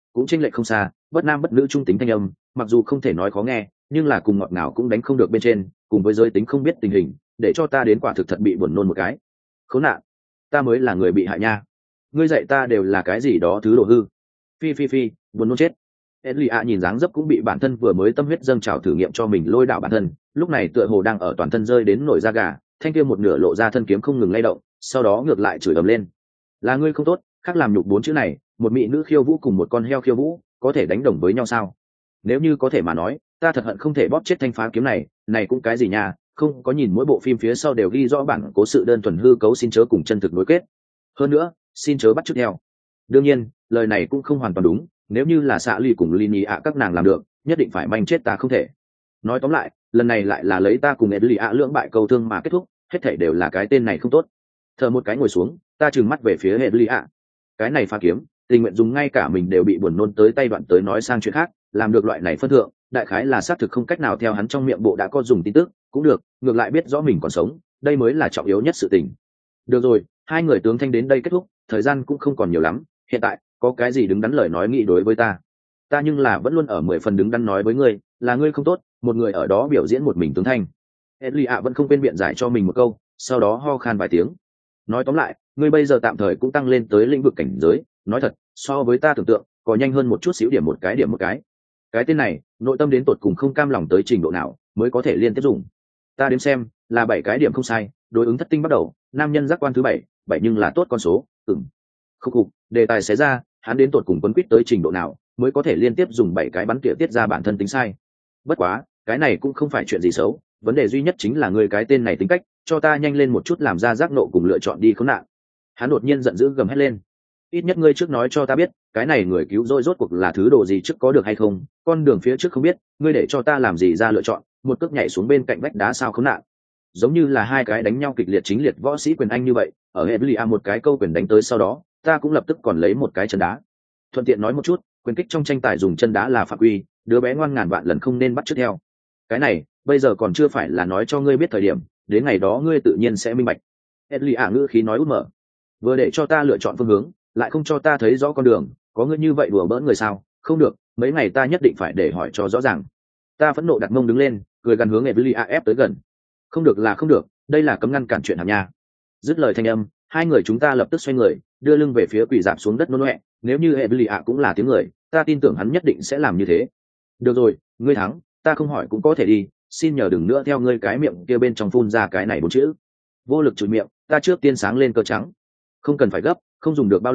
cũng chênh lệch không xa, bất nam bất nữ trung tính thanh âm, mặc dù không thể nói khó nghe, nhưng là cùng ngọt ngào cũng đánh không được bên trên, cùng với giới tính không biết tình hình, để cho ta đến quả thực thật bị buồn nôn một cái. Khốn nạn, ta mới là người bị hại nha. Ngươi dạy ta đều là cái gì đó thứ đồ hư. Phi, buồn nôn chết. Elia nhìn dáng dấp cũng bị bản thân vừa mới tâm huyết dâng trào thử nghiệm cho mình lôi đảo bản thân, lúc này tựa hồ đang ở toàn thân rơi đến nổi da gà, thanh kia một nửa lộ ra thân kiếm không ngừng lay động, sau đó ngược lại chửi ầm lên. Là ngươi không tốt, khác làm nhục bốn chữ này, một mỹ nữ khiêu vũ cùng một con heo khiêu vũ, có thể đánh đồng với nhau sao? Nếu như có thể mà nói, ta thật hận không thể bóp chết thanh phá kiếm này, này cũng cái gì nha, không có nhìn mỗi bộ phim phía sau đều ghi rõ bản cố sự đơn thuần hư cấu, xin chớ cùng chân thực nối kết. Hơn nữa, xin chớ bắt chước theo. Đương nhiên, lời này cũng không hoàn toàn đúng, nếu như là xạ ly cùng Lini ạ các nàng làm được, nhất định phải manh chết ta không thể. Nói tóm lại, lần này lại là lấy ta cùng Elia lưỡng bại câu thương mà kết thúc, hết thảy đều là cái tên này không tốt. Thở một cái ngồi xuống, ta trừng mắt về phía Elia. Cái này phá kiếm, tình nguyện dùng ngay cả mình đều bị buồn nôn tới tay đoạn tới nói sang chuyện khác, làm được loại này phân thượng, đại khái là xác thực không cách nào theo hắn trong miệng bộ đã có dùng tin tức, cũng được, ngược lại biết rõ mình còn sống, đây mới là trọng yếu nhất sự tình. Được rồi, hai người tướng thanh đến đây kết thúc, thời gian cũng không còn nhiều lắm, hiện tại có cái gì đứng đắn lời nói nghị đối với ta nhưng là vẫn luôn ở 10 phần đứng đắn nói với ngươi, là ngươi không tốt, một người ở đó biểu diễn một mình tướng thanh. Elia vẫn không quên biện giải cho mình một câu, sau đó ho khan vài tiếng. Nói tóm lại, ngươi bây giờ tạm thời cũng tăng lên tới lĩnh vực cảnh giới, nói thật, so với ta tưởng tượng, có nhanh hơn một chút xíu, điểm một cái. Cái tên này, nội tâm đến tột cùng không cam lòng tới trình độ nào mới có thể liên tiếp dùng. Ta đếm xem, là 7 cái điểm không sai, đối ứng thất tinh bắt đầu, nam nhân giác quan thứ 7, nhưng là tốt con số, Không cục, đề tài xé ra, hắn đến tột cùng quấn quýt tới trình độ nào mới có thể liên tiếp dùng 7 cái bắn tỉa tiết ra bản thân tính sai. Bất quá, cái này cũng không phải chuyện gì xấu, vấn đề duy nhất chính là người cái tên này tính cách, cho ta nhanh lên một chút làm ra giác nộ cùng lựa chọn đi khốn nạn. Hắn đột nhiên giận dữ gầm hét lên. Ít nhất ngươi trước nói cho ta biết, cái này người cứu rỗi rốt cuộc là thứ đồ gì trước có được hay không, con đường phía trước không biết, ngươi để cho ta làm gì ra lựa chọn, một cước nhảy xuống bên cạnh vách đá sao khốn nạn. Giống như là hai cái đánh nhau kịch liệt chính liệt võ sĩ quyền anh như vậy, ở Elia một cái câu quyền đánh tới sau đó, ta cũng lập tức còn lấy một cái chân đá. Thuận tiện nói một chút, quyền kích trong tranh tài dùng chân đá là phạm quy, đứa bé ngoan ngàn vạn lần không nên bắt chước theo. Cái này, bây giờ còn chưa phải là nói cho ngươi biết thời điểm, đến ngày đó ngươi tự nhiên sẽ minh bạch. Elia ngữ khí nói út mở. Vừa để cho ta lựa chọn phương hướng, lại không cho ta thấy rõ con đường, có ngươi như vậy đùa bỡn người sao? Không được, mấy ngày ta nhất định phải để hỏi cho rõ ràng. Ta phẫn nộ đặt mông đứng lên, cười gằn hướng Elia ép tới gần. Không được là không được, đây là cấm ngăn cản chuyện hàm nha. Dứt lời thanh âm, hai người chúng ta lập tức xoay người, đưa lưng về phía quỳ dạp xuống đất nôn ọe. Nếu như Elia cũng là tiếng người, ta tin tưởng hắn nhất định sẽ làm như thế. Được rồi, ngươi thắng, ta không hỏi cũng có thể đi, xin nhờ đừng nữa theo ngươi cái miệng kia bên trong phun ra cái này 4 chữ. Vô lực chửi miệng, ta trước tiên sáng lên cơ trắng. Không cần phải gấp, không dùng được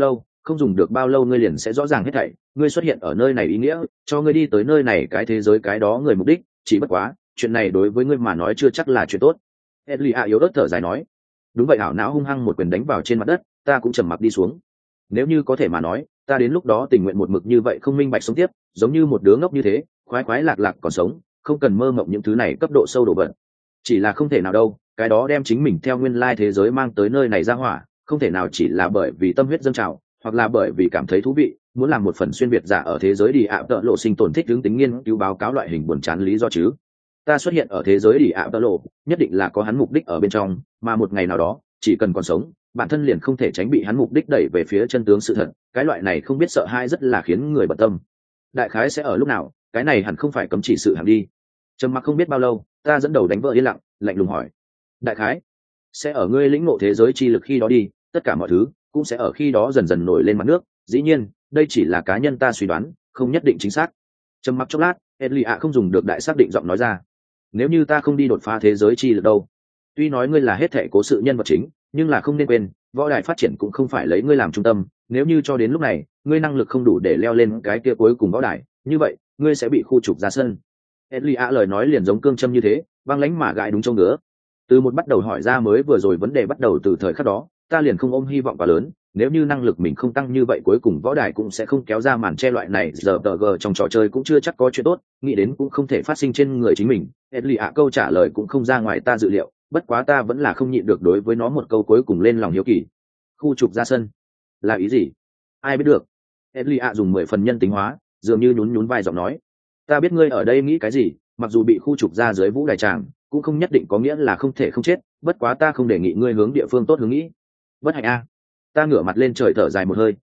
bao lâu ngươi liền sẽ rõ ràng hết thảy. Ngươi xuất hiện ở nơi này ý nghĩa, cho ngươi đi tới nơi này cái thế giới cái đó người mục đích, chỉ bất quá, chuyện này đối với ngươi mà nói chưa chắc là chuyện tốt. Elia yếu ớt thở dài nói. Đúng vậy, ảo não hung hăng một quyền đánh vào trên mặt đất, ta cũng trầm mặc đi xuống. Nếu như có thể mà nói, ta đến lúc đó tình nguyện một mực như vậy không minh bạch sống tiếp, giống như một đứa ngốc như thế, khoái lạc lạc còn sống, không cần mơ mộng những thứ này cấp độ sâu đổ vật. Chỉ là không thể nào đâu, cái đó đem chính mình theo nguyên lai thế giới mang tới nơi này ra hỏa, không thể nào chỉ là bởi vì tâm huyết dâng trào, hoặc là bởi vì cảm thấy thú vị, muốn làm một phần xuyên việt giả ở thế giới đi ạ tợ lộ sinh tồn thích hướng tính nghiên cứu báo cáo loại hình buồn chán lý do chứ. Ta xuất hiện ở thế giới đi ạ tợ lộ, nhất định là có hắn mục đích ở bên trong, mà một ngày nào đó, chỉ cần còn sống, bản thân liền không thể tránh bị hắn mục đích đẩy về phía chân tướng sự thật. Cái loại này không biết sợ hãi rất là khiến người bận tâm. Đại khái sẽ ở lúc nào, cái này hẳn không phải cấm chỉ sự hẳn đi. Trầm mặc không biết bao lâu, ta dẫn đầu đánh vỡ yên lặng, lạnh lùng hỏi. Đại khái sẽ ở ngươi lĩnh ngộ thế giới chi lực khi đó đi, tất cả mọi thứ cũng sẽ ở khi đó dần dần nổi lên mặt nước. Dĩ nhiên, đây chỉ là cá nhân ta suy đoán, không nhất định chính xác. Trầm mặc chốc lát, Elia không dùng được đại xác định giọng nói ra. Nếu như ta không đi đột phá thế giới chi lực đâu? Tuy nói ngươi là hết thảy cố sự nhân vật chính, nhưng là không nên quên, võ đài phát triển cũng không phải lấy ngươi làm trung tâm. Nếu như cho đến lúc này, ngươi năng lực không đủ để leo lên cái kia cuối cùng võ đài, như vậy, ngươi sẽ bị khu trục ra sân. Elia lời nói liền giống cương châm như thế, băng lãnh mà gãi đúng châu ngứa. Từ một bắt đầu hỏi ra mới vừa rồi vấn đề bắt đầu từ thời khắc đó, ta liền không ôm hy vọng quá lớn. Nếu như năng lực mình không tăng như vậy, cuối cùng võ đài cũng sẽ không kéo ra màn che loại này. Giờ trong trò chơi cũng chưa chắc có chuyện tốt, nghĩ đến cũng không thể phát sinh trên người chính mình. Elia câu trả lời cũng không ra ngoài ta dự liệu, bất quá ta vẫn là không nhịn được đối với nó một câu cuối cùng lên lòng hiếu kỳ. Khu trục ra sân là ý gì? Ai biết được. Elia dùng 10 phần nhân tính hóa, dường như nhún vai giọng nói. Ta biết ngươi ở đây nghĩ cái gì, mặc dù bị khu trục ra dưới vũ đài tràng, cũng không nhất định có nghĩa là không thể không chết, bất quá ta không đề nghị ngươi hướng địa phương tốt hướng nghĩ. Bất hạnh a. Ta ngửa mặt lên trời thở dài một hơi,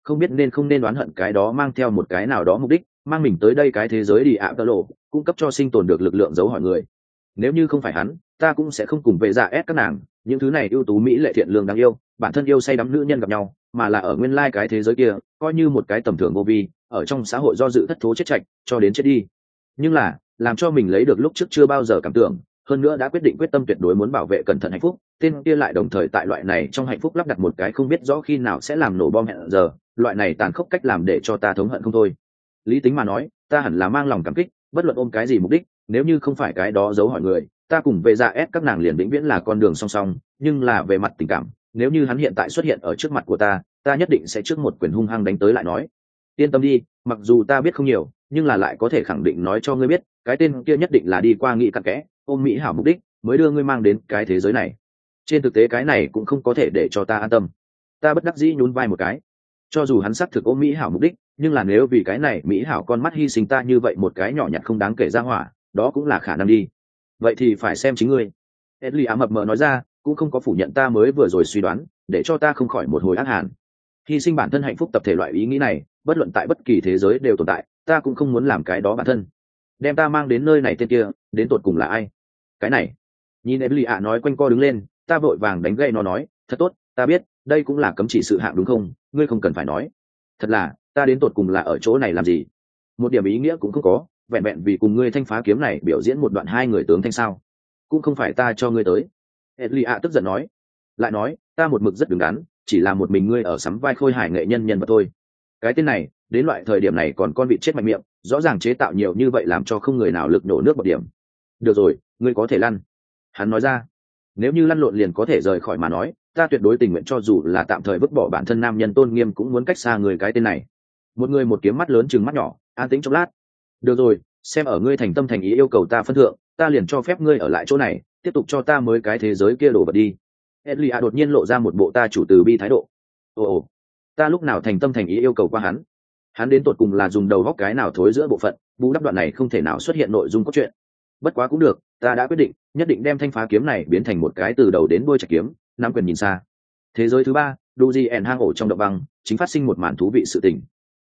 không biết nên không nên đoán hận cái đó mang theo một cái nào đó mục đích mang mình tới đây cái thế giới đi ạ tơ lộ, cung cấp cho sinh tồn được lực lượng giấu hỏi người. Nếu như không phải hắn, ta cũng sẽ không cùng về dạ ép các nàng, những thứ này ưu tú mỹ lệ thiện lương đáng yêu, bản thân yêu say đắm nữ nhân gặp nhau, mà là ở nguyên lai cái thế giới kia, coi như một cái tầm thường vô vi, ở trong xã hội do dự thất thố chết chạch, cho đến chết đi. Nhưng là, làm cho mình lấy được lúc trước chưa bao giờ cảm tưởng, hơn nữa đã quyết định quyết tâm tuyệt đối muốn bảo vệ cẩn thận hạnh phúc, tên kia lại đồng thời tại loại này trong hạnh phúc lắp đặt một cái không biết rõ khi nào sẽ làm nổ bom hẹn giờ, loại này tàn khốc cách làm để cho ta thống hận không thôi. Lý tính mà nói, ta hẳn là mang lòng cảm kích, bất luận ôm cái gì mục đích, nếu như không phải cái đó giấu hỏi người, ta cùng về dạ ép các nàng liền vĩnh viễn là con đường song song. Nhưng là về mặt tình cảm, nếu như hắn hiện tại xuất hiện ở trước mặt của ta nhất định sẽ trước một quyền hung hăng đánh tới lại nói, yên tâm đi, mặc dù ta biết không nhiều, nhưng là lại có thể khẳng định nói cho ngươi biết, cái tên kia nhất định là đi qua nghị cặn kẽ, ôm mỹ hảo mục đích mới đưa ngươi mang đến cái thế giới này. Trên thực tế cái này cũng không có thể để cho ta an tâm. Ta bất đắc dĩ nhún vai một cái. Cho dù hắn xác thực ôm mỹ hảo mục đích, nhưng là nếu vì cái này mỹ hảo con mắt hy sinh ta như vậy một cái nhỏ nhặt không đáng kể ra hỏa, đó cũng là khả năng đi. Vậy thì phải xem chính ngươi. Edley mập mờ nói ra, cũng không có phủ nhận ta mới vừa rồi suy đoán, để cho ta không khỏi một hồi ác hàn. Hy sinh bản thân hạnh phúc tập thể loại ý nghĩ này, bất luận tại bất kỳ thế giới đều tồn tại, ta cũng không muốn làm cái đó bản thân. Đem ta mang đến nơi này tên kia, đến tột cùng là ai? Cái này. Nhìn Edley nói quanh co đứng lên, ta vội vàng đánh gậy nó nói, thật tốt, ta biết, đây cũng là cấm chỉ sự hạng đúng không? Ngươi không cần phải nói. Thật là, ta đến tột cùng là ở chỗ này làm gì? Một điểm ý nghĩa cũng không có, vẹn vẹn vì cùng ngươi thanh phá kiếm này biểu diễn một đoạn hai người tướng thanh sao? Cũng không phải ta cho ngươi tới. Edley tức giận nói. Lại nói, ta một mực rất đứng đắn, chỉ là một mình ngươi ở sắm vai khôi hài nghệ nhân nhân vật thôi. Cái tên này, đến loại thời điểm này còn con vịt chết mạnh miệng, rõ ràng chế tạo nhiều như vậy làm cho không người nào lực nổ nước một điểm. Được rồi, ngươi có thể lăn. Hắn nói ra, nếu như lăn lộn liền có thể rời khỏi mà nói, ta tuyệt đối tình nguyện cho dù là tạm thời vứt bỏ bản thân nam nhân tôn nghiêm cũng muốn cách xa người cái tên này. Một người một kiếm mắt lớn chừng mắt nhỏ, an tĩnh chốc lát. Được rồi, xem ở ngươi thành tâm thành ý yêu cầu ta phân thượng, ta liền cho phép ngươi ở lại chỗ này, tiếp tục cho ta mới cái thế giới kia đổ vật đi. Edley đột nhiên lộ ra một bộ ta chủ từ bi thái độ. Ồ, ta lúc nào thành tâm thành ý yêu cầu qua hắn? Hắn đến tột cùng là dùng đầu góc cái nào thối giữa bộ phận, bù đắp đoạn này không thể nào xuất hiện nội dung cốt truyện. Bất quá cũng được, ta đã quyết định, nhất định đem thanh phá kiếm này biến thành một cái từ đầu đến đuôi trạch kiếm, nắm quyền nhìn xa. Thế giới thứ ba, Duji and hang ổ trong động băng, chính phát sinh một màn thú vị sự tình.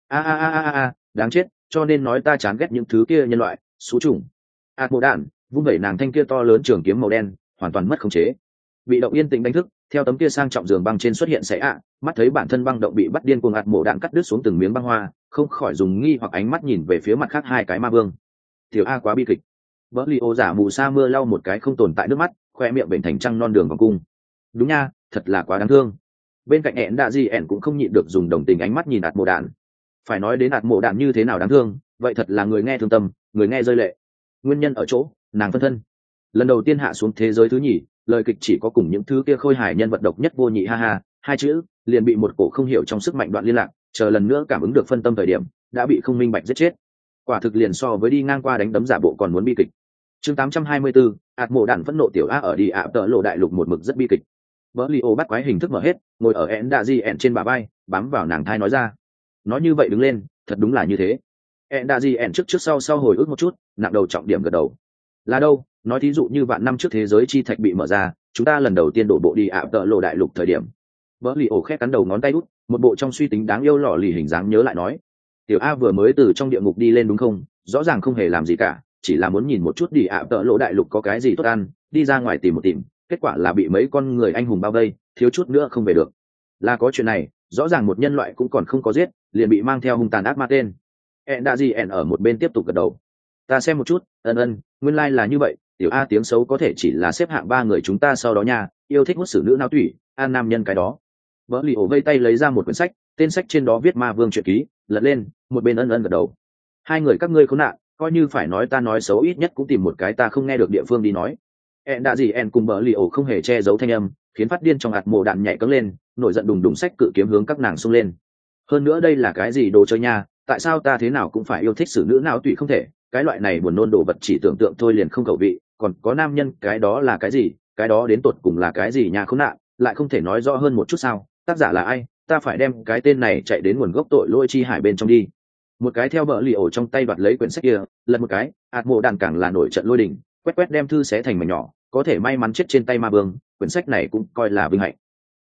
Đáng chết, cho nên nói ta chán ghét những thứ kia nhân loại, xú chủng. Mộ đạn, vung vẩy nàng thanh kia to lớn trường kiếm màu đen, hoàn toàn mất khống chế. Bị động yên tĩnh đánh thức, theo tấm kia sang trọng giường băng trên xuất hiện sẽ mắt thấy bản thân băng động bị bắt điên cuồng mộ đạn cắt đứt xuống từng miếng băng hoa, không khỏi dùng nghi hoặc ánh mắt nhìn về phía mặt khác hai cái ma vương. Tiểu A quá bi kịch. Bỡ li ô giả mù sa mưa lau một cái không tồn tại nước mắt, khoe miệng bệnh thành trăng non đường vòng cung. Đúng nha, thật là quá đáng thương. Bên cạnh ẹn đạ gì ẹn cũng không nhịn được dùng đồng tình ánh mắt nhìn mộ đạn. Phải nói đến mộ đạn như thế nào đáng thương, vậy thật là người nghe thương tâm, người nghe rơi lệ. Nguyên nhân ở chỗ nàng phân thân lần đầu tiên hạ xuống thế giới thứ nhì, lời kịch chỉ có cùng những thứ kia khôi hài nhân vật độc nhất vô nhị, ha ha, hai chữ liền bị một cổ không hiểu trong sức mạnh đoạn liên lạc, chờ lần nữa cảm ứng được phân tâm thời điểm đã bị không minh bạch giết chết. Quả thực liền so với đi ngang qua đánh đấm giả bộ còn muốn bi kịch. Chương 824, mộ đạn phẫn nộ tiểu A ở đi tợ lộ đại lục một mực rất bi kịch. Berlio bắt quái hình thức mở hết, ngồi ở Endaji trên bả vai, bám vào nàng thai nói ra. Nói như vậy đứng lên, thật đúng là như thế. Endaji trước sau hồi ức một chút, nặng đầu trọng điểm gật đầu. Là đâu, nói thí dụ như vạn năm trước thế giới chi thạch bị mở ra, chúng ta lần đầu tiên đổ bộ đi tợ lộ đại lục thời điểm. Berlio khẽ cắn đầu ngón tay út, một bộ trong suy tính đáng yêu lọ lì hình dáng nhớ lại nói. Tiểu A vừa mới từ trong địa ngục đi lên đúng không, rõ ràng không hề làm gì cả, chỉ là muốn nhìn một chút đi tợ lộ đại lục có cái gì tốt ăn, đi ra ngoài tìm một tìm, kết quả là bị mấy con người anh hùng bao vây, thiếu chút nữa không về được. Là có chuyện này, rõ ràng một nhân loại cũng còn không có giết, liền bị mang theo hung tàn ác ma tên. Endaji ở một bên tiếp tục gật đầu. Ta xem một chút, nguyên lai là như vậy, tiểu A tiếng xấu có thể chỉ là xếp hạng ba người chúng ta sau đó nha, yêu thích hút xử nữ nao tủy, an nam nhân cái đó. Berlio vây tay lấy ra một quyển sách, tên sách trên đó viết ma vương truyện ký, lật lên, một bên gật đầu. Hai người các ngươi khốn nạn, coi như phải nói ta nói xấu ít nhất cũng tìm một cái ta không nghe được địa phương đi nói. Endaji cùng Berlio không hề che giấu thanh âm, khiến phát điên trong mộ đạn nhảy cẫng lên, nổi giận đùng đùng sách cự kiếm hướng các nàng xung lên. Hơn nữa đây là cái gì đồ chơi nha, tại sao ta thế nào cũng phải yêu thích xử nữ não tùy không thể, cái loại này buồn nôn đồ vật chỉ tưởng tượng thôi liền không khẩu vị, còn có nam nhân cái đó là cái gì, cái đó đến tột cùng là cái gì nha, khốn nạn, lại không thể nói rõ hơn một chút sao? Tác giả là ai? Ta phải đem cái tên này chạy đến nguồn gốc tội lỗi chi hải bên trong đi. Một cái theo Berlio trong tay đoạt lấy quyển sách kia, lật một cái, mộ đạn càng là nổi trận lôi đình, quét đem thư xé thành mảnh nhỏ, có thể may mắn chết trên tay ma vương, quyển sách này cũng coi là vinh hạnh.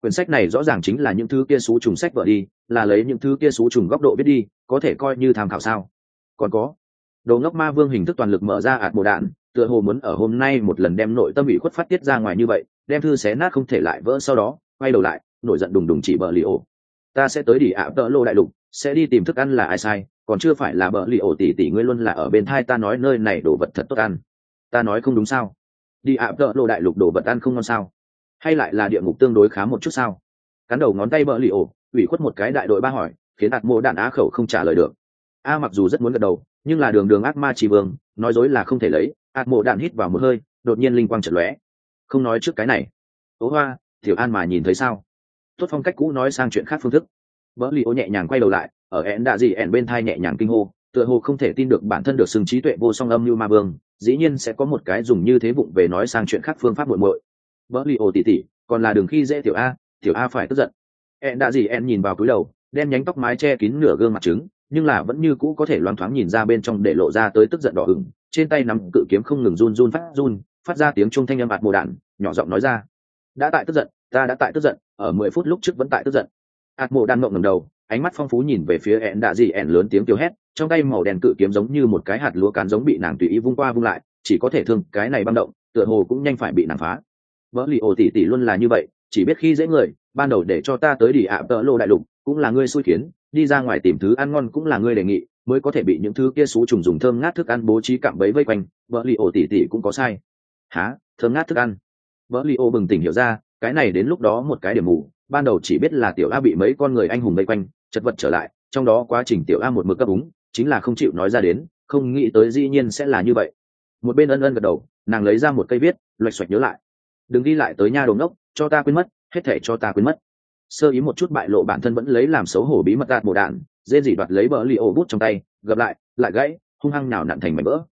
quyển sách này rõ ràng chính là những thứ kia xú trùng sách vở đi, là lấy những thứ kia xú trùng góc độ viết đi, có thể coi như tham khảo sao? Còn có, đồ ngốc ma vương hình thức toàn lực mở ra ạt mồ đạn, tựa hồ muốn ở hôm nay một lần đem nội tâm bị khuất phát tiết ra ngoài như vậy, đem thư xé nát không thể lại vỡ, sau đó quay đầu lại nổi giận đùng đùng chỉ bờ li ổ. Ta sẽ tới đi ạ tợ lô đại lục, sẽ đi tìm thức ăn là ai sai, còn chưa phải là bờ li ổ tỷ tỷ ngươi luôn là ở bên thai ta nói nơi này đồ vật thật tốt ăn. Ta nói không đúng sao? Đi ạ tợ lô đại lục đồ vật ăn không ngon sao? Hay lại là địa ngục tương đối khá một chút sao? Cắn đầu ngón tay bờ li ổ, ủy khuất một cái đại đội ba hỏi, khiến ạt mồ đạn á khẩu không trả lời được. A mặc dù rất muốn gật đầu, nhưng là đường đường ác ma chỉ vương, nói dối là không thể lấy. Ạt mồ đạn hít vào một hơi, đột nhiên linh quang chợt lóe. Không nói trước cái này. Tố Hoa, Tiểu An mà nhìn thấy sao? Tốt phong cách cũ nói sang chuyện khác phương thức. Bỡ Lý Ô nhẹ nhàng quay đầu lại, ở én đạ gì én bên thai nhẹ nhàng kinh hô, tựa hồ không thể tin được bản thân được xưng trí tuệ vô song âm như ma vương, dĩ nhiên sẽ có một cái dùng như thế vụng về nói sang chuyện khác phương pháp muội muội. Bỡ Lý Ô tỷ tỷ, còn là đường khi dễ Tiểu A phải tức giận. Én đạ gì én nhìn vào cúi đầu, đem nhánh tóc mái che kín nửa gương mặt trứng, nhưng là vẫn như cũ có thể loáng thoáng nhìn ra bên trong để lộ ra tới tức giận đỏ ửng, trên tay nắm cự kiếm không ngừng run phát ra tiếng trung thanh âm ạt mồ đạn, nhỏ giọng nói ra: đã tại tức giận, ta đã tại tức giận, ở 10 phút lúc trước vẫn tại tức giận. Ạt mồ đạn ngậm ngẩng đầu, ánh mắt phong phú nhìn về phía ẹn đạ gì ẹn, lớn tiếng kêu hét, trong tay màu đen cự kiếm giống như một cái hạt lúa cán giống bị nàng tùy ý vung qua vung lại, chỉ có thể thương cái này băng động, tựa hồ cũng nhanh phải bị nàng phá. Vỡ lì ổ tỷ tỷ luôn là như vậy, chỉ biết khi dễ người, ban đầu để cho ta tới đi ạ tợ lô đại lục cũng là ngươi xui khiến, đi ra ngoài tìm thứ ăn ngon cũng là ngươi đề nghị, mới có thể bị những thứ kia xú trùng dùng thơm ngát thức ăn bố trí cạm bẫy vây quanh. Vỡ lì ổ tỷ tỷ cũng có sai. Hả? Thơm ngát thức ăn? Vỡ lì ổ bừng tỉnh hiểu ra, cái này đến lúc đó một cái điểm mù, ban đầu chỉ biết là Tiểu A bị mấy con người anh hùng vây quanh, chật vật trở lại, trong đó quá trình Tiểu A một mực cấp úng, chính là không chịu nói ra đến, không nghĩ tới dĩ nhiên sẽ là như vậy. Một bên ân ân gật đầu, nàng lấy ra một cây viết, loạch xoạch nhớ lại: đừng đi lại tới nha đồ ngốc, cho ta quên mất, hết thể cho ta quên mất. Sơ ý một chút bại lộ bản thân vẫn lấy làm xấu hổ bí mật ạt mồ đạn, dễ gì đoạt lấy bờ li ô bút trong tay, gập lại gãy, hung hăng nào nặn thành mảnh vỡ.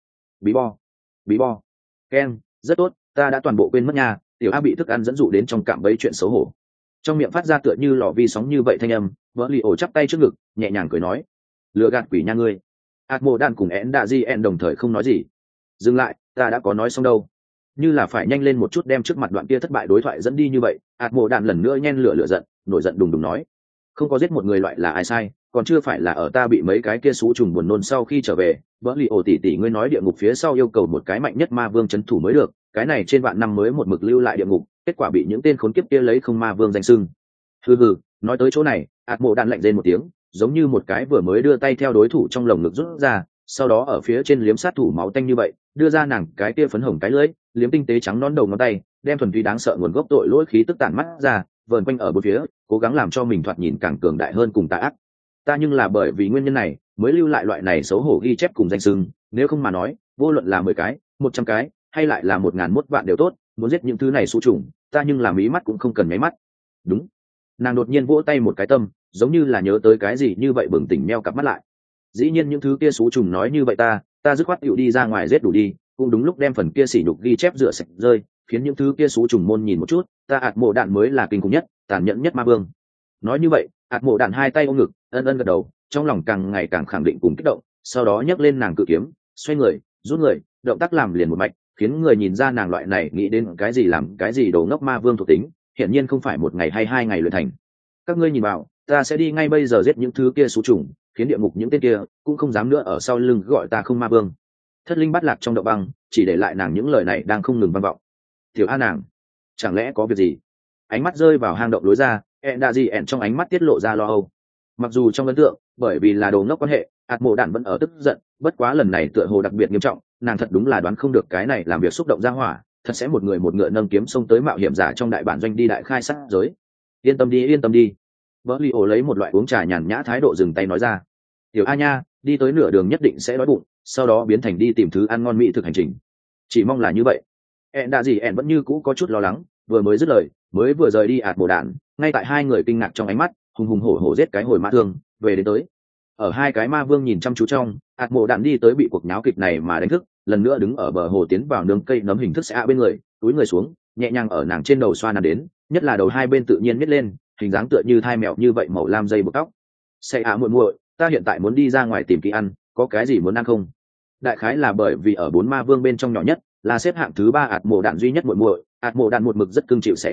Bí bo, ken, rất tốt, ta đã toàn bộ quên mất nha. Tiểu A bị thức ăn dẫn dụ đến trong cạm bẫy chuyện xấu hổ, trong miệng phát ra tựa như lò vi sóng như vậy thanh âm. Bờ li ô chắp tay trước ngực, nhẹ nhàng cười nói: lừa gạt quỷ nha ngươi. ạt mồ đạn cùng én đạ di en đồng thời không nói gì. Dừng lại, ta đã có nói xong đâu. Như là phải nhanh lên một chút đem trước mặt đoạn kia thất bại đối thoại dẫn đi như vậy. ạt mồ đạn lần nữa nhen lửa giận, nổi giận đùng đùng nói: không có giết một người loại là ai sai, còn chưa phải là ở ta bị mấy cái kia xú trùng buồn nôn sau khi trở về. Bỡ lì ổ tỷ tỷ ngươi nói địa ngục phía sau yêu cầu một cái mạnh nhất ma vương trấn thủ mới được, cái này trên vạn năm mới một mực lưu lại địa ngục, kết quả bị những tên khốn kiếp kia lấy không ma vương danh xưng. Hừ, nói tới chỗ này, ạt mộ đạn lạnh rên một tiếng, giống như một cái vừa mới đưa tay theo đối thủ trong lồng ngực rút ra, sau đó ở phía trên liếm sát thủ máu tanh như vậy, đưa ra nàng cái kia phấn hồng cái lưỡi, liếm tinh tế trắng non đầu ngón tay, đem thuần túy đáng sợ nguồn gốc tội lỗi khí tức tản mắt ra, vờn quanh ở bốn phía, cố gắng làm cho mình thoạt nhìn càng cường đại hơn cùng tà ác. Ta nhưng là bởi vì nguyên nhân này mới lưu lại loại này xấu hổ ghi chép cùng danh xưng, nếu không mà nói, vô luận là 10 cái, 100 cái, hay lại là 1001 vạn đều tốt, muốn giết những thứ này xú trùng, ta nhưng là mí mắt cũng không cần nháy mắt. Đúng. Nàng đột nhiên vỗ tay một cái tâm, giống như là nhớ tới cái gì như vậy, bừng tỉnh meo cặp mắt lại. Dĩ nhiên những thứ kia xú trùng nói như vậy, ta dứt khoát tựu đi ra ngoài giết đủ đi, cũng đúng lúc đem phần kia sỉ nhục ghi chép rửa sạch rơi, khiến những thứ kia xú trùng môn nhìn một chút, ta ạt mộ đạn mới là kinh khủng nhất, tàn nhẫn nhất ma vương. Nói như vậy, ạt mộ đạn hai tay ôm ngực, ân ân gật đầu, trong lòng càng ngày càng khẳng định cùng kích động, sau đó nhấc lên nàng cự kiếm, xoay người, rút người, động tác làm liền một mạch, khiến người nhìn ra nàng loại này nghĩ đến cái gì làm cái gì đồ ngốc ma vương thuộc tính, hiển nhiên không phải một ngày hay 2 ngày luyện thành. Các ngươi nhìn vào, ta sẽ đi ngay bây giờ giết những thứ kia xú trùng, khiến địa ngục những tên kia cũng không dám nữa ở sau lưng gọi ta không ma vương. Thất linh bắt lạc trong động băng, chỉ để lại nàng những lời này đang không ngừng vang vọng. Tiểu A nàng, chẳng lẽ có việc gì? Ánh mắt rơi vào hang động lối ra, đa gì ẹn trong ánh mắt tiết lộ ra lo âu. Mặc dù trong ấn tượng, bởi vì là đồ ngốc quan hệ, ạt mộ đạn vẫn ở tức giận, bất quá lần này tựa hồ đặc biệt nghiêm trọng, nàng thật đúng là đoán không được cái này làm việc xúc động ra hỏa, thật sẽ một người một ngựa nâng kiếm xông tới mạo hiểm giả trong đại bản doanh đi đại khai sát giới. Yên tâm đi. Bỡ Li ổ lấy một loại uống trà nhàn nhã thái độ dừng tay nói ra: Tiểu A nha, đi tới nửa đường nhất định sẽ đói bụng, sau đó biến thành đi tìm thứ ăn ngon mỹ thực hành trình. Chỉ mong là như vậy. Đa gì ẹn vẫn như cũ có chút lo lắng, vừa mới dứt lời, mới vừa rời đi ạt mộ đạn, ngay tại hai người kinh ngạc trong ánh mắt, hùng hùng hổ hổ giết cái hồi mã thương, về đến tới. Ở hai cái ma vương nhìn chăm chú trong, ạt mộ đạn đi tới bị cuộc nháo kịch này mà đánh thức, lần nữa đứng ở bờ hồ tiến vào nương cây nấm hình thức sẽ bên người, túi người xuống, nhẹ nhàng ở nàng trên đầu xoa nắn đến, nhất là đầu hai bên tự nhiên miết lên, hình dáng tựa như thai mèo như vậy, màu lam dây buộc tóc. Sẽ muội muội, ta hiện tại muốn đi ra ngoài tìm kỳ ăn, có cái gì muốn ăn không? Đại khái là bởi vì ở 4 ma vương bên trong nhỏ nhất, là xếp hạng thứ 3 ạt mộ đạn duy nhất muội muội, ạt mộ đạn một mực rất cưng chịu sẽ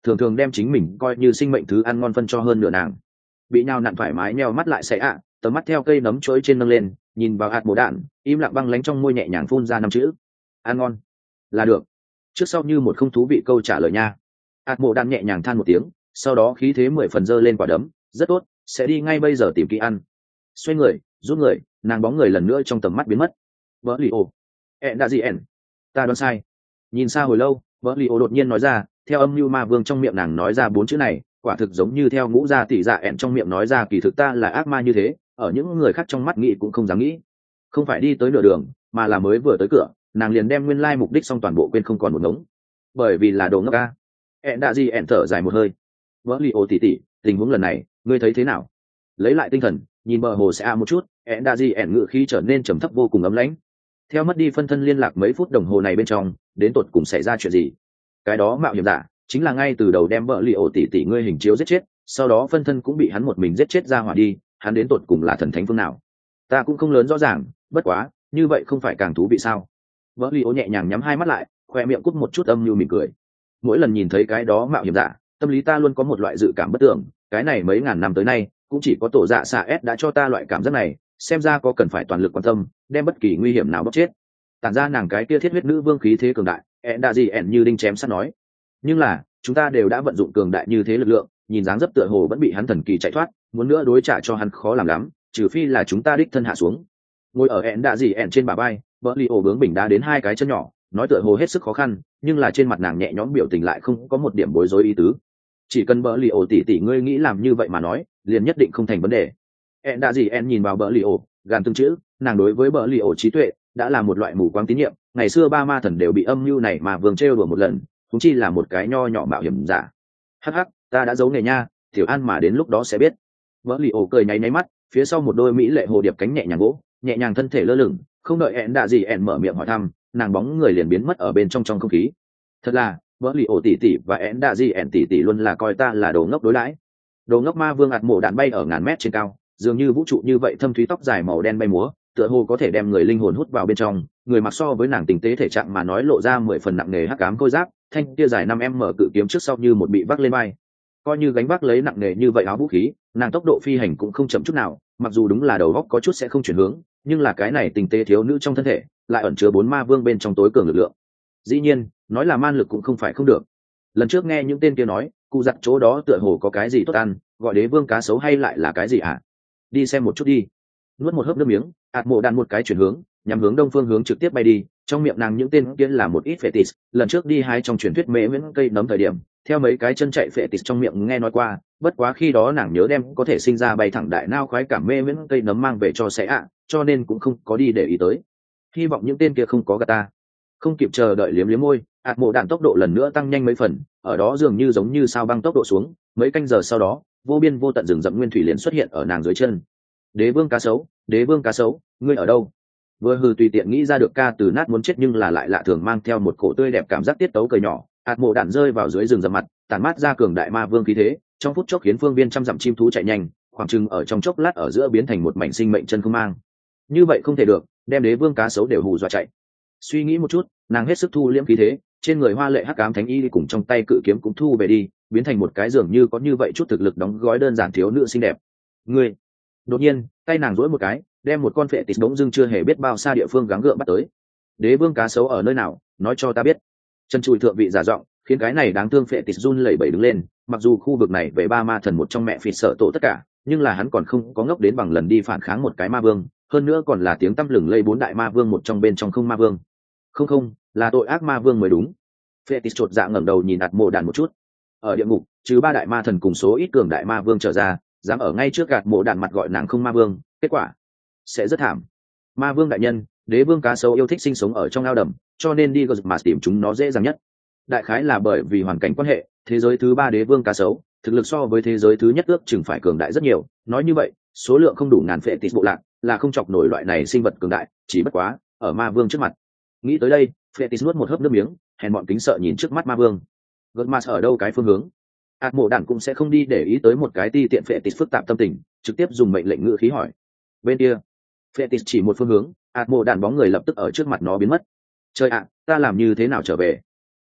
thường thường đem chính mình coi như sinh mệnh thứ ăn ngon phân cho hơn nửa nàng. Bị nhào nặn thoải mái nheo mắt lại sẽ tầm mắt theo cây nấm chuỗi trên nâng lên, nhìn vào hạt mộ đạn, im lặng băng lánh trong môi nhẹ nhàng phun ra 5 chữ: ăn ngon. Là được. Trước sau như một không thú vị câu trả lời nha. Hạt mộ đạn nhẹ nhàng than một tiếng, sau đó khí thế 10 phần giơ lên quả đấm: rất tốt, sẽ đi ngay bây giờ tìm kỹ ăn. Xoay người, rút người, nàng bóng người lần nữa trong tầm mắt biến mất. Vỡ lì ồ, ẹn đã gì ẹn, ta đoán sai. Nhìn xa hồi lâu, vỡ lì ồ đột nhiên nói ra, theo âm mưu ma vương trong miệng nàng nói ra 4 chữ này, quả thực giống như theo ngũ gia tỷ dạ ẹn trong miệng nói ra kỳ thực ta là ác ma như thế, ở những người khác trong mắt nghĩ cũng không dám nghĩ. Không phải đi tới nửa đường, mà là mới vừa tới cửa, nàng liền đem nguyên lai mục đích xong toàn bộ quên không còn một ngống. Bởi vì là đồ ngốc ca. Ẹn đã gì ẹn thở dài một hơi. Vỡ lì ồ tỉ tỉ, tình huống lần này ngươi thấy thế nào? Lấy lại tinh thần, nhìn bờ hồ sẽ một chút, ẹn đã gì ẹn ngự khí trở nên trầm thấp vô cùng ấm lãnh. Theo mất đi phân thân liên lạc mấy phút đồng hồ này bên trong, đến tột cùng xảy ra chuyện gì? Cái đó mạo hiểm giả chính là ngay từ đầu đem vợ lì ổ tỉ tỉ ngươi hình chiếu giết chết, sau đó phân thân cũng bị hắn một mình giết chết ra hỏa đi, hắn đến tột cùng là thần thánh phương nào? Ta cũng không lớn rõ ràng, bất quá như vậy không phải càng thú vị sao? Vợ lì ổ nhẹ nhàng nhắm hai mắt lại, khoe miệng cút một chút âm nhu mỉm cười. Mỗi lần nhìn thấy cái đó mạo hiểm giả, tâm lý ta luôn có một loại dự cảm bất tưởng, cái này mấy ngàn năm tới nay cũng chỉ có tổ dạ xạ s đã cho ta loại cảm giác này, xem ra có cần phải toàn lực quan tâm, đem bất kỳ nguy hiểm nào bóc chết. Tản ra nàng cái kia thiết huyết nữ vương khí thế cường đại, ẹn đã gì ẹn như đinh chém sắt nói. Nhưng là chúng ta đều đã vận dụng cường đại như thế lực lượng, nhìn dáng dấp tựa hồ vẫn bị hắn thần kỳ chạy thoát, muốn nữa đối trả cho hắn khó làm lắm, trừ phi là chúng ta đích thân hạ xuống. Ngồi ở ẹn đã gì ẹn trên bả vai, vợ li ổ bướng bình đá đến hai cái chân nhỏ, nói tựa hồ hết sức khó khăn, nhưng là trên mặt nàng nhẹ nhõm biểu tình lại không có một điểm bối rối ý tứ. Chỉ cần bờ li ổ tỉ tỉ ngươi nghĩ làm như vậy mà nói, liền nhất định không thành vấn đề. ẹn đã gì ẹn nhìn vào bờ li ổ, gàn từng chữ, nàng đối với bờ li ổ trí tuệ đã là một loại mù quáng tín nhiệm. Ngày xưa ba ma thần đều bị âm mưu này mà vương trêu đùa một lần, cũng chỉ là một cái nho nhỏ mạo hiểm giả. Hắc hắc, ta đã giấu nghề nha, tiểu an mà đến lúc đó sẽ biết. Vỡ lì ổ cười nháy nháy mắt, phía sau một đôi mỹ lệ hồ điệp cánh nhẹ nhàng gỗ, nhẹ nhàng thân thể lơ lửng, không đợi ẹn đạ gì ẹn mở miệng hỏi thăm, nàng bóng người liền biến mất ở bên trong không khí. Thật là, vỡ lì ổ tỉ tỉ và ẹn đạ gì ẹn tỉ tỉ luôn là coi ta là đồ ngốc đối đãi. Đồ ngốc ma vương ạt mổ đạn bay ở ngàn mét trên cao, dường như vũ trụ như vậy thâm thúy tóc dài màu đen bay múa, tựa hồ có thể đem người linh hồn hút vào bên trong. Người mặc so với nàng tình tế thể trạng mà nói lộ ra 10 phần nặng nề hắc ám khôi giáp, thanh kia dài 5m cự kiếm trước sau như một bị vác lên vai. Coi như gánh vác lấy nặng nề như vậy áo vũ khí, nàng tốc độ phi hành cũng không chậm chút nào, mặc dù đúng là đầu góc có chút sẽ không chuyển hướng, nhưng là cái này tình tế thiếu nữ trong thân thể lại ẩn chứa 4 ma vương bên trong tối cường lực lượng. Dĩ nhiên, nói là man lực cũng không phải không được. Lần trước nghe những tên kia nói, cụ giặt chỗ đó tựa hồ có cái gì tốt ăn, gọi đế vương cá sấu hay lại là cái gì à? Đi xem một chút đi. Nuốt một hớp nước miếng, ạt mộ đạn một cái chuyển hướng, nhắm hướng đông phương hướng trực tiếp bay đi. Trong miệng nàng những tên kia là một ít phệ tịt, lần trước đi hái trong truyền thuyết mễ miễn cây nấm thời điểm, theo mấy cái chân chạy phệ tịt trong miệng nghe nói qua, bất quá khi đó nàng nhớ đem có thể sinh ra bay thẳng đại nao khoái cảm mễ miễn cây nấm mang về cho sẽ cho nên cũng không có đi để ý tới. Hy vọng những tên kia không có gạt ta. Không kịp chờ đợi liếm liếm môi, ạt mộ đạn tốc độ lần nữa tăng nhanh mấy phần, ở đó dường như giống như sao băng tốc độ xuống, mấy canh giờ sau đó, vô biên vô tận rừng rậm nguyên thủy liền xuất hiện ở nàng dưới chân. Đế vương cá sấu, đế vương cá sấu, ngươi ở đâu? Vừa hừ tùy tiện nghĩ ra được ca từ nát muốn chết nhưng là lại lạ thường mang theo một cổ tươi đẹp cảm giác tiết tấu cười nhỏ. Hạt mộ đạn rơi vào dưới rừng rậm mặt, tản mát ra cường đại ma vương khí thế, trong phút chốc khiến phương viên trăm dặm chim thú chạy nhanh, khoảng chừng ở trong chốc lát ở giữa biến thành một mảnh sinh mệnh chân không mang. Như vậy không thể được, đem đế vương cá sấu đều hù dọa chạy. Suy nghĩ một chút, nàng hết sức thu liễm khí thế, trên người hoa lệ hắc ám thánh y cùng trong tay cự kiếm cũng thu về đi, biến thành một cái dường như có như vậy chút thực lực đóng gói đơn giản thiếu nữ xinh đẹp. Ngươi đột nhiên tay nàng duỗi một cái, đem một con phệ tịt bỗng dưng chưa hề biết bao xa địa phương gắng gượng bắt tới. Đế vương cá sấu ở nơi nào, nói cho ta biết. Chân chùi thượng vị giả giọng khiến cái này đáng thương phệ tịt run lẩy bẩy đứng lên. Mặc dù khu vực này về ba ma thần một trong mẹ phịt sợ tổ tất cả, nhưng là hắn còn không có ngốc đến bằng lần đi phản kháng một cái ma vương, hơn nữa còn là tiếng tăm lừng lây 4 đại ma vương một trong bên trong không ma vương. Không, là tội ác ma vương mới đúng. Phệ tịt chột dạ ngẩng đầu nhìn ạt mộ đàn một chút. Ở địa ngục, trừ 3 đại ma thần cùng số ít cường đại ma vương trở ra, dám ở ngay trước gạt mộ đạn mặt gọi nàng không ma vương, kết quả sẽ rất thảm. Ma vương đại nhân, đế vương cá sấu yêu thích sinh sống ở trong ao đầm, cho nên đi gật mà tìm chúng nó dễ dàng nhất. Đại khái là bởi vì hoàn cảnh quan hệ, thế giới thứ 3 đế vương cá sấu thực lực so với thế giới thứ nhất ước chừng phải cường đại rất nhiều. Nói như vậy, số lượng không đủ ngàn phệ tịt bộ lạc là không chọc nổi loại này sinh vật cường đại, chỉ bất quá ở ma vương trước mặt. Nghĩ tới đây, phệ tịt nuốt một hớp nước miếng, hèn bọn kính sợ nhìn trước mắt ma vương. Gật mà ở đâu cái phương hướng? Ác mộ đản cũng sẽ không đi để ý tới một cái ti tiện phệ tịt phức tạp tâm tình, trực tiếp dùng mệnh lệnh ngữ khí hỏi. Bên kia, phệ tịt chỉ một phương hướng, ác mộ đản bóng người lập tức ở trước mặt nó biến mất. Trời ạ, ta làm như thế nào trở về?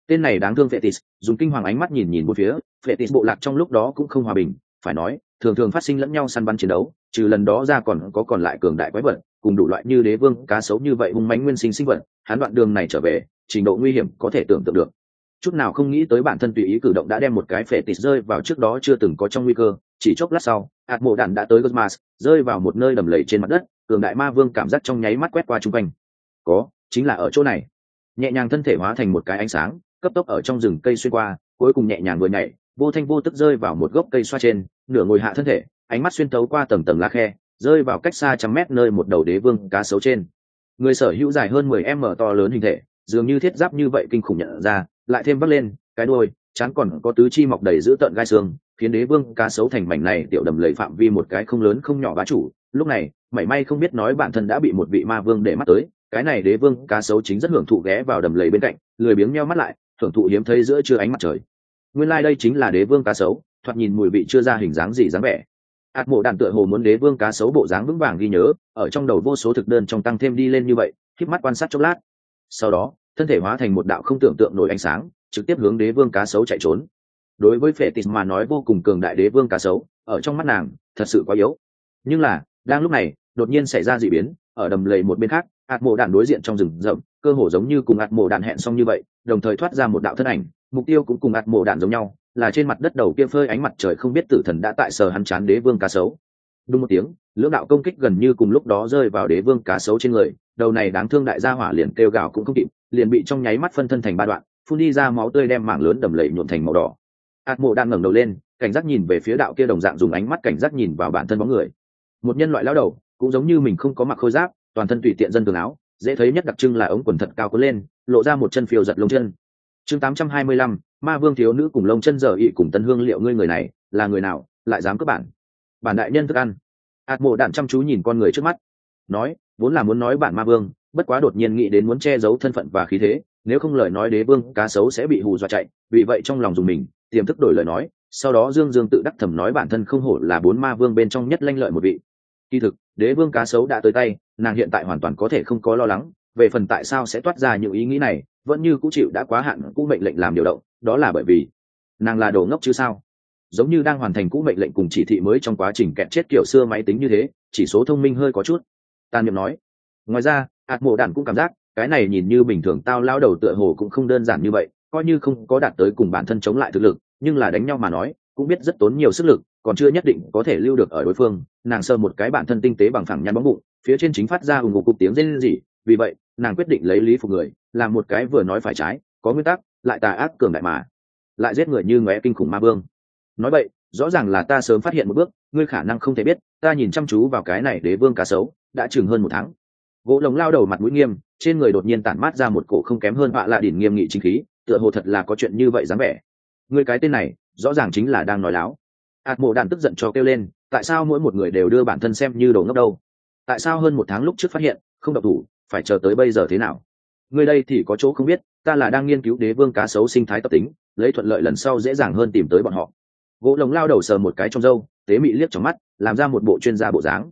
Tên này đáng thương Fetis, dùng kinh hoàng ánh mắt nhìn nhìn bốn phía. Fetis bộ lạc trong lúc đó cũng không hòa bình, phải nói thường thường phát sinh lẫn nhau săn bắn chiến đấu, trừ lần đó ra còn lại cường đại quái vật cùng đủ loại như đế vương cá sấu như vậy hung mãnh nguyên sinh sinh vật. Hắn đoạn đường này trở về, trình độ nguy hiểm có thể tưởng tượng được. Chút nào không nghĩ tới bản thân tùy ý cử động đã đem một cái Fetis rơi vào trước đó chưa từng có trong nguy cơ. Chỉ chốc lát sau, hạt mộ đạn đã tới Gosmas, rơi vào một nơi đầm lầy trên mặt đất. Cường đại ma vương cảm giác trong nháy mắt quét qua chung quanh. Chính là ở chỗ này. Nhẹ nhàng thân thể hóa thành một cái ánh sáng, cấp tốc ở trong rừng cây xuyên qua, cuối cùng nhẹ nhàng vừa nhảy, vô thanh vô tức rơi vào một gốc cây xoa trên, nửa ngồi hạ thân thể, ánh mắt xuyên tấu qua tầng tầng lá khe, rơi vào cách xa trăm mét nơi một đầu đế vương cá sấu trên. Người sở hữu dài hơn 10 m to lớn hình thể, dường như thiết giáp như vậy kinh khủng nhận ra, lại thêm vắt lên, cái đuôi, trán còn có tứ chi mọc đầy dữ tợn gai xương, khiến đế vương cá sấu thành mảnh này tiểu đầm lầy phạm vi một cái không lớn không nhỏ bá chủ. Lúc này, mảy may không biết nói bản thân đã bị một vị ma vương để mắt tới. Cái này đế vương cá sấu chính rất hưởng thụ ghé vào đầm lầy bên cạnh, lười biếng nheo mắt lại, hưởng thụ hiếm thấy giữa trưa ánh mặt trời. Nguyên lai đây chính là đế vương cá sấu, thoạt nhìn mùi vị chưa ra hình dáng gì dáng vẻ. Hạt mộ đạn tựa hồ muốn đế vương cá sấu bộ dáng vững vàng ghi nhớ, ở trong đầu vô số thực đơn trong tăng thêm đi lên như vậy, khép mắt quan sát chốc lát. Sau đó, thân thể hóa thành một đạo không tưởng tượng nổi ánh sáng, trực tiếp hướng đế vương cá sấu chạy trốn. Đối với Fetis mà nói vô cùng cường đại đế vương cá sấu, ở trong mắt nàng, thật sự quá yếu. Nhưng là, đang lúc này, đột nhiên xảy ra dị biến, ở đầm lầy một bên khác, hạt mộ đạn đối diện trong rừng rậm, cơ hồ giống như cùng hạt mộ đạn hẹn xong như vậy, đồng thời thoát ra một đạo thân ảnh, mục tiêu cũng cùng hạt mộ đạn giống nhau, là trên mặt đất đầu kia phơi ánh mặt trời không biết tử thần đã tại sờ hắn chán đế vương cá sấu. Đúng một tiếng, lưỡng đạo công kích gần như cùng lúc đó rơi vào đế vương cá sấu trên người, đầu này đáng thương đại gia hỏa liền kêu gào cũng không kịp, liền bị trong nháy mắt phân thân thành ba đoạn, phun đi ra máu tươi đem mảng lớn đầm lầy nhuộm thành màu đỏ. Hạt mộ đạn ngẩng đầu lên, cảnh giác nhìn về phía đạo kia đồng dạng dùng ánh mắt cảnh giác nhìn vào bản thân bóng người. Một nhân loại lão đầu, cũng giống như mình không có mặc khôi giáp, toàn thân tùy tiện dân thường áo, dễ thấy nhất đặc trưng là ống quần thật cao cuốn lên, lộ ra một chân phiêu giật lông chân. Chương 825, ma vương thiếu nữ cùng lông chân giờ ị cùng tân hương liệu ngươi người này là người nào, lại dám cướp bản đại nhân thức ăn. Hạt mộ đạn chăm chú nhìn con người trước mắt, nói, vốn là muốn nói bản ma vương, bất quá đột nhiên nghĩ đến muốn che giấu thân phận và khí thế, nếu không lời nói đế vương cá sấu sẽ bị hù dọa chạy, vì vậy trong lòng dùng mình, tiềm thức đổi lời nói, sau đó dương dương tự đắc thầm nói bản thân không hổ là 4 ma vương bên trong nhất lanh lợi một vị. Kỳ thực, đế vương cá sấu đã tới tay, nàng hiện tại hoàn toàn có thể không có lo lắng, về phần tại sao sẽ toát ra những ý nghĩ này, vẫn như cũ chịu đã quá hạn cũ mệnh lệnh làm điều động, đó là bởi vì nàng là đồ ngốc chứ sao? Giống như đang hoàn thành cũ mệnh lệnh cùng chỉ thị mới trong quá trình kẹt chết kiểu xưa máy tính như thế, chỉ số thông minh hơi có chút. Tàn Niệm nói. Ngoài ra, hạt mộ đạn cũng cảm giác, cái này nhìn như bình thường tao lao đầu tựa hồ cũng không đơn giản như vậy, coi như không có đạt tới cùng bản thân chống lại thực lực, nhưng là đánh nhau mà nói, cũng biết rất tốn nhiều sức lực, còn chưa nhất định có thể lưu được ở đối phương. Nàng sờ một cái bản thân tinh tế bằng phẳng nhăn bóng bụng, phía trên chính phát ra ùng ục cục tiếng rên rỉ, vì vậy, nàng quyết định lấy lý phục người, làm một cái vừa nói phải trái, có nguyên tắc, lại tà ác cường đại mà, lại giết người như ngóe kinh khủng ma vương. Nói vậy, rõ ràng là ta sớm phát hiện một bước, ngươi khả năng không thể biết, ta nhìn chăm chú vào cái này đế vương cá sấu, đã chừng hơn 1 tháng. Gỗ lồng lao đầu mặt mũi nghiêm, trên người đột nhiên tản mát ra một cổ không kém hơn họa lạ đỉnh nghiêm nghị chính khí, tựa hồ thật là có chuyện như vậy dáng vẻ. Ngươi cái tên này, rõ ràng chính là đang nói láo. Hạt mộ đạn tức giận cho kêu lên, tại sao mỗi một người đều đưa bản thân xem như đồ ngốc đâu? Tại sao hơn 1 tháng lúc trước phát hiện, không độc thủ, phải chờ tới bây giờ thế nào? Ngươi đây thì có chỗ không biết, ta là đang nghiên cứu đế vương cá sấu sinh thái tập tính, lấy thuận lợi lần sau dễ dàng hơn tìm tới bọn họ. Gỗ lồng lao đầu sờ một cái trong râu, tế mị liếc trong mắt, làm ra một bộ chuyên gia bộ dáng.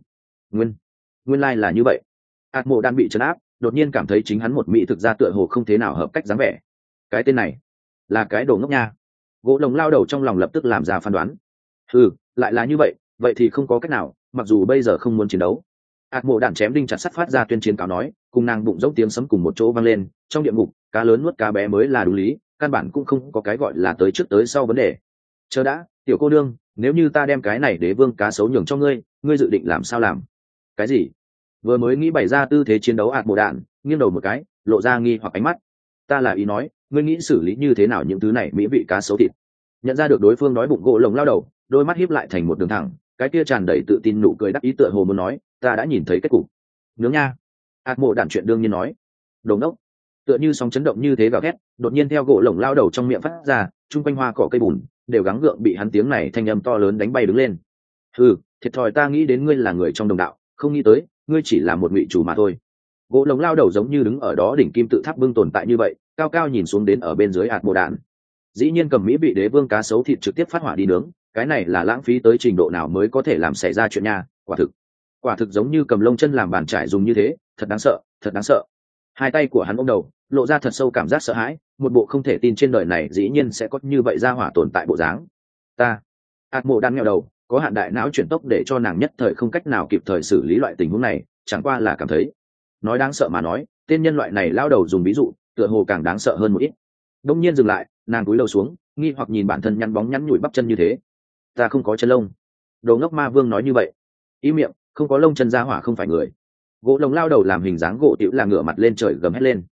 Nguyên lai là như vậy. Hạt mộ đang bị trấn áp, đột nhiên cảm thấy chính hắn một mỹ thực ra tựa hồ không thế nào hợp cách dáng vẻ. Cái tên này là cái đồ ngốc nha. Gỗ lồng lao đầu trong lòng lập tức làm ra phán đoán. Lại là như vậy, vậy thì không có cách nào, mặc dù bây giờ không muốn chiến đấu. Hạt mộ đạn chém đinh chặt sắt phát ra tuyên chiến cáo nói, cùng nàng bụng dốc tiếng sấm cùng một chỗ vang lên. Trong địa ngục, cá lớn nuốt cá bé mới là đúng lý, căn bản cũng không có cái gọi là tới trước tới sau vấn đề. Chờ đã, tiểu cô nương, nếu như ta đem cái này đế vương cá sấu nhường cho ngươi, ngươi dự định làm sao làm? Cái gì? Vừa mới nghĩ bày ra tư thế chiến đấu hạt mộ đạn, nghiêng đầu một cái, lộ ra nghi hoặc ánh mắt. Ta là ý nói, ngươi nghĩ xử lý như thế nào những thứ này mỹ vị cá sấu thịt? Nhận ra được đối phương nói bụng gỗ lồng lao đầu, đôi mắt híp lại thành một đường thẳng, cái kia tràn đầy tự tin nụ cười đắc ý tựa hồ muốn nói, ta đã nhìn thấy kết cục. Nướng nha. Hạt mộ đạn chuyện đương nhiên nói. Đồ ngốc. Tựa như sóng chấn động như thế gào thét, đột nhiên theo gỗ lồng lao đầu trong miệng phát ra, trung quanh hoa cỏ cây bùn đều gắng gượng bị hắn tiếng này thanh âm to lớn đánh bay đứng lên. Thiệt thòi, ta nghĩ đến ngươi là người trong đồng đạo, không nghĩ tới ngươi chỉ là một ngụy chủ mà thôi. Gỗ lồng lao đầu giống như đứng ở đó đỉnh kim tự tháp bưng tồn tại như vậy, cao cao nhìn xuống đến ở bên dưới hạt mộ đạn. Dĩ nhiên cầm mỹ vị đế vương cá sấu thịt trực tiếp phát hỏa đi nướng, cái này là lãng phí tới trình độ nào mới có thể làm xảy ra chuyện nha. Quả thực giống như cầm lông chân làm bàn trải dùng như thế, thật đáng sợ, thật đáng sợ. Hai tay của hắn ôm đầu, lộ ra thật sâu cảm giác sợ hãi, một bộ không thể tin trên đời này dĩ nhiên sẽ có như vậy ra hỏa tồn tại bộ dáng. Ta ạt mộ đan nghèo đầu, có hạn đại não chuyển tốc để cho nàng nhất thời không cách nào kịp thời xử lý loại tình huống này, chẳng qua là cảm thấy nói đáng sợ mà nói, tên nhân loại này lao đầu dùng ví dụ tựa hồ càng đáng sợ hơn một ít. Đông nhiên dừng lại, nàng cúi đầu xuống, nghi hoặc nhìn bản thân nhăn bóng nhăn nhủi bắp chân như thế. Ta không có chân lông. Đồ ngốc ma vương nói như vậy. Ý miệng, không có lông chân ra hỏa không phải người. Gỗ lồng lao đầu làm hình dáng gỗ tiểu là ngửa mặt lên trời gầm hét lên.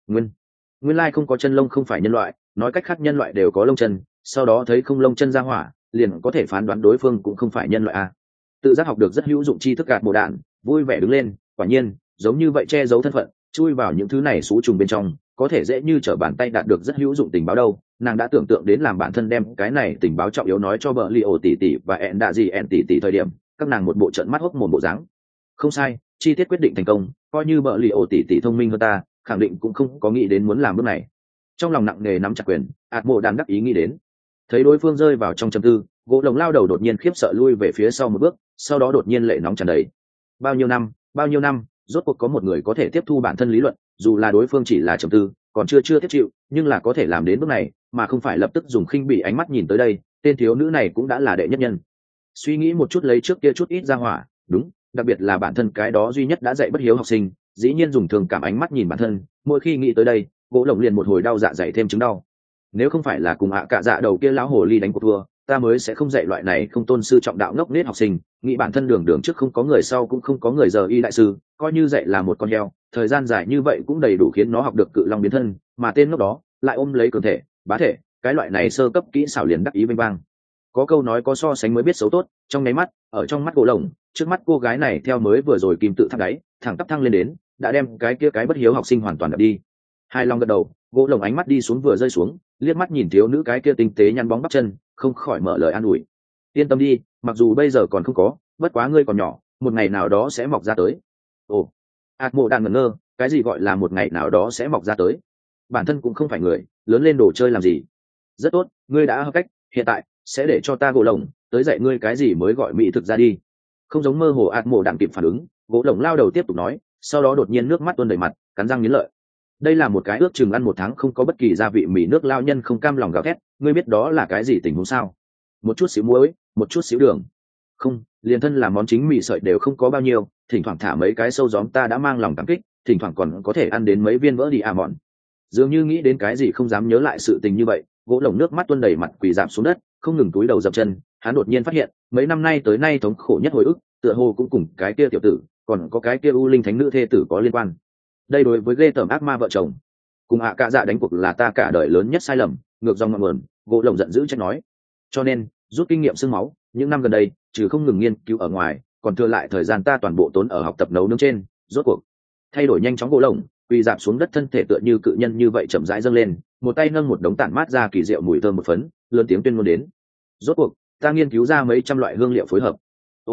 Nguyên lai không có chân lông không phải nhân loại, nói cách khác nhân loại đều có lông chân, sau đó thấy không lông chân ra hỏa, liền có thể phán đoán đối phương cũng không phải nhân loại a. Tự giác học được rất hữu dụng tri thức gạt mồ đạn, vui vẻ đứng lên, quả nhiên, giống như vậy che giấu thân phận, chui vào những thứ này xú trùng bên trong, có thể dễ như trở bàn tay đạt được rất hữu dụng tình báo đâu. Nàng đã tưởng tượng đến làm bản thân đem cái này tình báo trọng yếu nói cho bờ li ổ tỷ tỷ và ẹn đạ gì ẹn tỷ tỷ thời điểm, các nàng một bộ trận mắt hốc mồm bộ dáng. Không sai, chi tiết quyết định thành công, coi như bờ li ổ tỷ tỷ thông minh hơn ta, khẳng định cũng không có nghĩ đến muốn làm bước này. Trong lòng nặng nề nắm chặt quyền, ạt mộ đàn đắc ý nghĩ đến. Thấy đối phương rơi vào trong trầm tư, gỗ lồng lao đầu đột nhiên khiếp sợ lui về phía sau một bước, sau đó đột nhiên lệ nóng tràn đầy. Bao nhiêu năm, rốt cuộc có một người có thể tiếp thu bản thân lý luận, dù là đối phương chỉ là trầm tư, còn chưa tiếp chịu, nhưng là có thể làm đến bước này, mà không phải lập tức dùng khinh bỉ ánh mắt nhìn tới đây, tên thiếu nữ này cũng đã là đệ nhất nhân. Suy nghĩ một chút lấy trước kia chút ít ra hỏa, đúng, đặc biệt là bản thân cái đó duy nhất đã dạy bất hiếu học sinh, dĩ nhiên dùng thường cảm ánh mắt nhìn bản thân, mỗi khi nghĩ tới đây, gỗ lồng liền một hồi đau dạ dày thêm chứng đau. Nếu không phải là cùng cả dạ đầu kia lão hồ ly đánh cuộc thua, ta mới sẽ không dạy loại này không tôn sư trọng đạo ngốc nết học sinh, nghĩ bản thân đường trước không có người sau cũng không có người giờ y đại sư, coi như dạy là một con heo, thời gian dài như vậy cũng đầy đủ khiến nó học được cự long biến thân, mà tên ngốc đó lại ôm lấy cường thể, bá thể, cái loại này sơ cấp kỹ xảo liền đắc ý vinh vang. Có câu nói có so sánh mới biết xấu tốt, trong nháy mắt, ở trong mắt gỗ lồng, trước mắt cô gái này theo mới vừa rồi kim tự tháp đáy, thẳng tắp thăng lên đến, đã đem cái kia cái bất hiếu học sinh hoàn toàn đập đi. Hai long gật đầu, gỗ lồng ánh mắt đi xuống vừa rơi xuống, liếc mắt nhìn thiếu nữ cái kia tinh tế nhăn bóng bắp chân, không khỏi mở lời an ủi. Yên tâm đi, mặc dù bây giờ còn không có, bất quá ngươi còn nhỏ, một ngày nào đó sẽ mọc ra tới. Ồ, ạt mộ đàn ngẩn ngơ, cái gì gọi là một ngày nào đó sẽ mọc ra tới? Bản thân cũng không phải người, lớn lên đồ chơi làm gì? Rất tốt, ngươi đã hợp cách, hiện tại sẽ để cho ta gỗ lồng tới dạy ngươi cái gì mới gọi mỹ thực ra đi. Không giống mơ hồ ạt mộ đàn kịp phản ứng, gỗ lồng lao đầu tiếp tục nói, sau đó đột nhiên nước mắt tuôn đầy mặt, cắn răng nghiến lợi. Đây là một cái ước chừng ăn một tháng không có bất kỳ gia vị mì nước lao nhân không cam lòng gào thét, ngươi biết đó là cái gì tình huống sao? Một chút xíu muối, một chút xíu đường. Không, liền thân là món chính mì sợi đều không có bao nhiêu, thỉnh thoảng thả mấy cái sâu gióm ta đã mang lòng cảm kích, thỉnh thoảng còn có thể ăn đến mấy viên vỡ đi à mọn. Dường như nghĩ đến cái gì không dám nhớ lại sự tình như vậy, gỗ lồng nước mắt tuôn đầy mặt quỳ rạp xuống đất, không ngừng túi đầu dập chân, hắn đột nhiên phát hiện, mấy năm nay tới nay thống khổ nhất hồi ức, tựa hồ cũng cùng cái kia tiểu tử, còn có cái kia u linh thánh nữ thê tử có liên quan. Đây đối với ghê tởm ác ma vợ chồng, cùng cả dạ đánh cuộc là ta cả đời lớn nhất sai lầm, ngược dòng ngọn nguồn, gỗ lồng giận dữ trách nói. Cho nên, rút kinh nghiệm xương máu, những năm gần đây, trừ không ngừng nghiên cứu ở ngoài, còn thừa lại thời gian ta toàn bộ tốn ở học tập nấu nướng trên, rốt cuộc thay đổi nhanh chóng gỗ lồng, quỳ dạp xuống đất thân thể tựa như cự nhân như vậy chậm rãi dâng lên, một tay nâng một đống tản mát ra kỳ diệu mùi thơm một phấn, lớn tiếng tuyên ngôn đến. Rốt cuộc, ta nghiên cứu ra mấy trăm loại hương liệu phối hợp.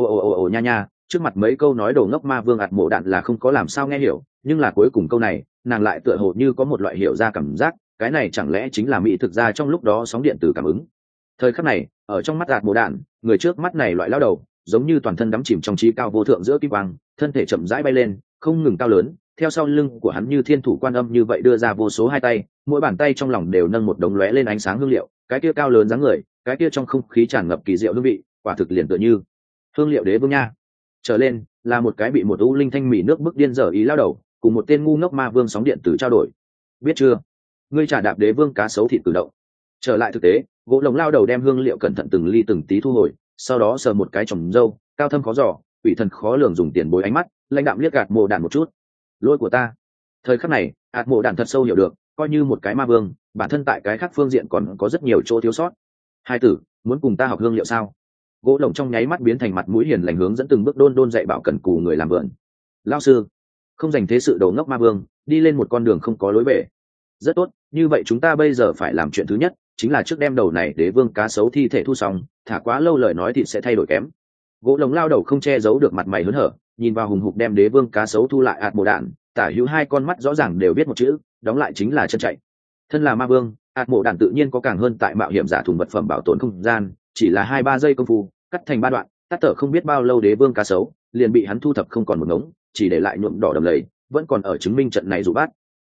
Ồ nha nha, trước mặt mấy câu nói đồ ngốc ma vương ạt mộ đạn là không có làm sao nghe hiểu, nhưng là cuối cùng câu này, nàng lại tựa hồ như có một loại hiểu ra cảm giác, cái này chẳng lẽ chính là mỹ thực ra trong lúc đó sóng điện tử cảm ứng. Thời khắc này, ở trong mắt ạt mộ đạn, người trước mắt này loại lao đầu, giống như toàn thân đắm chìm trong trí cao vô thượng giữa kim quang, thân thể chậm rãi bay lên, không ngừng cao lớn, theo sau lưng của hắn như thiên thủ quan âm như vậy đưa ra vô số hai tay, mỗi bàn tay trong lòng đều nâng một đống lóe lên ánh sáng hương liệu, cái kia cao lớn dáng người, cái kia trong không khí tràn ngập kỳ diệu hương vị, quả thực liền tựa như hương liệu đế vương nha. Trở lên là một cái bị một u linh thanh mỉ nước bức điên dở ý lao đầu, cùng một tên ngu ngốc ma vương sóng điện tử trao đổi. Biết chưa? Ngươi trả đạp đế vương cá sấu thịt cử động. Trở lại thực tế, gỗ lồng lao đầu đem hương liệu cẩn thận từng ly từng tí thu hồi, sau đó sờ một cái trồng râu, cao thâm khó giỏ, quỷ thần khó lường dùng tiền bối ánh mắt, lãnh đạm liếc gạt mồ đạn một chút. Lỗi của ta. Thời khắc này, ạt mộ đạn thật sâu hiểu được, coi như một cái ma vương, bản thân tại cái khác phương diện còn có rất nhiều chỗ thiếu sót. Hai tử, muốn cùng ta học hương liệu sao? Gỗ lồng trong nháy mắt biến thành mặt mũi hiền lành hướng dẫn từng bước đôn dạy bảo cần cù người làm vườn. Lao sư, không dành thế sự đầu ngốc ma vương, đi lên một con đường không có lối về. Rất tốt, như vậy chúng ta bây giờ phải làm chuyện thứ nhất, chính là trước đem đầu này đế vương cá sấu thi thể thu xong, thả quá lâu lời nói thì sẽ thay đổi kém. Gỗ lồng lao đầu không che giấu được mặt mày hớn hở, nhìn vào hùng hục đem đế vương cá sấu thu lại ạt mộ đạn, tả hữu hai con mắt rõ ràng đều biết một chữ, đóng lại chính là chân chạy. Thân là ma vương, ạt mộ đạn tự nhiên có càng hơn tại mạo hiểm giả thùng vật phẩm bảo tồn không gian, chỉ là 2-3 giây công phu, cắt thành 3 đoạn, tắt thở không biết bao lâu đế vương cá sấu liền bị hắn thu thập không còn một ngống, chỉ để lại nhuộm đỏ đầm lầy, vẫn còn ở chứng minh trận này dụ bát.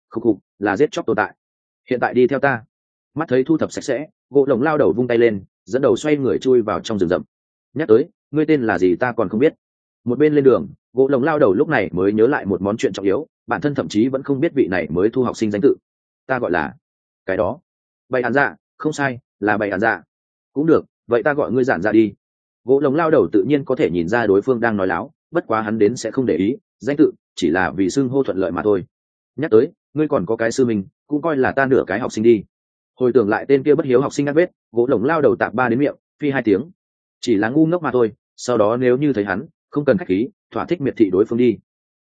khục khục, là giết chóc tồn tại. Hiện tại đi theo ta. Mắt thấy thu thập sạch sẽ, gỗ lồng lao đầu vung tay lên, dẫn đầu xoay người chui vào trong rừng rậm. Nhắc tới, ngươi tên là gì ta còn không biết. Một bên lên đường, gỗ lồng lao đầu lúc này mới nhớ lại một món chuyện trọng yếu, bản thân thậm chí vẫn không biết vị này mới thu học sinh danh tự. Ta gọi là cái đó, bày hàn dạ. Không sai, là bày hàn dạ. Cũng được, vậy ta gọi ngươi giản dạ đi. Gỗ lồng lao đầu tự nhiên có thể nhìn ra đối phương đang nói láo, bất quá hắn đến sẽ không để ý, danh tự chỉ là vì xưng hô thuận lợi mà thôi. Nhắc tới, ngươi còn có cái sư mình, cũng coi là ta nửa cái học sinh đi. Hồi tưởng lại tên kia bất hiếu học sinh ngắt vết, gỗ lồng lao đầu tạp ba đến miệng, phi hai tiếng. Chỉ là ngu ngốc mà thôi, sau đó nếu như thấy hắn, không cần khách khí, thỏa thích miệt thị đối phương đi.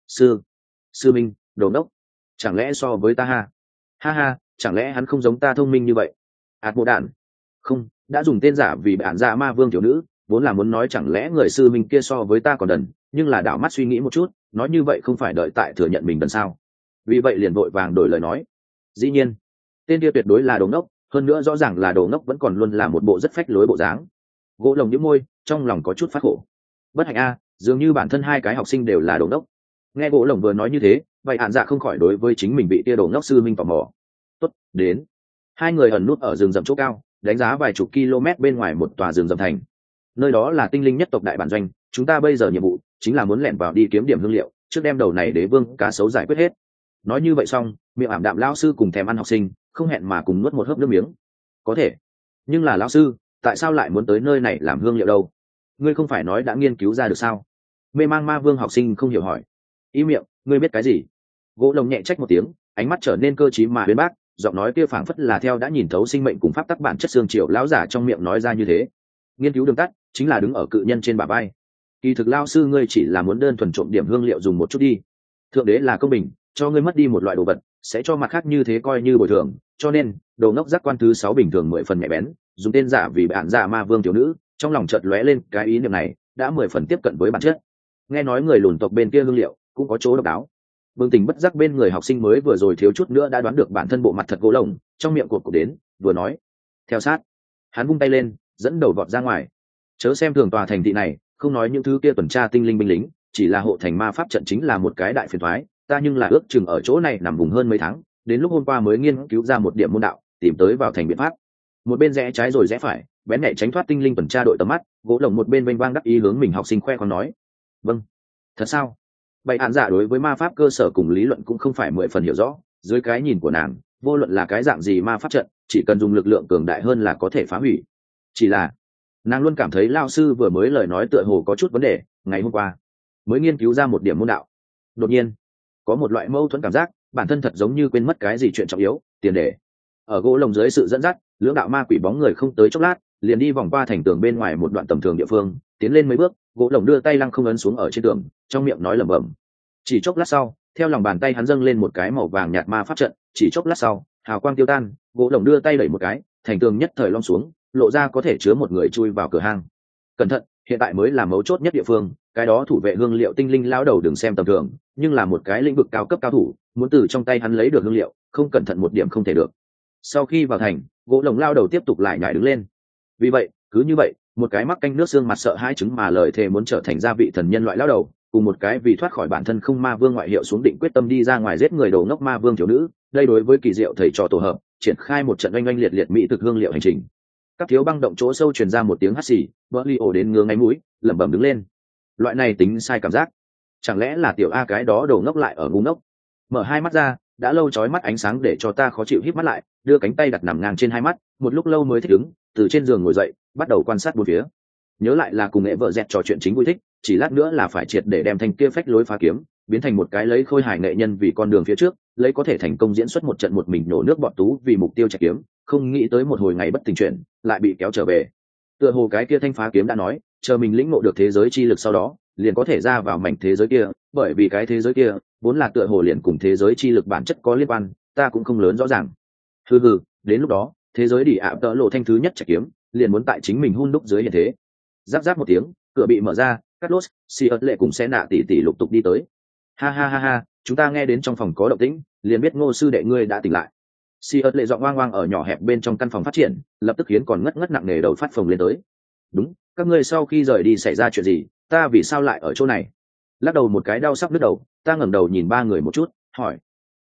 Sư minh, đồ ngốc, chẳng lẽ so với ta ha ha, chẳng lẽ hắn không giống ta thông minh như vậy? Ảt mộ đản, không, đã dùng tên giả vì bản dạ ma vương tiểu nữ, vốn là muốn nói chẳng lẽ người sư minh kia so với ta còn đần, nhưng là đảo mắt suy nghĩ một chút, nói như vậy không phải đợi tại thừa nhận mình đần sao? Vì vậy liền vội vàng đổi lời nói. Dĩ nhiên, tên kia tuyệt đối là đồ ngốc, hơn nữa rõ ràng là đồ ngốc vẫn còn luôn là một bộ rất phách lối bộ dáng. Gỗ lồng nhếch môi, trong lòng có chút phát khổ. Bất hạnh a, dường như bản thân hai cái học sinh đều là đồ ngốc. Nghe gỗ lồng vừa nói như thế, vậy hạn dạ không khỏi đối với chính mình bị tia đồ ngốc sư minh tò mò. Tốt, đến. Hai người ẩn nút ở rừng rậm chỗ cao, đánh giá vài chục km bên ngoài một tòa rừng rậm thành. Nơi đó là tinh linh nhất tộc đại bản doanh, chúng ta bây giờ nhiệm vụ chính là muốn lẻn vào đi kiếm điểm hương liệu, trước đem đầu này đế vương cá sấu giải quyết hết. Nói như vậy xong, miệng ảm đạm lão sư cùng thèm ăn học sinh, không hẹn mà cùng nuốt một hớp nước miếng. Có thể, nhưng là lão sư, tại sao lại muốn tới nơi này làm hương liệu đâu? Ngươi không phải nói đã nghiên cứu ra được sao? Mê mang ma vương học sinh không hiểu hỏi. Ý miệng, ngươi biết cái gì? Gỗ lồng nhẹ trách một tiếng, ánh mắt trở nên cơ trí mà uyên bác, giọng nói kia phảng phất là theo đã nhìn thấu sinh mệnh cùng pháp tắc bản chất xương triệu lão giả trong miệng nói ra như thế. Nghiên cứu đường tắt chính là đứng ở cự nhân trên bả vai. Kỳ thực lão sư ngươi chỉ là muốn đơn thuần trộm điểm hương liệu dùng một chút đi. Thượng đế là công bình, cho ngươi mất đi một loại đồ vật, sẽ cho mặt khác như thế coi như bồi thường, cho nên, đồ ngốc giác quan thứ 6 bình thường 10 phần nhạy bén, dùng tên giả vì bản giả ma vương tiểu nữ, trong lòng chợt lóe lên cái ý niệm này, đã 10 phần tiếp cận với bản chất. Nghe nói người lùn tộc bên kia hương liệu cũng có chỗ độc đáo. Bừng tỉnh bất giác bên người học sinh mới vừa rồi thiếu chút nữa đã đoán được bản thân bộ mặt thật gỗ lồng, trong miệng cuộc đến, vừa nói, theo sát. Hắn vung tay lên, dẫn đầu vọt ra ngoài. Chớ xem thường tòa thành thị này, không nói những thứ kia tuần tra tinh linh binh lính, chỉ là hộ thành ma pháp trận chính là một cái đại phiền toái, ta nhưng là ước chừng ở chỗ này nằm vùng hơn mấy tháng, đến lúc hôm qua mới nghiên cứu ra một điểm môn đạo, tìm tới vào thành biện pháp. Một bên rẽ trái rồi rẽ phải, bén nhạy tránh thoát tinh linh tuần tra đội tầm mắt, gỗ lồng một bên vênh vang đắc ý hướng mình học sinh khoe còn nói, vâng, thật sao? Bày hạn giả đối với ma pháp cơ sở cùng lý luận cũng không phải 10 phần hiểu rõ, dưới cái nhìn của nàng, vô luận là cái dạng gì ma pháp trận, chỉ cần dùng lực lượng cường đại hơn là có thể phá hủy. Chỉ là nàng luôn cảm thấy lao sư vừa mới lời nói tựa hồ có chút vấn đề, ngày hôm qua mới nghiên cứu ra một điểm môn đạo, đột nhiên có một loại mâu thuẫn cảm giác, bản thân thật giống như quên mất cái gì chuyện trọng yếu, tiền đề. Ở gỗ lồng dưới sự dẫn dắt, lưỡng đạo ma quỷ bóng người không tới chốc lát, liền đi vòng qua thành tường bên ngoài một đoạn tầm thường địa phương, tiến lên mấy bước, gỗ lồng đưa tay lăng không ấn xuống ở trên tường, trong miệng nói lẩm bẩm. Chỉ chốc lát sau, theo lòng bàn tay hắn dâng lên một cái màu vàng nhạt ma pháp trận, chỉ chốc lát sau, hào quang tiêu tan, gỗ lồng đưa tay đẩy một cái, thành tường nhất thời lom xuống, lộ ra có thể chứa một người chui vào cửa hang. Cẩn thận, hiện tại mới là mấu chốt nhất địa phương, cái đó thủ vệ hương liệu tinh linh lão đầu đừng xem tầm thường, nhưng là một cái lĩnh vực cao cấp cao thủ, muốn từ trong tay hắn lấy được hương liệu, không cẩn thận một điểm không thể được. Sau khi vào thành, gỗ lồng lao đầu tiếp tục lại nhảy đứng lên. Vì vậy, cứ như vậy, một cái mắc canh nước xương mặt sợ hai chứng mà lời thề muốn trở thành gia vị thần nhân loại lao đầu, cùng một cái vì thoát khỏi bản thân không ma vương ngoại hiệu xuống định quyết tâm đi ra ngoài giết người đồ ngốc ma vương thiếu nữ, đây đối với kỳ diệu thầy trò tổ hợp, triển khai một trận oanh oanh liệt liệt mỹ thực hương liệu hành trình. Các thiếu băng động chỗ sâu truyền ra một tiếng hắt xì, vỡ ly ổ đến ngứa ngáy mũi, lẩm bẩm đứng lên. Loại này tính sai cảm giác, chẳng lẽ là tiểu a cái đó đồ ngốc lại ở ngu ngốc? Mở hai mắt ra, đã lâu chói mắt ánh sáng để cho ta khó chịu híp mắt lại, đưa cánh tay đặt nằm ngang trên hai mắt, một lúc lâu mới thích ứng, từ trên giường ngồi dậy, bắt đầu quan sát bốn phía. Nhớ lại là cùng nghệ vợ dẹt trò chuyện chính vui thích, chỉ lát nữa là phải triệt để đem thanh kia phách lối phá kiếm biến thành một cái lấy khôi hài nghệ nhân vì con đường phía trước, lấy có thể thành công diễn xuất một trận một mình nổ nước bọt tú vì mục tiêu chạy kiếm, không nghĩ tới một hồi ngày bất tình chuyển, lại bị kéo trở về. Tựa hồ cái kia thanh phá kiếm đã nói, chờ mình lĩnh ngộ được thế giới chi lực sau đó, liền có thể ra vào mảnh thế giới kia, bởi vì cái thế giới kia vốn là tựa hồ liền cùng thế giới chi lực bản chất có liên quan, ta cũng không lớn rõ ràng. Hừ hừ, đến lúc đó, thế giới đi ạ tợ lộ thanh thứ nhất chạy kiếm, liền muốn tại chính mình hun đúc dưới hiện thế. Giáp giáp một tiếng, cửa bị mở ra, Carlos, Siớt lệ cùng sẽ nạ tỷ lục tục đi tới. Ha ha ha ha, chúng ta nghe đến trong phòng có động tĩnh, liền biết Ngô sư đệ ngươi đã tỉnh lại. Siớt lệ giọng oang oang ở nhỏ hẹp bên trong căn phòng phát triển, lập tức khiến còn ngất ngất nặng nề đầu phát phồng lên tới. Đúng, các ngươi sau khi rời đi xảy ra chuyện gì, ta vì sao lại ở chỗ này? Lắc đầu một cái đau sắp đứt đầu, ta ngẩng đầu nhìn ba người một chút, hỏi.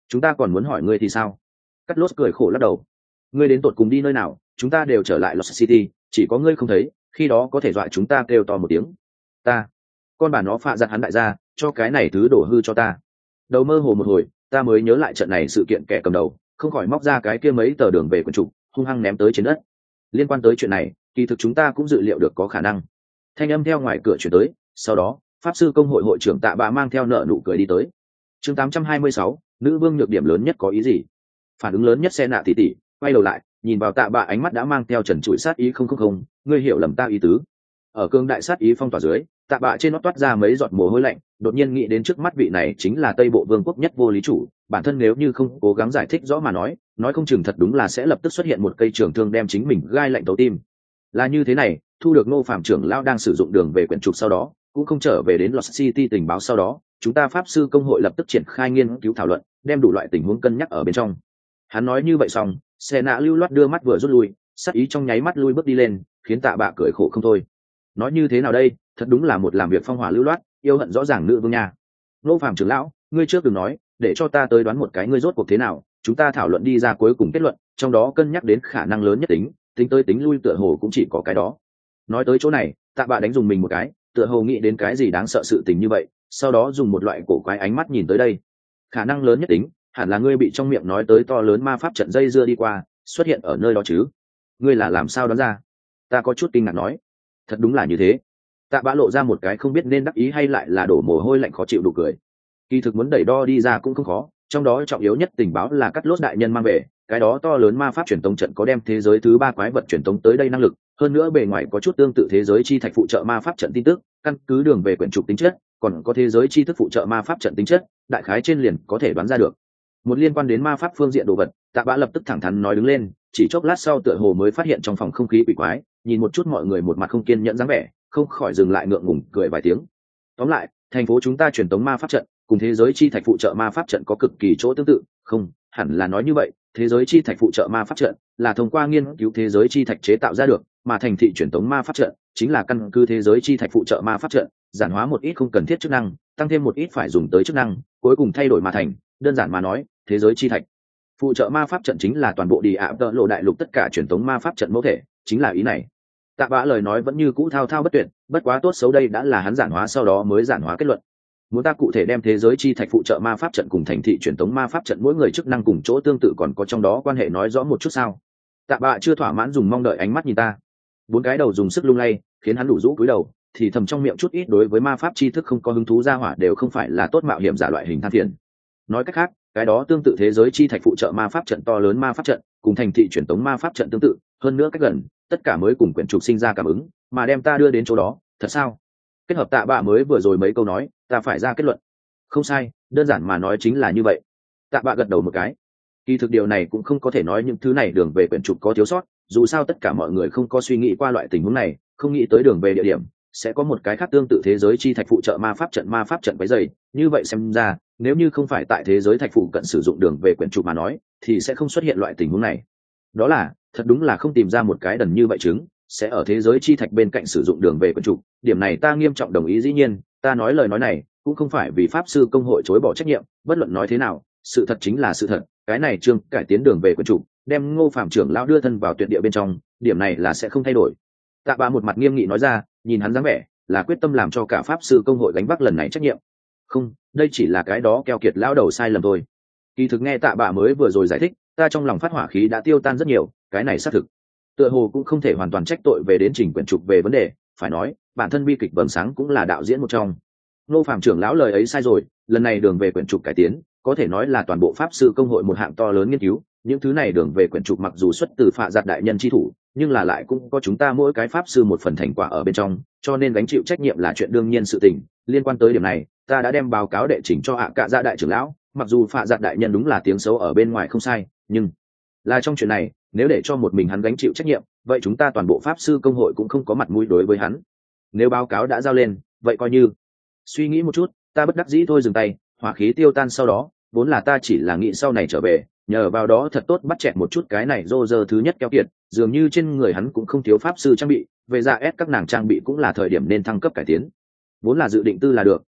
Chúng ta còn muốn hỏi ngươi thì sao? Cắt lốt cười khổ lắc đầu. Ngươi đến tột cùng đi nơi nào? Chúng ta đều trở lại Lost City, chỉ có ngươi không thấy, khi đó có thể dọa chúng ta kêu to một tiếng. Ta, con bà nó phạ giặt hắn đại gia, cho cái này thứ đổ hư cho ta. Đầu mơ hồ một hồi, ta mới nhớ lại trận này sự kiện kẻ cầm đầu, không khỏi móc ra cái kia mấy tờ đường về quần trục, hung hăng ném tới trên đất. Liên quan tới chuyện này, kỳ thực chúng ta cũng dự liệu được có khả năng. Thanh âm theo ngoài cửa chuyển tới, sau đó, pháp sư công hội hội trưởng Tạ Bạ mang theo nợ nụ cười đi tới. Chương 826, nữ vương nhược điểm lớn nhất có ý gì? Phản ứng lớn nhất xe nạ tỷ tỷ, quay đầu lại, nhìn vào Tạ Bạ ánh mắt đã mang theo trần trụi sát ý không, ngươi hiểu lầm ta ý tứ. Ở cương đại sát ý phong tỏa dưới, Tạ Bạ trên nó toát ra mấy giọt mồ hôi lạnh, đột nhiên nghĩ đến trước mắt vị này chính là Tây Bộ Vương quốc nhất vô lý chủ, bản thân nếu như không cố gắng giải thích rõ mà nói không chừng thật đúng là sẽ lập tức xuất hiện một cây trường thương đem chính mình gai lạnh tấu tim. Là như thế này, thu được Ngô Phạm trưởng lão đang sử dụng đường về quyển trục sau đó, cũng không trở về đến Lost City tình báo sau đó, chúng ta pháp sư công hội lập tức triển khai nghiên cứu thảo luận, đem đủ loại tình huống cân nhắc ở bên trong. Hắn nói như vậy xong, xe nạ lưu loát đưa mắt vừa rút lui, sát ý trong nháy mắt lui bước đi lên, khiến Tạ Bạ cười khổ không thôi. Nói như thế nào đây, thật đúng là một làm việc phong hỏa lưu loát, yêu hận rõ ràng nữ vương nha. Ngô Phạm trưởng lão, ngươi trước đừng nói, để cho ta tới đoán một cái ngươi rốt cuộc thế nào, chúng ta thảo luận đi ra cuối cùng kết luận, trong đó cân nhắc đến khả năng lớn nhất tính tới tính lui tựa hồ cũng chỉ có cái đó. Nói tới chỗ này, Tạ Bạ đánh dùng mình một cái, tựa hồ nghĩ đến cái gì đáng sợ sự tình như vậy, sau đó dùng một loại cổ quái ánh mắt nhìn tới đây. Khả năng lớn nhất hẳn là ngươi bị trong miệng nói tới to lớn ma pháp trận dây dưa đi qua, xuất hiện ở nơi đó chứ? Ngươi là làm sao đoán ra? Ta có chút kinh ngạc nói. Thật đúng là như thế. Tạ Bạ lộ ra một cái không biết nên đắc ý hay lại là đổ mồ hôi lạnh khó chịu đủ cười. Kỳ thực muốn đẩy đo đi ra cũng không khó, trong đó trọng yếu nhất tình báo là cắt lốt đại nhân mang về, cái đó to lớn ma pháp truyền tống trận có đem thế giới thứ 3 quái vật truyền tống tới đây năng lực, hơn nữa bề ngoài có chút tương tự thế giới chi thạch phụ trợ ma pháp trận tin tức, căn cứ đường về quyển trục tính chất, còn có thế giới chi thức phụ trợ ma pháp trận tính chất, đại khái trên liền có thể đoán ra được. Một liên quan đến ma pháp phương diện đồ vật, Tạ Bạ lập tức thẳng thắn nói đứng lên, chỉ chốc lát sau tựa hồ mới phát hiện trong phòng không khí quỷ quái, nhìn một chút mọi người một mặt không kiên nhẫn dáng vẻ, không khỏi dừng lại ngượng ngùng cười vài tiếng. Tóm lại, thành phố chúng ta truyền tống ma pháp trận cùng thế giới chi thạch phụ trợ ma pháp trận có cực kỳ chỗ tương tự, không hẳn là nói như vậy, thế giới chi thạch phụ trợ ma pháp trận là thông qua nghiên cứu thế giới chi thạch chế tạo ra được, mà thành thị truyền tống ma pháp trận chính là căn cứ thế giới chi thạch phụ trợ ma pháp trận giản hóa một ít không cần thiết chức năng, tăng thêm một ít phải dùng tới chức năng, cuối cùng thay đổi mà thành. Đơn giản mà nói, thế giới chi thạch phụ trợ ma pháp trận chính là toàn bộ đi ạ tợ lộ đại lục tất cả truyền tống ma pháp trận mẫu thể, chính là ý này. Tạ Bạ lời nói vẫn như cũ thao thao bất tuyệt, bất quá tốt xấu đây đã là hắn giản hóa sau đó mới giản hóa kết luận. Muốn ta cụ thể đem thế giới chi thạch phụ trợ ma pháp trận cùng thành thị truyền tống ma pháp trận mỗi người chức năng cùng chỗ tương tự còn có trong đó quan hệ nói rõ một chút sao? Tạ Bạ chưa thỏa mãn dùng mong đợi ánh mắt nhìn ta. Bốn cái đầu dùng sức lung lay, khiến hắn đủ rũ cúi đầu, thì thầm trong miệng chút ít đối với ma pháp tri thức không có hứng thú ra hỏa đều không phải là tốt mạo hiểm giả loại hình than phiền. Nói cách khác, cái đó tương tự thế giới chi thạch phụ trợ ma pháp trận to lớn ma pháp trận, cùng thành thị truyền tống ma pháp trận tương tự, hơn nữa cách gần, tất cả mới cùng quyển trục sinh ra cảm ứng, mà đem ta đưa đến chỗ đó, thật sao? Kết hợp Tạ Bạ mới vừa rồi mấy câu nói, ta phải ra kết luận. Không sai, đơn giản mà nói chính là như vậy. Tạ Bạ gật đầu một cái. Kỳ thực điều này cũng không có thể nói những thứ này đường về quyển trục có thiếu sót, dù sao tất cả mọi người không có suy nghĩ qua loại tình huống này, không nghĩ tới đường về địa điểm sẽ có một cái khác tương tự thế giới chi thạch phụ trợ ma pháp trận váy dày, như vậy xem ra, nếu như không phải tại thế giới thạch phụ cận sử dụng đường về quyển trục mà nói, thì sẽ không xuất hiện loại tình huống này. Đó là, thật đúng là không tìm ra một cái đần như vậy chứng, sẽ ở thế giới chi thạch bên cạnh sử dụng đường về quyển trục, điểm này ta nghiêm trọng đồng ý. Dĩ nhiên, ta nói lời nói này cũng không phải vì pháp sư công hội chối bỏ trách nhiệm, bất luận nói thế nào, sự thật chính là sự thật, cái này chương cải tiến đường về quyển trục, đem Ngô Phạm trưởng lão đưa thân vào tuyệt địa bên trong, điểm này là sẽ không thay đổi. Tạ Bạ một mặt nghiêm nghị nói ra, nhìn hắn dáng vẻ, là quyết tâm làm cho cả pháp sư công hội gánh vác lần này trách nhiệm. Không, đây chỉ là cái đó keo kiệt lão đầu sai lầm thôi. Kỳ thực nghe Tạ Bạ mới vừa rồi giải thích, ta trong lòng phát hỏa khí đã tiêu tan rất nhiều, cái này xác thực. Tựa hồ cũng không thể hoàn toàn trách tội về đến trình quyển trục về vấn đề, phải nói, bản thân bi kịch vầng sáng cũng là đạo diễn một trong. Ngô Phạm trưởng lão lời ấy sai rồi, lần này đường về quyển trục cải tiến, có thể nói là toàn bộ pháp sư công hội một hạng to lớn nghiên cứu, những thứ này đường về quyển trục mặc dù xuất từ phạ giặt đại nhân chi thủ, nhưng là lại cũng có chúng ta mỗi cái pháp sư một phần thành quả ở bên trong, cho nên gánh chịu trách nhiệm là chuyện đương nhiên sự tình. Liên quan tới điểm này, ta đã đem báo cáo đệ trình cho ạ cạ dạ đại trưởng lão, mặc dù phạ giặt đại nhân đúng là tiếng xấu ở bên ngoài không sai, nhưng là trong chuyện này, nếu để cho một mình hắn gánh chịu trách nhiệm, vậy chúng ta toàn bộ pháp sư công hội cũng không có mặt mũi đối với hắn. Nếu báo cáo đã giao lên, vậy coi như. Suy nghĩ một chút, ta bất đắc dĩ thôi dừng tay, hỏa khí tiêu tan sau đó, vốn là ta chỉ là nghĩ sau này trở về, nhờ vào đó thật tốt bắt chẹt một chút cái này rô rơ thứ nhất keo kiệt, dường như trên người hắn cũng không thiếu pháp sư trang bị, về ra ép các nàng trang bị cũng là thời điểm nên thăng cấp cải tiến. Vốn là dự định tư là được,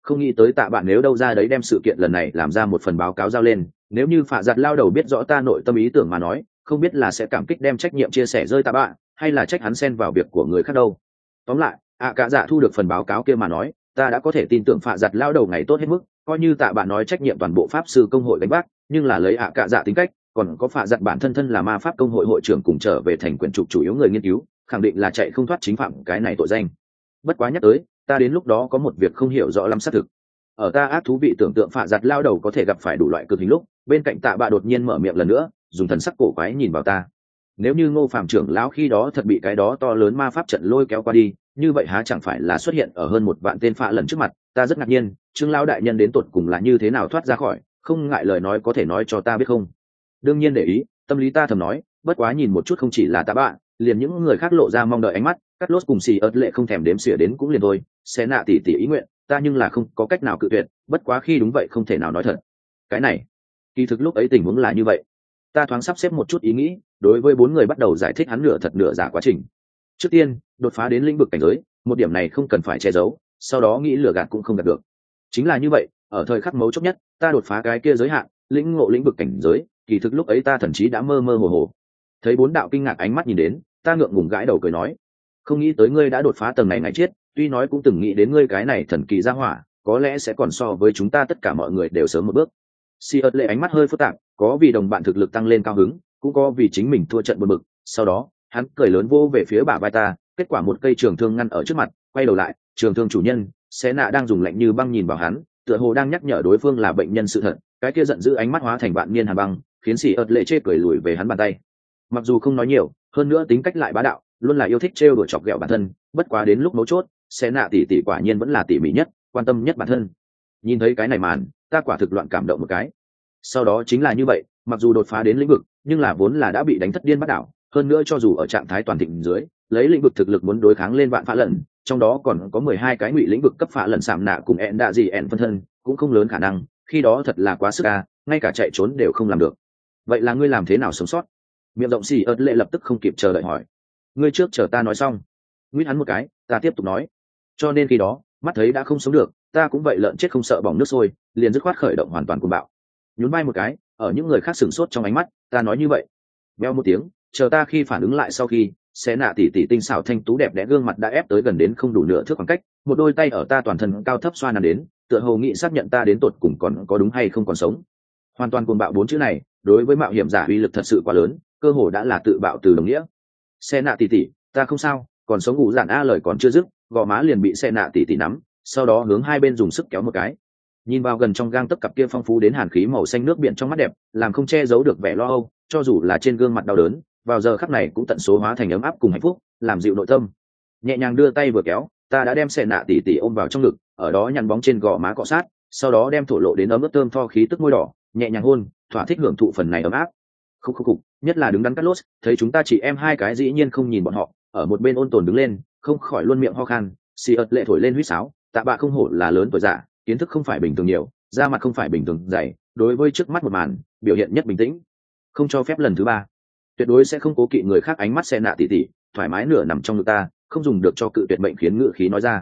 không nghĩ tới tạ bạn nếu đâu ra đấy đem sự kiện lần này làm ra một phần báo cáo giao lên, nếu như phạ giặt lao đầu biết rõ ta nội tâm ý tưởng mà nói, không biết là sẽ cảm kích đem trách nhiệm chia sẻ rơi tạ bạn, hay là trách hắn xen vào việc của người khác đâu. Tóm lại cả dạ thu được phần báo cáo kia mà nói, ta đã có thể tin tưởng phạ giặt lao đầu ngày tốt hết mức, coi như tạ bạn nói trách nhiệm toàn bộ pháp sư công hội đánh bác, nhưng là lấy cả dạ tính cách, còn có phạ giặt bản thân thân là ma pháp công hội hội trưởng cùng trở về thành quyển trục chủ yếu người nghiên cứu, khẳng định là chạy không thoát chính phạm cái này tội danh. Bất quá nhắc tới, ta đến lúc đó có một việc không hiểu rõ lắm xác thực. Ở ta ác thú vị tưởng tượng phạ giặt lao đầu có thể gặp phải đủ loại cực hình lúc, bên cạnh tạ bạ đột nhiên mở miệng lần nữa, dùng thần sắc cổ quái nhìn vào ta. Nếu như Ngô Phạm trưởng lão khi đó thật bị cái đó to lớn ma pháp trận lôi kéo qua đi, như vậy há chẳng phải là xuất hiện ở hơn 1 vạn tên phạ lần trước mặt. Ta rất ngạc nhiên, Trương lão đại nhân đến tột cùng là như thế nào thoát ra khỏi, không ngại lời nói có thể nói cho ta biết không? Đương nhiên để ý, tâm lý ta thầm nói, bất quá nhìn một chút không chỉ là tạ bạ, liền những người khác lộ ra mong đợi ánh mắt, cắt lốt cùng xì ớt lệ không thèm đếm xỉa đến cũng liền thôi, sẽ nạ tỉ tỉ ý nguyện, ta nhưng là không có cách nào cự tuyệt, bất quá khi đúng vậy không thể nào nói thật. Cái này, kỳ thực lúc ấy tình huống là như vậy. Ta thoáng sắp xếp một chút ý nghĩ, đối với 4 người bắt đầu giải thích hắn nửa thật nửa giả quá trình. Trước tiên, đột phá đến lĩnh vực cảnh giới, một điểm này không cần phải che giấu, sau đó nghĩ lừa gạt cũng không gạt được. Chính là như vậy, ở thời khắc mấu chốt nhất, ta đột phá cái kia giới hạn, lĩnh ngộ lĩnh vực cảnh giới, kỳ thực lúc ấy ta thậm chí đã mơ mơ hồ hồ. Thấy 4 đạo kinh ngạc ánh mắt nhìn đến, ta ngượng ngùng gãi đầu cười nói, không nghĩ tới ngươi đã đột phá tầng này ngày chết, tuy nói cũng từng nghĩ đến ngươi cái này thần kỳ ra hỏa, có lẽ sẽ còn so với chúng ta tất cả mọi người đều sớm một bước. Si ớt lệ ánh mắt hơi phức tạp, có vì đồng bạn thực lực tăng lên cao hứng, cũng có vì chính mình thua trận buồn bực. Sau đó hắn cười lớn vô về phía bả vai ta, kết quả một cây trường thương ngăn ở trước mặt. Quay đầu lại, trường thương chủ nhân xé nạ đang dùng lạnh như băng nhìn vào hắn, tựa hồ đang nhắc nhở đối phương là bệnh nhân sự thật. Cái kia giận dữ ánh mắt hóa thành vạn niên hàn băng, khiến Si ớt lệ chê cười lùi về hắn bàn tay. Mặc dù không nói nhiều, hơn nữa tính cách lại bá đạo, luôn là yêu thích trêu đùa chọc ghẹo bản thân. Bất quá đến lúc mấu chốt, xé nạ tỉ tỉ quả nhiên vẫn là tỉ mỉ nhất, quan tâm nhất bản thân. Nhìn thấy cái này màn, ta quả thực loạn cảm động một cái. Sau đó chính là như vậy, mặc dù đột phá đến lĩnh vực, nhưng là vốn là đã bị đánh thất điên bắt đảo, hơn nữa cho dù ở trạng thái toàn thịnh dưới, lấy lĩnh vực thực lực muốn đối kháng lên vạn phá lần, trong đó còn có 12 cái ngụy lĩnh vực cấp phá lần sạm nạ cùng ẹn đạ gì ẹn phân thân, cũng không lớn khả năng, khi đó thật là quá sức a, ngay cả chạy trốn đều không làm được. Vậy là ngươi làm thế nào sống sót? Miệng rộng xì ớt lệ lập tức không kịp chờ đợi hỏi. Ngươi trước chờ ta nói xong. Nguyết hắn một cái, ta tiếp tục nói. Cho nên khi đó, mắt thấy đã không sống được, ta cũng vậy lợn chết không sợ bỏng nước sôi, liền dứt khoát khởi động hoàn toàn cuồng bạo. Nhún vai một cái, ở những người khác sửng sốt trong ánh mắt, ta nói như vậy. Beo một tiếng, chờ ta khi phản ứng lại sau khi, xé nạ tỉ tỉ tinh xảo thanh tú đẹp đẽ gương mặt đã ép tới gần đến không đủ nửa thước khoảng cách, một đôi tay ở ta toàn thân cao thấp xoa nằm đến, tựa hồ nghĩ xác nhận ta đến tột cùng còn có đúng hay không còn sống. Hoàn toàn cuồng bạo 4 chữ này, đối với mạo hiểm giả uy lực thật sự quá lớn, cơ hồ đã là tự bạo từ đồng nghĩa. Xé nạ tỉ tỉ, ta không sao, còn sống ngủ giản a lời còn chưa dứt, gò má liền bị xé nạ tỉ tỉ nắm, sau đó hướng hai bên dùng sức kéo một cái. Nhìn vào gần trong gang tấc cặp kia phong phú đến hàn khí màu xanh nước biển trong mắt đẹp, làm không che giấu được vẻ lo âu, cho dù là trên gương mặt đau đớn, vào giờ khắc này cũng tận số hóa thành ấm áp cùng hạnh phúc, làm dịu nội tâm. Nhẹ nhàng đưa tay vừa kéo, ta đã đem xẻ nạ tỉ tỉ ôm vào trong ngực, ở đó nhăn bóng trên gò má cọ sát, sau đó đem thổ lộ đến ấm ướt thơm tho khí tức môi đỏ, nhẹ nhàng hôn, thỏa thích hưởng thụ phần này ấm áp. Khúc, nhất là đứng đắn cắt lốt, thấy chúng ta chị em hai cái dĩ nhiên không nhìn bọn họ, ở một bên ôn tồn đứng lên, không khỏi luôn miệng ho khan, xì ợt lệ thổi lên huýt sáo, tạ bạ không hổ là lớn tuổi giả, kiến thức không phải bình thường nhiều, da mặt không phải bình thường dày, đối với trước mắt một màn biểu hiện nhất bình tĩnh, không cho phép lần thứ 3, tuyệt đối sẽ không cố kỵ người khác ánh mắt xe nạ tỉ tỉ, thoải mái nửa nằm trong ngực ta, không dùng được cho cự tuyệt mệnh khiến ngự khí nói ra.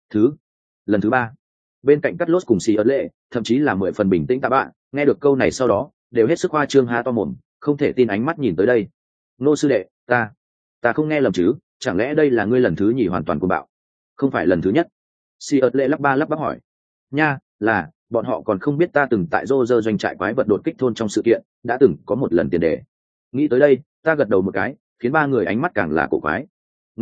Lần thứ 3, bên cạnh cắt lốt cùng xì ớt lệ, thậm chí là 10 phần bình tĩnh tạ bạ, nghe được câu này sau đó đều hết sức hoa trương há to mồm, không thể tin ánh mắt nhìn tới đây. Nô sư đệ, ta không nghe lầm chứ, chẳng lẽ đây là ngươi lần thứ nhì hoàn toàn cuồng bạo? Không phải lần thứ nhất. Si ớt lệ lắp bắp hỏi. Nha, là, bọn họ còn không biết ta từng tại rô rơ doanh trại quái vật đột kích thôn trong sự kiện, đã từng có một lần tiền đề. Nghĩ tới đây, ta gật đầu một cái, khiến 3 người ánh mắt càng là cổ quái.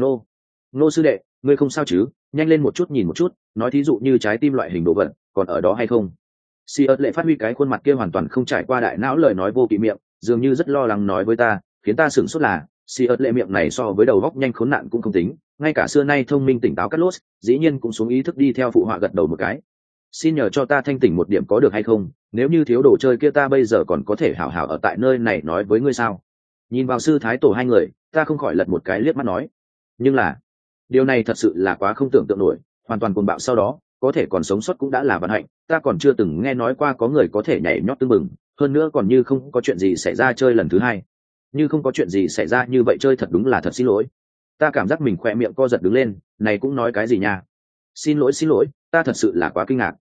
Nô sư đệ, ngươi không sao chứ, nhanh lên một chút nhìn một chút, nói thí dụ như trái tim loại hình đồ vật, còn ở đó hay không? Si ớt lệ phát huy cái khuôn mặt kia hoàn toàn không trải qua đại não lời nói vô kỵ miệng, dường như rất lo lắng nói với ta, khiến ta sửng sốt là, Si ớt lệ miệng này so với đầu góc nhanh khốn nạn cũng không tính, ngay cả xưa nay thông minh tỉnh táo cắt lốt, dĩ nhiên cũng xuống ý thức đi theo phụ họa gật đầu một cái. Xin nhờ cho ta thanh tỉnh một điểm có được hay không, nếu như thiếu đồ chơi kia ta bây giờ còn có thể hảo hảo ở tại nơi này nói với ngươi sao? Nhìn vào sư thái tổ hai người, ta không khỏi lật một cái liếc mắt nói. Nhưng là, điều này thật sự là quá không tưởng tượng nổi, hoàn toàn cuồng bạo sau đó, có thể còn sống sót cũng đã là vận hạnh, ta còn chưa từng nghe nói qua có người có thể nhảy nhót tưng bừng, hơn nữa còn như không có chuyện gì xảy ra chơi lần thứ 2. Như không có chuyện gì xảy ra như vậy chơi thật đúng là thật xin lỗi. Ta cảm giác mình khỏe miệng co giật đứng lên, này cũng nói cái gì nha. Xin lỗi, ta thật sự là quá kinh ngạc,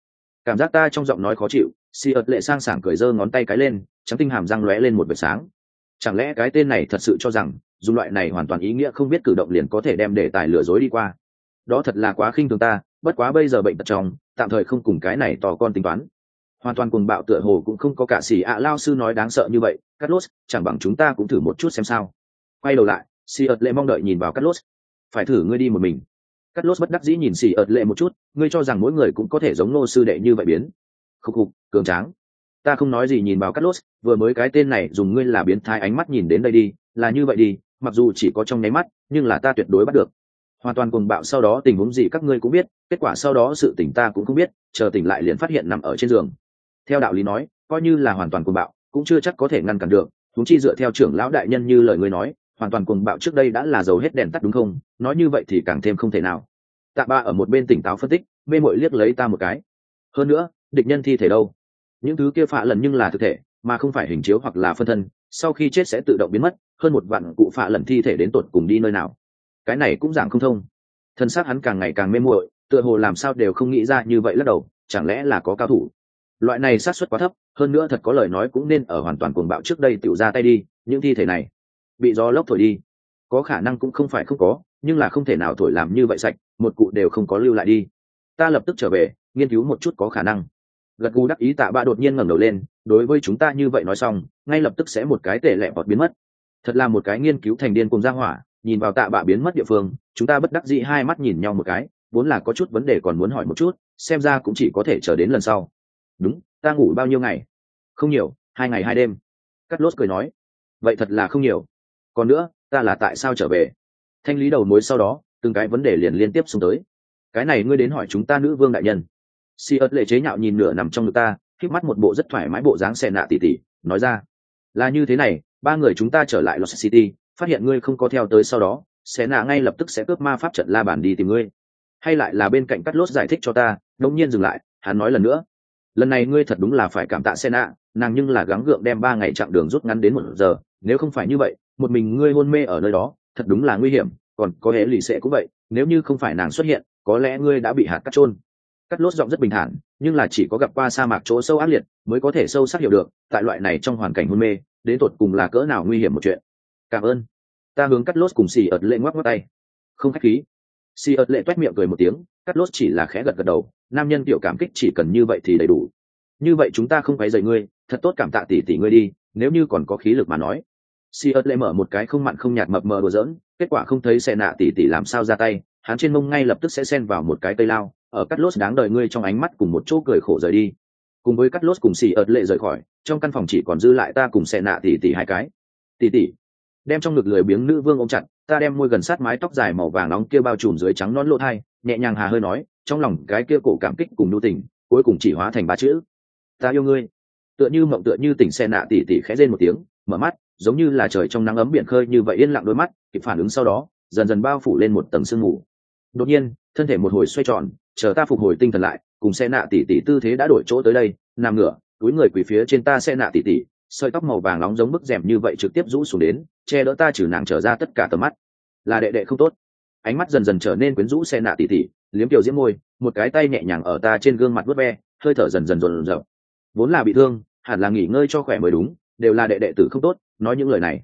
Cảm giác ta trong giọng nói khó chịu, si ợt lệ sang sảng cười giơ ngón tay cái lên, trắng tinh hàm răng lóe lên một vệt sáng. Chẳng lẽ cái tên này thật sự cho rằng dùng loại này hoàn toàn ý nghĩa không biết cử động liền có thể đem đề tài lừa dối đi qua? Đó thật là quá khinh thường ta, bất quá bây giờ bệnh tật trong, tạm thời không cùng cái này to con tính toán. Hoàn toàn cuồng bạo tựa hồ cũng không có cả xỉ lao sư nói đáng sợ như vậy. Carlos, chẳng bằng chúng ta cũng thử một chút xem sao. Quay đầu lại, si ợt lệ mong đợi nhìn vào Carlos. Phải thử ngươi đi một mình. Carlos bất đắc dĩ nhìn si ợt lệ một chút, ngươi cho rằng mỗi người cũng có thể giống nô sư đệ như vậy biến? Khục khục, cường tráng. Ta không nói gì nhìn vào Carlos, vừa mới cái tên này dùng ngươi là biến thái ánh mắt nhìn đến đây đi, là như vậy đi, mặc dù chỉ có trong nháy mắt, nhưng là ta tuyệt đối bắt được. Hoàn toàn cuồng bạo sau đó tình huống gì các ngươi cũng biết, kết quả sau đó sự tỉnh ta cũng không biết, chờ tỉnh lại liền phát hiện nằm ở trên giường. Theo đạo lý nói, coi như là hoàn toàn cuồng bạo, cũng chưa chắc có thể ngăn cản được, huống chi dựa theo trưởng lão đại nhân như lời ngươi nói, hoàn toàn cuồng bạo trước đây đã là dầu hết đèn tắt đúng không? Nói như vậy thì càng thêm không thể nào. Tạ Ba ở một bên tỉnh táo phân tích, mê mội liếc lấy ta một cái. Hơn nữa, địch nhân thi thể đâu? Những thứ kia phạ lần nhưng là thực thể, mà không phải hình chiếu hoặc là phân thân, sau khi chết sẽ tự động biến mất, hơn một vạn cụ phạ lần thi thể đến tột cùng đi nơi nào? Cái này cũng giảng không thông. Thân xác hắn càng ngày càng mê muội, tựa hồ làm sao đều không nghĩ ra như vậy lắc đầu, chẳng lẽ là có cao thủ? Loại này xác suất quá thấp, hơn nữa thật có lời nói cũng nên ở hoàn toàn cuồng bạo trước đây tiểu ra tay đi, những thi thể này bị gió lốc thổi đi, có khả năng cũng không phải không có, nhưng là không thể nào thổi làm như vậy sạch, một cụ đều không có lưu lại đi. Ta lập tức trở về, nghiên cứu một chút có khả năng. Gật gù đắc ý Tạ Bạ đột nhiên ngẩng đầu lên, đối với chúng ta như vậy nói xong, ngay lập tức sẽ một cái tệ lẹ bọt biến mất. Thật là một cái nghiên cứu thành điên cùng ra hỏa, nhìn vào Tạ Bạ biến mất địa phương, chúng ta bất đắc dĩ hai mắt nhìn nhau một cái, vốn là có chút vấn đề còn muốn hỏi một chút, xem ra cũng chỉ có thể chờ đến lần sau. Đúng, ta ngủ bao nhiêu ngày? Không nhiều, 2 ngày 2 đêm. Cắt lốt cười nói, vậy thật là không nhiều. Còn nữa, ta là tại sao trở về? Thanh lý đầu mối sau đó, từng cái vấn đề liền liên tiếp xuống tới. Cái này ngươi đến hỏi chúng ta nữ vương đại nhân. Si ớt lệ chế nhạo nhìn nửa nằm trong ngực ta, khép mắt một bộ rất thoải mái bộ dáng xè nạ tỉ tỉ, nói ra. Là như thế này, 3 người chúng ta trở lại Lost City, phát hiện ngươi không có theo tới sau đó, xè nạ ngay lập tức sẽ cướp ma pháp trận la bàn đi tìm ngươi. Hay lại là bên cạnh cắt lốt giải thích cho ta, đống nhiên dừng lại, hắn nói lần nữa. Lần này ngươi thật đúng là phải cảm tạ xè nạ, nàng nhưng là gắng gượng đem 3 ngày chặng đường rút ngắn đến 1 giờ, nếu không phải như vậy, một mình ngươi hôn mê ở nơi đó, thật đúng là nguy hiểm, còn có hệ lì sẽ cũng vậy, nếu như không phải nàng xuất hiện, có lẽ ngươi đã bị hạt cắt chôn. Cắt lốt giọng rất bình thản, nhưng là chỉ có gặp qua sa mạc chỗ sâu ác liệt mới có thể sâu sắc hiểu được tại loại này trong hoàn cảnh hôn mê đến tột cùng là cỡ nào nguy hiểm một chuyện. Cảm ơn. Ta hướng cắt lốt cùng xì ợt lệ ngoắc ngoắc tay. Không khách khí. Xì ợt lệ toét miệng cười một tiếng, cắt lốt chỉ là khẽ gật gật đầu, nam nhân tiểu cảm kích chỉ cần như vậy thì đầy đủ. Như vậy chúng ta không phải dạy ngươi, thật tốt cảm tạ tỷ ngươi đi, nếu như còn có khí lực mà nói. Xì ợt lệ mở một cái không mặn không nhạt mập mờ đùa giỡn, kết quả không thấy xe nạ tỷ làm sao ra tay, hắn trên mông ngay lập tức sẽ xen vào một cái cây lao, ở cắt lốt đáng đời ngươi trong ánh mắt cùng một chỗ cười khổ rời đi. Cùng với cắt lốt cùng xì ợt lệ rời khỏi, trong căn phòng chỉ còn dư lại ta cùng xe nạ tỷ hai cái. Tỷ đem trong ngực lười biếng nữ vương ôm chặt, ta đem môi gần sát mái tóc dài màu vàng nóng kia bao trùm dưới trắng nón lỗ thai, nhẹ nhàng hà hơi nói, trong lòng cái kia cổ cảm kích cùng nhu tình, cuối cùng chỉ hóa thành 3 chữ: ta yêu ngươi. Tựa như mộng tựa như tỉnh xe nạ tỷ khẽ rên một tiếng, mở mắt, giống như là trời trong nắng ấm biển khơi như vậy yên lặng đôi mắt, kịp phản ứng sau đó, dần dần bao phủ lên một tầng sương mù. Đột nhiên, thân thể một hồi xoay tròn, chờ ta phục hồi tinh thần lại, cùng xe nạ tỷ tư thế đã đổi chỗ tới đây, nằm ngửa, túi người quỳ phía trên ta xe nạ tỷ, sợi tóc màu vàng nóng giống bức rèm như vậy trực tiếp rũ xuống đến, che đỡ ta trừ nàng trở ra tất cả tầm mắt. Là đệ đệ không tốt. Ánh mắt dần dần trở nên quyến rũ xe nạ tỷ, liếm tiểu diễm môi, một cái tay nhẹ nhàng ở ta trên gương mặt vuốt ve, hơi thở dần dần dồn dập. Vốn là bị thương, hẳn là nghỉ ngơi cho khỏe mới đúng, đều là đệ tử không tốt, nói những lời này.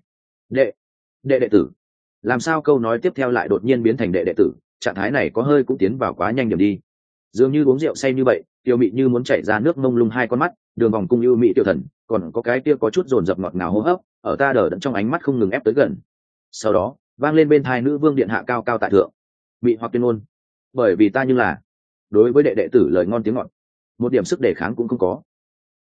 Đệ tử. Làm sao câu nói tiếp theo lại đột nhiên biến thành đệ tử, trạng thái này có hơi cũng tiến vào quá nhanh điểm đi. Dường như uống rượu say như vậy, tiêu mị như muốn chảy ra nước mông lung hai con mắt, đường vòng cung ưu mị tiểu thần, còn có cái kia có chút dồn dập ngọt ngào hô hấp, ở ta đờ đẫn trong ánh mắt không ngừng ép tới gần. Sau đó, vang lên bên tai nữ vương điện hạ cao cao tại thượng, mị hoặc tuyên ngôn. Bởi vì ta như là đối với đệ tử lời ngon tiếng ngọt, một điểm sức đề kháng cũng không có.